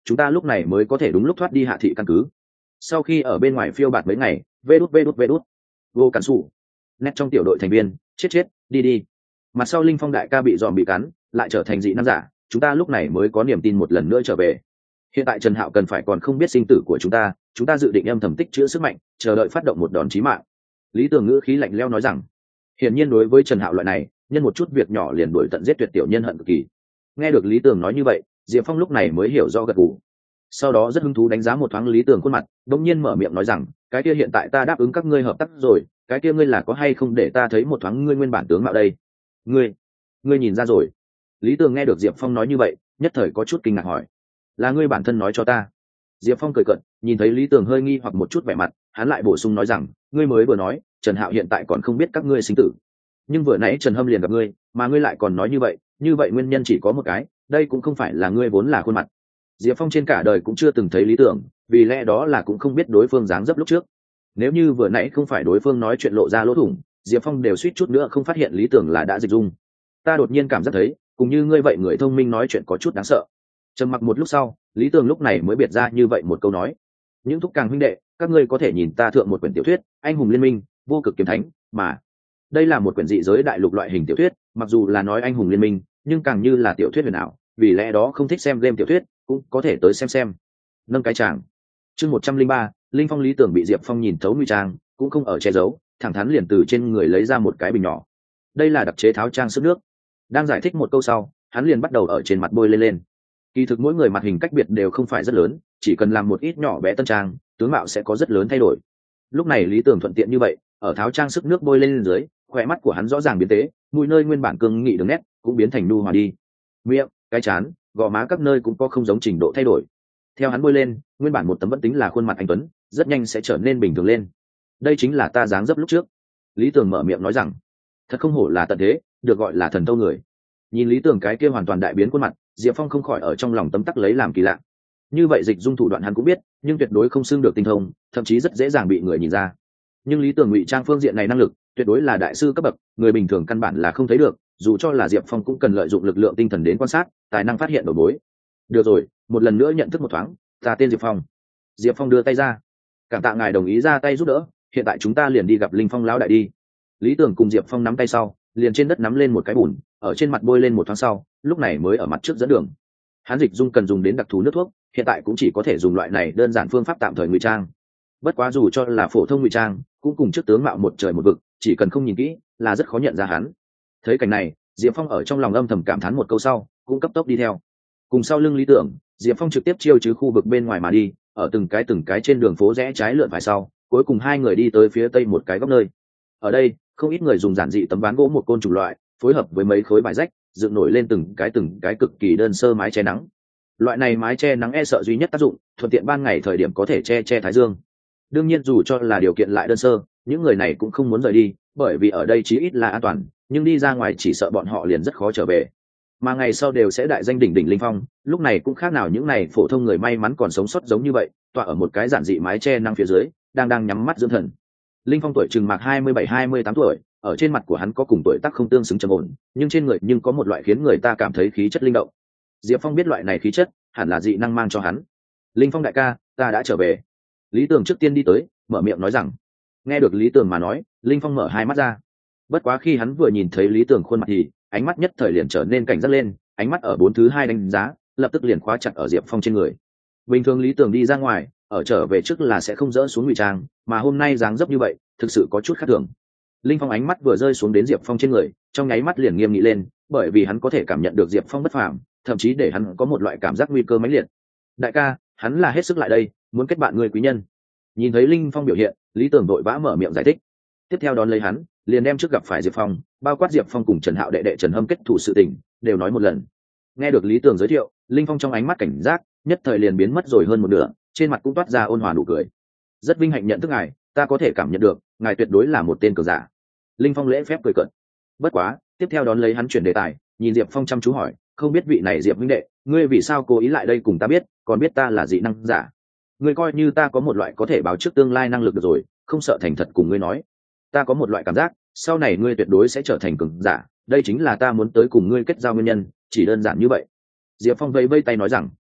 chúng ta lúc này mới có thể đúng lúc thoát đi hạ thị căn cứ. Sau khi ở bên ngoài phiêu bạt mấy ngày, vê đút vê đút vê đút vô cản sủ nét trong tiểu đội thành viên chết chết đi đi. Mặt sau Linh Phong đại ca bị dòm bị cắn lại trở thành dị năng giả, chúng ta lúc này mới có niềm tin một lần nữa trở về. Hiện tại Trần Hạo cần phải còn không biết sinh tử của chúng ta, chúng ta dự định âm thầm tích chữa sức mạnh, chờ đợi phát động một đòn chí mạng. Lý Tường ngữ khí lạnh lẽo nói rằng, hiển nhiên đối với Trần Hạo loại này nhân một chút việc nhỏ liền đuổi tận giết tuyệt tiểu nhân hận cực kỳ. Nghe được Lý Tường nói như vậy, Diệp Phong lúc này mới hiểu rõ gật gù. Sau đó rất hứng thú đánh giá một thoáng Lý Tường khuôn mặt, đột nhiên mở miệng nói rằng, cái kia hiện tại ta đáp ứng các ngươi hợp tác rồi, cái kia ngươi là có hay không để ta thấy một thoáng ngươi nguyên bản tướng mạo đây? Ngươi, ngươi nhìn ra rồi? Lý Tường nghe được Diệp Phong nói như vậy, nhất thời có chút kinh ngạc hỏi, là ngươi bản thân nói cho ta? Diệp Phong cười cợt, nhìn thấy Lý Tường hơi nghi hoặc một chút vẻ mặt, hắn lại bổ sung nói rằng, ngươi mới vừa nói Trần Hạo hiện tại còn không biết các ngươi sinh tử, nhưng vừa nãy Trần Hâm liền gặp ngươi, mà ngươi lại còn nói như vậy, như vậy nguyên nhân chỉ có một cái, đây cũng không phải là ngươi vốn là khuôn mặt. Diệp Phong trên cả đời cũng chưa từng thấy Lý Tưởng, vì lẽ đó là cũng không biết đối phương dáng dấp lúc trước. Nếu như vừa nãy không phải đối phương nói chuyện lộ ra lỗ thủng, Diệp Phong đều suýt chút nữa không phát hiện Lý Tưởng là đã dịch dung. Ta đột nhiên cảm giác thấy, cùng như ngươi vậy người thông minh nói chuyện có chút đáng sợ. Trầm mặc một lúc sau, Lý Tưởng lúc này mới biệt ra như vậy một câu nói, những thúc càng huynh đệ, các ngươi có thể nhìn ta thượng một quyển tiểu thuyết Anh hùng liên minh vô cực kiếm thánh, mà đây là một quyển dị giới đại lục loại hình tiểu thuyết, mặc dù là nói anh hùng liên minh nhưng càng như là tiểu thuyết huyền ảo, vì lẽ đó không thích xem game tiểu thuyết cũng có thể tới xem xem. Nâng cái chàng chương một trăm linh ba, Linh Phong Lý Tưởng bị Diệp Phong nhìn thấu nguy trang, cũng không ở che giấu, thẳng thắn liền từ trên người lấy ra một cái bình nhỏ. Đây là đặc chế tháo trang sức nước. Đang giải thích một câu sau, hắn liền bắt đầu ở trên mặt bôi lên lên. Kỳ thực mỗi người mặt hình cách biệt đều không phải rất lớn, chỉ cần làm một ít nhỏ bé tân trang, tướng mạo sẽ có rất lớn thay đổi. Lúc này Lý Tưởng thuận tiện như vậy, ở tháo trang sức nước bôi lên dưới, khỏe mắt của hắn rõ ràng biến tế, mũi nơi nguyên bản cương nghị đường nét cũng biến thành nu hòa đi. Miệng, cái trán, gò má các nơi cũng có không giống trình độ thay đổi. Theo hắn bôi lên, nguyên bản một tấm vẫn tính là khuôn mặt anh tuấn, rất nhanh sẽ trở nên bình thường lên. Đây chính là ta dáng dấp lúc trước. Lý Tưởng mở miệng nói rằng, thật không hổ là tận thế, được gọi là thần tâu người. Nhìn Lý Tưởng cái kia hoàn toàn đại biến khuôn mặt, Diệp Phong không khỏi ở trong lòng tấm tắc lấy làm kỳ lạ. Như vậy dịch dung thủ đoạn hắn cũng biết, nhưng tuyệt đối không xưng được tinh thông, thậm chí rất dễ dàng bị người nhìn ra. Nhưng Lý Tưởng ngụy trang phương diện này năng lực tuyệt đối là đại sư cấp bậc, người bình thường căn bản là không thấy được, dù cho là Diệp Phong cũng cần lợi dụng lực lượng tinh thần đến quan sát, tài năng phát hiện đầu mối. Được rồi, một lần nữa nhận thức một thoáng, ta tên Diệp Phong. Diệp Phong đưa tay ra, cảm tạ ngài đồng ý ra tay giúp đỡ, hiện tại chúng ta liền đi gặp Linh Phong lão đại đi. Lý Tưởng cùng Diệp Phong nắm tay sau, liền trên đất nắm lên một cái bùn, ở trên mặt bôi lên một thoáng sau, lúc này mới ở mặt trước dẫn đường. Hắn dịch dung cần dùng đến đặc thù nước thuốc, hiện tại cũng chỉ có thể dùng loại này đơn giản phương pháp tạm thời ngụy trang. Bất quá dù cho là phổ thông ngụy trang, cũng cùng trước tướng mạo một trời một vực, chỉ cần không nhìn kỹ là rất khó nhận ra hắn. Thấy cảnh này, Diệp Phong ở trong lòng âm thầm cảm thán một câu sau, cũng cấp tốc đi theo. Cùng sau lưng Lý Tưởng, Diệp Phong trực tiếp chiêu chứ khu vực bên ngoài mà đi, ở từng cái từng cái trên đường phố rẽ trái lượn phải sau, cuối cùng hai người đi tới phía tây một cái góc nơi. Ở đây, không ít người dùng giản dị tấm ván gỗ một côn chủng loại, phối hợp với mấy khối vải rách, dựng nổi lên từng cái từng cái cực kỳ đơn sơ mái che nắng. Loại này mái che nắng e sợ duy nhất tác dụng, thuận tiện ban ngày thời điểm có thể che che thái dương. Đương nhiên dù cho là điều kiện lại đơn sơ, những người này cũng không muốn rời đi, bởi vì ở đây chí ít là an toàn, nhưng đi ra ngoài chỉ sợ bọn họ liền rất khó trở về. Mà ngày sau đều sẽ đại danh đỉnh đỉnh Linh Phong, lúc này cũng khác nào những này phổ thông người may mắn còn sống sót giống như vậy, tọa ở một cái giản dị mái che nắng phía dưới, đang đang nhắm mắt dưỡng thần. Linh Phong tuổi chừng mạc hai mươi bảy hai mươi tám tuổi, ở trên mặt của hắn có cùng tuổi tác không tương xứng trầm ổn, nhưng trên người nhưng có một loại khiến người ta cảm thấy khí chất linh động. Diệp Phong biết loại này khí chất hẳn là dị năng mang cho hắn. Linh Phong đại ca, ta đã trở về. Lý Tưởng trước tiên đi tới, mở miệng nói rằng. Nghe được Lý Tưởng mà nói, Linh Phong mở hai mắt ra. Bất quá khi hắn vừa nhìn thấy Lý Tưởng khuôn mặt thì ánh mắt nhất thời liền trở nên cảnh giác lên, ánh mắt ở bốn thứ hai đánh giá, lập tức liền khóa chặt ở Diệp Phong trên người. Bình thường Lý Tưởng đi ra ngoài, ở trở về trước là sẽ không dỡ xuống ngụy trang, mà hôm nay dáng dấp như vậy, thực sự có chút khác thường. Linh Phong ánh mắt vừa rơi xuống đến Diệp Phong trên người, trong nháy mắt liền nghiêm nghị lên, bởi vì hắn có thể cảm nhận được Diệp Phong bất phàm, thậm chí để hắn có một loại cảm giác nguy cơ mãnh liệt. Đại ca, hắn là hết sức lại đây, muốn kết bạn người quý nhân. Nhìn thấy Linh Phong biểu hiện, Lý Tưởng vội vã mở miệng giải thích. Tiếp theo đón lấy hắn, liền đem trước gặp phải Diệp Phong, bao quát Diệp Phong cùng Trần Hạo đệ đệ Trần Hâm kết thủ sự tình, đều nói một lần. Nghe được Lý Tưởng giới thiệu, Linh Phong trong ánh mắt cảnh giác, nhất thời liền biến mất rồi hơn một nửa, trên mặt cũng toát ra ôn hòa nụ cười. Rất vinh hạnh nhận thức ngài, ta có thể cảm nhận được, ngài tuyệt đối là một tên cường giả. Linh Phong lễ phép cười cợt. Bất quá, tiếp theo đón lấy hắn chuyển đề tài, nhìn Diệp Phong chăm chú hỏi, không biết vị này Diệp huynh đệ, ngươi vì sao cố ý lại đây cùng ta biết, còn biết ta là dị năng giả? Ngươi coi như ta có một loại có thể báo trước tương lai năng lực được rồi, không sợ thành thật cùng ngươi nói. Ta có một loại cảm giác, sau này ngươi tuyệt đối sẽ trở thành cường giả, đây chính là ta muốn tới cùng ngươi kết giao nguyên nhân, chỉ đơn giản như vậy. Diệp Phong vẫy vẫy tay nói rằng,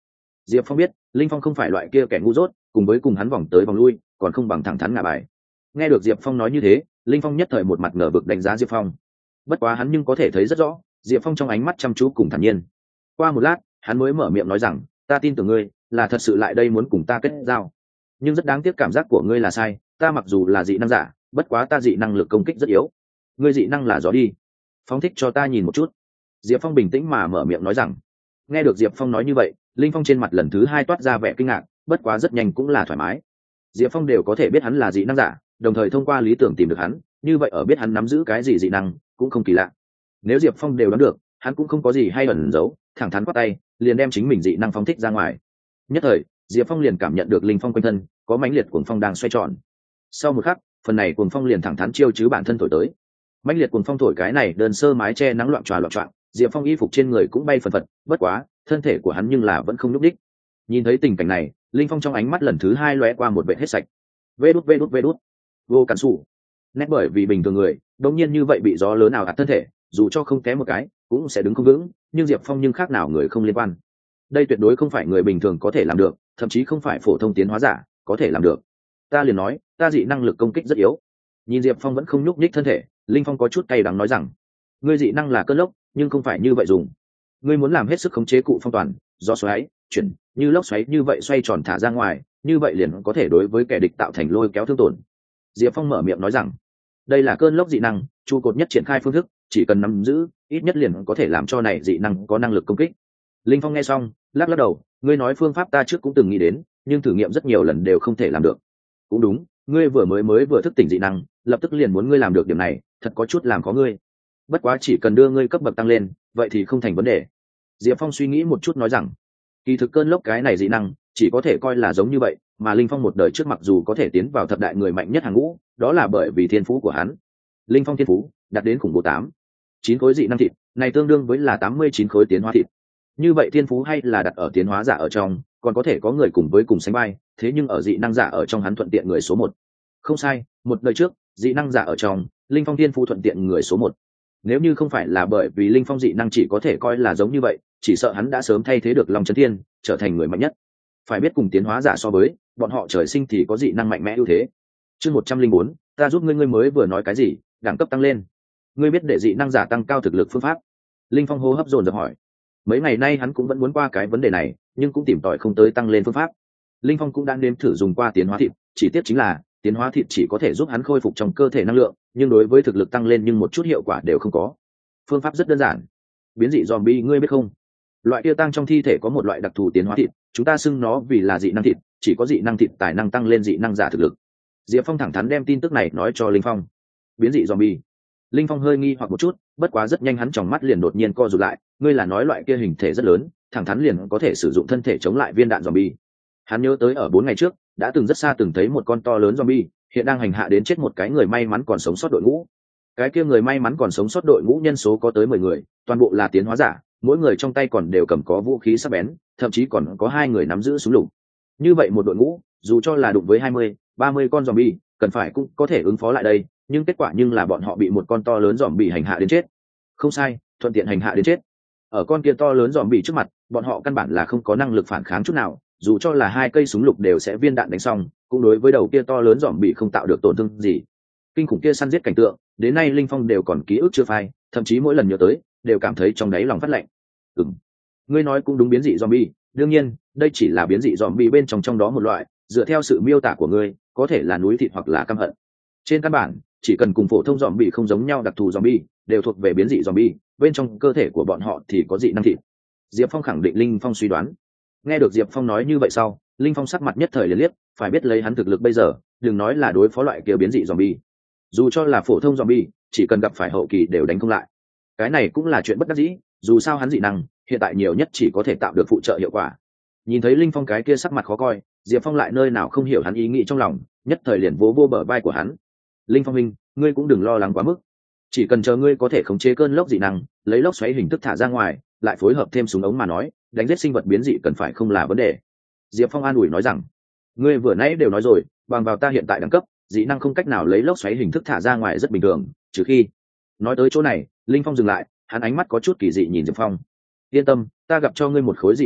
Diệp Phong biết Linh Phong không phải loại kia kẻ ngu dốt, cùng với cùng hắn vòng tới vòng lui còn không bằng thẳng thắn ngả bài. Nghe được Diệp Phong nói như thế, Linh Phong nhất thời một mặt ngờ vực đánh giá Diệp Phong. Bất quá hắn nhưng có thể thấy rất rõ Diệp Phong trong ánh mắt chăm chú cùng thản nhiên. Qua một lát hắn mới mở miệng nói rằng, ta tin tưởng ngươi là thật sự lại đây muốn cùng ta kết giao, nhưng rất đáng tiếc cảm giác của ngươi là sai. Ta mặc dù là dị năng giả, bất quá ta dị năng lực công kích rất yếu. Ngươi dị năng là gió đi, phóng thích cho ta nhìn một chút. Diệp Phong bình tĩnh mà mở miệng nói rằng. Nghe được Diệp Phong nói như vậy, Linh Phong trên mặt lần thứ hai toát ra vẻ kinh ngạc, bất quá rất nhanh cũng là thoải mái. Diệp Phong đều có thể biết hắn là dị năng giả, đồng thời thông qua lý tưởng tìm được hắn, như vậy ở biết hắn nắm giữ cái gì dị năng cũng không kỳ lạ. Nếu Diệp Phong đều đoán được, hắn cũng không có gì hay ẩn giấu, thẳng thắn quát tay liền đem chính mình dị năng phóng thích ra ngoài. Nhất thời Diệp Phong liền cảm nhận được Linh Phong quanh thân có mãnh liệt cuồng phong đang xoay tròn. Sau một khắc phần này cuồng phong liền thẳng thắn chiêu chứ bản thân thổi tới. Mãnh liệt cuồng phong thổi cái này đơn sơ mái che nắng loạn tròa loạn trọn, Diệp Phong y phục trên người cũng bay phần phật, bất quá thân thể của hắn nhưng là vẫn không nhúc đích. Nhìn thấy tình cảnh này, Linh Phong trong ánh mắt lần thứ hai lóe qua một vẻ hết sạch. Vê đút vê đút vê đút, vô cản sủ. Nét bởi vì bình thường người đống nhiên như vậy bị gió lớn nào ạt thân thể, dù cho không té một cái cũng sẽ đứng không vững, nhưng Diệp Phong nhưng khác nào người không liên quan. Đây tuyệt đối không phải người bình thường có thể làm được, thậm chí không phải phổ thông tiến hóa giả có thể làm được. Ta liền nói ta dị năng lực công kích rất yếu. Nhìn Diệp Phong vẫn không nhúc nhích thân thể, Linh Phong có chút cay đắng nói rằng, ngươi dị năng là cơn lốc nhưng không phải như vậy dùng. Ngươi muốn làm hết sức khống chế cụ phong toàn gió xoáy chuyển như lốc xoáy như vậy xoay tròn thả ra ngoài, như vậy liền có thể đối với kẻ địch tạo thành lôi kéo thương tổn. Diệp Phong mở miệng nói rằng, đây là cơn lốc dị năng trụ cột nhất triển khai phương thức, chỉ cần nắm giữ ít nhất liền có thể làm cho này dị năng có năng lực công kích. Linh Phong nghe xong lắc lắc đầu, ngươi nói phương pháp ta trước cũng từng nghĩ đến, nhưng thử nghiệm rất nhiều lần đều không thể làm được. Cũng đúng, ngươi vừa mới mới vừa thức tỉnh dị năng, lập tức liền muốn ngươi làm được điểm này, thật có chút làm khó ngươi. Bất quá chỉ cần đưa ngươi cấp bậc tăng lên, vậy thì không thành vấn đề. Diệp Phong suy nghĩ một chút nói rằng, kỳ thực cơn lốc cái này dị năng chỉ có thể coi là giống như vậy, mà Linh Phong một đời trước mặc dù có thể tiến vào thập đại người mạnh nhất hàng ngũ, đó là bởi vì thiên phú của hắn. Linh Phong thiên phú đạt đến khủng bố tám chín khối dị năng thịt, này tương đương với là tám mươi chín khối tiến hóa thịt. Như vậy thiên phú hay là đặt ở tiến hóa giả ở trong, còn có thể có người cùng với cùng sánh vai, thế nhưng ở dị năng giả ở trong hắn thuận tiện người số một. Không sai, một đời trước dị năng giả ở trong, Linh Phong thiên phú thuận tiện người số một. Nếu như không phải là bởi vì Linh Phong dị năng chỉ có thể coi là giống như vậy, chỉ sợ hắn đã sớm thay thế được Long Chấn Thiên, trở thành người mạnh nhất. Phải biết cùng tiến hóa giả so với, bọn họ trời sinh thì có dị năng mạnh mẽ ưu thế. Chương một trăm linh bốn, ta giúp ngươi, ngươi mới vừa nói cái gì? Đẳng cấp tăng lên. Ngươi biết để dị năng giả tăng cao thực lực phương pháp? Linh Phong hô hấp dồn dập hỏi. Mấy ngày nay hắn cũng vẫn muốn qua cái vấn đề này, nhưng cũng tìm tòi không tới tăng lên phương pháp. Linh Phong cũng đang nếm thử dùng qua tiến hóa thịt, chỉ tiếc chính là tiến hóa thịt chỉ có thể giúp hắn khôi phục trong cơ thể năng lượng, nhưng đối với thực lực tăng lên nhưng một chút hiệu quả đều không có. Phương pháp rất đơn giản. Biến dị zombie ngươi biết không? Loại kia tăng trong thi thể có một loại đặc thù tiến hóa thịt, chúng ta xưng nó vì là dị năng thịt, chỉ có dị năng thịt tài năng tăng lên dị năng giả thực lực. Diệp Phong thẳng thắn đem tin tức này nói cho Linh Phong. Biến dị zombie. Linh Phong hơi nghi hoặc một chút, bất quá rất nhanh hắn tròng mắt liền đột nhiên co rụt lại, ngươi là nói loại kia hình thể rất lớn, thẳng thắn liền có thể sử dụng thân thể chống lại viên đạn zombie. Hắn nhớ tới ở bốn ngày trước, đã từng rất xa từng thấy một con to lớn zombie, hiện đang hành hạ đến chết một cái người may mắn còn sống sót đội ngũ. Cái kia người may mắn còn sống sót đội ngũ nhân số có tới mười người, toàn bộ là tiến hóa giả, mỗi người trong tay còn đều cầm có vũ khí sắc bén, thậm chí còn có hai người nắm giữ súng lục. Như vậy một đội ngũ, dù cho là đụng với hai mươi, ba mươi con zombie, cần phải cũng có thể ứng phó lại đây, nhưng kết quả nhưng là bọn họ bị một con to lớn zombie hành hạ đến chết. Không sai, thuận tiện hành hạ đến chết. Ở con kia to lớn zombie trước mặt, bọn họ căn bản là không có năng lực phản kháng chút nào, dù cho là hai cây súng lục đều sẽ viên đạn đánh xong, cũng đối với đầu kia to lớn zombie không tạo được tổn thương gì. Kinh khủng kia săn giết cảnh tượng, đến nay Linh Phong đều còn ký ức chưa phai, thậm chí mỗi lần nhớ tới, đều cảm thấy trong đáy lòng phát lạnh. Ừm, ngươi nói cũng đúng, biến dị zombie, đương nhiên, đây chỉ là biến dị zombie bên trong trong đó một loại, dựa theo sự miêu tả của ngươi, có thể là núi thịt hoặc là căm hận. Trên căn bản, chỉ cần cùng phổ thông zombie không giống nhau, đặc thù zombie đều thuộc về biến dị zombie, bên trong cơ thể của bọn họ thì có dị năng thịt. Diệp Phong khẳng định Linh Phong suy đoán. Nghe được Diệp Phong nói như vậy sau, Linh Phong sắc mặt nhất thời liền liếc, phải biết lấy hắn thực lực bây giờ, đừng nói là đối phó loại kia biến dị zombie, dù cho là phổ thông zombie, chỉ cần gặp phải hậu kỳ đều đánh không lại. Cái này cũng là chuyện bất đắc dĩ, dù sao hắn dị năng hiện tại nhiều nhất chỉ có thể tạo được phụ trợ hiệu quả. Nhìn thấy Linh Phong cái kia sắc mặt khó coi, Diệp Phong lại nơi nào không hiểu hắn ý nghĩ trong lòng, nhất thời liền vỗ vô bờ vai của hắn. Linh Phong huynh, ngươi cũng đừng lo lắng quá mức, chỉ cần chờ ngươi có thể khống chế cơn lốc dị năng, lấy lốc xoáy hình thức thả ra ngoài, lại phối hợp thêm súng ống mà nói, đánh giết sinh vật biến dị cần phải không là vấn đề. Diệp Phong an ủi nói rằng, ngươi vừa nãy đều nói rồi, bằng vào ta hiện tại đẳng cấp, dị năng không cách nào lấy lốc xoáy hình thức thả ra ngoài rất bình thường, trừ khi. Nói tới chỗ này, Linh Phong dừng lại, hắn ánh mắt có chút kỳ dị nhìn Diệp Phong. Yên tâm, ta gặp cho ngươi một khối dị năng thịt,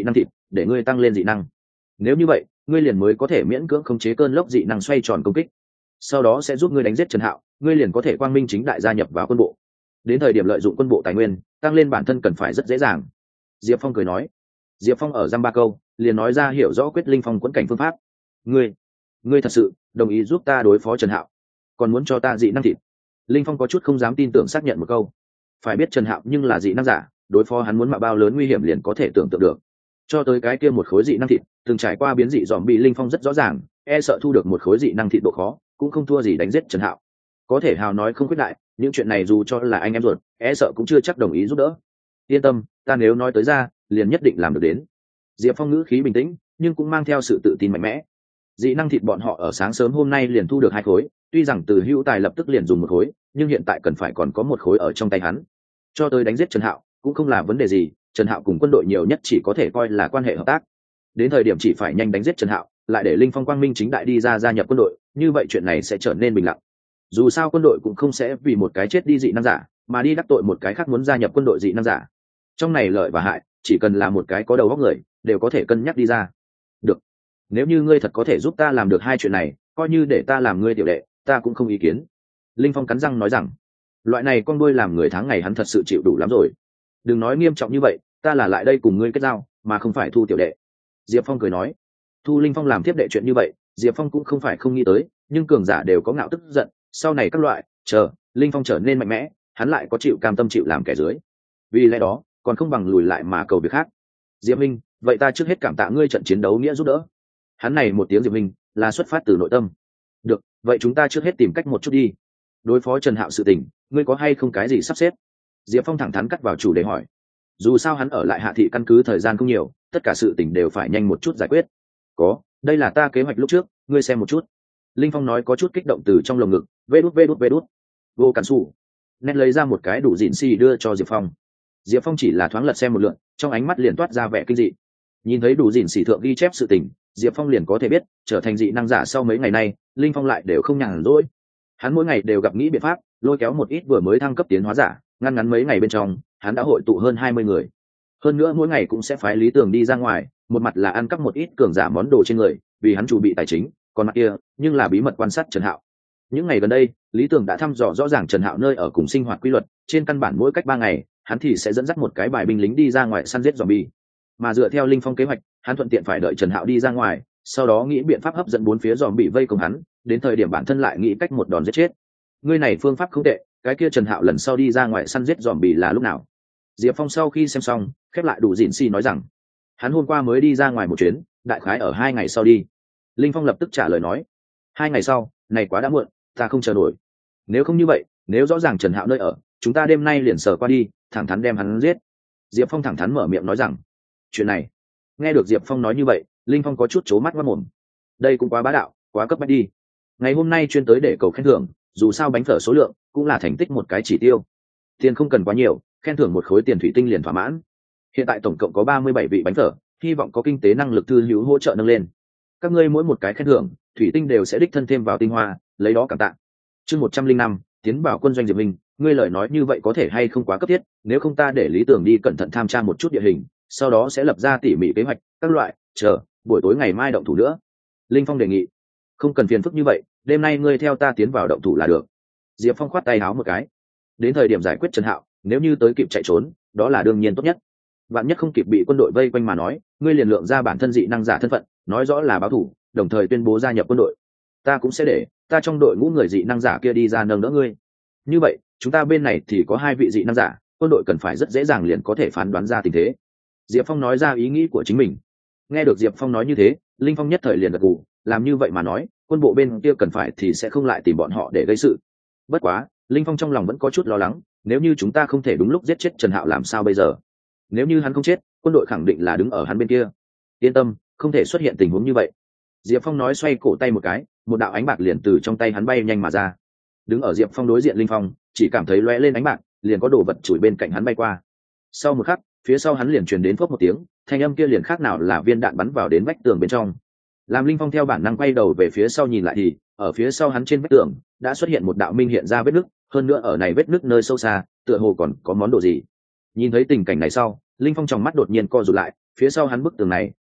để ngươi tăng lên dị năng. Nếu như vậy ngươi liền mới có thể miễn cưỡng khống chế cơn lốc dị năng xoay tròn công kích, sau đó sẽ giúp ngươi đánh giết Trần Hạo, ngươi liền có thể quang minh chính đại gia nhập vào quân bộ. Đến thời điểm lợi dụng quân bộ tài nguyên tăng lên bản thân cần phải rất dễ dàng. Diệp Phong cười nói. Diệp Phong ở dăm ba câu liền nói ra hiểu rõ quyết linh phong quẫn cảnh phương pháp. ngươi ngươi thật sự đồng ý giúp ta đối phó Trần Hạo, còn muốn cho ta dị năng thịt? Linh Phong có chút không dám tin tưởng xác nhận một câu. Phải biết Trần Hạo nhưng là dị năng giả, đối phó hắn muốn mạo bao lớn nguy hiểm liền có thể tưởng tượng được. Cho tới cái kia một khối dị năng thịt, từng trải qua biến dị dòm bị Linh Phong rất rõ ràng, e sợ thu được một khối dị năng thịt độ khó cũng không thua gì đánh giết Trần Hạo. Có thể hào nói không quyết đại, những chuyện này dù cho là anh em ruột, e sợ cũng chưa chắc đồng ý giúp đỡ. Yên tâm, ta nếu nói tới ra, liền nhất định làm được đến. Diệp Phong ngữ khí bình tĩnh, nhưng cũng mang theo sự tự tin mạnh mẽ. Dị năng thịt bọn họ ở sáng sớm hôm nay liền thu được hai khối, tuy rằng Từ Hữu Tài lập tức liền dùng một khối, nhưng hiện tại cần phải còn có một khối ở trong tay hắn. Cho tới đánh giết Trần Hạo cũng không là vấn đề gì, Trần Hạo cùng quân đội nhiều nhất chỉ có thể coi là quan hệ hợp tác. Đến thời điểm chỉ phải nhanh đánh giết Trần Hạo, lại để Linh Phong quang minh chính đại đi ra gia nhập quân đội, như vậy chuyện này sẽ trở nên bình lặng. Dù sao quân đội cũng không sẽ vì một cái chết đi dị năng giả mà đi đắc tội một cái khác muốn gia nhập quân đội dị năng giả. Trong này lợi và hại, chỉ cần là một cái có đầu óc người đều có thể cân nhắc đi ra. Được, nếu như ngươi thật có thể giúp ta làm được hai chuyện này, coi như để ta làm ngươi tiểu đệ, ta cũng không ý kiến. Linh Phong cắn răng nói rằng, loại này con đuôi làm người tháng ngày hắn thật sự chịu đủ lắm rồi. Đừng nói nghiêm trọng như vậy, ta là lại đây cùng ngươi kết giao, mà không phải thu tiểu đệ. Diệp Phong cười nói. Thu Linh Phong làm tiếp đệ chuyện như vậy, Diệp Phong cũng không phải không nghĩ tới, nhưng cường giả đều có ngạo tức giận, sau này các loại, chờ Linh Phong trở nên mạnh mẽ, hắn lại có chịu cam tâm chịu làm kẻ dưới. Vì lẽ đó, còn không bằng lùi lại mà cầu việc khác. Diệp Minh, vậy ta trước hết cảm tạ ngươi trận chiến đấu nghĩa giúp đỡ. Hắn này một tiếng Diệp Minh là xuất phát từ nội tâm. Được, vậy chúng ta trước hết tìm cách một chút đi. Đối phó Trần Hạo sự tình, ngươi có hay không cái gì sắp xếp? Diệp Phong thẳng thắn cắt vào chủ đề hỏi. Dù sao hắn ở lại Hạ Thị căn cứ thời gian không nhiều, tất cả sự tình đều phải nhanh một chút giải quyết. Có, đây là ta kế hoạch lúc trước, ngươi xem một chút. Linh Phong nói có chút kích động từ trong lồng ngực, vê đút vê đút vê đút. Vô cản sủ. Nét lấy ra một cái đủ dịn xì đưa cho Diệp Phong. Diệp Phong chỉ là thoáng lật xem một lượt, trong ánh mắt liền toát ra vẻ kinh dị. Nhìn thấy đủ dịn xì thượng ghi chép sự tình, Diệp Phong liền có thể biết, trở thành dị năng giả sau mấy ngày nay, Linh Phong lại đều không nhàn rỗi. Hắn mỗi ngày đều gặp nghĩ biện pháp, lôi kéo một ít vừa mới thăng cấp tiến hóa giả, ngăn ngắn mấy ngày bên trong, hắn đã hội tụ hơn hai mươi người. Hơn nữa mỗi ngày cũng sẽ phái Lý Tường đi ra ngoài, một mặt là ăn cắp một ít cường giả món đồ trên người, vì hắn chuẩn bị tài chính, còn mặt kia, nhưng là bí mật quan sát Trần Hạo. Những ngày gần đây, Lý Tường đã thăm dò rõ ràng Trần Hạo nơi ở cùng sinh hoạt quy luật, trên căn bản mỗi cách ba ngày, hắn thì sẽ dẫn dắt một cái bài binh lính đi ra ngoài săn giết zombie. Mà dựa theo Linh Phong kế hoạch, hắn thuận tiện phải đợi Trần Hạo đi ra ngoài, sau đó nghĩ biện pháp hấp dẫn bốn phía zombie vây công hắn, đến thời điểm bản thân lại nghĩ cách một đòn giết chết. Ngươi này phương pháp không tệ, cái kia Trần Hạo lần sau đi ra ngoài săn giết zombie là lúc nào? Diệp Phong sau khi xem xong, khép lại đủ dịn xi nói rằng, hắn hôm qua mới đi ra ngoài một chuyến, đại khái ở hai ngày sau đi. Linh Phong lập tức trả lời nói, hai ngày sau, này quá đã muộn, ta không chờ nổi. Nếu không như vậy, nếu rõ ràng Trần Hạo nơi ở, chúng ta đêm nay liền sờ qua đi, thẳng thắn đem hắn giết. Diệp Phong thẳng thắn mở miệng nói rằng, chuyện này. Nghe được Diệp Phong nói như vậy, Linh Phong có chút chố mắt mắt mồm. Đây cũng quá bá đạo, quá cấp bách đi. Ngày hôm nay chuyên tới để cầu khen thưởng, dù sao bánh phở số lượng cũng là thành tích một cái chỉ tiêu. Tiền không cần quá nhiều, khen thưởng một khối tiền thủy tinh liền thỏa mãn. Hiện tại tổng cộng có ba mươi bảy vị bánh phở, hy vọng có kinh tế năng lực thư hữu hỗ trợ nâng lên. Các ngươi mỗi một cái khen thưởng, thủy tinh đều sẽ đích thân thêm vào tinh hoa, lấy đó cảm tạ. Chương một trăm linh năm, tiến bảo quân doanh Diệp Minh, ngươi lời nói như vậy có thể hay không quá cấp thiết, nếu không ta để Lý Tưởng đi cẩn thận tham tra một chút địa hình, sau đó sẽ lập ra tỉ mỉ kế hoạch, các loại, chờ, buổi tối ngày mai động thủ nữa. Linh Phong đề nghị, không cần phiền phức như vậy, đêm nay ngươi theo ta tiến vào động thủ là được. Diệp Phong khoát tay áo một cái. Đến thời điểm giải quyết Trần Hạo, nếu như tới kịp chạy trốn, đó là đương nhiên tốt nhất. Vạn nhất không kịp bị quân đội vây quanh mà nói, ngươi liền lượng ra bản thân dị năng giả thân phận, nói rõ là báo thủ, đồng thời tuyên bố gia nhập quân đội. Ta cũng sẽ để ta trong đội ngũ người dị năng giả kia đi ra nâng đỡ ngươi. Như vậy, chúng ta bên này thì có hai vị dị năng giả, quân đội cần phải rất dễ dàng liền có thể phán đoán ra tình thế. Diệp Phong nói ra ý nghĩ của chính mình. Nghe được Diệp Phong nói như thế, Linh Phong nhất thời liền gật gù, làm như vậy mà nói, quân bộ bên kia cần phải thì sẽ không lại tìm bọn họ để gây sự. Bất quá, Linh Phong trong lòng vẫn có chút lo lắng, nếu như chúng ta không thể đúng lúc giết chết Trần Hạo làm sao bây giờ? Nếu như hắn không chết, quân đội khẳng định là đứng ở hắn bên kia. Yên tâm, không thể xuất hiện tình huống như vậy. Diệp Phong nói xoay cổ tay một cái, một đạo ánh bạc liền từ trong tay hắn bay nhanh mà ra. Đứng ở Diệp Phong đối diện Linh Phong, chỉ cảm thấy lóe lên ánh bạc, liền có đồ vật chùi bên cạnh hắn bay qua. Sau một khắc, phía sau hắn liền truyền đến phốc một tiếng, thanh âm kia liền khác nào là viên đạn bắn vào đến vách tường bên trong. Làm Linh Phong theo bản năng quay đầu về phía sau nhìn lại thì, ở phía sau hắn trên vách tường đã xuất hiện một đạo minh hiện ra vết nứt, hơn nữa ở này vết nứt nơi sâu xa, tựa hồ còn có món đồ gì. Nhìn thấy tình cảnh này sau, Linh Phong trong mắt đột nhiên co rụt lại, phía sau hắn bức tường này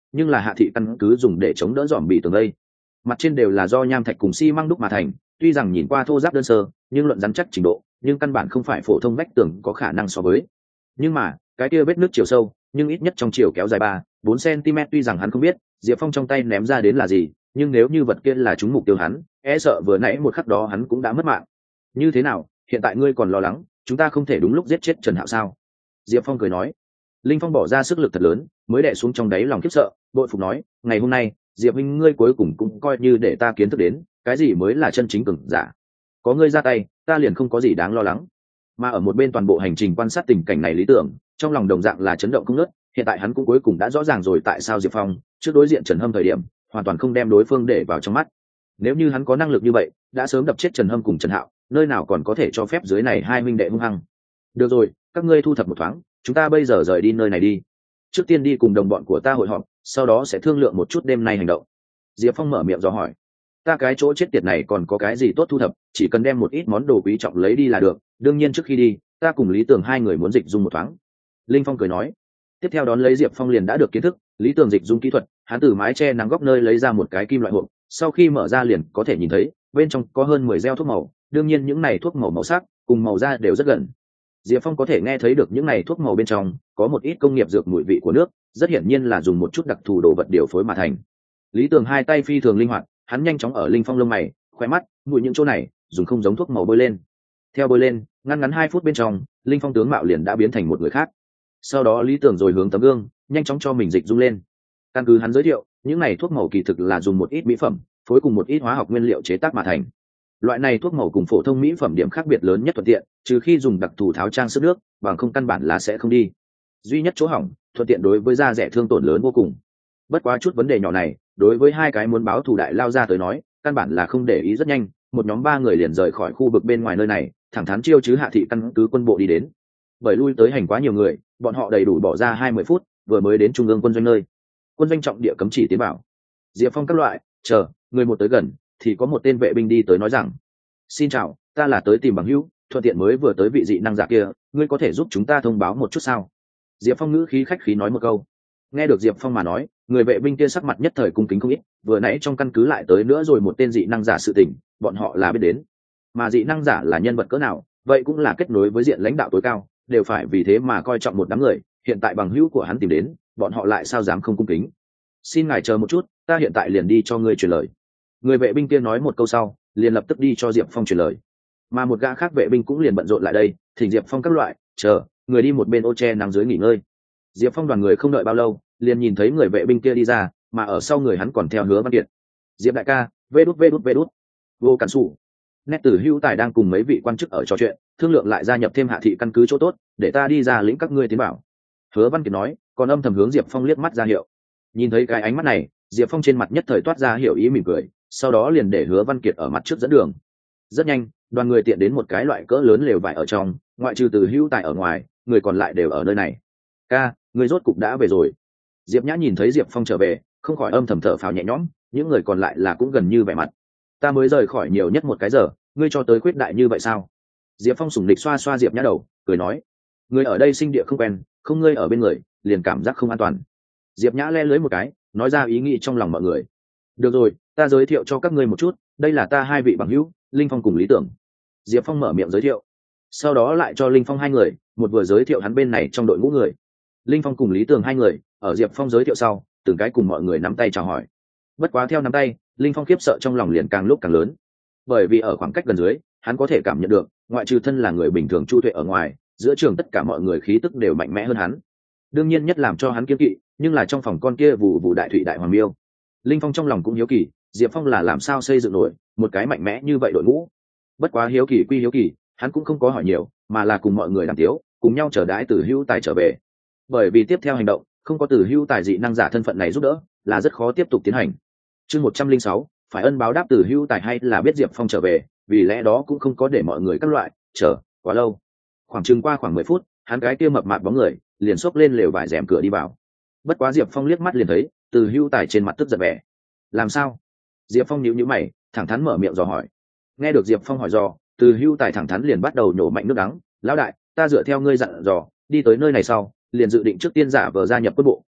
nhưng là hạ thị căn cứ dùng để chống đỡ dòm bị tường đây. Mặt trên đều là do nham thạch cùng xi măng đúc mà thành, tuy rằng nhìn qua thô ráp đơn sơ nhưng luận rắn chắc trình độ nhưng căn bản không phải phổ thông vách tường có khả năng so với. Nhưng mà cái kia vết nước chiều sâu nhưng ít nhất trong chiều kéo dài ba bốn cm, tuy rằng hắn không biết Diệp Phong trong tay ném ra đến là gì, nhưng nếu như vật kia là trúng mục tiêu hắn, e sợ vừa nãy một khắc đó hắn cũng đã mất mạng. Như thế nào, hiện tại ngươi còn lo lắng chúng ta không thể đúng lúc giết chết Trần Hạo sao? Diệp Phong cười nói. Linh Phong bỏ ra sức lực thật lớn mới đè xuống trong đáy lòng khiếp sợ, bội phục nói, ngày hôm nay Diệp Minh ngươi cuối cùng cũng coi như để ta kiến thức đến cái gì mới là chân chính cường giả. Có ngươi ra tay ta liền không có gì đáng lo lắng. Mà ở một bên toàn bộ hành trình quan sát tình cảnh này Lý Tưởng trong lòng đồng dạng là chấn động không ngớt, hiện tại hắn cũng cuối cùng đã rõ ràng rồi tại sao Diệp Phong trước đối diện Trần Hâm thời điểm hoàn toàn không đem đối phương để vào trong mắt. Nếu như hắn có năng lực như vậy đã sớm đập chết Trần Hâm cùng Trần Hạo, nơi nào còn có thể cho phép dưới này hai minh đệ hung hăng. Được rồi, các ngươi thu thập một thoáng, chúng ta bây giờ rời đi nơi này đi. Trước tiên đi cùng đồng bọn của ta hội họp, sau đó sẽ thương lượng một chút đêm nay hành động. Diệp Phong mở miệng dò hỏi. Ta cái chỗ chết tiệt này còn có cái gì tốt thu thập, chỉ cần đem một ít món đồ quý trọng lấy đi là được. Đương nhiên trước khi đi ta cùng Lý Tường hai người muốn dịch dung một thoáng. Linh Phong cười nói. Tiếp theo đón lấy Diệp Phong liền đã được kiến thức Lý Tường dịch dung kỹ thuật. Hắn từ mái che nắng góc nơi lấy ra một cái kim loại hộp, sau khi mở ra liền có thể nhìn thấy bên trong có hơn mười gieo thuốc màu. Đương nhiên những này thuốc màu màu sắc cùng màu da đều rất gần. Diệp Phong có thể nghe thấy được những này thuốc màu bên trong có một ít công nghiệp dược mùi vị của nước, rất hiển nhiên là dùng một chút đặc thù đồ vật điều phối mà thành. Lý Tường hai tay phi thường linh hoạt, hắn nhanh chóng ở Linh Phong lông mày, khóe mắt, mũi những chỗ này dùng không giống thuốc màu bôi lên. Theo bôi lên, ngắn ngắn hai phút bên trong, Linh Phong tướng mạo liền đã biến thành một người khác. Sau đó Lý Tường rồi hướng tấm gương, nhanh chóng cho mình dịch dung lên. Căn cứ hắn giới thiệu, những này thuốc màu kỳ thực là dùng một ít mỹ phẩm phối cùng một ít hóa học nguyên liệu chế tác mà thành. Loại này thuốc màu cùng phổ thông mỹ phẩm điểm khác biệt lớn nhất thuận tiện, trừ khi dùng đặc thù tháo trang sức nước, bằng không căn bản là sẽ không đi. Duy nhất chỗ hỏng, thuận tiện đối với da rẻ thương tổn lớn vô cùng. Bất quá chút vấn đề nhỏ này, đối với hai cái muốn báo thù đại lao ra tới nói, căn bản là không để ý. Rất nhanh, một nhóm ba người liền rời khỏi khu vực bên ngoài nơi này, thẳng thắn chiêu chứ hạ thị căn cứ quân bộ đi đến. Bởi lui tới hành quá nhiều người, bọn họ đầy đủ bỏ ra hai mươi phút, vừa mới đến trung ương quân doanh nơi. Quân doanh trọng địa cấm chỉ tiến vào. Diệp Phong các loại, chờ, người một tới gần, thì có một tên vệ binh đi tới nói rằng: xin chào, ta là tới tìm bằng hữu, thuận tiện mới vừa tới vị dị năng giả kia, ngươi có thể giúp chúng ta thông báo một chút sao? Diệp Phong ngữ khí khách khí nói một câu. Nghe được Diệp Phong mà nói, người vệ binh kia sắc mặt nhất thời cung kính không ít, vừa nãy trong căn cứ lại tới nữa rồi một tên dị năng giả sự tình, bọn họ là biết đến. Mà dị năng giả là nhân vật cỡ nào, vậy cũng là kết nối với diện lãnh đạo tối cao, đều phải vì thế mà coi trọng một đám người, hiện tại bằng hữu của hắn tìm đến, bọn họ lại sao dám không cung kính. Xin ngài chờ một chút, ta hiện tại liền đi cho ngươi truyền lời. Người vệ binh kia nói một câu sau, liền lập tức đi cho Diệp Phong truyền lời. Mà một gã khác vệ binh cũng liền bận rộn lại đây, thỉnh Diệp Phong các loại, chờ, người đi một bên ô che nắng dưới nghỉ ngơi. Diệp Phong đoàn người không đợi bao lâu, liền nhìn thấy người vệ binh kia đi ra, mà ở sau người hắn còn theo Hứa Văn Kiệt. Diệp đại ca, vê đút vê đút vê đút. Vô Cản Sủ. Nét Tử Hữu Tài đang cùng mấy vị quan chức ở trò chuyện, thương lượng lại gia nhập thêm hạ thị căn cứ chỗ tốt, để ta đi ra lĩnh các ngươi tiến bảo. Hứa Văn Kiệt nói, còn âm thầm hướng Diệp Phong liếc mắt ra hiệu. Nhìn thấy cái ánh mắt này, Diệp Phong trên mặt nhất thời toát ra hiểu ý mỉm cười, sau đó liền để Hứa Văn Kiệt ở mặt trước dẫn đường. Rất nhanh, đoàn người tiện đến một cái loại cỡ lớn lều vải ở trong, ngoại trừ Từ Hữu Tài ở ngoài, người còn lại đều ở nơi này. Ca, người rốt cục đã về rồi. Diệp Nhã nhìn thấy Diệp Phong trở về, không khỏi âm thầm thở phào nhẹ nhõm, những người còn lại là cũng gần như vẻ mặt. Ta mới rời khỏi nhiều nhất một cái giờ, ngươi cho tới quyết đại như vậy sao? Diệp Phong sủng lịch xoa xoa Diệp Nhã đầu, cười nói, người ở đây sinh địa không quen, không ngươi ở bên người, liền cảm giác không an toàn. Diệp Nhã le lưới một cái, nói ra ý nghĩ trong lòng mọi người. Được rồi, ta giới thiệu cho các ngươi một chút, đây là ta hai vị bằng hữu, Linh Phong cùng Lý Tưởng. Diệp Phong mở miệng giới thiệu, sau đó lại cho Linh Phong hai người, một vừa giới thiệu hắn bên này trong đội ngũ người. Linh Phong cùng Lý Tưởng hai người, ở Diệp Phong giới thiệu sau, từng cái cùng mọi người nắm tay chào hỏi. Bất quá theo nắm tay, Linh Phong khiếp sợ trong lòng liền càng lúc càng lớn, bởi vì ở khoảng cách gần dưới, hắn có thể cảm nhận được, ngoại trừ thân là người bình thường Chu Tuệ ở ngoài, giữa trường tất cả mọi người khí tức đều mạnh mẽ hơn hắn. Đương nhiên nhất làm cho hắn kiêng kỵ, nhưng là trong phòng con kia vụ vụ đại thụy đại hoàng miêu. Linh Phong trong lòng cũng hiếu kỳ, Diệp Phong là làm sao xây dựng nổi một cái mạnh mẽ như vậy đội ngũ. Bất quá hiếu kỳ quy hiếu kỳ, hắn cũng không có hỏi nhiều, mà là cùng mọi người làm tiếu, cùng nhau chờ đãi Từ Hữu Tài trở về. Bởi vì tiếp theo hành động, không có Từ Hữu Tài dị năng giả thân phận này giúp đỡ, là rất khó tiếp tục tiến hành. Chương một trăm linh sáu, phải ân báo đáp Từ Hữu Tài hay là biết Diệp Phong trở về, vì lẽ đó cũng không có để mọi người các loại chờ quá lâu. Khoảng chừng qua khoảng mười phút, hắn cái kia mập mạp bóng người liền xốc lên lều vải rèm cửa đi vào. Bất quá Diệp Phong liếc mắt liền thấy Từ Hữu Tài trên mặt tức giận vẻ. Làm sao? Diệp Phong nhíu nhíu mày, thẳng thắn mở miệng dò hỏi. Nghe được Diệp Phong hỏi dò, Từ Hữu Tài thẳng thắn liền bắt đầu nhổ mạnh nước đắng. Lão đại, ta dựa theo ngươi dặn dò, đi tới nơi này sau, liền dự định trước tiên giả vờ gia nhập quân bộ,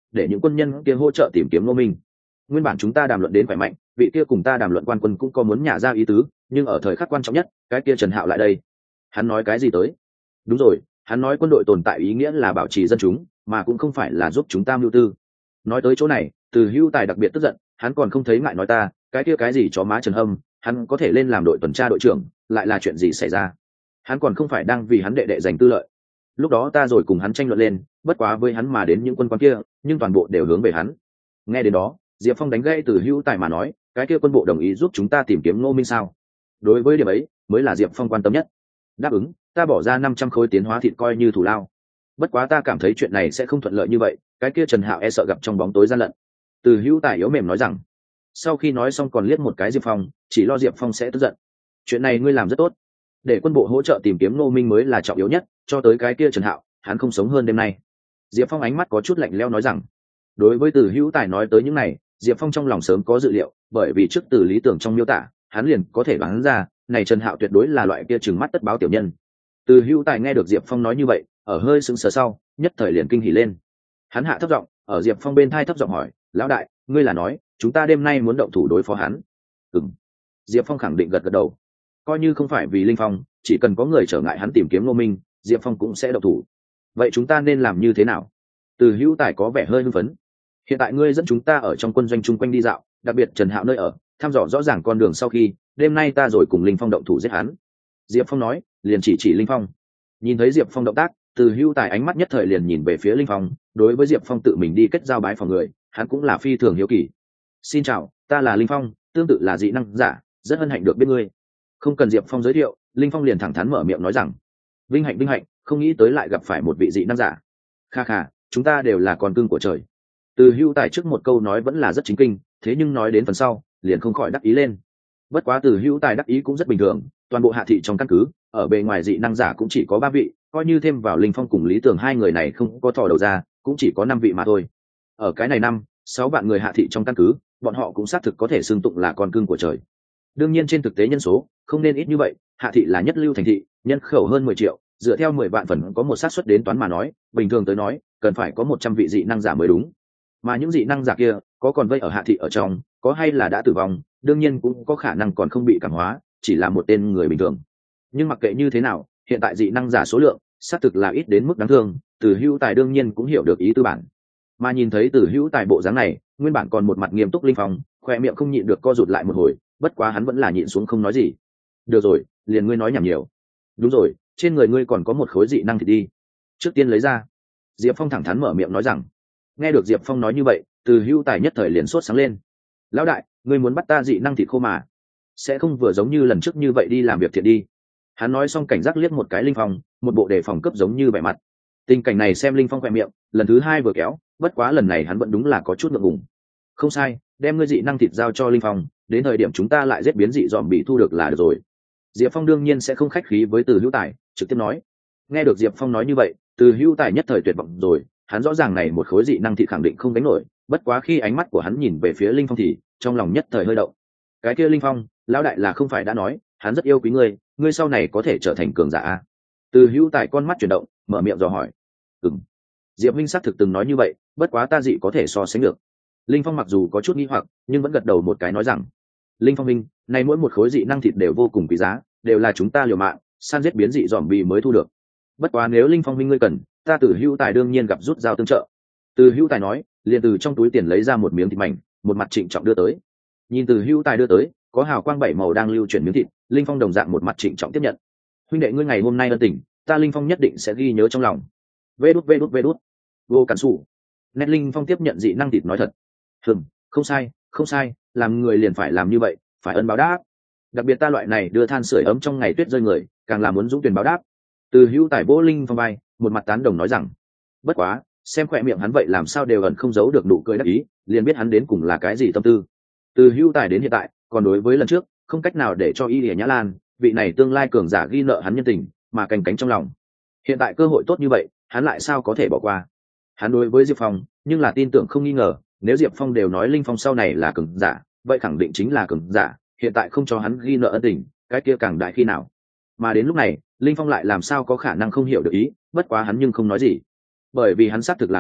để những quân nhân kia hỗ trợ tìm kiếm ngô minh. Nguyên bản chúng ta đàm luận đến khỏe mạnh, vị kia cùng ta đàm luận quan quân cũng có muốn nhả ra ý tứ, nhưng ở thời khắc quan trọng nhất, cái kia Trần Hạo lại đây. Hắn nói cái gì tới? Đúng rồi, hắn nói quân đội tồn tại ý nghĩa là bảo trì dân chúng, mà cũng không phải là giúp chúng ta mưu tư. Nói tới chỗ này, Từ Hữu Tài đặc biệt tức giận, hắn còn không thấy ngại nói ta, cái kia cái gì chó má Trần Hâm, hắn có thể lên làm đội tuần tra đội trưởng, lại là chuyện gì xảy ra? Hắn còn không phải đang vì hắn đệ đệ giành tư lợi. Lúc đó ta rồi cùng hắn tranh luận lên, bất quá với hắn mà đến những quân quan kia, nhưng toàn bộ đều hướng về hắn. Nghe đến đó, Diệp Phong đánh gãy Từ Hữu Tài mà nói, cái kia quân bộ đồng ý giúp chúng ta tìm kiếm Ngô Minh sao? Đối với điểm ấy, mới là Diệp Phong quan tâm nhất. Đáp ứng, ta bỏ ra năm trăm khối tiến hóa thịt coi như thủ lao. Bất quá ta cảm thấy chuyện này sẽ không thuận lợi như vậy, cái kia Trần Hạo e sợ gặp trong bóng tối gian lận. Từ Hữu Tài yếu mềm nói rằng. Sau khi nói xong còn liếc một cái Diệp Phong, chỉ lo Diệp Phong sẽ tức giận. Chuyện này ngươi làm rất tốt, để quân bộ hỗ trợ tìm kiếm Ngô Minh mới là trọng yếu nhất, cho tới cái kia Trần Hạo, hắn không sống hơn đêm nay. Diệp Phong ánh mắt có chút lạnh lẽo nói rằng. Đối với Từ Hữu Tài nói tới những này, Diệp Phong trong lòng sớm có dự liệu, bởi vì trước từ lý tưởng trong miêu tả, hắn liền có thể đoán ra, này Trần Hạo tuyệt đối là loại kia trừng mắt tất báo tiểu nhân. Từ Hữu Tài nghe được Diệp Phong nói như vậy, ở hơi sững sờ sau, nhất thời liền kinh hỉ lên. Hắn hạ thấp giọng, ở Diệp Phong bên tai thấp giọng hỏi, "Lão đại, ngươi là nói, chúng ta đêm nay muốn động thủ đối phó hắn?" "Ừm." Diệp Phong khẳng định gật gật đầu. Coi như không phải vì Linh Phong, chỉ cần có người trở ngại hắn tìm kiếm Ngô Minh, Diệp Phong cũng sẽ động thủ. Vậy chúng ta nên làm như thế nào? Từ Hữu Tài có vẻ hơi hưng phấn. Hiện tại ngươi dẫn chúng ta ở trong quân doanh chung quanh đi dạo, đặc biệt Trần Hạo nơi ở, thăm dò rõ ràng con đường sau khi, đêm nay ta rồi cùng Linh Phong động thủ giết hắn. Diệp Phong nói, liền chỉ chỉ Linh Phong. Nhìn thấy Diệp Phong động tác, Từ Hữu Tài ánh mắt nhất thời liền nhìn về phía Linh Phong, đối với Diệp Phong tự mình đi kết giao bái phòng người, hắn cũng là phi thường hiếu kỳ. "Xin chào, ta là Linh Phong, tương tự là dị năng giả, rất hân hạnh được biết ngươi." Không cần Diệp Phong giới thiệu, Linh Phong liền thẳng thắn mở miệng nói rằng, "Vinh hạnh vinh hạnh, không nghĩ tới lại gặp phải một vị dị năng giả. Kha kha, chúng ta đều là con cưng của trời." Từ Hữu Tài trước một câu nói vẫn là rất chính kinh, thế nhưng nói đến phần sau, liền không khỏi đắc ý lên. Bất quá Từ Hữu Tài đắc ý cũng rất bình thường, toàn bộ hạ thị trong căn cứ, ở bề ngoài dị năng giả cũng chỉ có ba vị, coi như thêm vào Linh Phong cùng Lý Tưởng hai người này không có thò đầu ra, cũng chỉ có năm vị mà thôi. Ở cái này năm, sáu vạn người hạ thị trong căn cứ, bọn họ cũng xác thực có thể xưng tụng là con cưng của trời. Đương nhiên trên thực tế nhân số không nên ít như vậy, hạ thị là nhất lưu thành thị, nhân khẩu hơn mười triệu, dựa theo mười vạn phần có một xác suất đến toán mà nói, bình thường tới nói, cần phải có một trăm vị dị năng giả mới đúng. Mà những dị năng giả kia, có còn vây ở hạ thị ở trong, có hay là đã tử vong, đương nhiên cũng có khả năng còn không bị cảm hóa, chỉ là một tên người bình thường. Nhưng mặc kệ như thế nào, hiện tại dị năng giả số lượng xác thực là ít đến mức đáng thương, Từ Hữu Tài đương nhiên cũng hiểu được ý tư bản. Mà nhìn thấy Từ Hữu Tài bộ dáng này, nguyên bản còn một mặt nghiêm túc Linh Phong, khoe miệng không nhịn được co rụt lại một hồi, bất quá hắn vẫn là nhịn xuống không nói gì. "Được rồi, liền ngươi nói nhảm nhiều." "Đúng rồi, trên người ngươi còn có một khối dị năng thì đi, trước tiên lấy ra." Diệp Phong thẳng thắn mở miệng nói rằng. Nghe được Diệp Phong nói như vậy, Từ Hữu Tài nhất thời liền sốt sáng lên. "Lão đại, ngươi muốn bắt ta dị năng thịt khô mà, sẽ không vừa giống như lần trước như vậy đi làm việc thiện đi." Hắn nói xong cảnh giác liếc một cái Linh Phong, một bộ đề phòng cấp giống như vẻ mặt. Tình cảnh này xem Linh Phong khỏe miệng, lần thứ hai vừa kéo, bất quá lần này hắn vẫn đúng là có chút ngượng ngùng. "Không sai, đem ngươi dị năng thịt giao cho Linh Phong, đến thời điểm chúng ta lại giết biến dị dòm bị thu được là được rồi." Diệp Phong đương nhiên sẽ không khách khí với Từ Hữu Tài, trực tiếp nói. Nghe được Diệp Phong nói như vậy, Từ Hữu Tài nhất thời tuyệt vọng rồi, hắn rõ ràng này một khối dị năng thịt khẳng định không đánh nổi, bất quá khi ánh mắt của hắn nhìn về phía Linh Phong thì trong lòng nhất thời hơi động. "Cái kia Linh Phong, lão đại là không phải đã nói, hắn rất yêu quý ngươi, ngươi sau này có thể trở thành cường giả a?" Từ Hữu Tài con mắt chuyển động, mở miệng dò hỏi. "Ừm." Diệp Minh xác thực từng nói như vậy, bất quá ta dị có thể so sánh được. Linh Phong mặc dù có chút nghi hoặc, nhưng vẫn gật đầu một cái nói rằng, "Linh Phong minh, này mỗi một khối dị năng thịt đều vô cùng quý giá, đều là chúng ta liều mạng săn giết biến dị dòm bì mới thu được. Bất quá nếu Linh Phong minh ngươi cần, ta Từ Hữu Tài đương nhiên gặp rút dao tương trợ." Từ Hữu Tài nói, liền từ trong túi tiền lấy ra một miếng thịt mảnh, một mặt trịnh trọng đưa tới. Nhìn Từ Hữu Tài đưa tới, có hào quang bảy màu đang lưu chuyển miếng thịt, Linh Phong đồng dạng một mặt trịnh trọng tiếp nhận. "Huynh đệ ngươi ngày hôm nay ân tình, ta Linh Phong nhất định sẽ ghi nhớ trong lòng." Vê đút vê đút vê đút. Vô cản sủ. Nét Linh Phong tiếp nhận dị năng thịt nói thật. "Hừm, không sai, không sai, làm người liền phải làm như vậy, phải ân báo đáp. Đặc biệt ta loại này đưa than sưởi ấm trong ngày tuyết rơi người, càng làm muốn dũng tuyển báo đáp." Từ Hữu Tài vỗ Linh Phong vai, một mặt tán đồng nói rằng. Bất quá, xem khỏe miệng hắn vậy làm sao đều ẩn không giấu được nụ cười đắc ý, liền biết hắn đến cùng là cái gì tâm tư. Từ Hữu Tài đến hiện tại, còn đối với lần trước, không cách nào để cho Y Lìa Nhã Lan, vị này tương lai cường giả ghi nợ hắn nhân tình, mà canh cánh trong lòng. Hiện tại cơ hội tốt như vậy, hắn lại sao có thể bỏ qua? Hắn đối với Diệp Phong, nhưng là tin tưởng không nghi ngờ, nếu Diệp Phong đều nói Linh Phong sau này là cường giả, vậy khẳng định chính là cường giả, hiện tại không cho hắn ghi nợ ân tình, cái kia càng đại khi nào. Mà đến lúc này, Linh Phong lại làm sao có khả năng không hiểu được ý, bất quá hắn nhưng không nói gì. Bởi vì hắn xác thực là cầm,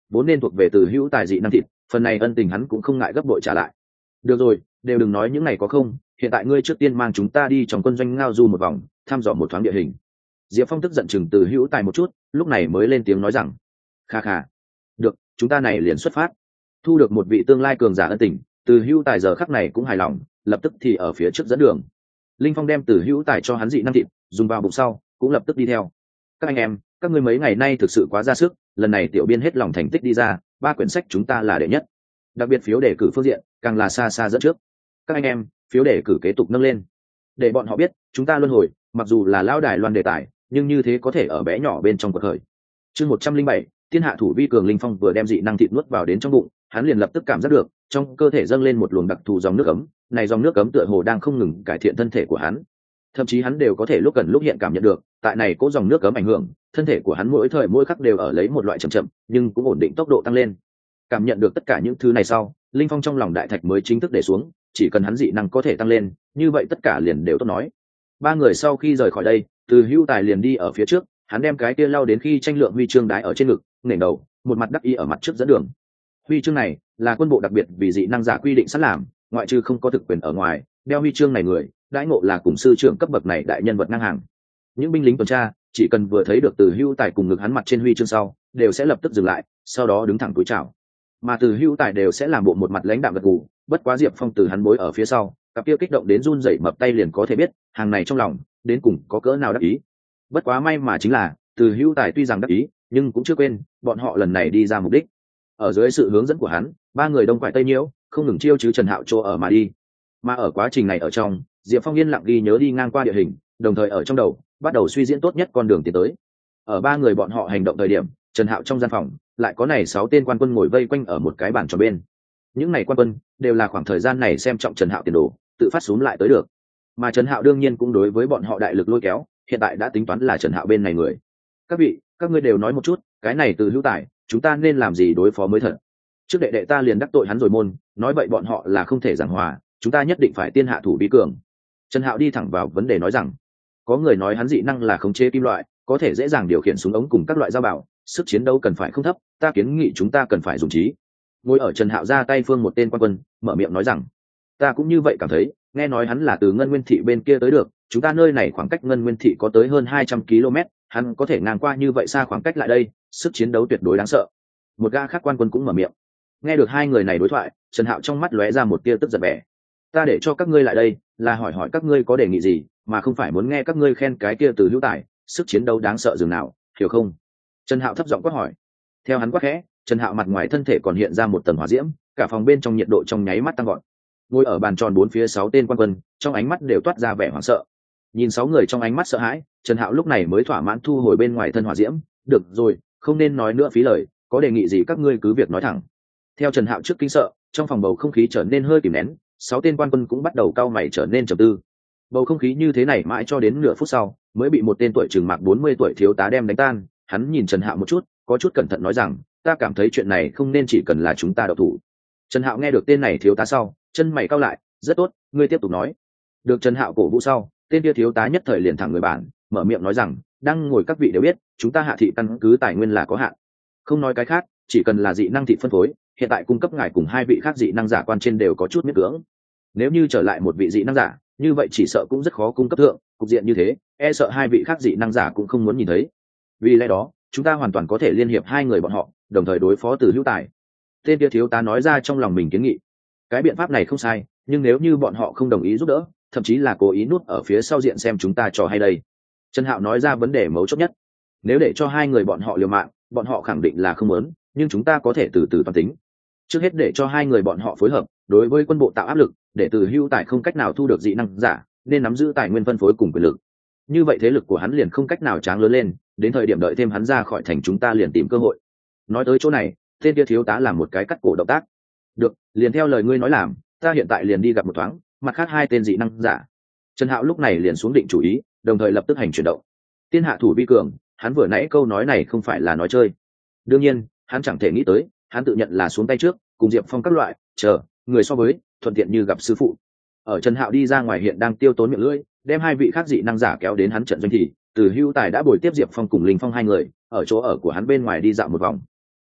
vốn nên thuộc về Từ Hữu Tài dị năng thịt, phần này ân tình hắn cũng không ngại gấp bội trả lại. Được rồi, đều đừng nói những này có không, hiện tại ngươi trước tiên mang chúng ta đi trong quân doanh ngao du một vòng, thăm dò một thoáng địa hình. Diệp Phong tức giận chừng Từ Hữu Tài một chút, lúc này mới lên tiếng nói rằng: kha kha, được, chúng ta này liền xuất phát. Thu được một vị tương lai cường giả ân tình, Từ Hữu Tài giờ khắc này cũng hài lòng, lập tức thì ở phía trước dẫn đường. Linh Phong đem Từ Hữu Tài cho hắn dị năng thịt dùng vào bụng sau, cũng lập tức đi theo. Các anh em, các ngươi mấy ngày nay thực sự quá ra sức, lần này tiểu biên hết lòng thành tích đi ra, ba quyển sách chúng ta là đệ nhất, đặc biệt phiếu đề cử phương diện càng là xa xa dẫn trước. Các anh em, phiếu đề cử kế tục nâng lên, để bọn họ biết chúng ta luân hồi mặc dù là lao đài loan đề tài, nhưng như thế có thể ở bé nhỏ bên trong cuộc khởi. Chương một trăm linh bảy, thiên hạ thủ vi cường. Linh Phong vừa đem dị năng thịt nuốt vào đến trong bụng, hắn liền lập tức cảm giác được trong cơ thể dâng lên một luồng đặc thù dòng nước ấm, này dòng nước ấm tựa hồ đang không ngừng cải thiện thân thể của hắn, thậm chí hắn đều có thể lúc gần lúc hiện cảm nhận được tại này cố dòng nước ấm ảnh hưởng, thân thể của hắn mỗi thời mỗi khắc đều ở lấy một loại chậm chậm nhưng cũng ổn định tốc độ tăng lên. Cảm nhận được tất cả những thứ này sau, Linh Phong trong lòng đại thạch mới chính thức để xuống, chỉ cần hắn dị năng có thể tăng lên, như vậy tất cả liền đều tốt nói. Ba người sau khi rời khỏi đây, Từ Hữu Tài liền đi ở phía trước, hắn đem cái kia lao đến khi tranh lượng huy chương đái ở trên ngực, ngẩng đầu, một mặt đắc ý ở mặt trước dẫn đường. Huy chương này là quân bộ đặc biệt vì dị năng giả quy định sẵn làm, ngoại trừ không có thực quyền ở ngoài, đeo huy chương này người, đãi ngộ là cùng sư trưởng cấp bậc này đại nhân vật ngang hàng. Những binh lính tuần tra chỉ cần vừa thấy được Từ Hữu Tài cùng ngực hắn mặt trên huy chương sau, đều sẽ lập tức dừng lại, sau đó đứng thẳng cúi chào. Mà Từ Hữu Tài đều sẽ làm bộ một mặt lãnh đạm gật gù, bất quá Diệp Phong từ hắn bối ở phía sau, cặp kia kích động đến run rẩy mập tay liền có thể biết, hàng này trong lòng đến cùng có cỡ nào đắc ý. Bất quá may mà chính là, Từ Hữu Tài tuy rằng đắc ý, nhưng cũng chưa quên, bọn họ lần này đi ra mục đích. Ở dưới sự hướng dẫn của hắn, ba người đông quải tây nhiễu, không ngừng chiêu chứ Trần Hạo chỗ ở mà đi. Mà ở quá trình này ở trong, Diệp Phong yên lặng ghi nhớ đi ngang qua địa hình, đồng thời ở trong đầu bắt đầu suy diễn tốt nhất con đường tiến tới. Ở ba người bọn họ hành động thời điểm, Trần Hạo trong gian phòng lại có này sáu tên quan quân ngồi vây quanh ở một cái bàn tròn bên. Những này quan quân đều là khoảng thời gian này xem trọng Trần Hạo tiền đồ, tự phát xuống lại tới được. Mà Trần Hạo đương nhiên cũng đối với bọn họ đại lực lôi kéo, hiện tại đã tính toán là Trần Hạo bên này người. Các vị, các ngươi đều nói một chút, cái này Từ Hữu Tài, chúng ta nên làm gì đối phó mới thật? Trước đệ đệ ta liền đắc tội hắn rồi môn, nói vậy bọn họ là không thể giảng hòa, chúng ta nhất định phải tiên hạ thủ vi cường. Trần Hạo đi thẳng vào vấn đề nói rằng, có người nói hắn dị năng là khống chế kim loại, có thể dễ dàng điều khiển súng ống cùng các loại dao bảo, sức chiến đấu cần phải không thấp, ta kiến nghị chúng ta cần phải dùng trí. Ngồi ở Trần Hạo ra tay phương một tên quan quân mở miệng nói rằng, ta cũng như vậy cảm thấy, nghe nói hắn là từ Ngân Nguyên thị bên kia tới được, chúng ta nơi này khoảng cách Ngân Nguyên thị có tới hơn hai trăm ki lô mét, hắn có thể ngang qua như vậy xa khoảng cách lại đây, sức chiến đấu tuyệt đối đáng sợ. Một gã khác quan quân cũng mở miệng. Nghe được hai người này đối thoại, Trần Hạo trong mắt lóe ra một tia tức giận vẻ. Ta để cho các ngươi lại đây là hỏi hỏi các ngươi có đề nghị gì, mà không phải muốn nghe các ngươi khen cái kia Từ Hữu Tài sức chiến đấu đáng sợ dường nào, hiểu không? Trần Hạo thấp giọng quát hỏi. Theo hắn quát khẽ, Trần Hạo mặt ngoài thân thể còn hiện ra một tầng hỏa diễm, cả phòng bên trong nhiệt độ trong nháy mắt tăng vọt. Ngồi ở bàn tròn bốn phía sáu tên quan quân, trong ánh mắt đều toát ra vẻ hoảng sợ. Nhìn sáu người trong ánh mắt sợ hãi, Trần Hạo lúc này mới thỏa mãn thu hồi bên ngoài thân hỏa diễm. Được rồi, không nên nói nữa phí lời, có đề nghị gì các ngươi cứ việc nói thẳng. Theo Trần Hạo trước kinh sợ, trong phòng bầu không khí trở nên hơi kìm nén, sáu tên quan quân cũng bắt đầu cau mày trở nên trầm tư. Bầu không khí như thế này mãi cho đến nửa phút sau, mới bị một tên tuổi chừng mạc bốn mươi tuổi thiếu tá đem đánh tan. Hắn nhìn Trần Hạo một chút, có chút cẩn thận nói rằng, ta cảm thấy chuyện này không nên chỉ cần là chúng ta đậu thủ. Trần Hạo nghe được tên này thiếu tá sau, chân mày cau lại, rất tốt, ngươi tiếp tục nói. Được Trần Hạo cổ vũ sau, tên kia thiếu tá nhất thời liền thẳng người bản, mở miệng nói rằng, đang ngồi các vị đều biết, chúng ta Hạ thị căn cứ tài nguyên là có hạn. Không nói cái khác, chỉ cần là dị năng thị phân phối, hiện tại cung cấp ngài cùng hai vị khác dị năng giả quan trên đều có chút miễn cưỡng. Nếu như trở lại một vị dị năng giả, như vậy chỉ sợ cũng rất khó cung cấp thượng, cục diện như thế, e sợ hai vị khác dị năng giả cũng không muốn nhìn thấy. Vì lẽ đó, chúng ta hoàn toàn có thể liên hiệp hai người bọn họ, đồng thời đối phó Từ Hữu Tài. Tên kia thiếu tá nói ra trong lòng mình kiến nghị. Cái biện pháp này không sai, nhưng nếu như bọn họ không đồng ý giúp đỡ, thậm chí là cố ý núp ở phía sau diện xem chúng ta trò hay đây. Trần Hạo nói ra vấn đề mấu chốt nhất. Nếu để cho hai người bọn họ liều mạng, bọn họ khẳng định là không muốn, nhưng chúng ta có thể từ từ toán tính. Trước hết để cho hai người bọn họ phối hợp, đối với quân bộ tạo áp lực, để Từ Hữu Tài không cách nào thu được dị năng giả, nên nắm giữ tài nguyên phân phối cùng quyền lực. Như vậy thế lực của hắn liền không cách nào tráng lớn lên, đến thời điểm đợi thêm hắn ra khỏi thành chúng ta liền tìm cơ hội. Nói tới chỗ này, tên kia thiếu tá làm một cái cắt cổ động tác. Được, liền theo lời ngươi nói làm, ta hiện tại liền đi gặp một thoáng, mặt khác hai tên dị năng giả. Trần Hạo lúc này liền xuống định chủ ý, đồng thời lập tức hành chuyển động. Tiên hạ thủ vi cường, hắn vừa nãy câu nói này không phải là nói chơi. Đương nhiên, hắn chẳng thể nghĩ tới, hắn tự nhận là xuống tay trước, cùng Diệp Phong các loại, chờ, người so với, thuận tiện như gặp sư phụ. Ở Trần Hạo đi ra ngoài hiện đang tiêu tốn miệng lưỡi, đem hai vị khác dị năng giả kéo đến hắn trận doanh thì, Từ Hữu Tài đã bồi tiếp Diệp Phong cùng Linh Phong hai người, ở chỗ ở của hắn bên ngoài đi dạo một vòng.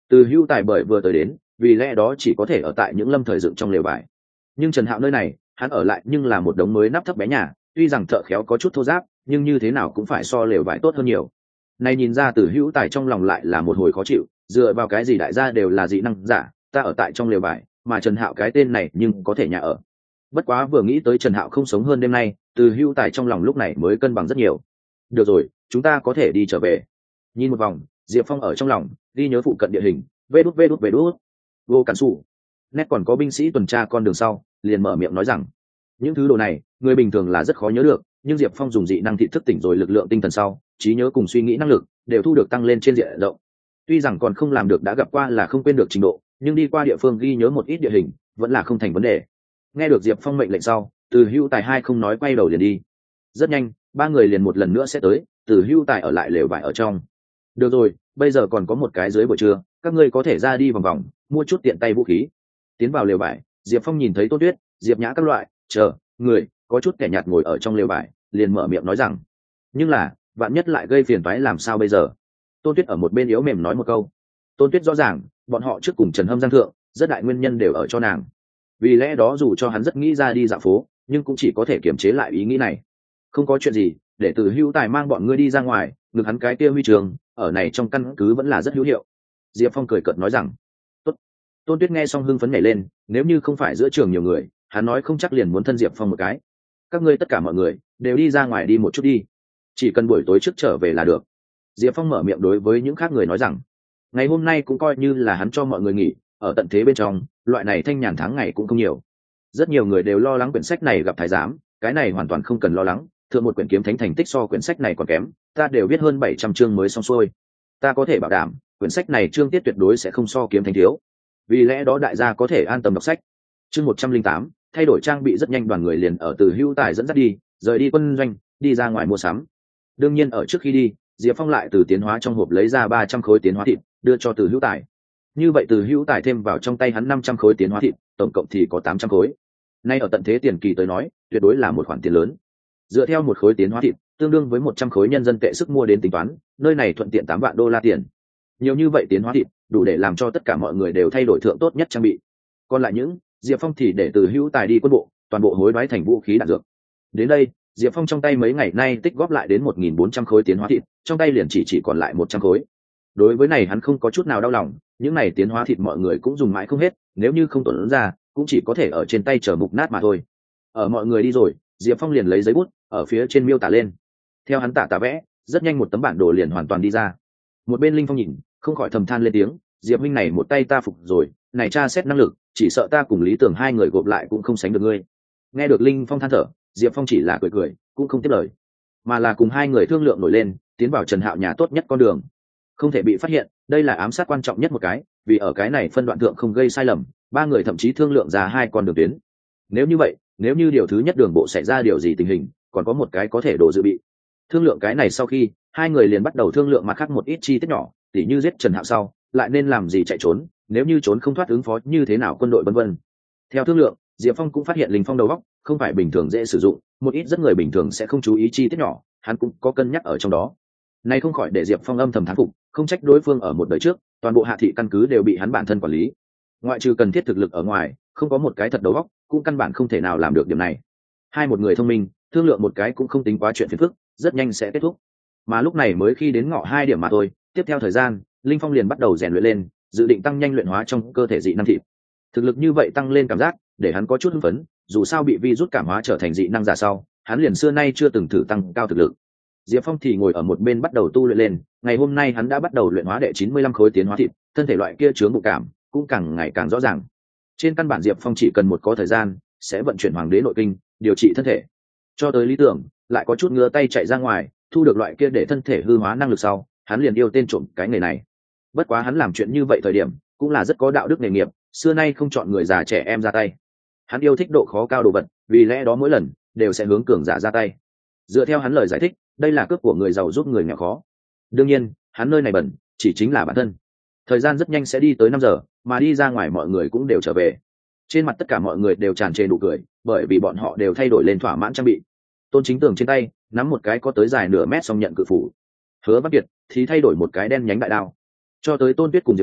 Từ Hữu Tài bởi vừa tới đến, vì lẽ đó chỉ có thể ở tại những lâm thời dựng trong lều vải. Nhưng Trần Hạo nơi này, hắn ở lại nhưng là một đống mới nắp thấp bé nhà, tuy rằng thợ khéo có chút thô ráp, nhưng như thế nào cũng phải so lều vải tốt hơn nhiều. Này nhìn ra Từ Hữu Tài trong lòng lại là một hồi khó chịu, dựa vào cái gì đại gia đều là dị năng giả, ta ở tại trong lều vải, mà Trần Hạo cái tên này nhưng có thể nhà ở. Bất quá vừa nghĩ tới Trần Hạo không sống hơn đêm nay, Từ Hữu Tài trong lòng lúc này mới cân bằng rất nhiều. Được rồi, chúng ta có thể đi trở về. Nhìn một vòng, Diệp Phong ở trong lòng đi nhớ phụ cận địa hình, vê đút vê đút vê đút vô cản sủ. Nét còn có binh sĩ tuần tra con đường sau, liền mở miệng nói rằng những thứ đồ này người bình thường là rất khó nhớ được, nhưng Diệp Phong dùng dị năng thị thức tỉnh rồi lực lượng tinh thần sau, trí nhớ cùng suy nghĩ năng lực đều thu được tăng lên trên diện rộng. Tuy rằng còn không làm được đã gặp qua là không quên được trình độ, nhưng đi qua địa phương ghi nhớ một ít địa hình vẫn là không thành vấn đề. Nghe được Diệp Phong mệnh lệnh sau, Từ Hữu Tài hai không nói quay đầu liền đi. Rất nhanh, ba người liền một lần nữa sẽ tới, Từ Hữu Tài ở lại lều vải ở trong. Được rồi, bây giờ còn có một cái dưới buổi trưa, các ngươi có thể ra đi vòng vòng, mua chút tiện tay vũ khí. Tiến vào lều vải, Diệp Phong nhìn thấy Tôn Tuyết, Diệp Nhã các loại, chờ, người, có chút kẻ nhạt ngồi ở trong lều vải, liền mở miệng nói rằng, nhưng là, vạn nhất lại gây phiền toái làm sao bây giờ? Tôn Tuyết ở một bên yếu mềm nói một câu. Tôn Tuyết rõ ràng, bọn họ trước cùng Trần Hâm giang thượng, rất đại nguyên nhân đều ở cho nàng. Vì lẽ đó dù cho hắn rất nghĩ ra đi dạo phố, nhưng cũng chỉ có thể kiềm chế lại ý nghĩ này. Không có chuyện gì, để Từ Hữu Tài mang bọn ngươi đi ra ngoài, ngược hắn cái kia huy trường, ở này trong căn cứ vẫn là rất hữu hiệu. Diệp Phong cười cợt nói rằng. Tốt. Tôn Tuyết nghe xong hưng phấn nhảy lên, nếu như không phải giữa trường nhiều người, hắn nói không chắc liền muốn thân Diệp Phong một cái. Các ngươi tất cả mọi người đều đi ra ngoài đi một chút đi, chỉ cần buổi tối trước trở về là được. Diệp Phong mở miệng đối với những khác người nói rằng, ngày hôm nay cũng coi như là hắn cho mọi người nghỉ, ở tận thế bên trong, loại này thanh nhàn tháng ngày cũng không nhiều. Rất nhiều người đều lo lắng quyển sách này gặp thái giám, cái này hoàn toàn không cần lo lắng, thượng một quyển kiếm thánh thành tích so quyển sách này còn kém, ta đều viết hơn bảy trăm chương mới xong xuôi. Ta có thể bảo đảm, quyển sách này chương tiết tuyệt đối sẽ không so kiếm thánh thiếu. Vì lẽ đó đại gia có thể an tâm đọc sách. Chương một trăm linh tám, thay đổi trang bị rất nhanh, đoàn người liền ở Từ Hữu Tài dẫn dắt đi, rời đi quân doanh, đi ra ngoài mua sắm. Đương nhiên ở trước khi đi, Diệp Phong lại từ tiến hóa trong hộp lấy ra ba trăm khối tiến hóa thịt, đưa cho Từ Hữu Tài. Như vậy Từ Hữu Tài thêm vào trong tay hắn năm trăm khối tiến hóa thịt, tổng cộng thì có tám trăm khối. Nay ở tận thế tiền kỳ tới nói, tuyệt đối là một khoản tiền lớn. Dựa theo một khối tiến hóa thịt, tương đương với một trăm khối nhân dân tệ sức mua đến tính toán, nơi này thuận tiện tám vạn đô la tiền. Nhiều như vậy tiến hóa thịt, đủ để làm cho tất cả mọi người đều thay đổi thượng tốt nhất trang bị. Còn lại những, Diệp Phong thì để Từ Hữu Tài đi quân bộ, toàn bộ hối đoái thành vũ khí đạn dược. Đến đây, Diệp Phong trong tay mấy ngày nay tích góp lại đến một nghìn bốn trăm khối tiến hóa thịt, trong tay liền chỉ chỉ còn lại một trăm khối. Đối với này hắn không có chút nào đau lòng, những này tiến hóa thịt mọi người cũng dùng mãi không hết, nếu như không tổn ra, cũng chỉ có thể ở trên tay chờ mục nát mà thôi. Ở mọi người đi rồi, Diệp Phong liền lấy giấy bút, ở phía trên miêu tả lên. Theo hắn tả tả vẽ, rất nhanh một tấm bản đồ liền hoàn toàn đi ra. Một bên Linh Phong nhìn, không khỏi thầm than lên tiếng, Diệp huynh này một tay ta phục rồi, này tra xét năng lực, chỉ sợ ta cùng Lý Tưởng hai người gộp lại cũng không sánh được ngươi. Nghe được Linh Phong than thở, Diệp Phong chỉ là cười cười, cũng không tiếp lời, mà là cùng hai người thương lượng nổi lên, tiến vào Trần Hạo nhà tốt nhất con đường. Không thể bị phát hiện, đây là ám sát quan trọng nhất một cái, vì ở cái này phân đoạn thượng không gây sai lầm, ba người thậm chí thương lượng ra hai con đường tuyến. Nếu như vậy, nếu như điều thứ nhất đường bộ xảy ra điều gì tình hình, còn có một cái có thể đổ dự bị. Thương lượng cái này sau khi, hai người liền bắt đầu thương lượng mặt khác một ít chi tiết nhỏ, tỉ như giết Trần Hạo sau, lại nên làm gì chạy trốn, nếu như trốn không thoát ứng phó như thế nào quân đội vân vân. Theo thương lượng, Diệp Phong cũng phát hiện Linh Phong đầu óc không phải bình thường dễ sử dụng, một ít rất người bình thường sẽ không chú ý chi tiết nhỏ, hắn cũng có cân nhắc ở trong đó. Này không khỏi để Diệp Phong âm thầm thán phục, không trách đối phương ở một đời trước, toàn bộ hạ thị căn cứ đều bị hắn bản thân quản lý. Ngoại trừ cần thiết thực lực ở ngoài, không có một cái thật đầu óc, cũng căn bản không thể nào làm được điểm này. Hai một người thông minh, thương lượng một cái cũng không tính quá chuyện phiền phức, rất nhanh sẽ kết thúc. Mà lúc này mới khi đến ngọ hai điểm mà thôi, tiếp theo thời gian, Linh Phong liền bắt đầu rèn luyện lên, dự định tăng nhanh luyện hóa trong cơ thể dị năng thịt. Thực lực như vậy tăng lên cảm giác, để hắn có chút hưng phấn, dù sao bị virus cảm hóa trở thành dị năng giả sau, hắn liền xưa nay chưa từng thử tăng cao thực lực. Diệp Phong thì ngồi ở một bên bắt đầu tu luyện lên, ngày hôm nay hắn đã bắt đầu luyện hóa đệ chín mươi lăm khối tiến hóa thịt, thân thể loại kia chứa bụng cảm cũng càng ngày càng rõ ràng. Trên căn bản Diệp Phong chỉ cần một có thời gian, sẽ vận chuyển hoàng đế nội kinh, điều trị thân thể. Cho tới Lý Tưởng, lại có chút ngứa tay chạy ra ngoài, thu được loại kia để thân thể hư hóa năng lực sau, hắn liền yêu tên trộm cái nghề này. Bất quá hắn làm chuyện như vậy thời điểm, cũng là rất có đạo đức nghề nghiệp, xưa nay không chọn người già trẻ em ra tay. Hắn yêu thích độ khó cao đồ vật, vì lẽ đó mỗi lần đều sẽ hướng cường giả ra tay. Dựa theo hắn lời giải thích, đây là cướp của người giàu giúp người nghèo khó. Đương nhiên, hắn nơi này bẩn, chỉ chính là bản thân. Thời gian rất nhanh sẽ đi tới năm giờ, mà đi ra ngoài mọi người cũng đều trở về. Trên mặt tất cả mọi người đều tràn trề nụ cười, bởi vì bọn họ đều thay đổi lên thỏa mãn trang bị. Tôn Chính Tường trên tay nắm một cái có tới dài nửa mét song nhận cự phủ. Hứa Văn Kiệt thì thay đổi một cái đen nhánh đại đao. Cho tới Tôn Tuyết cùng Diệp Nhã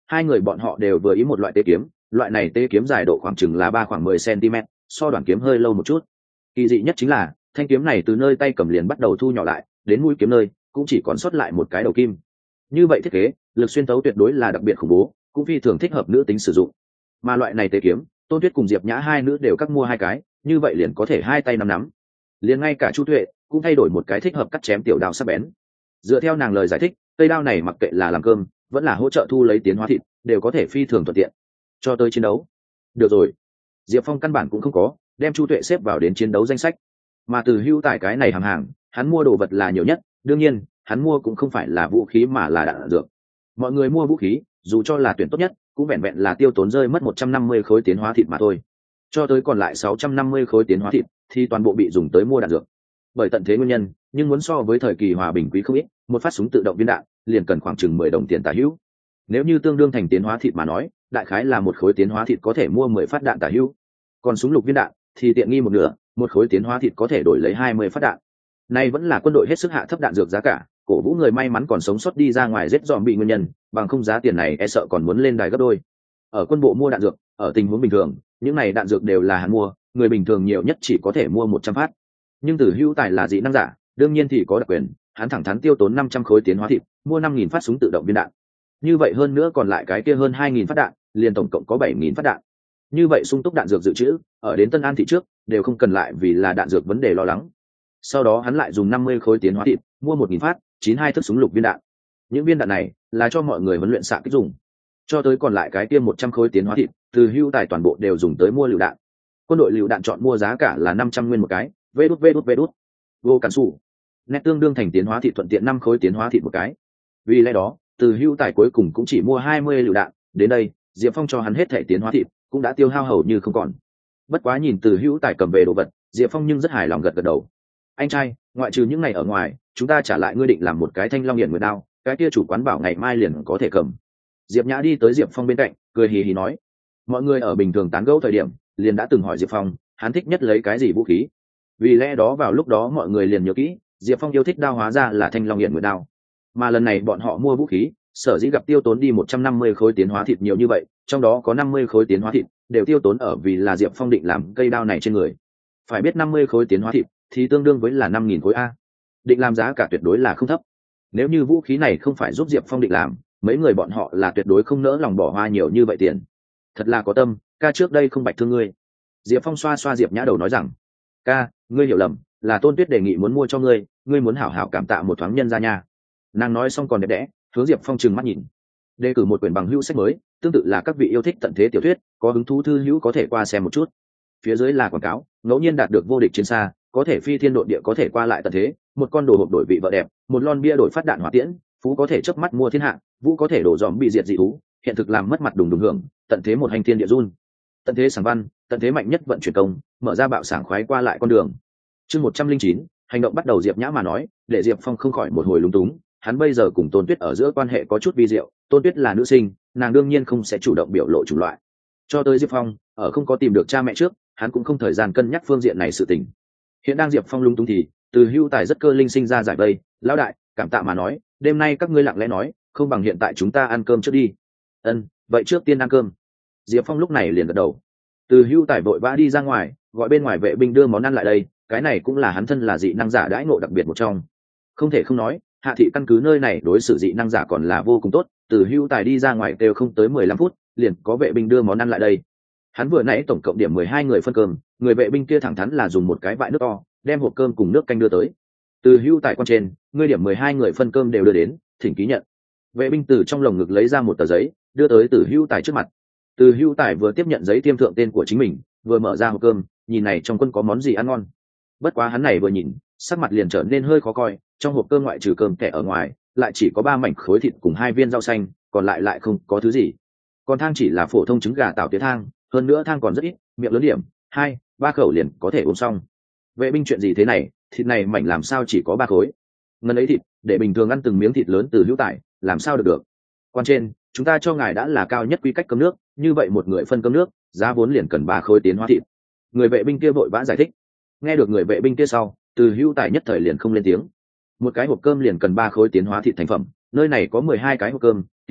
hai người bọn họ đều vừa ý một loại tế kiếm, loại này tế kiếm dài độ khoảng chừng là ba khoảng mười centimet, so đoạn kiếm hơi lâu một chút. Kỳ dị nhất chính là thanh kiếm này từ nơi tay cầm liền bắt đầu thu nhỏ lại, đến mũi kiếm nơi cũng chỉ còn sót lại một cái đầu kim. Như vậy thiết kế, lực xuyên tấu tuyệt đối là đặc biệt khủng bố, cũng phi thường thích hợp nữ tính sử dụng. Mà loại này tế kiếm, Tôn Tuyết cùng Diệp Nhã hai nữ đều cắt mua hai cái, như vậy liền có thể hai tay nắm nắm. Liền ngay cả Chu Tuệ cũng thay đổi một cái thích hợp cắt chém tiểu đao sắc bén. Dựa theo nàng lời giải thích, cây đao này mặc kệ là làm cơm, vẫn là hỗ trợ thu lấy tiến hóa thịt, đều có thể phi thường thuận tiện. Cho tới chiến đấu, được rồi. Diệp Phong căn bản cũng không có đem Chu Tuệ xếp vào đến chiến đấu danh sách, mà từ Hưu Tài cái này hàng hàng, hắn mua đồ vật là nhiều nhất, đương nhiên, hắn mua cũng không phải là vũ khí mà là đạn dược. Mọi người mua vũ khí, dù cho là tuyển tốt nhất, cũng vẹn vẹn là tiêu tốn rơi mất một trăm năm mươi khối tiến hóa thịt mà thôi. Cho tới còn lại sáu trăm năm mươi khối tiến hóa thịt thì toàn bộ bị dùng tới mua đạn dược. Bởi tận thế nguyên nhân, nhưng muốn so với thời kỳ hòa bình quý không ít, một phát súng tự động viên đạn liền cần khoảng chừng mười đồng tiền tả hữu. Nếu như tương đương thành tiến hóa thịt mà nói, đại khái là một khối tiến hóa thịt có thể mua mười phát đạn tả hữu. Còn súng lục viên đạn thì tiện nghi một nửa, một khối tiến hóa thịt có thể đổi lấy hai mươi phát đạn. Nay vẫn là quân đội hết sức hạ thấp đạn dược giá cả, cổ vũ người may mắn còn sống sót đi ra ngoài giết dòm bị nguyên nhân, bằng không giá tiền này e sợ còn muốn lên đài gấp đôi. Ở quân bộ mua đạn dược, ở tình huống bình thường, những này đạn dược đều là hắn mua, người bình thường nhiều nhất chỉ có thể mua một trăm phát. Nhưng Từ Hữu Tài là dị năng giả, đương nhiên thì có đặc quyền, hắn thẳng thắn tiêu tốn năm trăm khối tiến hóa thịt, mua năm nghìn phát súng tự động viên đạn. Như vậy hơn nữa còn lại cái kia hơn hai nghìn phát đạn, liền tổng cộng có bảy nghìn phát đạn. Như vậy sung túc đạn dược dự trữ, ở đến Tân An thị trước, đều không cần lại vì là đạn dược vấn đề lo lắng. Sau đó hắn lại dùng năm mươi khối tiến hóa thịt, mua một nghìn phát, chín mươi hai thức súng lục viên đạn. Những viên đạn này là cho mọi người huấn luyện xạ kích dùng. Cho tới còn lại cái kia một trăm khối tiến hóa thịt, Từ Hữu Tài toàn bộ đều dùng tới mua lựu đạn. Quân đội lựu đạn chọn mua giá cả là năm trăm nguyên một cái, vê đút vê đút vê đút. Vô cản sủ. Nét tương đương thành tiến hóa thịt thuận tiện năm khối tiến hóa thịt một cái. Vì lẽ đó, Từ Hữu Tài cuối cùng cũng chỉ mua hai mươi lựu đạn, đến đây, Diệp Phong cho hắn hết thẻ tiến hóa thịt, cũng đã tiêu hao hầu như không còn. Bất quá nhìn Từ Hữu Tài cầm về đồ vật, Diệp Phong nhưng rất hài lòng gật gật đầu. Anh trai, ngoại trừ những ngày ở ngoài, chúng ta trả lại ngươi định làm một cái Thanh Long Hiển Nguyệt đao, cái kia chủ quán bảo ngày mai liền có thể cầm. Diệp Nhã đi tới Diệp Phong bên cạnh, cười hì hì nói. Mọi người ở bình thường tán gẫu thời điểm, liền đã từng hỏi Diệp Phong, hắn thích nhất lấy cái gì vũ khí. Vì lẽ đó vào lúc đó mọi người liền nhớ kỹ, Diệp Phong yêu thích đao hóa ra là Thanh Long Hiển Nguyệt đao. Mà lần này bọn họ mua vũ khí, sở dĩ gặp tiêu tốn đi một trăm năm mươi khối tiến hóa thịt nhiều như vậy, trong đó có năm mươi khối tiến hóa thịt đều tiêu tốn ở vì là Diệp Phong định làm cây đao này trên người. Phải biết năm mươi khối tiến hóa thịt thì tương đương với là năm nghìn khối a. Định làm giá cả tuyệt đối là không thấp. Nếu như vũ khí này không phải giúp Diệp Phong định làm, mấy người bọn họ là tuyệt đối không nỡ lòng bỏ hoa nhiều như vậy tiền. Thật là có tâm, ca trước đây không bạch thương ngươi. Diệp Phong xoa xoa Diệp Nhã đầu nói rằng, ca, ngươi hiểu lầm, là Tôn Tuyết đề nghị muốn mua cho ngươi, ngươi muốn hảo hảo cảm tạ một thoáng nhân ra nha. Nàng nói xong còn đẹp đẽ, hướng Diệp Phong trừng mắt nhìn. Đề cử một quyển bằng hữu sách mới, tương tự là các vị yêu thích tận thế tiểu thuyết, có hứng thú thư hữu có thể qua xem một chút. Phía dưới là quảng cáo, ngẫu nhiên đạt được vô địch chiến xa, có thể phi thiên độ địa có thể qua lại tận thế, một con đồ hộp đổi vị vợ đẹp, một lon bia đổi phát đạn hỏa tiễn, phú có thể chớp mắt mua thiên hạ, vũ có thể đổ dòm bị diệt dị thú, hiện thực làm mất mặt đùng đùng hưởng, tận thế một hành thiên địa run. Tận thế sáng văn, tận thế mạnh nhất vận chuyển công, mở ra bạo sảng khoái qua lại con đường. Chương một trăm linh chín, hành động bắt đầu. Diệp Nhã mà nói, để Diệp Phong không khỏi một hồi lúng túng, hắn bây giờ cùng Tôn Tuyết ở giữa quan hệ có chút vi diệu, Tôn Tuyết là nữ sinh, nàng đương nhiên không sẽ chủ động biểu lộ chủng loại. Cho tới Diệp Phong, ở không có tìm được cha mẹ trước, hắn cũng không thời gian cân nhắc phương diện này sự tình. Hiện đang Diệp Phong lung túng thì, Từ Hữu Tài rất cơ linh sinh ra giải vây, lão đại, cảm tạ mà nói, đêm nay các ngươi lặng lẽ nói, không bằng hiện tại chúng ta ăn cơm trước đi. Ân, vậy trước tiên ăn cơm. Diệp Phong lúc này liền gật đầu. Từ Hữu Tài vội vã đi ra ngoài, gọi bên ngoài vệ binh đưa món ăn lại đây, cái này cũng là hắn thân là dị năng giả đãi ngộ đặc biệt một trong. Không thể không nói, hạ thị căn cứ nơi này đối xử dị năng giả còn là vô cùng tốt. Từ Hữu Tài đi ra ngoài đều không tới mười lăm phút, liền có vệ binh đưa món ăn lại đây. Hắn vừa nãy tổng cộng điểm mười hai người phân cơm, người vệ binh kia thẳng thắn là dùng một cái vại nước to, đem hộp cơm cùng nước canh đưa tới. Từ Hữu Tài quan trên, ngươi điểm mười hai người phân cơm đều đưa đến, thỉnh ký nhận. Vệ binh từ trong lồng ngực lấy ra một tờ giấy, đưa tới Từ Hữu Tài trước mặt. Từ Hữu Tài vừa tiếp nhận giấy tiêm thượng tên của chính mình, vừa mở ra hộp cơm, nhìn này trong quân có món gì ăn ngon. Bất quá hắn này vừa nhìn, sắc mặt liền trở nên hơi khó coi, trong hộp cơm ngoại trừ cơm kẻ ở ngoài, lại chỉ có ba mảnh khối thịt cùng hai viên rau xanh, còn lại lại không có thứ gì. Còn thang chỉ là phổ thông trứng gà tảo tía thang, hơn nữa thang còn rất ít, miệng lớn điểm, hai, ba khẩu liền có thể uống xong. Vệ binh chuyện gì thế này, thịt này mảnh làm sao chỉ có ba khối? Ngân ấy thịt, để bình thường ăn từng miếng thịt lớn Từ Hữu Tài, làm sao được được? Quan trên, chúng ta cho ngài đã là cao nhất quy cách cơm nước, như vậy một người phân cơm nước, giá vốn liền cần ba khối tiến hóa thịt. Người vệ binh kia vội vã giải thích. Nghe được người vệ binh kia sau, Từ Hữu Tài nhất thời liền không lên tiếng. Một cái hộp cơm liền cần ba khối tiến hóa thịt thành phẩm, nơi này có mười hai cái hộp cơm,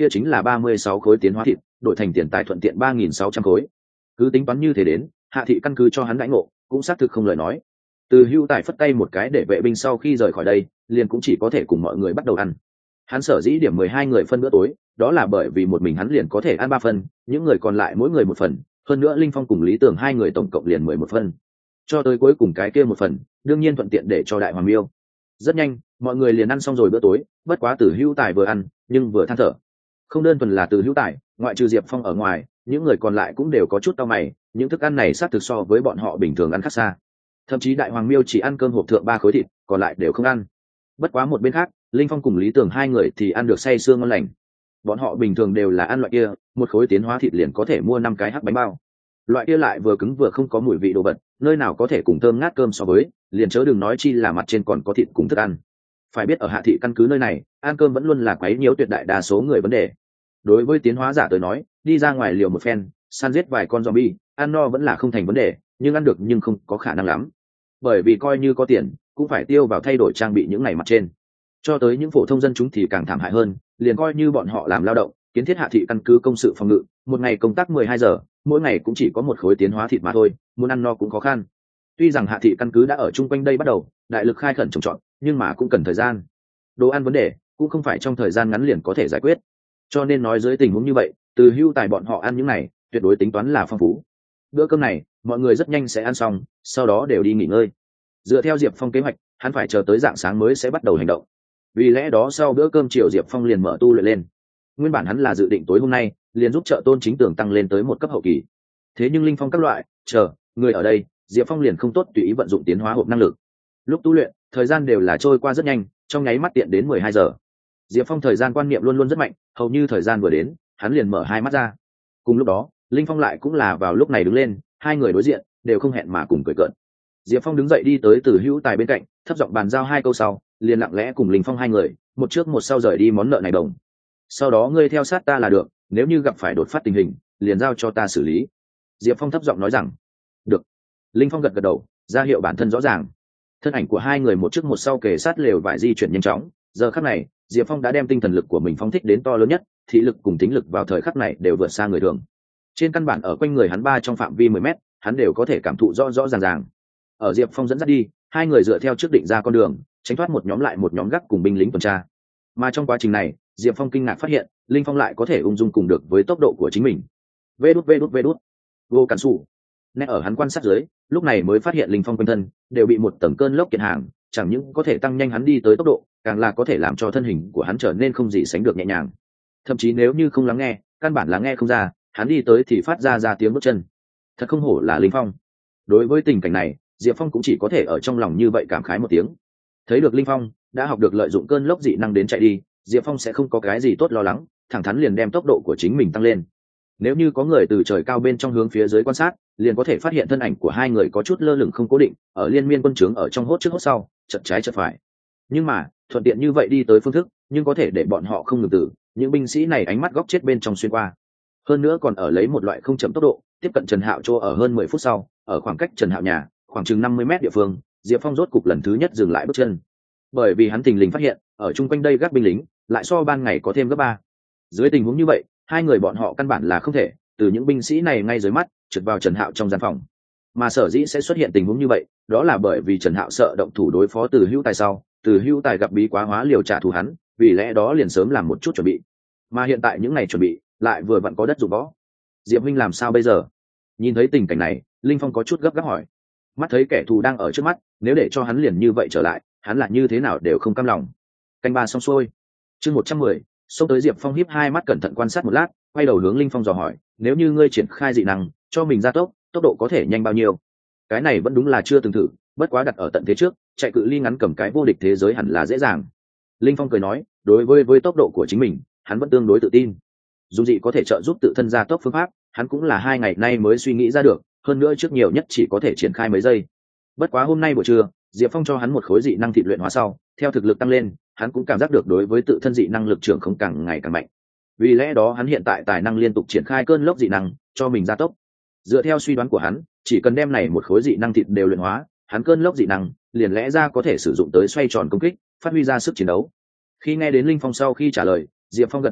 kia chính là ba mươi sáu khối tiến hóa thịt, đổi thành tiền tài thuận tiện ba nghìn sáu trăm khối. Cứ tính toán như thế đến, Hạ thị căn cứ cho hắn đãi ngộ, cũng xác thực không lời nói. Từ Hưu Tài phất tay một cái để vệ binh sau khi rời khỏi đây, liền cũng chỉ có thể cùng mọi người bắt đầu ăn. Hắn sở dĩ điểm mười hai người phân bữa tối, đó là bởi vì một mình hắn liền có thể ăn ba phần, những người còn lại mỗi người một phần, hơn nữa Linh Phong cùng Lý Tưởng hai người tổng cộng liền mười một phần. Cho tới cuối cùng cái kia một phần, đương nhiên thuận tiện để cho Đại Hoàng Miêu. Rất nhanh, mọi người liền ăn xong rồi bữa tối, bất quá Từ Hưu Tài vừa ăn, nhưng vừa than thở. Không đơn thuần là Từ Hưu Tài, ngoại trừ Diệp Phong ở ngoài, những người còn lại cũng đều có chút cau mày, những thức ăn này xác thực so với bọn họ bình thường ăn khác xa. Thậm chí Đại Hoàng Miêu chỉ ăn cơm hộp thượng ba khối thịt, còn lại đều không ăn. Bất quá một bên khác, Linh Phong cùng Lý Tưởng hai người thì ăn được say sưa ngon lành. Bọn họ bình thường đều là ăn loại kia, một khối tiến hóa thịt liền có thể mua năm cái hắc bánh bao. Loại kia lại vừa cứng vừa không có mùi vị đồ vật, nơi nào có thể cùng thơm ngát cơm so với, liền chớ đừng nói chi là mặt trên còn có thịt cùng thức ăn. Phải biết ở Hạ thị căn cứ nơi này, ăn cơm vẫn luôn là quấy nhiễu tuyệt đại đa số người vấn đề. Đối với tiến hóa giả tới nói, đi ra ngoài liều một phen, săn giết vài con zombie, ăn no vẫn là không thành vấn đề, nhưng ăn được nhưng không có khả năng lắm. Bởi vì coi như có tiền, cũng phải tiêu vào thay đổi trang bị những ngày mặt trên. Cho tới những phổ thông dân chúng thì càng thảm hại hơn, liền coi như bọn họ làm lao động, kiến thiết Hạ thị căn cứ công sự phòng ngự, một ngày công tác mười hai giờ, mỗi ngày cũng chỉ có một khối tiến hóa thịt mà thôi, muốn ăn no cũng khó khăn. Tuy rằng Hạ thị căn cứ đã ở chung quanh đây bắt đầu đại lực khai khẩn trồng trọt, nhưng mà cũng cần thời gian. Đồ ăn vấn đề cũng không phải trong thời gian ngắn liền có thể giải quyết. Cho nên nói dưới tình huống như vậy, Từ Hưu Tài bọn họ ăn những này, tuyệt đối tính toán là phong phú. Bữa cơm này, mọi người rất nhanh sẽ ăn xong, sau đó đều đi nghỉ ngơi. Dựa theo Diệp Phong kế hoạch, hắn phải chờ tới rạng sáng mới sẽ bắt đầu hành động. Vì lẽ đó sau bữa cơm chiều Diệp Phong liền mở tu luyện lên. Nguyên bản hắn là dự định tối hôm nay liền giúp trợ Tôn Chính Tường tăng lên tới một cấp hậu kỳ. Thế nhưng Linh Phong các loại, chờ, người ở đây, Diệp Phong liền không tốt tùy ý vận dụng tiến hóa hộp năng lực. Lúc tu luyện, thời gian đều là trôi qua rất nhanh, trong nháy mắt tiện đến mười hai giờ. Diệp Phong thời gian quan niệm luôn luôn rất mạnh, hầu như thời gian vừa đến, hắn liền mở hai mắt ra. Cùng lúc đó, Linh Phong lại cũng là vào lúc này đứng lên, hai người đối diện, đều không hẹn mà cùng cười cợt. Diệp Phong đứng dậy đi tới Từ Hữu Tài bên cạnh, thấp giọng bàn giao hai câu sau, liền lặng lẽ cùng Linh Phong hai người, một trước một sau rời đi món nợ này đồng. Sau đó ngươi theo sát ta là được, nếu như gặp phải đột phát tình hình, liền giao cho ta xử lý. Diệp Phong thấp giọng nói rằng. Được. Linh Phong gật gật đầu, ra hiệu bản thân rõ ràng. Thân ảnh của hai người một trước một sau kề sát lều vải di chuyển nhanh chóng. Giờ khắc này, Diệp Phong đã đem tinh thần lực của mình phóng thích đến to lớn nhất, thị lực cùng tính lực vào thời khắc này đều vượt xa người thường. Trên căn bản ở quanh người hắn ba trong phạm vi mười mét, hắn đều có thể cảm thụ rõ rõ ràng ràng. Ở Diệp Phong dẫn dắt đi, hai người dựa theo trước định ra con đường, tránh thoát một nhóm lại một nhóm gác cùng binh lính tuần tra. Mà trong quá trình này, Diệp Phong kinh ngạc phát hiện, Linh Phong lại có thể ung dung cùng được với tốc độ của chính mình. Vê đút vê đút vê đút. Vô cản sủ. Nét ở hắn quan sát dưới, lúc này mới phát hiện Linh Phong quanh thân đều bị một tầng cơn lốc kiện hàng, chẳng những có thể tăng nhanh hắn đi tới tốc độ, càng là có thể làm cho thân hình của hắn trở nên không gì sánh được nhẹ nhàng. Thậm chí nếu như không lắng nghe, căn bản là nghe không ra, hắn đi tới thì phát ra ra tiếng bước chân. Thật không hổ là Linh Phong. Đối với tình cảnh này, Diệp Phong cũng chỉ có thể ở trong lòng như vậy cảm khái một tiếng. Thấy được Linh Phong đã học được lợi dụng cơn lốc dị năng đến chạy đi, Diệp Phong sẽ không có cái gì tốt lo lắng, thẳng thắn liền đem tốc độ của chính mình tăng lên. Nếu như có người từ trời cao bên trong hướng phía dưới quan sát, liền có thể phát hiện thân ảnh của hai người có chút lơ lửng không cố định, ở liên miên quân trướng ở trong hốt trước hốt sau, chật trái chật phải. Nhưng mà, thuận tiện như vậy đi tới phương thức, nhưng có thể để bọn họ không ngừng tử, những binh sĩ này ánh mắt góc chết bên trong xuyên qua. Hơn nữa còn ở lấy một loại không chậm tốc độ, tiếp cận Trần Hạo chỗ ở hơn mười phút sau, ở khoảng cách Trần Hạo nhà, khoảng chừng năm mươi mét địa phương, Diệp Phong rốt cục lần thứ nhất dừng lại bước chân. Bởi vì hắn thình lình phát hiện, ở chung quanh đây gác binh lính, lại so ban ngày có thêm gấp ba. Dưới tình huống như vậy, hai người bọn họ căn bản là không thể từ những binh sĩ này ngay dưới mắt trượt vào Trần Hạo trong gian phòng. Mà sở dĩ sẽ xuất hiện tình huống như vậy, đó là bởi vì Trần Hạo sợ động thủ đối phó Từ Hữu Tài sau, Từ Hữu Tài gặp bí quá hóa liều trả thù hắn, vì lẽ đó liền sớm làm một chút chuẩn bị. Mà hiện tại những ngày chuẩn bị, lại vừa vặn có đất dụng võ. Diệp Minh làm sao bây giờ? Nhìn thấy tình cảnh này, Linh Phong có chút gấp gáp hỏi. Mắt thấy kẻ thù đang ở trước mắt, nếu để cho hắn liền như vậy trở lại, hắn là như thế nào đều không cam lòng. Canh ba xong xuôi. Chương một trăm mười, xông tới Diệp Phong híp hai mắt cẩn thận quan sát một lát, quay đầu hướng Linh Phong dò hỏi, nếu như ngươi triển khai dị năng, cho mình gia tốc, tốc độ có thể nhanh bao nhiêu? Cái này vẫn đúng là chưa từng thử, bất quá đặt ở tận thế trước, chạy cự ly ngắn cầm cái vô địch thế giới hẳn là dễ dàng. Linh Phong cười nói, đối với với tốc độ của chính mình, hắn vẫn tương đối tự tin. Dù gì có thể trợ giúp tự thân gia tốc phương pháp, hắn cũng là hai ngày nay mới suy nghĩ ra được, hơn nữa trước nhiều nhất chỉ có thể triển khai mấy giây. Bất quá hôm nay buổi trưa, Diệp Phong cho hắn một khối dị năng thịt luyện hóa sau, theo thực lực tăng lên, hắn cũng cảm giác được đối với tự thân dị năng lực trưởng không càng ngày càng mạnh. Vì lẽ đó hắn hiện tại tài năng liên tục triển khai cơn lốc dị năng, cho mình gia tốc. Dựa theo suy đoán của hắn, chỉ cần đem này một khối dị năng thịt đều luyện hóa, hắn cơn lốc dị năng liền lẽ ra có thể sử dụng tới xoay tròn công kích, phát huy ra sức chiến đấu. Khi nghe đến Linh Phong sau khi trả lời, Diệp Phong gật gật đầu,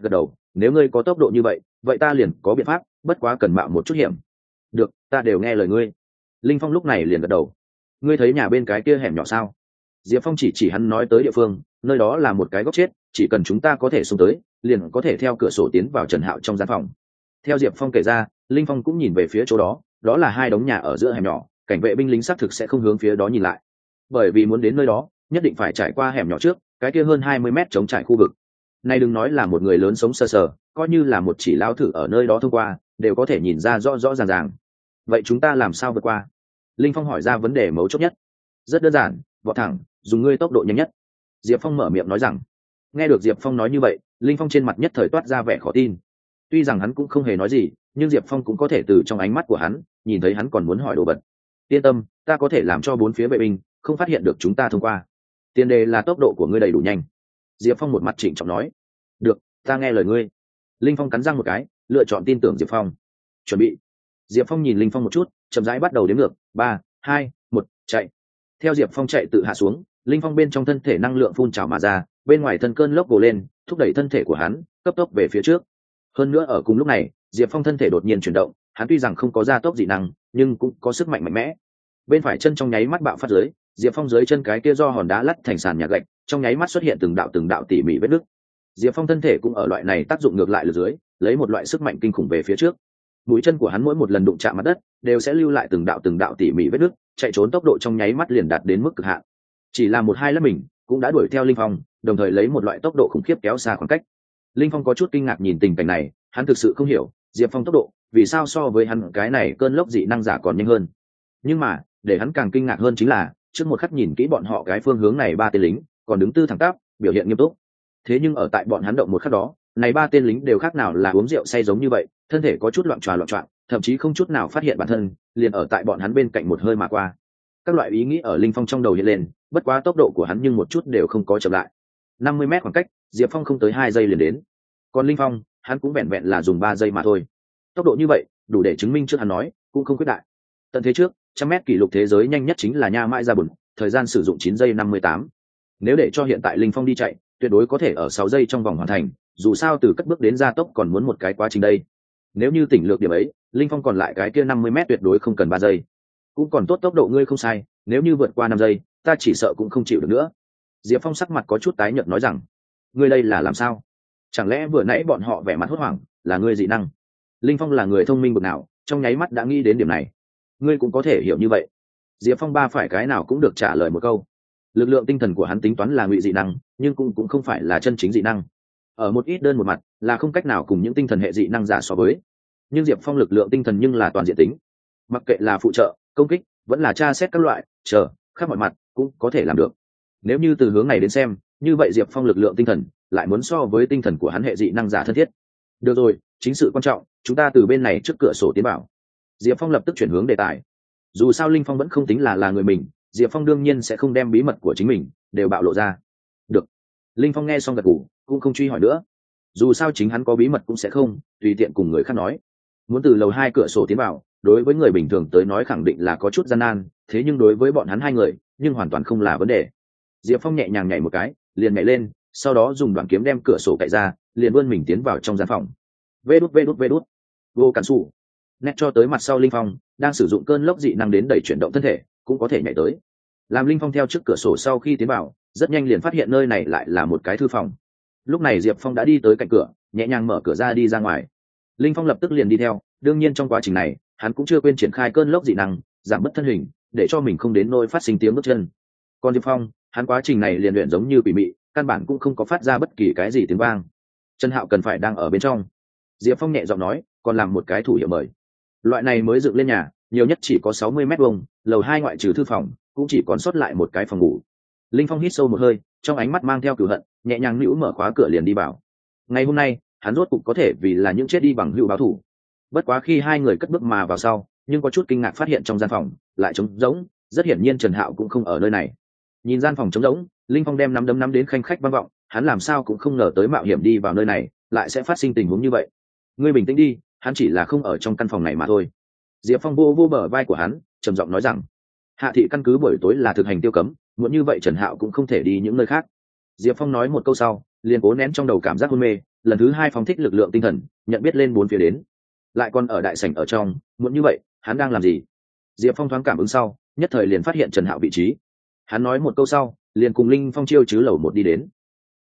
nếu ngươi có tốc độ như vậy vậy ta liền có biện pháp, bất quá cần mạo một chút hiểm. Được, ta đều nghe lời ngươi. Linh Phong lúc này liền gật đầu. Ngươi thấy nhà bên cái kia hẻm nhỏ sao? Diệp Phong chỉ chỉ hắn nói tới địa phương, nơi đó là một cái góc chết, chỉ cần chúng ta có thể xông tới liền có thể theo cửa sổ tiến vào Trần Hạo trong gian phòng. Theo Diệp Phong kể ra, Linh Phong cũng nhìn về phía chỗ đó, đó là hai đống nhà ở giữa hẻm nhỏ, cảnh vệ binh lính xác thực sẽ không hướng phía đó nhìn lại, bởi vì muốn đến nơi đó nhất định phải trải qua hẻm nhỏ trước cái kia hơn hai mươi mét chống trải khu vực này. Đừng nói là một người lớn sống sờ sờ, coi như là một chỉ lao thử ở nơi đó thông qua đều có thể nhìn ra rõ rõ ràng ràng. Vậy chúng ta làm sao vượt qua? Linh Phong hỏi ra vấn đề mấu chốt nhất. Rất đơn giản, vọt thẳng, dùng ngươi tốc độ nhanh nhất. Diệp Phong mở miệng nói rằng. Nghe được Diệp Phong nói như vậy, Linh Phong trên mặt nhất thời toát ra vẻ khó tin. Tuy rằng hắn cũng không hề nói gì, nhưng Diệp Phong cũng có thể từ trong ánh mắt của hắn nhìn thấy hắn còn muốn hỏi đồ vật. Yên tâm, ta có thể làm cho bốn phía vệ binh không phát hiện được chúng ta thông qua. Tiền đề là tốc độ của ngươi đầy đủ nhanh. Diệp Phong một mặt trịnh trọng nói. Được, ta nghe lời ngươi. Linh Phong cắn răng một cái, lựa chọn tin tưởng Diệp Phong. Chuẩn bị. Diệp Phong nhìn Linh Phong một chút, chậm rãi bắt đầu đếm ngược. Ba, hai, một, chạy. Theo Diệp Phong chạy tự hạ xuống, Linh Phong bên trong thân thể năng lượng phun trào mà ra, bên ngoài thân cơn lốc gồ lên, thúc đẩy thân thể của hắn cấp tốc về phía trước. Hơn nữa ở cùng lúc này, Diệp Phong thân thể đột nhiên chuyển động, hắn tuy rằng không có gia tốc dị năng, nhưng cũng có sức mạnh mạnh mẽ. Bên phải chân trong nháy mắt bạo phát dưới, Diệp Phong dưới chân cái kia do hòn đá lắt thành sàn nhà gạch, trong nháy mắt xuất hiện từng đạo từng đạo tỉ mỉ vết nứt. Diệp Phong thân thể cũng ở loại này tác dụng ngược lại lượt dưới, lấy một loại sức mạnh kinh khủng về phía trước. Mũi chân của hắn mỗi một lần đụng chạm mặt đất, đều sẽ lưu lại từng đạo từng đạo tỉ mỉ vết nứt, chạy trốn tốc độ trong nháy mắt liền đạt đến mức cực hạn. Chỉ là một hai lát mình, cũng đã đuổi theo Linh Phong, đồng thời lấy một loại tốc độ khủng khiếp kéo xa khoảng cách. Linh Phong có chút kinh ngạc nhìn tình cảnh này, hắn thực sự không hiểu, Diệp Phong tốc độ, vì sao so với hắn cái này cơn lốc dị năng giả còn nhanh hơn. Nhưng mà, để hắn càng kinh ngạc hơn chính là, trước một khắc nhìn kỹ bọn họ cái phương hướng này ba tên lính, còn đứng tư thẳng tắp, biểu hiện nghiêm túc. Thế nhưng ở tại bọn hắn động một khắc đó, này ba tên lính đều khác nào là uống rượu say giống như vậy, thân thể có chút loạn tròa loạn choạng, thậm chí không chút nào phát hiện bản thân, liền ở tại bọn hắn bên cạnh một hơi mà qua. Các loại ý nghĩ ở Linh Phong trong đầu hiện lên, bất quá tốc độ của hắn nhưng một chút đều không có chậm lại. năm mươi mét khoảng cách, Diệp Phong không tới hai giây liền đến. Còn Linh Phong, hắn cũng vẹn vẹn là dùng ba giây mà thôi. Tốc độ như vậy, đủ để chứng minh trước hắn nói, cũng không quyết đại. Tận thế trước, trăm mét kỷ lục thế giới nhanh nhất chính là Nha Mãi Ra Bùn, thời gian sử dụng chín giây năm mươi tám. Nếu để cho hiện tại Linh Phong đi chạy, tuyệt đối có thể ở sáu giây trong vòng hoàn thành, dù sao từ cất bước đến gia tốc còn muốn một cái quá trình đây. Nếu như tỉnh lược điểm ấy, Linh Phong còn lại cái kia năm mươi mét tuyệt đối không cần ba giây. Cũng còn tốt, tốc độ ngươi không sai, nếu như vượt qua năm giây, ta chỉ sợ cũng không chịu được nữa. Diệp Phong sắc mặt có chút tái nhợt nói rằng, ngươi đây là làm sao? Chẳng lẽ vừa nãy bọn họ vẻ mặt hốt hoảng, là ngươi dị năng? Linh Phong là người thông minh bậc nào, trong nháy mắt đã nghĩ đến điểm này. Ngươi cũng có thể hiểu như vậy. Diệp Phong ba phải cái nào cũng được trả lời một câu. Lực lượng tinh thần của hắn tính toán là ngụy dị năng, nhưng cũng cũng không phải là chân chính dị năng. Ở một ít đơn một mặt, là không cách nào cùng những tinh thần hệ dị năng giả so với. Nhưng Diệp Phong lực lượng tinh thần nhưng là toàn diện tính, mặc kệ là phụ trợ, công kích, vẫn là tra xét các loại, chờ, khắp mọi mặt cũng có thể làm được. Nếu như từ hướng này đến xem, như vậy Diệp Phong lực lượng tinh thần lại muốn so với tinh thần của hắn hệ dị năng giả thân thiết. Được rồi, chính sự quan trọng, chúng ta từ bên này trước cửa sổ tiến vào. Diệp Phong lập tức chuyển hướng đề tài. Dù sao Linh Phong vẫn không tính là là người mình, Diệp Phong đương nhiên sẽ không đem bí mật của chính mình đều bạo lộ ra. Được. Linh Phong nghe xong gật gù, cũng không truy hỏi nữa. Dù sao chính hắn có bí mật cũng sẽ không tùy tiện cùng người khác nói. Muốn từ lầu hai cửa sổ tiến vào, đối với người bình thường tới nói khẳng định là có chút gian nan, thế nhưng đối với bọn hắn hai người, nhưng hoàn toàn không là vấn đề. Diệp Phong nhẹ nhàng nhảy một cái, liền nhảy lên, sau đó dùng đoạn kiếm đem cửa sổ cạy ra, liền vươn mình tiến vào trong gian phòng. Vê đút vê đút vê đút. Vô cản sủ. Nét cho tới mặt sau Linh Phong, đang sử dụng cơn lốc dị năng đến đẩy chuyển động thân thể, cũng có thể nhảy tới. Làm Linh Phong theo trước cửa sổ sau khi tiến vào, rất nhanh liền phát hiện nơi này lại là một cái thư phòng. Lúc này Diệp Phong đã đi tới cạnh cửa, nhẹ nhàng mở cửa ra đi ra ngoài. Linh Phong lập tức liền đi theo, đương nhiên trong quá trình này, hắn cũng chưa quên triển khai cơn lốc dị năng, giảm bớt thân hình, để cho mình không đến nỗi phát sinh tiếng bước chân. Còn Diệp Phong, hắn quá trình này liền luyện giống như quỷ mị, căn bản cũng không có phát ra bất kỳ cái gì tiếng vang. Trần Hạo cần phải đang ở bên trong. Diệp Phong nhẹ giọng nói, còn làm một cái thủ hiệu mời. Loại này mới dựng lên nhà, nhiều nhất chỉ có sáu mươi mét vuông, lầu hai ngoại trừ thư phòng, cũng chỉ còn sót lại một cái phòng ngủ. Linh Phong hít sâu một hơi, trong ánh mắt mang theo cừu hận, nhẹ nhàng nữu mở khóa cửa liền đi vào. Ngày hôm nay, hắn rốt cục có thể vì là những chết đi bằng hữu báo thủ. Bất quá khi hai người cất bước mà vào sau, nhưng có chút kinh ngạc phát hiện trong gian phòng lại trống rỗng, rất hiển nhiên Trần Hạo cũng không ở nơi này. Nhìn gian phòng trống rỗng, Linh Phong đem nắm đấm nắm đến khanh khách vang vọng, hắn làm sao cũng không ngờ tới mạo hiểm đi vào nơi này, lại sẽ phát sinh tình huống như vậy. Ngươi bình tĩnh đi, hắn chỉ là không ở trong căn phòng này mà thôi. Diệp Phong vô vô bờ vai của hắn, trầm giọng nói rằng, hạ thị căn cứ buổi tối là thực hành tiêu cấm, muốn như vậy Trần Hạo cũng không thể đi những nơi khác. Diệp Phong nói một câu sau, liền cố nén trong đầu cảm giác hôn mê, lần thứ hai phóng thích lực lượng tinh thần nhận biết lên bốn phía đến. Lại còn ở đại sảnh ở trong, muốn như vậy hắn đang làm gì? Diệp Phong thoáng cảm ứng sau, nhất thời liền phát hiện Trần Hạo vị trí. Hắn nói một câu sau, liền cùng Linh Phong chiêu chứ lầu một đi đến.